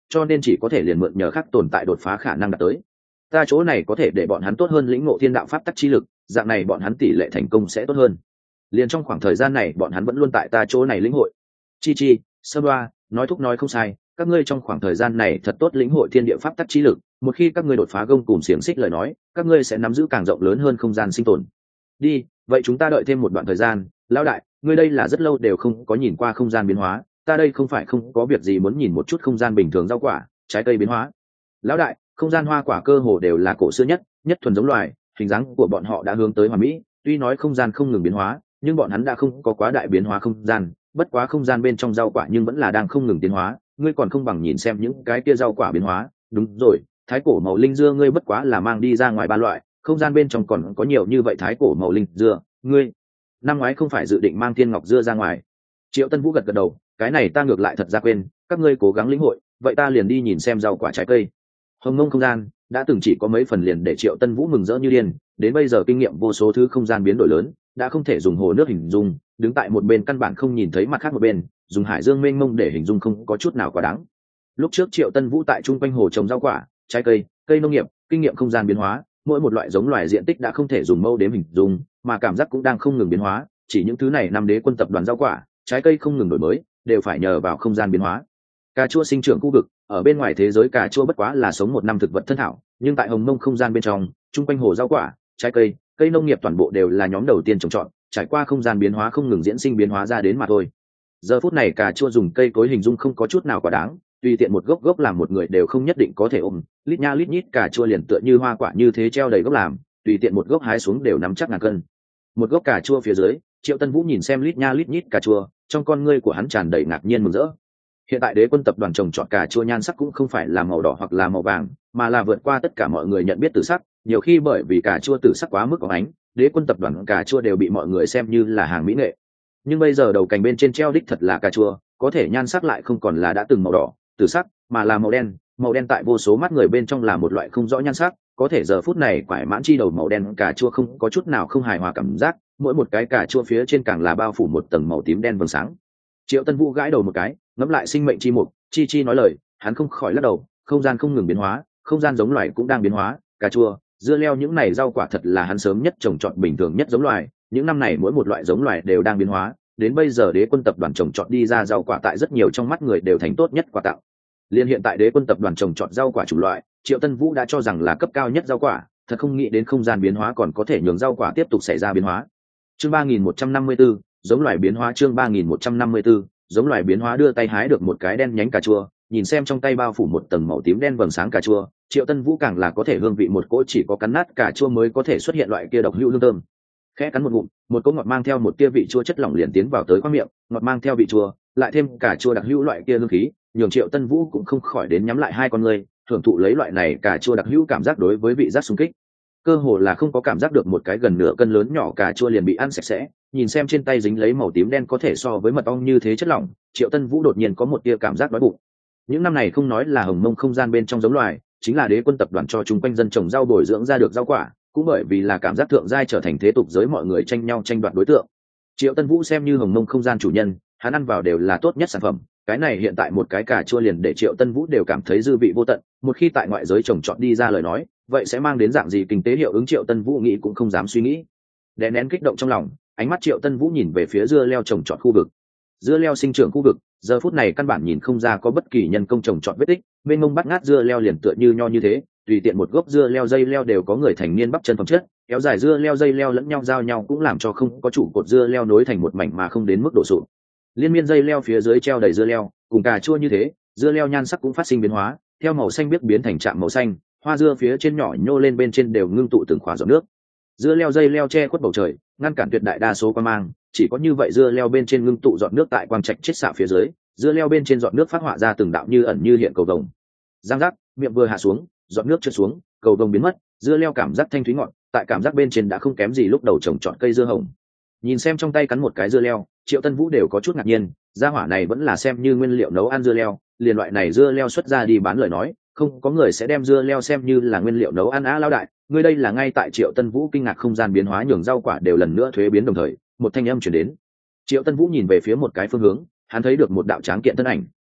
cho nên chỉ có thể liền mượn nhờ khác tồn tại đột phá khả năng đạt tới. Ta chỗ này có thể để bọn hắn tốt hơn lĩnh ngộ thiên đạo pháp tắc chi lực, dạng này bọn hắn tỷ lệ thành công sẽ tốt hơn. Liền trong khoảng thời gian này bọn hắn vẫn luôn tại ta chỗ này lĩnh hội. Chi sơ đoa nói thúc nói không sai, các ngươi trong khoảng thời gian này thật tốt lĩnh hội thiên địa pháp tắc chi lực, một khi các ngươi đột phá gông cùm xiềng xích lời nói, các ngươi sẽ nắm giữ càng rộng lớn hơn không gian sinh tồn. Đi, vậy chúng ta đợi thêm một đoạn thời gian. Lão đại, ngươi đây là rất lâu đều không có nhìn qua không gian biến hóa, ta đây không phải không có việc gì muốn nhìn một chút không gian bình thường rau quả trái cây biến hóa. Lão đại, không gian hoa quả cơ hồ đều là cổ xưa nhất thuần giống loài, hình dáng của bọn họ đã hướng tới hoàn mỹ, tuy nói không gian không ngừng biến hóa, nhưng bọn hắn đã không có quá đại biến hóa không gian, bất quá không gian bên trong rau quả nhưng vẫn là đang không ngừng tiến hóa, ngươi còn không bằng nhìn xem những cái kia rau quả biến hóa. Đúng rồi, thái cổ màu linh dưa ngươi bất quá là mang đi ra ngoài ba loại, không gian bên trong còn có nhiều như vậy thái cổ màu linh dưa, ngươi năm ngoái không phải dự định mang thiên ngọc dưa ra ngoài? Triệu Tân Vũ gật gật đầu, cái này ta ngược lại thật ra quên, các ngươi cố gắng lĩnh hội, vậy ta liền đi nhìn xem rau quả trái cây. Hồng Mông không gian đã từng chỉ có mấy phần liền để Triệu Tân Vũ mừng rỡ như điên, đến bây giờ kinh nghiệm vô số thứ không gian biến đổi lớn, đã không thể dùng hồ nước hình dung, đứng tại một bên căn bản không nhìn thấy mặt khác một bên, dùng hải dương mênh mông để hình dung không có chút nào quá đáng. Lúc trước Triệu Tân Vũ tại trung quanh hồ trồng rau quả, trái cây, cây nông nghiệp, kinh nghiệm không gian biến hóa, mỗi một loại giống loài diện tích đã không thể dùng mâu đếm hình dung, mà cảm giác cũng đang không ngừng biến hóa, chỉ những thứ này năm đế quân tập đoàn rau quả, trái cây không ngừng đổi mới, đều phải nhờ vào không gian biến hóa. Cà chua sinh trưởng khu vực, ở bên ngoài thế giới cà chua bất quá là sống một năm thực vật thân thảo, nhưng tại Hồng Mông không gian bên trong, trung quanh hồ rau quả, trái cây, cây nông nghiệp toàn bộ đều là nhóm đầu tiên trồng trọt, trải qua không gian biến hóa không ngừng diễn sinh biến hóa ra đến mà thôi. Giờ phút này cà chua dùng cây cối hình dung không có chút nào quá đáng, tùy tiện một gốc làm một người đều không nhất định có thể ôm, lít nha lít nhít cà chua liền tựa như hoa quả như thế treo đầy gốc làm, tùy tiện một gốc hái xuống đều nắm chắc ngàn cân. Một gốc cà chua phía dưới, Triệu Tân Vũ nhìn xem lít nha lít nhít cà chua, trong con ngươi của hắn tràn đầy ngạc nhiên mừng rỡ. Hiện tại đế quân tập đoàn trồng trọt cà chua nhan sắc cũng không phải là màu đỏ hoặc là màu vàng, mà là vượt qua tất cả mọi người nhận biết tử sắc, nhiều khi bởi vì cà chua tử sắc quá mức óng ánh, đế quân tập đoàn cà chua đều bị mọi người xem như là hàng mỹ nghệ. Nhưng bây giờ đầu cành bên trên treo đích thật là cà chua, có thể nhan sắc lại không còn là đã từng màu đỏ, tử sắc, mà là màu đen tại vô số mắt người bên trong là một loại không rõ nhan sắc, có thể giờ phút này quải mãn chi đầu màu đen cà chua không có chút nào không hài hòa cảm giác, mỗi một cái cà chua phía trên càng là bao phủ một tầng màu tím đen vầng sáng. Triệu Tân Vũ gãi đầu một cái, ngẫm lại sinh mệnh chi mục, chi nói lời, hắn không khỏi lắc đầu, không gian không ngừng biến hóa, không gian giống loài cũng đang biến hóa, cà chua, dưa leo những này rau quả thật là hắn sớm nhất trồng trọt bình thường nhất giống loài, những năm này mỗi một loại giống loài đều đang biến hóa, đến bây giờ đế quân tập đoàn trồng trọt đi ra rau quả tại rất nhiều trong mắt người đều thành tốt nhất quà tặng. Liên hiện tại đế quân tập đoàn trồng trọt rau quả chủng loại, Triệu Tân Vũ đã cho rằng là cấp cao nhất rau quả, thật không nghĩ đến không gian biến hóa còn có thể nhường rau quả tiếp tục xảy ra biến hóa. Chương 3154, giống loài biến hóa. Chương 3154, giống loài biến hóa. Đưa tay hái được một cái đen nhánh cà chua, nhìn xem trong tay bao phủ một tầng màu tím đen vầng sáng cà chua, Triệu Tân Vũ càng là có thể hương vị một cỗ chỉ có cắn nát cà chua mới có thể xuất hiện loại kia độc hữu hương thơm. Khẽ cắn một ngụm, một cỗ ngọt mang theo một tia vị chua chất lỏng liền tiến vào tới khoang miệng, ngọt mang theo vị chua, lại thêm cà chua đặc hữu loại kia hương khí, nhường Triệu Tân Vũ cũng không khỏi đến nhắm lại hai con ngươi, thưởng thụ lấy loại này cà chua đặc hữu cảm giác đối với vị giác xung kích. Cơ hồ là không có cảm giác được một cái gần nửa cân lớn nhỏ cà chua liền bị ăn sạch sẽ, nhìn xem trên tay dính lấy màu tím đen có thể so với mật ong như thế chất lỏng, Triệu Tân Vũ đột nhiên có một tia cảm giác đói bụng. Những năm này không nói là Hồng Mông không gian bên trong giống loài, chính là đế quân tập đoàn cho chung quanh dân trồng rau bồi dưỡng ra được rau quả, cũng bởi vì là cảm giác thượng giai trở thành thế tục giới mọi người tranh nhau tranh đoạt đối tượng. Triệu Tân Vũ xem như Hồng Mông không gian chủ nhân, hắn ăn vào đều là tốt nhất sản phẩm, cái này hiện tại một cái cà chua liền để Triệu Tân Vũ đều cảm thấy dư vị vô tận, một khi tại ngoại giới trồng trọt đi ra lời nói, vậy sẽ mang đến dạng gì kinh tế hiệu ứng Triệu Tân Vũ nghĩ cũng không dám suy nghĩ. Đè nén kích động trong lòng, ánh mắt Triệu Tân Vũ nhìn về phía dưa leo trồng trọt khu vực. Dưa leo sinh trưởng khu vực, giờ phút này căn bản nhìn không ra có bất kỳ nhân công trồng trọt vết tích, bên mông bắt ngát dưa leo liền tựa như nho như thế, tùy tiện một gốc dưa leo dây leo đều có người thành niên bắp chân phẩm chất, kéo dài dưa leo dây leo lẫn nhau giao nhau cũng làm cho không có trụ cột dưa leo nối thành một mảnh mà không đến mức đổ sụp. Liên miên dây leo phía dưới treo đầy dưa leo, cùng cà chua như thế, dưa leo nhan sắc cũng phát sinh biến hóa, theo màu xanh biếc biến thành trạm màu xanh, hoa dưa phía trên nhỏ nhô lên bên trên đều ngưng tụ từng khóa giọt nước. Dưa leo dây leo che khuất bầu trời, ngăn cản tuyệt đại đa số quang mang, chỉ có như vậy dưa leo bên trên ngưng tụ giọt nước tại quang trạch chết xạ phía dưới, dưa leo bên trên giọt nước phát họa ra từng đạo như ẩn như hiện cầu vồng. Giang giác, miệng vừa hạ xuống, giọt nước trượt xuống, cầu vồng biến mất, dưa leo cảm giác thanh thúy ngọt, tại cảm giác bên trên đã không kém gì lúc đầu trồng trọt cây dưa hồng. Nhìn xem trong tay cắn một cái dưa leo, Triệu Tân Vũ đều có chút ngạc nhiên, gia hỏa này vẫn là xem như nguyên liệu nấu ăn dưa leo, liền loại này dưa leo xuất ra đi bán lời nói, không có người sẽ đem dưa leo xem như là nguyên liệu nấu ăn á. Lão đại, ngươi đây là ngay tại Triệu Tân Vũ kinh ngạc không gian biến hóa nhường rau quả đều lần nữa thuế biến đồng thời, một thanh âm truyền đến. Triệu Tân Vũ nhìn về phía một cái phương hướng, hắn thấy được một đạo tráng kiện thân ảnh,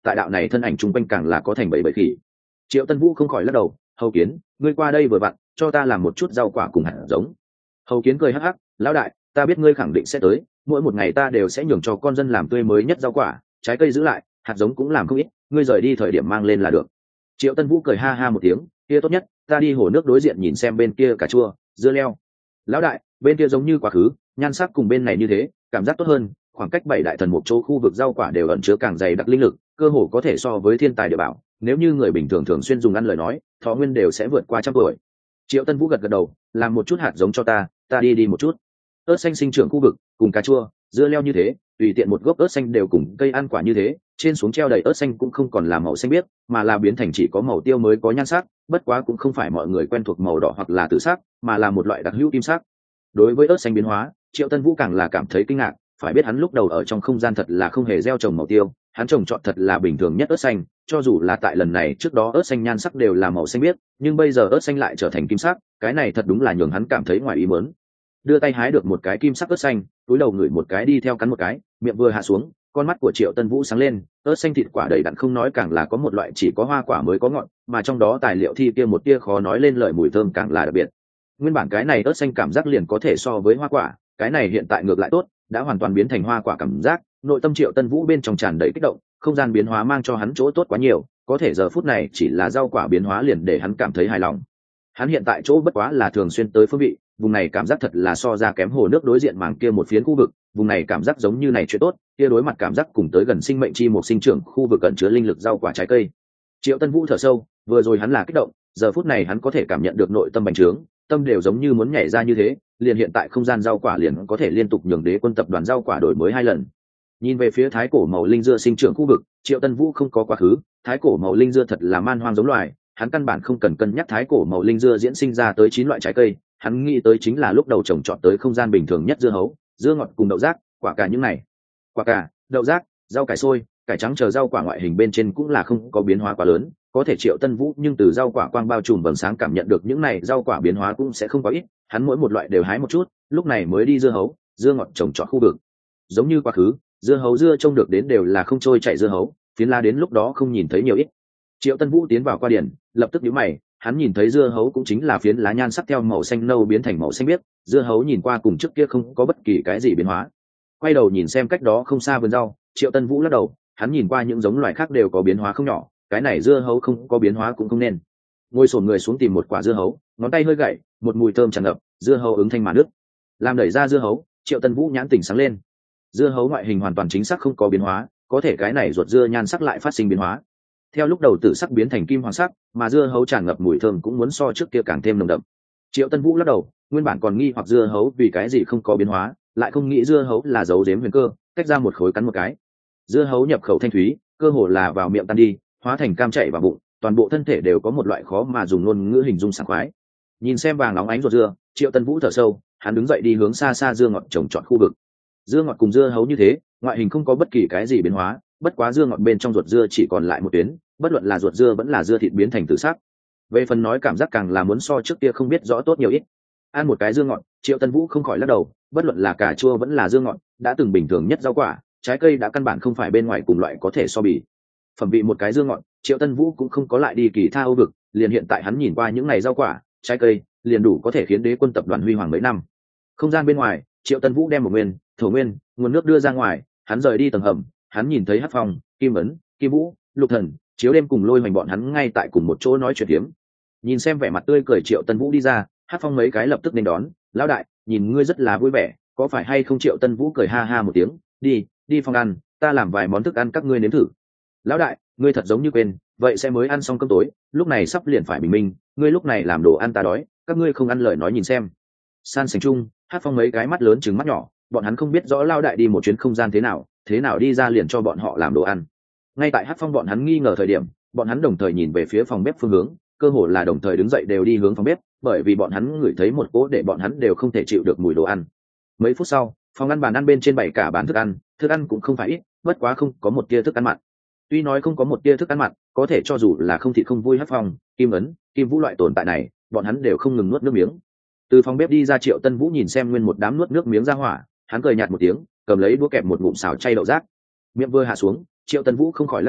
tại đạo này thân ảnh chung quanh càng là có thành bảy bảy khỉ. Triệu Tân Vũ không khỏi lắc đầu, hầu kiến, ngươi qua đây vừa vặn cho ta làm một chút rau quả cùng hạt giống. Hầu kiến cười hắc hắc, lão đại, ta biết ngươi khẳng định sẽ tới, mỗi một ngày ta đều sẽ nhường cho con dân làm tươi mới nhất rau quả, trái cây giữ lại, hạt giống cũng làm không ít, ngươi rời đi thời điểm mang lên là được. Triệu Tân Vũ cười ha ha một tiếng, kia tốt nhất, ta đi hồ nước đối diện nhìn xem bên kia cà chua, dưa leo. Lão đại, bên kia giống như quá khứ, nhan sắc cùng bên này như thế, cảm giác tốt hơn, khoảng cách bảy đại thần một chỗ khu vực rau quả đều ẩn chứa càng dày đặc linh lực, cơ hồ có thể so với thiên tài địa bảo, nếu như người bình thường thường xuyên dùng ăn lời nói, thọ nguyên đều sẽ vượt qua 100 tuổi. Triệu Tân Vũ gật gật đầu, làm một chút hạt giống cho ta đi một chút. Ớt xanh sinh trưởng khu vực, cùng cà chua, dưa leo như thế, tùy tiện một gốc ớt xanh đều cùng cây ăn quả như thế, trên xuống treo đầy ớt xanh cũng không còn là màu xanh biếc, mà là biến thành chỉ có màu tiêu mới có nhan sắc, bất quá cũng không phải mọi người quen thuộc màu đỏ hoặc là tử sắc, mà là một loại đặc hữu kim sắc. Đối với ớt xanh biến hóa, Triệu Tân Vũ càng là cảm thấy kinh ngạc, phải biết hắn lúc đầu ở trong không gian thật là không hề gieo trồng màu tiêu, hắn trồng trọt thật là bình thường nhất ớt xanh, cho dù là tại lần này trước đó ớt xanh nhan sắc đều là màu xanh biếc, nhưng bây giờ ớt xanh lại trở thành kim sắc, cái này thật đúng là nhường hắn cảm thấy ngoài ý muốn. Đưa tay hái được một cái kim sắc ớt xanh, túi đầu ngửi một cái đi theo cắn một cái, miệng vừa hạ xuống, con mắt của Triệu Tân Vũ sáng lên, ớt xanh thịt quả đầy đặn không nói càng là có một loại chỉ có hoa quả mới có ngọt, mà trong đó tài liệu thi kia một tia khó nói lên lời mùi thơm càng là đặc biệt. Nguyên bản cái này ớt xanh cảm giác liền có thể so với hoa quả, cái này hiện tại ngược lại tốt, đã hoàn toàn biến thành hoa quả cảm giác, nội tâm Triệu Tân Vũ bên trong tràn đầy kích động, không gian biến hóa mang cho hắn chỗ tốt quá nhiều, có thể giờ phút này chỉ là rau quả biến hóa liền để hắn cảm thấy hài lòng. Hắn hiện tại chỗ bất quá là thường xuyên tới phương vị, vùng này cảm giác thật là so ra kém hồ nước đối diện mảng kia một phiến khu vực, vùng này cảm giác giống như này chuyện tốt, kia đối mặt cảm giác cùng tới gần sinh mệnh chi một sinh trưởng khu vực cẩn chứa linh lực rau quả trái cây. Triệu Tân Vũ thở sâu, vừa rồi hắn là kích động, giờ phút này hắn có thể cảm nhận được nội tâm bành trướng, tâm đều giống như muốn nhảy ra như thế, liền hiện tại không gian rau quả liền có thể liên tục nhường Đế Quân tập đoàn rau quả đổi mới 2 lần. Nhìn về phía thái cổ màu linh dưa sinh trưởng khu vực, Triệu Tân Vũ không có quá khứ, thái cổ màu linh dưa thật là man hoang giống loài, hắn căn bản không cần cân nhắc thái cổ màu linh dưa diễn sinh ra tới 9 loại trái cây, hắn nghĩ tới chính là lúc đầu trồng trọt tới không gian bình thường nhất dưa hấu, dưa ngọt cùng đậu rác, quả cà những này. Quả cà, đậu rác, rau cải xôi, cải trắng chờ rau quả ngoại hình bên trên cũng là không có biến hóa quá lớn, có thể Triệu Tân Vũ nhưng từ rau quả quang bao trùm vầng sáng cảm nhận được những này rau quả biến hóa cũng sẽ không quá ít, hắn mỗi một loại đều hái một chút, lúc này mới đi dưa hấu, dưa ngọt trồng trọt khu vực. Giống như quá khứ, dưa hấu dưa trông được đến đều là không trôi chảy dưa hấu, phiến lá đến lúc đó không nhìn thấy nhiều ít. Triệu Tân Vũ tiến vào qua điển, lập tức nhíu mày, hắn nhìn thấy dưa hấu cũng chính là phiến lá nhan sắc theo màu xanh nâu biến thành màu xanh biếc, dưa hấu nhìn qua cùng trước kia không có bất kỳ cái gì biến hóa. Quay đầu nhìn xem cách đó không xa vườn rau, Triệu Tân Vũ lắc đầu, hắn nhìn qua những giống loài khác đều có biến hóa không nhỏ, cái này dưa hấu không có biến hóa cũng không nên. Ngồi xổm người xuống tìm một quả dưa hấu, ngón tay hơi gậy, một mùi thơm tràn ngập, dưa hấu ứng thanh mà nước. Làm đẩy ra dưa hấu, Triệu Tân Vũ nhãn tỉnh sáng lên. Dưa hấu ngoại hình hoàn toàn chính xác không có biến hóa, có thể cái này ruột dưa nhan sắc lại phát sinh biến hóa. Theo lúc đầu tử sắc biến thành kim hoàng sắc, mà dưa hấu tràn ngập mùi thơm cũng muốn so trước kia càng thêm nồng đậm. Triệu Tân Vũ lắc đầu, nguyên bản còn nghi hoặc dưa hấu vì cái gì không có biến hóa, lại không nghĩ dưa hấu là dấu giếm huyền cơ, tách ra một khối cắn một cái. Dưa hấu nhập khẩu thanh thúy, cơ hồ là vào miệng tan đi, hóa thành cam chảy vào bụng, toàn bộ thân thể đều có một loại khó mà dùng ngôn ngữ hình dung sảng khoái. Nhìn xem vàng óng ánh ruột dưa, Triệu Tân Vũ thở sâu, hắn đứng dậy đi hướng xa xa dưa ngọt trồng trọt khu vực. Dưa ngọt cùng dưa hấu như thế, ngoại hình không có bất kỳ cái gì biến hóa, bất quá dưa ngọt bên trong ruột dưa chỉ còn lại một tuyến, bất luận là ruột dưa vẫn là dưa thịt biến thành tử sắc. Về phần nói cảm giác càng là muốn so trước kia không biết rõ tốt nhiều ít. Ăn một cái dưa ngọt, Triệu Tân Vũ không khỏi lắc đầu, bất luận là cà chua vẫn là dưa ngọt, đã từng bình thường nhất rau quả, trái cây đã căn bản không phải bên ngoài cùng loại có thể so bì. Phẩm vị một cái dưa ngọt, Triệu Tân Vũ cũng không có lại đi kỳ tha âu vực, liền hiện tại hắn nhìn qua những ngày rau quả, trái cây, liền đủ có thể khiến Đế Quân tập đoàn huy hoàng mấy năm. Không gian bên ngoài, Triệu Tân Vũ đem một nguyên, thổ nguyên, nguồn nước đưa ra ngoài, hắn rời đi tầng hầm, hắn nhìn thấy Hắc Phong, Kim Ấn, Kim Vũ, Lục Thần, Chiếu Đêm cùng Lôi Hoành bọn hắn ngay tại cùng một chỗ nói chuyện hiếm. Nhìn xem vẻ mặt tươi cười Triệu Tân Vũ đi ra, Hắc Phong mấy cái lập tức nên đón, lão đại, nhìn ngươi rất là vui vẻ, có phải hay không? Triệu Tân Vũ cười ha ha một tiếng, đi phòng ăn, ta làm vài món thức ăn các ngươi nếm thử. Lão đại, ngươi thật giống như quên, vậy sẽ mới ăn xong cơm tối, lúc này sắp liền phải bình minh, ngươi lúc này làm đồ ăn ta đói, các ngươi không ăn lời nói nhìn xem. San sành chung, Hắc Phong mấy cái mắt lớn trừng mắt nhỏ, bọn hắn không biết rõ lão đại đi một chuyến không gian thế nào đi ra liền cho bọn họ làm đồ ăn. Ngay tại Hắc Phong bọn hắn nghi ngờ thời điểm, bọn hắn đồng thời nhìn về phía phòng bếp phương hướng, cơ hồ là đồng thời đứng dậy đều đi hướng phòng bếp, bởi vì bọn hắn ngửi thấy một cỗ để bọn hắn đều không thể chịu được mùi đồ ăn. Mấy phút sau, phòng ăn bàn ăn bên trên bày cả bàn thức ăn cũng không phải ít, bất quá không có một tia thức ăn mặn. Tuy nói không có một tia thức ăn mặn, có thể cho dù là không thịt không vui Hắc Phong, Kim Ấn, Kim Vũ loại tồn tại này, bọn hắn đều không ngừng nuốt nước miếng. Từ phòng bếp đi ra Triệu Tân Vũ nhìn xem nguyên một đám nuốt nước miếng ra hỏa, hắn cười nhạt một tiếng, cầm lấy đũa kẹp một ngụm xào chay đậu rác. Miệng vừa hạ xuống, Triệu Tân Vũ không khỏi lắc đầu,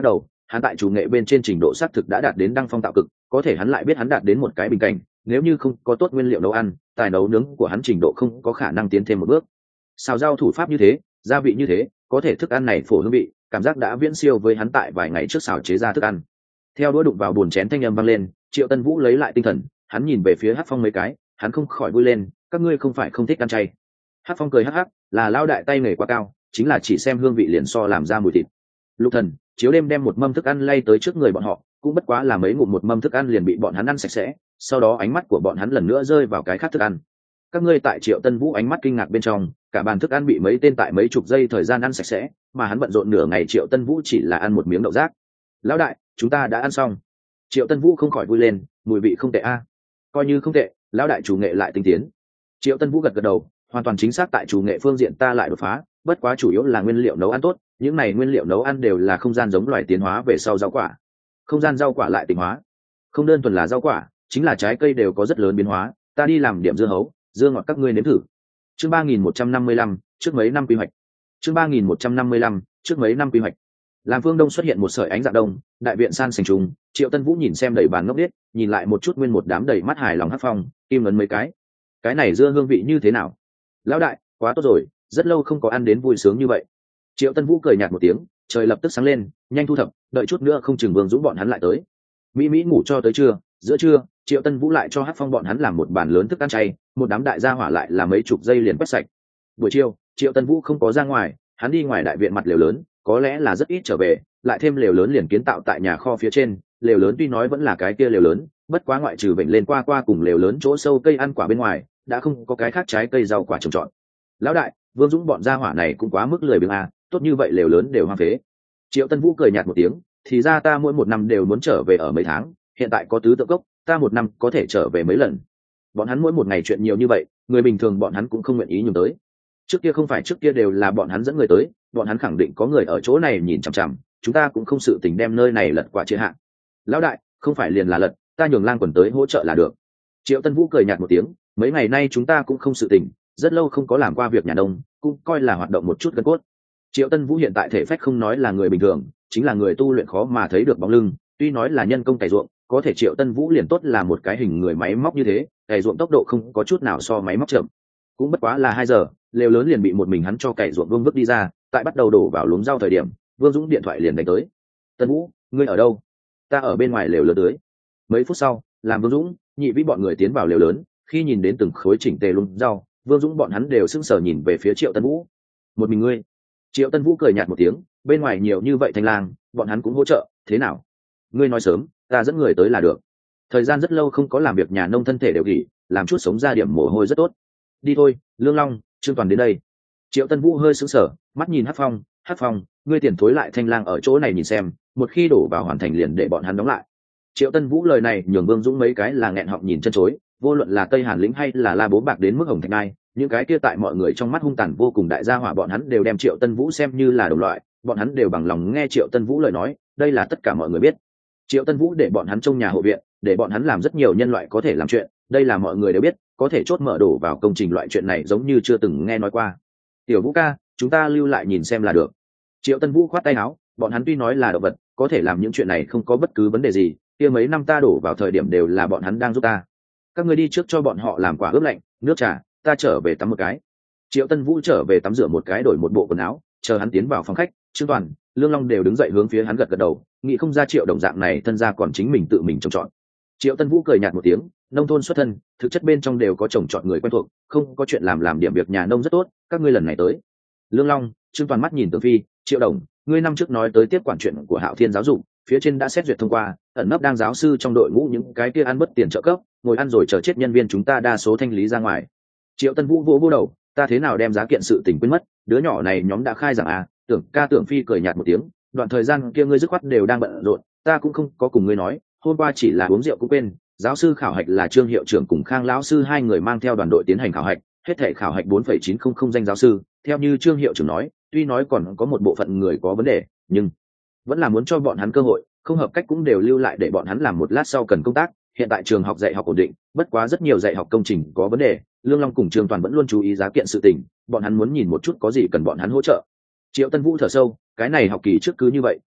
hắn tại chủ nghệ bên trên trình độ xác thực đã đạt đến đăng phong tạo cực, có thể hắn lại biết hắn đạt đến một cái bình cảnh, nếu như không có tốt nguyên liệu nấu ăn, tài nấu nướng của hắn trình độ không có khả năng tiến thêm một bước. Xào rau thủ pháp như thế, gia vị như thế, có thể thức ăn này phổ hương vị, cảm giác đã viễn siêu với hắn tại vài ngày trước xào chế ra thức ăn. Theo đũa đụng vào bồn chén thanh âm vang lên, Triệu Tân Vũ lấy lại tinh thần, hắn nhìn về phía Hắc Phong mấy cái, hắn không khỏi vui lên, các ngươi không phải không thích ăn chay. Hắc Phong cười hắc hắc, là lao đại tay nghề quá cao, chính là chỉ xem hương vị liền so làm ra mùi thịt. Lục Thần, Chiếu Đêm đem một mâm thức ăn lay tới trước người bọn họ, cũng bất quá là mấy ngụm một mâm thức ăn liền bị bọn hắn ăn sạch sẽ, sau đó ánh mắt của bọn hắn lần nữa rơi vào cái khác thức ăn. Các ngươi tại Triệu Tân Vũ ánh mắt kinh ngạc bên trong, cả bàn thức ăn bị mấy tên tại mấy chục giây thời gian ăn sạch sẽ, mà hắn bận rộn nửa ngày Triệu Tân Vũ chỉ là ăn một miếng đậu rác. Lão đại, chúng ta đã ăn xong. Triệu Tân Vũ không khỏi vui lên, mùi vị không tệ a. Coi như không tệ, lão đại chủ nghệ lại tinh tiến. Triệu Tân Vũ gật gật đầu, hoàn toàn chính xác tại chủ nghệ phương diện ta lại đột phá, bất quá chủ yếu là nguyên liệu nấu ăn tốt, những này nguyên liệu nấu ăn đều là không gian giống loài tiến hóa về sau rau quả. Không gian rau quả lại tiến hóa, không đơn thuần là rau quả, chính là trái cây đều có rất lớn biến hóa, ta đi làm điểm dưa hấu, dưa ngọt các ngươi nếm thử. Chương 3155, trước mấy năm quy hoạch. Chương 3155, trước mấy năm quy hoạch. Làm phương đông xuất hiện một sợi ánh dạng đông, đại viện san sành trùng, Triệu Tân Vũ nhìn xem đầy bàn ngốc điếc, nhìn lại một chút nguyên một đám đầy mắt hài lòng Hắc Phong, kim ngấn mấy cái này dưa hương vị như thế nào? Lão đại, quá tốt rồi, rất lâu không có ăn đến vui sướng như vậy. Triệu Tân Vũ cười nhạt một tiếng, trời lập tức sáng lên, nhanh thu thập, đợi chút nữa không chừng Vương Dũng bọn hắn lại tới. Mỹ Mỹ ngủ cho tới trưa, giữa trưa, Triệu Tân Vũ lại cho Hắc Phong bọn hắn làm một bàn lớn thức ăn chay, một đám đại gia hỏa lại là mấy chục giây liền quét sạch. Buổi chiều, Triệu Tân Vũ không có ra ngoài, hắn đi ngoài đại viện mặt lều lớn, có lẽ là rất ít trở về, lại thêm lều lớn liền kiến tạo tại nhà kho phía trên, lều lớn tuy nói vẫn là cái kia lều lớn, bất quá ngoại trừ vịnh lên qua cùng lều lớn chỗ sâu cây ăn quả bên ngoài, đã không có cái khác trái cây rau quả trồng trọt. Lão đại, Vương Dũng bọn gia hỏa này cũng quá mức lười biếng à, tốt như vậy lều lớn đều hoang phế. Triệu Tân Vũ cười nhạt một tiếng, thì ra ta mỗi một năm đều muốn trở về ở mấy tháng, hiện tại có tứ tượng cốc, ta một năm có thể trở về mấy lần. Bọn hắn mỗi một ngày chuyện nhiều như vậy, người bình thường bọn hắn cũng không nguyện ý nhường tới. Trước kia đều là bọn hắn dẫn người tới, bọn hắn khẳng định có người ở chỗ này nhìn chằm chằm, chúng ta cũng không sự tình đem nơi này lật quả chia hạng. Lão đại, không phải liền là lật, ta nhường Lang Quần tới hỗ trợ là được. Triệu Tân Vũ cười nhạt một tiếng, mấy ngày nay chúng ta cũng không sự tình, rất lâu không có làm qua việc nhà nông, cũng coi là hoạt động một chút gân cốt. Triệu Tân Vũ hiện tại thể phách không nói là người bình thường, chính là người tu luyện khó mà thấy được bóng lưng, tuy nói là nhân công cày ruộng, có thể Triệu Tân Vũ liền tốt là một cái hình người máy móc như thế, cày ruộng tốc độ không có chút nào so máy móc chậm. Cũng bất quá là 2 giờ, lều lớn liền bị một mình hắn cho cày ruộng vương vức đi ra, tại bắt đầu đổ vào luống rau thời điểm, Vương Dũng điện thoại liền đánh tới. Tân Vũ, ngươi ở đâu? Ta ở bên ngoài lều lớn dưới. Mấy phút sau, làm Vương Dũng, Nhị Vĩ bọn người tiến vào lều lớn, khi nhìn đến từng khối chỉnh tề luống rau, Vương Dũng bọn hắn đều sững sờ nhìn về phía Triệu Tân Vũ. Một mình ngươi? Triệu Tân Vũ cười nhạt một tiếng, bên ngoài nhiều như vậy thanh lang, bọn hắn cũng hỗ trợ, thế nào? Ngươi nói sớm, ta dẫn người tới là được. Thời gian rất lâu không có làm việc nhà nông thân thể đều nghỉ, làm chút sống ra điểm mồ hôi rất tốt. Đi thôi, Lương Long, Trương Toàn đến đây. Triệu Tân Vũ hơi sững sờ, mắt nhìn Hắc Phong, ngươi tiền thối lại thanh lang ở chỗ này nhìn xem, một khi đổ vào hoàn thành liền để bọn hắn đóng lại. Triệu Tân Vũ lời này nhường Vương Dũng mấy cái là nghẹn họng nhìn chân chối, vô luận là Tây Hàn lĩnh hay là La Bố Bạc đến mức Hồng Thạch Nai, những cái kia tại mọi người trong mắt hung tàn vô cùng đại gia hỏa bọn hắn đều đem Triệu Tân Vũ xem như là đồng loại, bọn hắn đều bằng lòng nghe Triệu Tân Vũ lời nói, đây là tất cả mọi người biết. Triệu Tân Vũ để bọn hắn trông nhà hộ viện, để bọn hắn làm rất nhiều nhân loại có thể làm chuyện, đây là mọi người đều biết, có thể chốt mở đổ vào công trình loại chuyện này giống như chưa từng nghe nói qua. Tiểu Vũ ca, chúng ta lưu lại nhìn xem là được. Triệu Tân Vũ khoát tay áo, bọn hắn tuy nói là động vật, có thể làm những chuyện này không có bất cứ vấn đề gì, kia mấy năm ta đổ vào thời điểm đều là bọn hắn đang giúp ta. Các ngươi đi trước cho bọn họ làm quả ướp lạnh, nước trà, ta trở về tắm một cái. Triệu Tân Vũ trở về tắm rửa một cái, đổi một bộ quần áo, chờ hắn tiến vào phòng khách, Trương Toàn, Lương Long đều đứng dậy hướng phía hắn gật gật đầu, nghĩ không ra Triệu đồng dạng này thân gia còn chính mình tự mình trồng trọt. Triệu Tân Vũ cười nhạt một tiếng, nông thôn xuất thân, thực chất bên trong đều có trồng trọt người quen thuộc, không có chuyện làm điểm việc nhà nông rất tốt, các ngươi lần này tới. Lương Long, Trương Toàn mắt nhìn Tưởng Phi, Triệu đồng, ngươi năm trước nói tới tiếp quản chuyện của Hạo Thiên giáo dục, phía trên đã xét duyệt thông qua, ẩn nấp đang giáo sư trong đội ngũ những cái kia ăn bất tiền trợ cấp, ngồi ăn rồi chờ chết nhân viên chúng ta đa số thanh lý ra ngoài. Triệu Tân Vũ vỗ đầu, ta thế nào đem giá kiện sự tình quên mất, đứa nhỏ này nhóm đã khai giảng à? Tưởng Phi cười nhạt một tiếng, đoạn thời gian kia ngươi dứt khoát đều đang bận rộn, ta cũng không có cùng ngươi nói, hôm qua chỉ là uống rượu cũng quên. Giáo sư khảo hạch là Trương hiệu trưởng cùng Khang lão sư hai người mang theo đoàn đội tiến hành khảo hạch, hết thể khảo hạch 4,900 danh giáo sư, theo như Trương hiệu trưởng nói, tuy nói còn có một bộ phận người có vấn đề, nhưng vẫn là muốn cho bọn hắn cơ hội, không hợp cách cũng đều lưu lại để bọn hắn làm một lát sau cần công tác. Hiện tại trường học dạy học ổn định, bất quá rất nhiều dạy học công trình có vấn đề, Lương Long cùng Trương Toàn vẫn luôn chú ý giá kiện sự tình, bọn hắn muốn nhìn một chút có gì cần bọn hắn hỗ trợ. Triệu Tân Vũ thở sâu, cái này học kỳ trước cứ như vậy,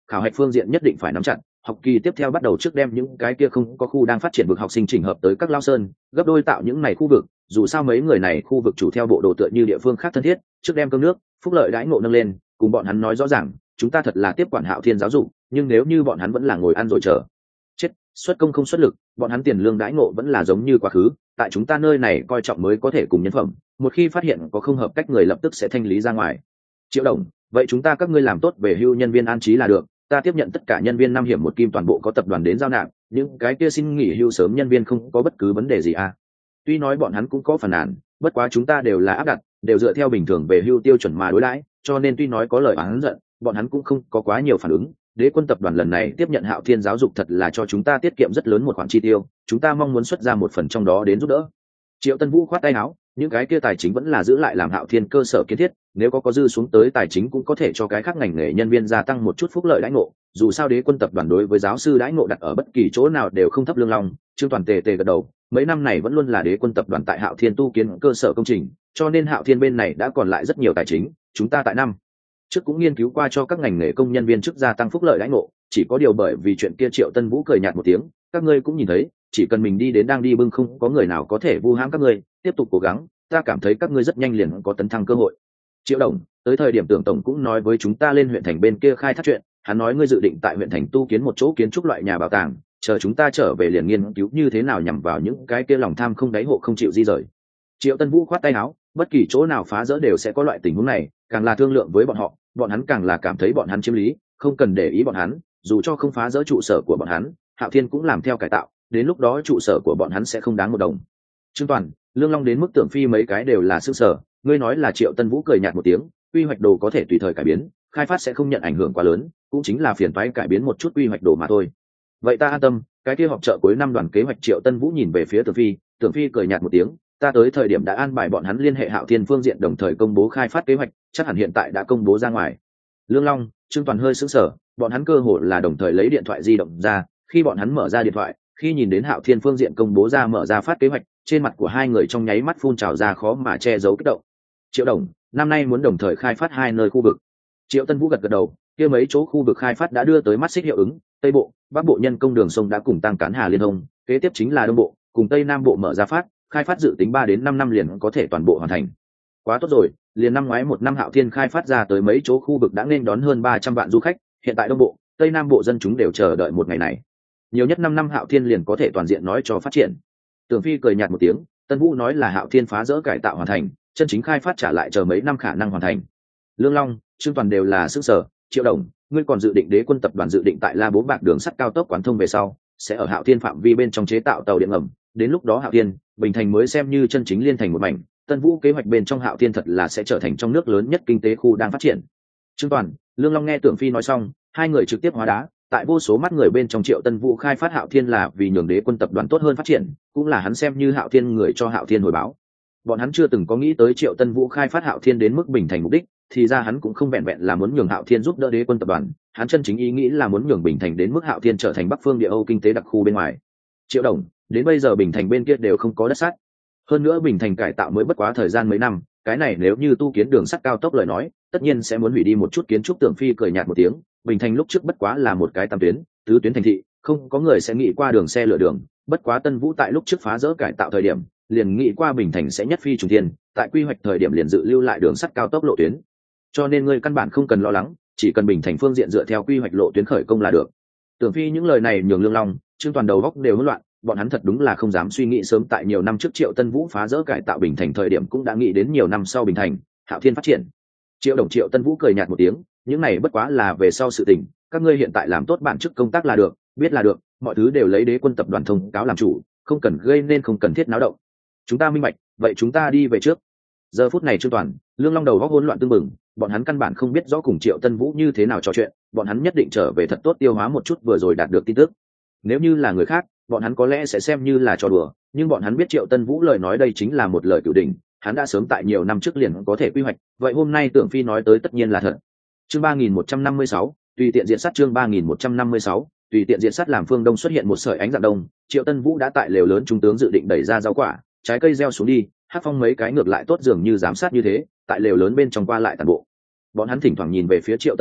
khảo hạch phương diện nhất định phải nắm chặt. Học kỳ tiếp theo bắt đầu trước đem những cái kia không có khu đang phát triển vực học sinh chỉnh hợp tới các lao sơn, gấp đôi tạo những này khu vực. Dù sao mấy người này khu vực chủ theo bộ đồ tựa như địa phương khác thân thiết, trước đem cơm nước phúc lợi đãi ngộ nâng lên, cùng bọn hắn nói rõ ràng chúng ta thật là tiếp quản Hạo Thiên giáo dục, nhưng nếu như bọn hắn vẫn là ngồi ăn rồi chờ chết, xuất công không xuất lực, bọn hắn tiền lương đãi ngộ vẫn là giống như quá khứ, tại chúng ta nơi này coi trọng mới có thể cùng nhân phẩm, một khi phát hiện có không hợp cách người lập tức sẽ thanh lý ra ngoài. Triệu Đồng, vậy chúng ta các ngươi làm tốt về hưu nhân viên an trí là được, ta tiếp nhận tất cả nhân viên 5 hiểm 1 kim toàn bộ có tập đoàn đến giao nạp, những cái kia xin nghỉ hưu sớm nhân viên không có bất cứ vấn đề gì à. Tuy nói bọn hắn cũng có phản nàn, bất quá chúng ta đều là áp đặt, đều dựa theo bình thường về hưu tiêu chuẩn mà đối đãi, cho nên tuy nói có lời oán giận, bọn hắn cũng không có quá nhiều phản ứng. Đế quân tập đoàn lần này tiếp nhận Hạo Thiên giáo dục thật là cho chúng ta tiết kiệm rất lớn một khoản chi tiêu, chúng ta mong muốn xuất ra một phần trong đó đến giúp đỡ. Triệu Tân Vũ khoát tay áo, những cái kia tài chính vẫn là giữ lại làm Hạo Thiên cơ sở kiến thiết, nếu có dư xuống tới tài chính cũng có thể cho cái khác ngành nghề nhân viên gia tăng một chút phúc lợi đãi ngộ, dù sao Đế quân tập đoàn đối với giáo sư đãi ngộ đặt ở bất kỳ chỗ nào đều không thấp. Lương Long, Trương Toàn tề gật đầu, mấy năm này vẫn luôn là Đế quân tập đoàn tại Hạo Thiên tu kiến cơ sở công trình, cho nên Hạo Thiên bên này đã còn lại rất nhiều tài chính, chúng ta tại năm trước cũng nghiên cứu qua cho các ngành nghề công nhân viên chức gia tăng phúc lợi đãi ngộ, chỉ có điều bởi vì chuyện kia Triệu Tân Vũ cười nhạt một tiếng, các ngươi cũng nhìn thấy, chỉ cần mình đi đến đang đi bưng không có người nào có thể vu hãm các ngươi, tiếp tục cố gắng, ta cảm thấy các ngươi rất nhanh liền có tấn thăng cơ hội. Triệu Đồng, tới thời điểm Tưởng tổng cũng nói với chúng ta lên huyện thành bên kia khai thác chuyện, hắn nói ngươi dự định tại huyện thành tu kiến một chỗ kiến trúc loại nhà bảo tàng, chờ chúng ta trở về liền nghiên cứu như thế nào nhằm vào những cái kia lòng tham không đáy hộ không chịu di rời. Triệu Tân Vũ khoát tay áo, bất kỳ chỗ nào phá rỡ đều sẽ có loại tình huống này, càng là thương lượng với bọn họ, bọn hắn càng là cảm thấy bọn hắn chiếm lý, không cần để ý bọn hắn, dù cho không phá rỡ trụ sở của bọn hắn, Hạo Thiên cũng làm theo cải tạo, đến lúc đó trụ sở của bọn hắn sẽ không đáng một đồng. Trương Toàn, Lương Long đến mức Tưởng Phi mấy cái đều là sương sở, ngươi nói là Triệu Tân Vũ cười nhạt một tiếng, quy hoạch đồ có thể tùy thời cải biến, khai phát sẽ không nhận ảnh hưởng quá lớn, cũng chính là phiền toái cải biến một chút quy hoạch đồ mà thôi. Vậy ta an tâm, cái kia họp chợ cuối năm đoàn kế hoạch. Triệu Tân Vũ nhìn về phía Tưởng Phi cười nhạt một tiếng, ta tới thời điểm đã an bài bọn hắn liên hệ Hạo Thiên phương diện đồng thời công bố khai phát kế hoạch, chắc hẳn hiện tại đã công bố ra ngoài. Lương Long, Trương Toàn hơi sững sờ, bọn hắn cơ hồ là đồng thời lấy điện thoại di động ra, khi bọn hắn mở ra điện thoại, khi nhìn đến Hạo Thiên phương diện công bố ra mở ra phát kế hoạch, trên mặt của hai người trong nháy mắt phun trào ra khó mà che giấu kích động. Triệu Đồng, năm nay muốn đồng thời khai phát 2 nơi khu vực. Triệu Tân Vũ gật đầu, kia mấy chỗ khu vực khai phát đã đưa tới mắt xích hiệu ứng, Tây Bộ, Bắc Bộ nhân công đường sông đã cùng tăng cán hà liên thông, kế tiếp chính là Đông Bộ, cùng Tây Nam Bộ mở ra phát, khai phát dự tính 3 đến 5 năm liền có thể toàn bộ hoàn thành. Quá tốt rồi, liền năm ngoái một năm Hạo Thiên khai phát ra tới mấy chỗ khu vực đã nên đón hơn 300 vạn du khách, hiện tại Đông Bộ, Tây Nam Bộ dân chúng đều chờ đợi một ngày này. Nhiều nhất 5 năm Hạo Thiên liền có thể toàn diện nói cho phát triển. Tưởng Phi cười nhạt một tiếng, Tân Vũ nói là Hạo Thiên phá rỡ cải tạo hoàn thành, chân chính khai phát trả lại chờ mấy năm khả năng hoàn thành. Lương Long, Trương Toàn đều là sững sờ. Triệu Đồng, ngươi còn dự định Đế quân tập đoàn dự định tại La Bố Bạc đường sắt cao tốc quán thông về sau, sẽ ở Hạo Thiên phạm vi bên trong chế tạo tàu điện ngầm, đến lúc đó Hạo Thiên, Bình Thành mới xem như chân chính liên thành một mảnh. Tân Vũ kế hoạch bên trong Hạo Thiên thật là sẽ trở thành trong nước lớn nhất kinh tế khu đang phát triển. Trương Toàn, Lương Long nghe Tưởng Phi nói xong, hai người trực tiếp hóa đá, tại vô số mắt người bên trong Triệu Tân Vũ khai phát Hạo Thiên là vì nhường Đế quân tập đoàn tốt hơn phát triển, cũng là hắn xem như Hạo Thiên người cho Hạo Thiên hồi báo. Bọn hắn chưa từng có nghĩ tới Triệu Tân Vũ khai phát Hạo Thiên đến mức Bình Thành mục đích, thì ra hắn cũng không vẹn vẹn là muốn nhường Hạo Thiên giúp đỡ Đế quân tập đoàn, hắn chân chính ý nghĩ là muốn nhường Bình Thành đến mức Hạo Thiên trở thành Bắc Phương Địa Âu kinh tế đặc khu bên ngoài. Triệu Đồng, đến bây giờ Bình Thành bên kia đều không có đất sắt. Hơn nữa Bình Thành cải tạo mới bất quá thời gian mấy năm, cái này nếu như tu kiến đường sắt cao tốc lời nói, tất nhiên sẽ muốn hủy đi một chút kiến trúc. Tưởng Phi cười nhạt một tiếng, Bình Thành lúc trước bất quá là một cái tam tuyến, tứ tuyến thành thị, không có người sẽ nghĩ qua đường xe lửa đường, bất quá Tân Vũ tại lúc trước phá rỡ cải tạo thời điểm, liền nghĩ qua Bình Thành sẽ nhất phi trùng thiên, tại quy hoạch thời điểm liền dự lưu lại đường sắt cao tốc lộ tuyến. Cho nên ngươi căn bản không cần lo lắng, chỉ cần Bình Thành phương diện dựa theo quy hoạch lộ tuyến khởi công là được. Tưởng Phi những lời này nhường Lương Long, Trương Toàn đầu góc đều hỗn loạn, bọn hắn thật đúng là không dám suy nghĩ sớm tại nhiều năm trước Triệu Tân Vũ phá rỡ cải tạo Bình Thành thời điểm cũng đã nghĩ đến nhiều năm sau Bình Thành, Hạo Thiên phát triển. Triệu Đồng, Triệu Tân Vũ cười nhạt một tiếng, những này bất quá là về sau sự tình, các ngươi hiện tại làm tốt bản chức công tác là được, biết là được, mọi thứ đều lấy Đế quân tập đoàn thông cáo làm chủ, không cần gây nên không cần thiết náo động. Chúng ta minh bạch, vậy chúng ta đi về trước. Giờ phút này Trương Toàn, Lương Long đầu góc hỗn loạn tương mừng, bọn hắn căn bản không biết rõ cùng Triệu Tân Vũ như thế nào trò chuyện, bọn hắn nhất định trở về thật tốt tiêu hóa một chút vừa rồi đạt được tin tức. Nếu như là người khác, bọn hắn có lẽ sẽ xem như là trò đùa, nhưng bọn hắn biết Triệu Tân Vũ lời nói đây chính là một lời cửu đỉnh, hắn đã sớm tại nhiều năm trước liền có thể quy hoạch, vậy hôm nay Tưởng Phi nói tới tất nhiên là thật. Chương 3156, tùy tiện diện sát. Chương 3156, tùy tiện diện sát. Làm phương đông xuất hiện một sợi ánh dạng đông, Triệu Tân Vũ đã tại lều lớn trung tướng dự định đẩy ra rau quả, trái cây gieo xuống đi, Hắc Phong mấy cái ngược lại tốt dường như giám sát như thế, tại lều lớn bên trong qua lại toàn bộ. Bọn hắn thỉnh thoảng nhìn về phía Triệu Tân Vũ,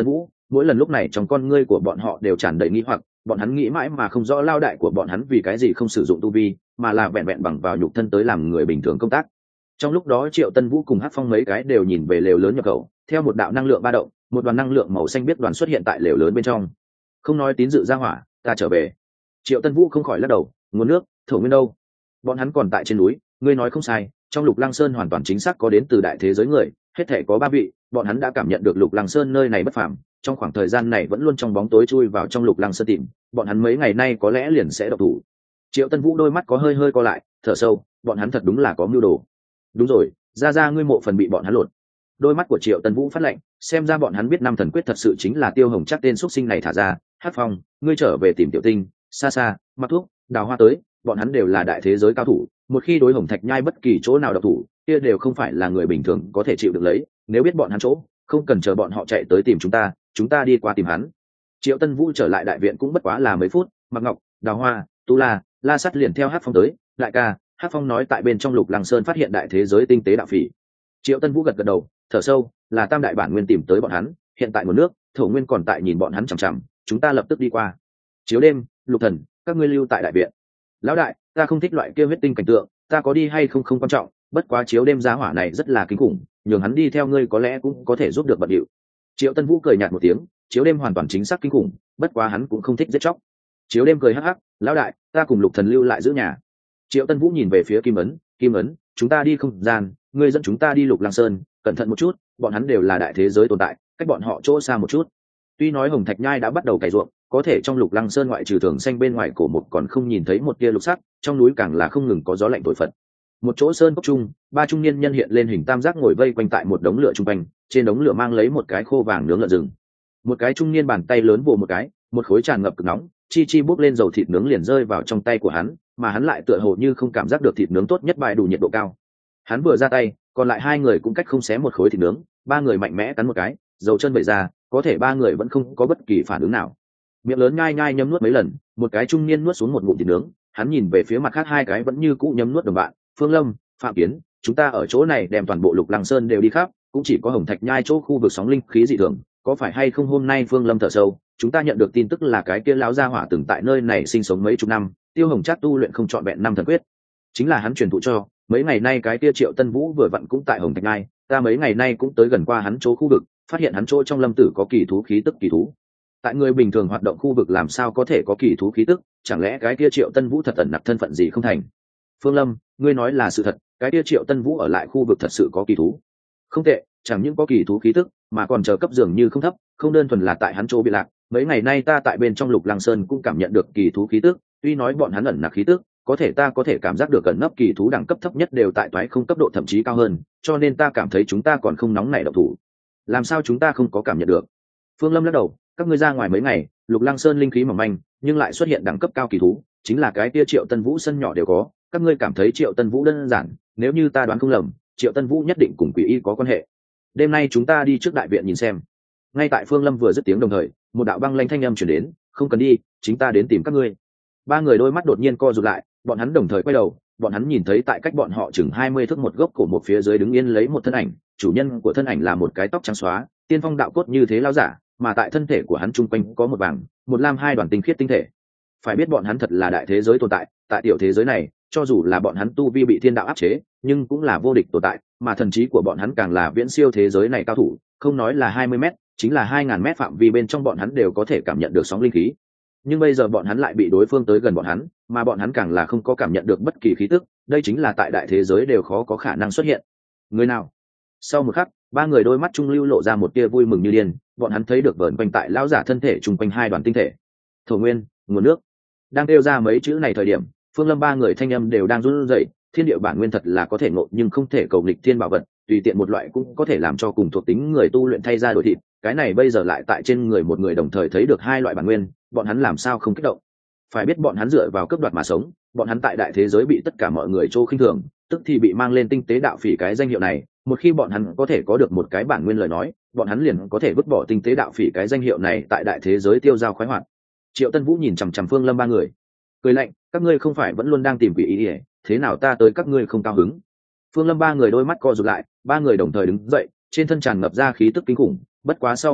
mỗi lần lúc này trong con ngươi của bọn họ đều tràn đầy nghi hoặc, bọn hắn nghĩ mãi mà không rõ lao đại của bọn hắn vì cái gì không sử dụng tu vi, mà là vẹn vẹn bằng vào nhục thân tới làm người bình thường công tác. Trong lúc đó Triệu Tân Vũ cùng Hắc Phong mấy cái đều nhìn về lều lớn nhập khẩu, theo một đạo năng lượng ba động, một đoàn năng lượng màu xanh biết đoàn xuất hiện tại lều lớn bên trong. Không nói tín dự ra hỏa, ta trở về. Triệu Tân Vũ không khỏi lắc đầu, nguồn nước, thổ nguyên đâu? Bọn hắn còn tại trên núi, ngươi nói không sai, trong Lục Lăng Sơn hoàn toàn chính xác có đến từ đại thế giới người, hết thể có 3 vị, bọn hắn đã cảm nhận được Lục Lăng Sơn nơi này bất phàm, trong khoảng thời gian này vẫn luôn trong bóng tối chui vào trong Lục Lăng Sơn tìm, bọn hắn mấy ngày nay có lẽ liền sẽ độc thủ. Triệu Tân Vũ đôi mắt có hơi hơi co lại, thở sâu, bọn hắn thật đúng là có mưu đồ. Đúng rồi, ra ngươi mộ phần bị bọn hắn lột. Đôi mắt của Triệu Tân Vũ phát lạnh, xem ra bọn hắn biết năm thần quyết thật sự chính là Tiêu Hồng chắc tên xuất sinh này thả ra. Hắc Phong, ngươi trở về tìm Tiểu Tinh, xa xa, Mặc Thuốc, Đào Hoa tới, bọn hắn đều là đại thế giới cao thủ, một khi đối Hồng Thạch Nhai bất kỳ chỗ nào độc thủ, kia đều không phải là người bình thường có thể chịu được lấy. Nếu biết bọn hắn chỗ, không cần chờ bọn họ chạy tới tìm chúng ta đi qua tìm hắn. Triệu Tân Vũ trở lại đại viện cũng bất quá là mấy phút, Mặc Ngọc, Đào Hoa, Tu La, La Sắt liền theo Hắc Phong tới. Đại ca, Hắc Phong nói tại bên trong Lục Lăng Sơn phát hiện đại thế giới tinh tế đạo phỉ. Triệu Tân Vũ gật gật đầu, thở sâu, là Tam đại bản nguyên tìm tới bọn hắn, hiện tại nguồn nước, thổ nguyên còn tại nhìn bọn hắn chằm chằm, chúng ta lập tức đi qua. Chiếu đêm, Lục Thần, các ngươi lưu tại đại viện. Lão đại, ta không thích loại kia huyết tinh cảnh tượng, ta có đi hay không không quan trọng, bất quá chiếu đêm giá hỏa này rất là kinh khủng, nhường hắn đi theo ngươi có lẽ cũng có thể giúp được bận điệu. Triệu Tân Vũ cười nhạt một tiếng, chiếu đêm hoàn toàn chính xác kinh khủng, bất quá hắn cũng không thích giết chóc. Chiếu đêm cười hắc hắc, lão đại, ta cùng Lục Thần lưu lại giữ nhà. Triệu Tân Vũ nhìn về phía Kim Ấn, chúng ta đi không gian, ngươi dẫn chúng ta đi Lục Lăng Sơn, cẩn thận một chút, bọn hắn đều là đại thế giới tồn tại, cách bọn họ chỗ xa một chút. Tuy nói Hồng Thạch Nhai đã bắt đầu cày ruộng, có thể trong Lục Lăng Sơn ngoại trừ thường xanh bên ngoài cổ một còn không nhìn thấy một tia lục sắc, trong núi càng là không ngừng có gió lạnh thổi phật. Một chỗ sơn cốc trung, 3 trung niên nhân hiện lên hình tam giác ngồi vây quanh tại một đống lửa trung quanh, trên đống lửa mang lấy một cái khô vàng nướng lợn rừng. Một cái trung niên bàn tay lớn vồ một cái, một khối tràn ngập cực nóng, chi bốc lên dầu thịt nướng liền rơi vào trong tay của hắn, mà hắn lại tựa hồ như không cảm giác được thịt nướng tốt nhất bài đủ nhiệt độ cao. Hắn vừa ra tay, còn lại 2 người cũng cách không xé một khối thịt nướng, 3 người mạnh mẽ cắn một cái, dầu chân bậy ra, có thể 3 người vẫn không có bất kỳ phản ứng nào. Miệng lớn nhai nhai nhấm nuốt mấy lần, một cái trung niên nuốt xuống một ngụm thịt nướng, hắn nhìn về phía mặt khác 2 cái vẫn như cũ nhấm nuốt đồng bạn, Phương Lâm, Phạm Kiến, chúng ta ở chỗ này đem toàn bộ Lục Lăng Sơn đều đi khắp, cũng chỉ có Hồng Thạch Nhai chỗ khu vực sóng linh khí dị thường, có phải hay không hôm nay Phương Lâm thở sâu, chúng ta nhận được tin tức là cái kia lão gia hỏa từng tại nơi này sinh sống mấy chục năm, Tiêu Hồng chắc tu luyện không trọn vẹn 5 thần quyết, chính là hắn truyền thụ cho. Mấy ngày nay cái kia Triệu Tân Vũ vừa vặn cũng tại Hồng Thạch Nhai, ta mấy ngày nay cũng tới gần qua hắn chỗ khu vực, phát hiện hắn chỗ trong lâm tử có kỳ thú khí tức kỳ thú. Tại người bình thường hoạt động khu vực làm sao có thể có kỳ thú khí tức, chẳng lẽ cái kia Triệu Tân Vũ thật ẩn nặc thân phận gì không thành? Phương Lâm, ngươi nói là sự thật, cái kia Triệu Tân Vũ ở lại khu vực thật sự có kỳ thú. Không tệ, chẳng những có kỳ thú khí tức, mà còn chờ cấp dường như không thấp, không đơn thuần là tại hắn chỗ bị lạc. Mấy ngày nay ta tại bên trong Lục Lăng Sơn cũng cảm nhận được kỳ thú khí tức, tuy nói bọn hắn ẩn nặc khí tức, có thể ta có thể cảm giác được ẩn nấp kỳ thú đẳng cấp thấp nhất đều tại toái không cấp độ thậm chí cao hơn, cho nên ta cảm thấy chúng ta còn không nóng nảy động thủ. Làm sao chúng ta không có cảm nhận được? Phương Lâm lắc đầu, các ngươi ra ngoài mấy ngày, Lục Lăng Sơn linh khí mỏng manh, nhưng lại xuất hiện đẳng cấp cao kỳ thú, chính là cái kia Triệu Tân Vũ sân nhỏ đều có, các ngươi cảm thấy Triệu Tân Vũ đơn giản, nếu như ta đoán không lầm, Triệu Tân Vũ nhất định cùng Quỷ Y có quan hệ. Đêm nay chúng ta đi trước đại viện nhìn xem. Ngay tại Phương Lâm vừa dứt tiếng đồng thời, một đạo băng lanh thanh âm truyền đến, không cần đi, chính ta đến tìm các ngươi. 3 người đôi mắt đột nhiên co rụt lại, bọn hắn đồng thời quay đầu, bọn hắn nhìn thấy tại cách bọn họ chừng 20 thước một gốc cổ một phía dưới đứng yên lấy một thân ảnh, chủ nhân của thân ảnh là một cái tóc trắng xóa, tiên phong đạo cốt như thế lão giả, mà tại thân thể của hắn trung quanh có một vàng, một lam 2 đoàn tinh khiết tinh thể. Phải biết bọn hắn thật là đại thế giới tồn tại, tại tiểu thế giới này, cho dù là bọn hắn tu vi bị thiên đạo áp chế, nhưng cũng là vô địch tồn tại, mà thần trí của bọn hắn càng là viễn siêu thế giới này cao thủ, không nói là 20 mét, chính là 2000 mét phạm vi bên trong bọn hắn đều có thể cảm nhận được sóng linh khí. Nhưng bây giờ bọn hắn lại bị đối phương tới gần bọn hắn, mà bọn hắn càng là không có cảm nhận được bất kỳ khí tức, đây chính là tại đại thế giới đều khó có khả năng xuất hiện. Người nào? Sau một khắc, 3 người đôi mắt trung lưu lộ ra một tia vui mừng như điên, bọn hắn thấy được vờn quanh tại lão giả thân thể trung quanh 2 đoàn tinh thể. Thổ nguyên, nguồn nước. Đang kêu ra mấy chữ này thời điểm, Phương Lâm 3 người thanh âm đều đang run rẩy, thiên địa bản nguyên thật là có thể ngộ nhưng không thể cầu nghịch thiên bảo vật, tùy tiện một loại cũng có thể làm cho cùng thuộc tính người tu luyện thay ra đổi thịt, cái này bây giờ lại tại trên người một người đồng thời thấy được 2 loại bản nguyên, bọn hắn làm sao không kích động? Phải biết bọn hắn dựa vào cướp đoạt mà sống, bọn hắn tại đại thế giới bị tất cả mọi người trô khinh thường, tức thì bị mang lên tinh tế đạo phỉ cái danh hiệu này, một khi bọn hắn có thể có được một cái bản nguyên lời nói, bọn hắn liền có thể vứt bỏ tinh tế đạo phỉ cái danh hiệu này tại đại thế giới tiêu dao khoái hoạt. Triệu Tân Vũ nhìn chằm chằm Phương Lâm 3 người, cười lạnh, các ngươi không phải vẫn luôn đang tìm Quỷ Y ỉa, thế nào ta tới các ngươi không cao hứng? Phương Lâm 3 người đôi mắt co rụt lại, 3 người đồng thời đứng dậy, trên thân tràn ngập ra khí tức kinh khủng, bất quá sau một khắc,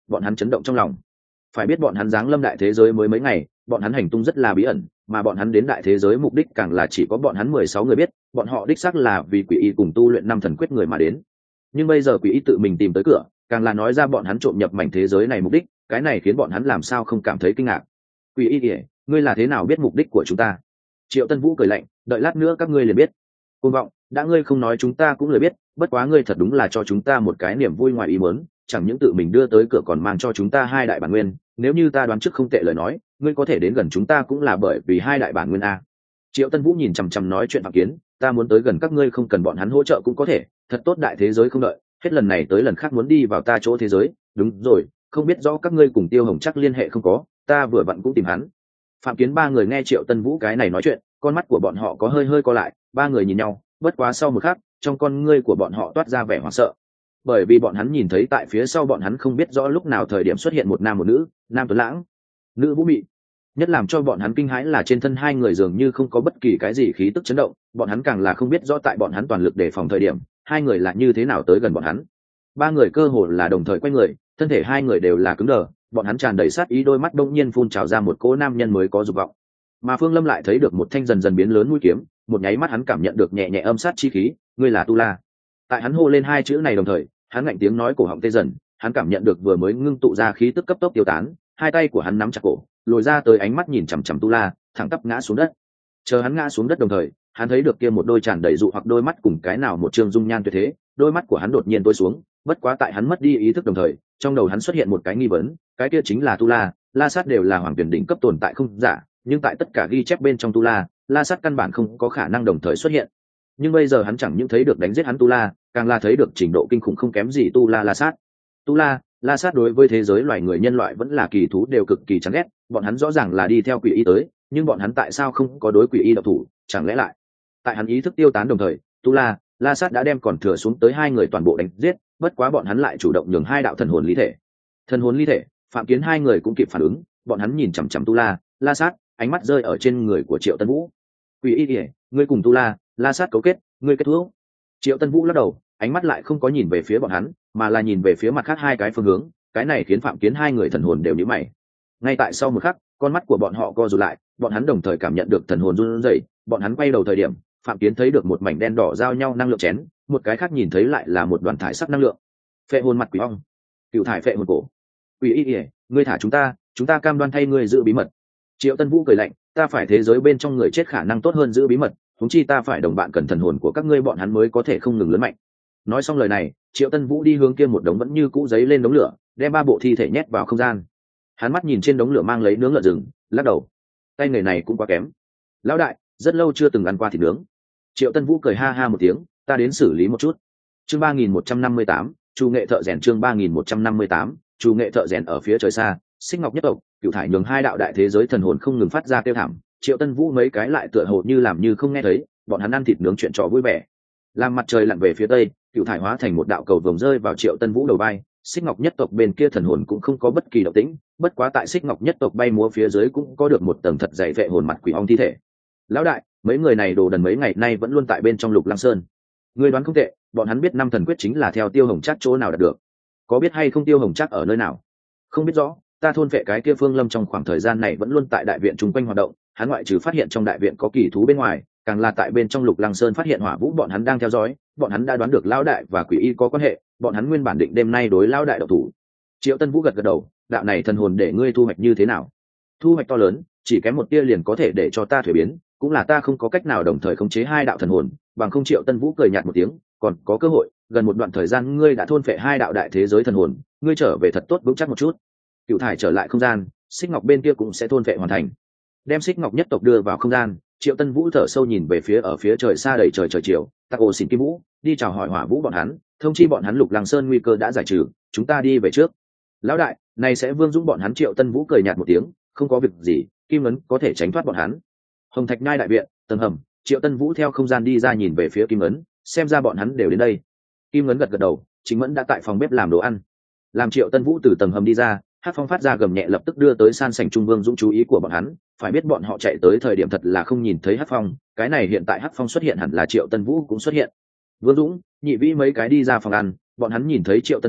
bọn hắn chấn động trong lòng. Phải biết bọn hắn giáng lâm đại thế giới mới mấy ngày, bọn hắn hành tung rất là bí ẩn, mà bọn hắn đến đại thế giới mục đích càng là chỉ có bọn hắn 16 người biết, bọn họ đích xác là vì Quỷ Y cùng tu luyện năm thần quyết người mà đến. Nhưng bây giờ Quỷ Y tự mình tìm tới cửa, càng là nói ra bọn hắn trộm nhập mảnh thế giới này mục đích, cái này khiến bọn hắn làm sao không cảm thấy kinh ngạc. Quỷ Y kìa, ngươi là thế nào biết mục đích của chúng ta? Triệu Tân Vũ cười lạnh, đợi lát nữa các ngươi liền biết. Cuồng vọng, đã ngươi không nói chúng ta cũng lười biết, bất quá ngươi thật đúng là cho chúng ta một cái niềm vui ngoài ý muốn, chẳng những tự mình đưa tới cửa còn mang cho chúng ta 2 đại bản nguyên, nếu như ta đoán trước không tệ lời nói, ngươi có thể đến gần chúng ta cũng là bởi vì 2 đại bản nguyên a. Triệu Tân Vũ nhìn chằm chằm nói chuyện Phạm Kiến, ta muốn tới gần các ngươi không cần bọn hắn hỗ trợ cũng có thể, thật tốt đại thế giới không đợi, hết lần này tới lần khác muốn đi vào ta chỗ thế giới, đúng rồi, không biết rõ các ngươi cùng Tiêu Hồng chắc liên hệ không có, ta vừa vặn cũng tìm hắn. Phạm Kiến 3 người nghe Triệu Tân Vũ cái này nói chuyện, con mắt của bọn họ có hơi co lại, 3 người nhìn nhau, bất quá sau một khắc, trong con ngươi của bọn họ toát ra vẻ hoảng sợ, bởi vì bọn hắn nhìn thấy tại phía sau bọn hắn không biết rõ lúc nào thời điểm xuất hiện một nam một nữ, nam tuấn lãng, nữ vũ mị. Nhất làm cho bọn hắn kinh hãi là trên thân 2 người dường như không có bất kỳ cái gì khí tức chấn động, bọn hắn càng là không biết rõ tại bọn hắn toàn lực đề phòng thời điểm 2 người là như thế nào tới gần bọn hắn. 3 người cơ hồ là đồng thời quay người, thân thể 2 người đều là cứng đờ, bọn hắn tràn đầy sát ý, đôi mắt đông nhiên phun trào ra một cỗ nam nhân mới có dục vọng. Mà Phương Lâm lại thấy được một thanh dần dần biến lớn mũi kiếm, một nháy mắt hắn cảm nhận được nhẹ nhẹ âm sát chi khí, ngươi là Tu La. Tại hắn hô lên 2 chữ này đồng thời, hắn ngạnh tiếng nói cổ họng tê dần, hắn cảm nhận được vừa mới ngưng tụ ra khí tức cấp tốc tiêu tán, 2 tay của hắn nắm chặt cổ, lồi ra tới ánh mắt nhìn chằm chằm Tu La, thẳng tắp ngã xuống đất. Chờ hắn ngã xuống đất đồng thời, hắn thấy được kia một đôi tràn đầy dụ hoặc đôi mắt cùng cái nào một trương dung nhan tuyệt thế, đôi mắt của hắn đột nhiên tối xuống, bất quá tại hắn mất đi ý thức đồng thời, trong đầu hắn xuất hiện một cái nghi vấn, cái kia chính là Tu La, La Sát đều là hoàng tuyển đỉnh cấp tồn tại không giả, nhưng tại tất cả ghi chép bên trong Tu La, La Sát căn bản không có khả năng đồng thời xuất hiện. Nhưng bây giờ hắn chẳng những thấy được đánh giết hắn Tu La, càng là thấy được trình độ kinh khủng không kém gì Tu La La Sát. Tu La, La Sát đối với thế giới loài người nhân loại vẫn là kỳ thú đều cực kỳ chán ghét, bọn hắn rõ ràng là đi theo Quỷ Y tới, nhưng bọn hắn tại sao không có đối Quỷ Y động thủ, chẳng lẽ lại? Tại hắn ý thức tiêu tán đồng thời, Tu La, La Sát đã đem còn thừa xuống tới 2 người toàn bộ đánh giết, bất quá bọn hắn lại chủ động nhường 2 đạo thần hồn ly thể. Thần hồn ly thể, Phạm Kiến 2 người cũng kịp phản ứng, bọn hắn nhìn chằm chằm Tu La, La Sát, ánh mắt rơi ở trên người của Triệu Tân Vũ. Quỷ Y, ngươi cùng Tu La, La Sát cấu kết, ngươi kết thúc. Triệu Tân Vũ lắc đầu, ánh mắt lại không có nhìn về phía bọn hắn, mà là nhìn về phía mặt khác 2 cái phương hướng, cái này khiến Phạm Kiến 2 người thần hồn đều nhíu mày. Ngay tại sau một khắc, con mắt của bọn họ co rụt lại, bọn hắn đồng thời cảm nhận được thần hồn run rẩy, bọn hắn quay đầu thời điểm, Phạm Kiến thấy được một mảnh đen đỏ giao nhau năng lượng chén, một cái khác nhìn thấy lại là một đoàn thải sắc năng lượng. Phệ hồn mặt quỷ ong, cựu thải phệ hồn cổ. Quỷ Y, ngươi thả chúng ta cam đoan thay ngươi giữ bí mật. Triệu Tân Vũ cười lạnh, ta phải thế giới bên trong người chết khả năng tốt hơn giữ bí mật, huống chi ta phải đồng bạn cần thần hồn của các ngươi, bọn hắn mới có thể không ngừng lớn mạnh. Nói xong lời này, Triệu Tân Vũ đi hướng kia một đống vẫn như cũ giấy lên đống lửa, đem 3 bộ thi thể nhét vào không gian. Hắn mắt nhìn trên đống lửa mang lấy nướng lợn rừng, lắc đầu, tay nghề này cũng quá kém. Lão đại, rất lâu chưa từng ăn qua thịt nướng. Triệu Tân Vũ cười ha ha một tiếng, ta đến xử lý một chút. Chương 3158, Chu nghệ thợ rèn. Chương 3158, Chu nghệ thợ rèn. Ở phía trời xa, Xích Ngọc nhất tộc, Cửu Thải nhường 2 đạo đại thế giới thần hồn không ngừng phát ra kêu thảm. Triệu Tân Vũ mấy cái lại tựa hồ như làm như không nghe thấy, bọn hắn ăn thịt nướng chuyện trò vui vẻ. Làm mặt trời lặn về phía tây, Cửu Thải hóa thành một đạo cầu vồng rơi vào Triệu Tân Vũ đầu vai. Xích Ngọc nhất tộc bên kia thần hồn cũng không có bất kỳ động tĩnh, bất quá tại Xích Ngọc nhất tộc bay múa phía dưới cũng có được một tầng thật dày vệ hồn mặt quỷ ong thi thể. Lão đại, mấy người này đồ đần mấy ngày nay vẫn luôn tại bên trong Lục Lăng Sơn. Ngươi đoán không tệ, bọn hắn biết 5 thần quyết chính là theo Tiêu Hồng Trác chỗ nào đạt được. Có biết hay không Tiêu Hồng Trác ở nơi nào? Không biết rõ, ta thôn vệ cái kia Phương Lâm trong khoảng thời gian này vẫn luôn tại đại viện chung quanh hoạt động, hắn ngoại trừ phát hiện trong đại viện có kỳ thú bên ngoài, càng là tại bên trong Lục Lăng Sơn phát hiện Hỏa Vũ bọn hắn đang theo dõi, bọn hắn đã đoán được lão đại và Quỷ Y có quan hệ, bọn hắn nguyên bản định đêm nay đối lão đại độc thủ. Triệu Tân Vũ gật gật đầu, đạo này thần hồn để ngươi thu hoạch như thế nào? Thu hoạch to lớn, chỉ kém một tia liền có thể để cho ta thuế biến, cũng là ta không có cách nào đồng thời khống chế 2 đạo thần hồn, bằng không. Triệu Tân Vũ cười nhạt một tiếng, còn có cơ hội, gần một đoạn thời gian ngươi đã thôn phệ 2 đạo đại thế giới thần hồn, ngươi trở về thật tốt vững chắc một chút. Cửu Thải trở lại không gian, Xích Ngọc bên kia cũng sẽ thôn phệ hoàn thành. Đem Xích Ngọc nhất tộc đưa vào không gian, Triệu Tân Vũ thở sâu nhìn về phía ở phía trời xa đầy trời chiều, Tạc Ổ Xỉn Kim Vũ, đi chào hỏi Hỏa Vũ bọn hắn, thông chi bọn hắn Lục Lăng Sơn nguy cơ đã giải trừ, chúng ta đi về trước. Lão đại, này sẽ Vương Dũng bọn hắn. Triệu Tân Vũ cười nhạt một tiếng, không có việc gì, Kim Ấn có thể tránh thoát bọn hắn. Hồng Thạch Nhai đại viện, tầng hầm, Triệu Tân Vũ theo không gian đi ra nhìn về phía Kim Ấn, xem ra bọn hắn đều đến đây. Kim Ấn gật gật đầu, Chính Mẫn đã tại phòng bếp làm đồ ăn. Làm Triệu Tân Vũ từ tầng hầm đi ra, Hắc Phong phát ra gầm nhẹ lập tức đưa tới san sảnh Trung Vương Dũng chú ý của bọn hắn, phải biết bọn họ chạy tới thời điểm thật là không nhìn thấy Hắc Phong, cái này hiện tại Hắc Phong xuất hiện hẳn là Triệu Tân Vũ cũng xuất hiện. Vương Dũng, Nhị Vĩ mấy cái đi ra phòng ăn, bọn hắn nhìn thấy Triệu Tân Vũ,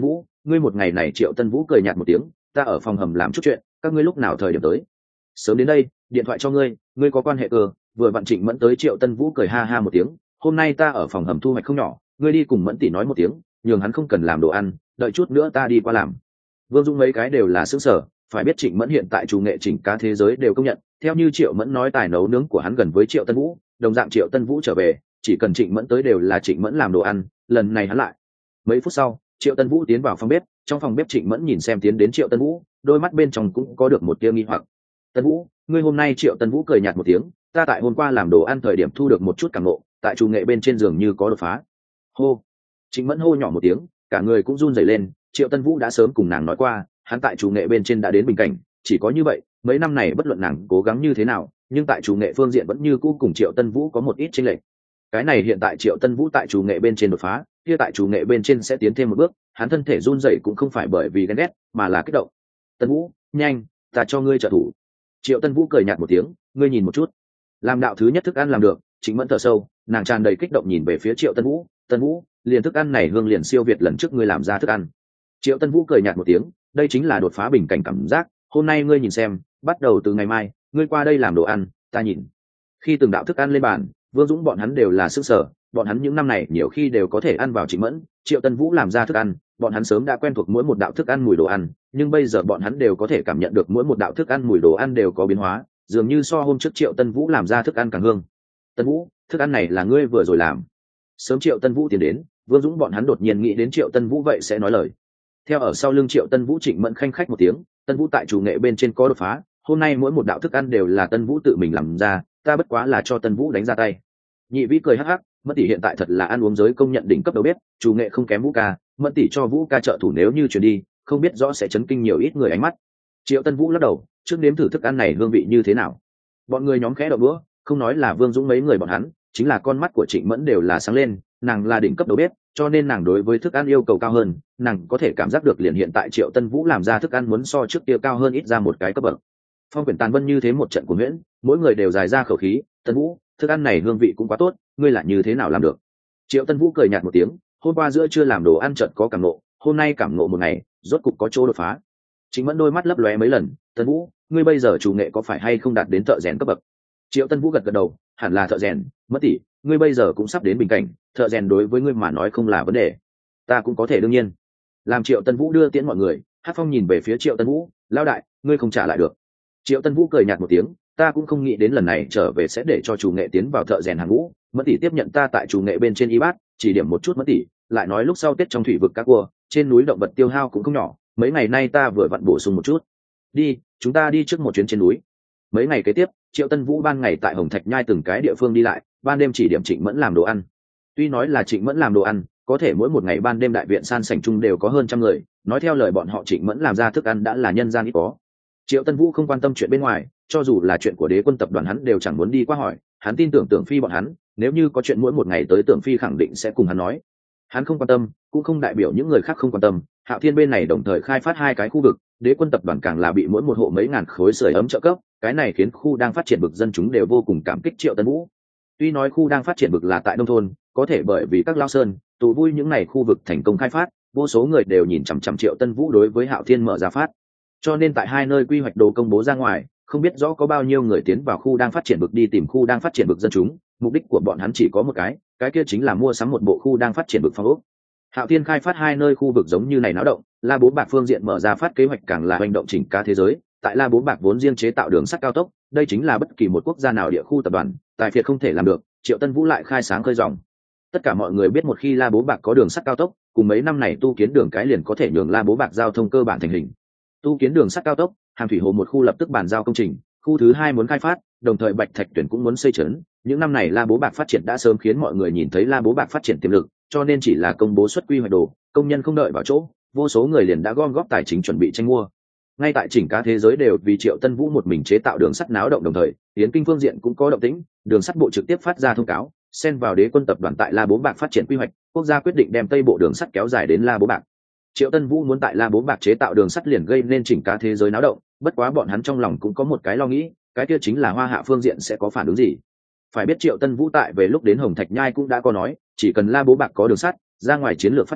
ngươi một ngày này. Triệu Tân Vũ cười nhạt một tiếng, ta ở phòng hầm làm chút chuyện, các ngươi lúc nào thời điểm tới? Sớm đến đây, điện thoại cho ngươi, ngươi có quan hệ cơ. Vừa vặn Trịnh Mẫn tới. Triệu Tân Vũ cười ha ha một tiếng, hôm nay ta ở phòng hầm thu hoạch không nhỏ, ngươi đi cùng Mẫn tỷ nói một tiếng, nhường hắn không cần làm đồ ăn, đợi chút nữa ta đi qua làm. Vương Dũng mấy cái đều là xứng sở, phải biết Trịnh Mẫn hiện tại chủ nghệ chỉnh cá thế giới đều công nhận, theo như Triệu Mẫn nói tài nấu nướng của hắn gần với Triệu Tân Vũ, đồng dạng Triệu Tân Vũ trở về, chỉ cần Trịnh Mẫn tới đều là Trịnh Mẫn làm đồ ăn, lần này hắn lại. Mấy phút sau, Triệu Tân Vũ tiến vào phòng bếp, trong phòng bếp Trịnh Mẫn nhìn xem tiến đến Triệu Tân Vũ, đôi mắt bên trong cũng có được một tia nghi hoặc. Tân Vũ, ngươi hôm nay. Triệu Tân Vũ cười nhạt một tiếng, ta tại hôm qua làm đồ ăn thời điểm thu được một chút cảm ngộ, tại chủ nghệ bên trên giường như có đột phá. Hô. Trịnh Mẫn hô nhỏ một tiếng, cả người cũng run rẩy lên. Triệu Tân Vũ đã sớm cùng nàng nói qua, hắn tại chủ nghệ bên trên đã đến bình cảnh, chỉ có như vậy mấy năm này bất luận nàng cố gắng như thế nào, nhưng tại chủ nghệ phương diện vẫn như cũ cùng Triệu Tân Vũ có một ít chênh lệch. Cái này hiện tại Triệu Tân Vũ tại chủ nghệ bên trên đột phá, kia tại chủ nghệ bên trên sẽ tiến thêm một bước, hắn thân thể run rẩy cũng không phải bởi vì ghen ghét, mà là kích động. Tân Vũ, nhanh, ta cho ngươi trợ thủ. Triệu Tân Vũ cười nhạt một tiếng, ngươi nhìn một chút. Làm đạo thứ nhất thức ăn làm được. Trịnh Mẫn thở sâu, nàng tràn đầy kích động nhìn về phía Triệu Tân Vũ. Tân Vũ, liền thức ăn này hương liền siêu việt lần trước ngươi làm ra thức ăn. Triệu Tân Vũ cười nhạt một tiếng, đây chính là đột phá bình cảnh cảm giác. Hôm nay ngươi nhìn xem, bắt đầu từ ngày mai, ngươi qua đây làm đồ ăn, ta nhìn. Khi từng đạo thức ăn lên bàn, Vương Dũng bọn hắn đều là sức sở, bọn hắn những năm này nhiều khi đều có thể ăn vào Trịnh Mẫn, Triệu Tân Vũ làm ra thức ăn, bọn hắn sớm đã quen thuộc mỗi một đạo thức ăn mùi đồ ăn, nhưng bây giờ bọn hắn đều có thể cảm nhận được mỗi một đạo thức ăn mùi đồ ăn đều có biến hóa, dường như so hôm trước Triệu Tân Vũ làm ra thức ăn càng hương. Tân Vũ, thức ăn này là ngươi vừa rồi làm. Sớm Triệu Tân Vũ tiến đến, Vương Dũng bọn hắn đột nhiên nghĩ đến Triệu Tân Vũ vậy sẽ nói lời. Theo ở sau lưng Triệu Tân Vũ Trịnh Mẫn khanh khách một tiếng, Tân Vũ tại chủ nghệ bên trên có đột phá, hôm nay mỗi một đạo thức ăn đều là Tân Vũ tự mình làm ra, ta bất quá là cho Tân Vũ đánh ra tay. Nhị Vĩ cười hắc hắc, Mẫn tỷ hiện tại thật là ăn uống giới công nhận đỉnh cấp đầu bếp, chủ nghệ không kém Vũ ca, Mẫn tỷ cho Vũ ca trợ thủ nếu như chuyển đi, không biết rõ sẽ chấn kinh nhiều ít người ánh mắt. Triệu Tân Vũ lắc đầu, trước nếm thử thức ăn này hương vị như thế nào. Bọn người nhóm khẽ động đũa, không nói là Vương Dũng mấy người bọn hắn, chính là con mắt của Trịnh Mẫn đều là sáng lên, nàng là đỉnh cấp đầu bếp, cho nên nàng đối với thức ăn yêu cầu cao hơn, nàng có thể cảm giác được liền hiện tại Triệu Tân Vũ làm ra thức ăn muốn so trước kia cao hơn ít ra một cái cấp bậc. Phong quyển tàn vân như thế một trận của Nguyễn, mỗi người đều dài ra khẩu khí. Tân Vũ, thức ăn này hương vị cũng quá tốt, ngươi là như thế nào làm được? Triệu Tân Vũ cười nhạt một tiếng, hôm qua giữa trưa làm đồ ăn chợt có cảm ngộ, hôm nay cảm ngộ một ngày, rốt cục có chỗ đột phá. Trịnh Mẫn đôi mắt lấp lóe mấy lần, Tân Vũ, ngươi bây giờ chủ nghệ có phải hay không đạt đến thợ rèn cấp bậc? Triệu Tân Vũ gật gật đầu, hẳn là thợ rèn. Mẫn tỷ, ngươi bây giờ cũng sắp đến bình cảnh, thợ rèn đối với ngươi mà nói không là vấn đề. Ta cũng có thể đương nhiên. Làm Triệu Tân Vũ đưa tiễn mọi người, Hát Phong nhìn về phía Triệu Tân Vũ, lao đại, ngươi không trả lại được. Triệu Tân Vũ cười nhạt một tiếng, ta cũng không nghĩ đến lần này trở về sẽ để cho chủ nghệ tiến vào thợ rèn hàng ngũ. Mẫn tỷ tiếp nhận ta tại chủ nghệ bên trên y bát, chỉ điểm một chút Mẫn tỷ, lại nói lúc sau Tết trong thủy vực cá cua, trên núi động vật tiêu hao cũng không nhỏ, mấy ngày nay ta vừa vặn bổ sung một chút. Đi, chúng ta đi trước một chuyến trên núi. Mấy ngày kế tiếp, Triệu Tân Vũ ban ngày tại Hồng Thạch Nhai từng cái địa phương đi lại, ban đêm chỉ điểm Trịnh Mẫn làm đồ ăn. Tuy nói là Trịnh Mẫn làm đồ ăn, có thể mỗi một ngày ban đêm đại viện san sảnh chung đều có hơn trăm người, nói theo lời bọn họ Trịnh Mẫn làm ra thức ăn đã là nhân gian ít có. Triệu Tân Vũ không quan tâm chuyện bên ngoài, cho dù là chuyện của Đế Quân tập đoàn hắn đều chẳng muốn đi qua hỏi, hắn tin tưởng Tưởng Phi bọn hắn, nếu như có chuyện mỗi một ngày tới Tưởng Phi khẳng định sẽ cùng hắn nói. Hắn không quan tâm, cũng không đại biểu những người khác không quan tâm. Hạo Thiên bên này đồng thời khai phát 2 cái khu vực, Đế Quân tập đoàn càng là bị mỗi một hộ mấy ngàn khối sưởi ấm trợ cấp, cái này khiến khu đang phát triển vực dân chúng đều vô cùng cảm kích Triệu Tân Vũ. Tuy nói khu đang phát triển vực là tại nông thôn, có thể bởi vì các lao sơn, tụ vui những này khu vực thành công khai phát, vô số người đều nhìn chằm chằm Triệu Tân Vũ đối với Hạo Thiên mở ra phát. Cho nên tại 2 nơi quy hoạch đồ công bố ra ngoài, không biết rõ có bao nhiêu người tiến vào khu đang phát triển vực đi tìm khu đang phát triển vực dân chúng, mục đích của bọn hắn chỉ có một cái kia chính là mua sắm một bộ khu đang phát triển vực phong ốc. Hạo Thiên khai phát 2 nơi khu vực giống như này náo động, La Bố Bạc phương diện mở ra phát kế hoạch càng là hành động chỉnh cả thế giới. Tại La Bố Bạc vốn riêng chế tạo đường sắt cao tốc, đây chính là bất kỳ một quốc gia nào địa khu tập đoàn, tài phiệt không thể làm được. Triệu Tân Vũ lại khai sáng khơi dòng. Tất cả mọi người biết một khi La Bố Bạc có đường sắt cao tốc, cùng mấy năm này tu kiến đường cái liền có thể nhường La Bố Bạc giao thông cơ bản thành hình. Tu kiến đường sắt cao tốc, Hàm Thủy Hồ một khu lập tức bàn giao công trình, khu thứ 2 muốn khai phát, đồng thời Bạch Thạch Tuyển cũng muốn xây trấn. Những năm này La Bố Bạc phát triển đã sớm khiến mọi người nhìn thấy La Bố Bạc phát triển tiềm lực, cho nên chỉ là công bố xuất quy hoạch đồ, công nhân không đợi vào chỗ, vô số người liền đã gom góp tài chính chuẩn bị tranh mua. Ngay tại chỉnh cả thế giới đều vì Triệu Tân Vũ một mình chế tạo đường sắt náo động, đồng thời Yến Kinh phương diện cũng có động tĩnh, đường sắt bộ trực tiếp phát ra thông cáo, xen vào Đế Quân tập đoàn tại La Bố Bạc phát triển quy hoạch, quốc gia quyết định đem Tây bộ đường sắt kéo dài đến La Bố Bạc. Triệu Tân Vũ muốn tại La Bố Bạc chế tạo đường sắt liền gây nên chỉnh cả thế giới náo động, bất quá bọn hắn trong lòng cũng có một cái lo nghĩ, cái kia chính là Hoa Hạ phương diện sẽ có phản ứng gì. Phải biết Triệu Tân Vũ tại về lúc đến Hồng Thạch Nhai cũng đã có nói, chỉ cần La Bố Bạc có đường sắt, ra ngoài chiến lược phát triển,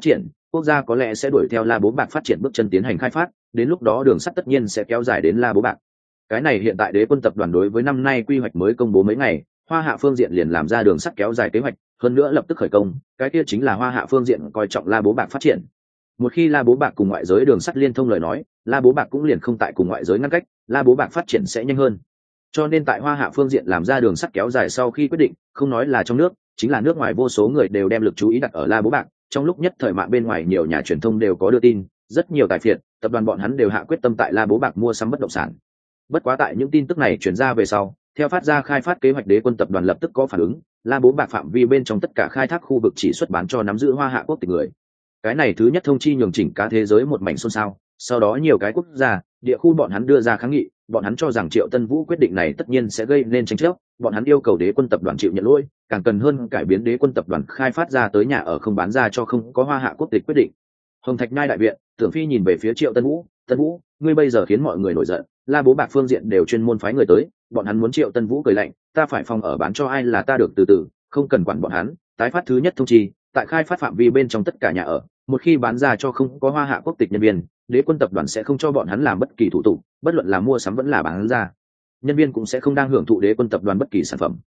quốc gia có lẽ sẽ đuổi theo La Bố Bạc phát triển bước chân tiến hành khai phát, đến lúc đó đường sắt tất nhiên sẽ kéo dài đến La Bố Bạc. Cái này hiện tại Đế quân tập đoàn đối với năm nay quy hoạch mới công bố mấy ngày, Hoa Hạ phương diện liền làm ra đường sắt kéo dài kế hoạch, hơn nữa lập tức khởi công, cái kia chính là Hoa Hạ phương diện coi trọng La Bố Bạc phát triển. Một khi La Bố Bạc cùng ngoại giới đường sắt liên thông lời nói, La Bố Bạc cũng liền không tại cùng ngoại giới ngăn cách, La Bố Bạc phát triển sẽ nhanh hơn. Cho nên tại Hoa Hạ phương diện làm ra đường sắt kéo dài sau khi quyết định, không nói là trong nước, chính là nước ngoài vô số người đều đem lực chú ý đặt ở La Bố Bạc. Trong lúc nhất thời mạng bên ngoài nhiều nhà truyền thông đều có đưa tin, rất nhiều tài phiệt, tập đoàn bọn hắn đều hạ quyết tâm tại La Bố Bạc mua sắm bất động sản. Bất quá tại những tin tức này truyền ra về sau, theo phát ra khai phát kế hoạch Đế quân tập đoàn lập tức có phản ứng, La Bố Bạc phạm vi bên trong tất cả khai thác khu vực chỉ xuất bán cho nắm giữ Hoa Hạ quốc tịch người. Cái này thứ nhất thông chi nhường chỉnh cả thế giới một mảnh xôn xao, sau đó nhiều cái quốc gia, địa khu bọn hắn đưa ra kháng nghị, bọn hắn cho rằng Triệu Tân Vũ quyết định này tất nhiên sẽ gây nên tranh chấp, bọn hắn yêu cầu Đế quân tập đoàn chịu nhận lỗi, càng cần hơn cải biến Đế quân tập đoàn khai phát ra tới nhà ở không bán ra cho không có Hoa Hạ quốc tịch quyết định. Hồng Thạch Nhai đại viện, Tưởng Phi nhìn về phía Triệu Tân Vũ, "Tân Vũ, ngươi bây giờ khiến mọi người nổi giận, La Bố Bạc phương diện đều chuyên môn phái người tới, bọn hắn muốn Triệu Tân Vũ cười lạnh, ta phải phòng ở bán cho ai là ta được từ từ, không cần quản bọn hắn." Tái phát thứ nhất thông chi, tại khai phát phạm vi bên trong tất cả nhà ở, một khi bán ra cho không có Hoa Hạ quốc tịch nhân viên, Đế quân tập đoàn sẽ không cho bọn hắn làm bất kỳ thủ tục, bất luận là mua sắm vẫn là bán ra. Nhân viên cũng sẽ không đang hưởng thụ Đế quân tập đoàn bất kỳ sản phẩm.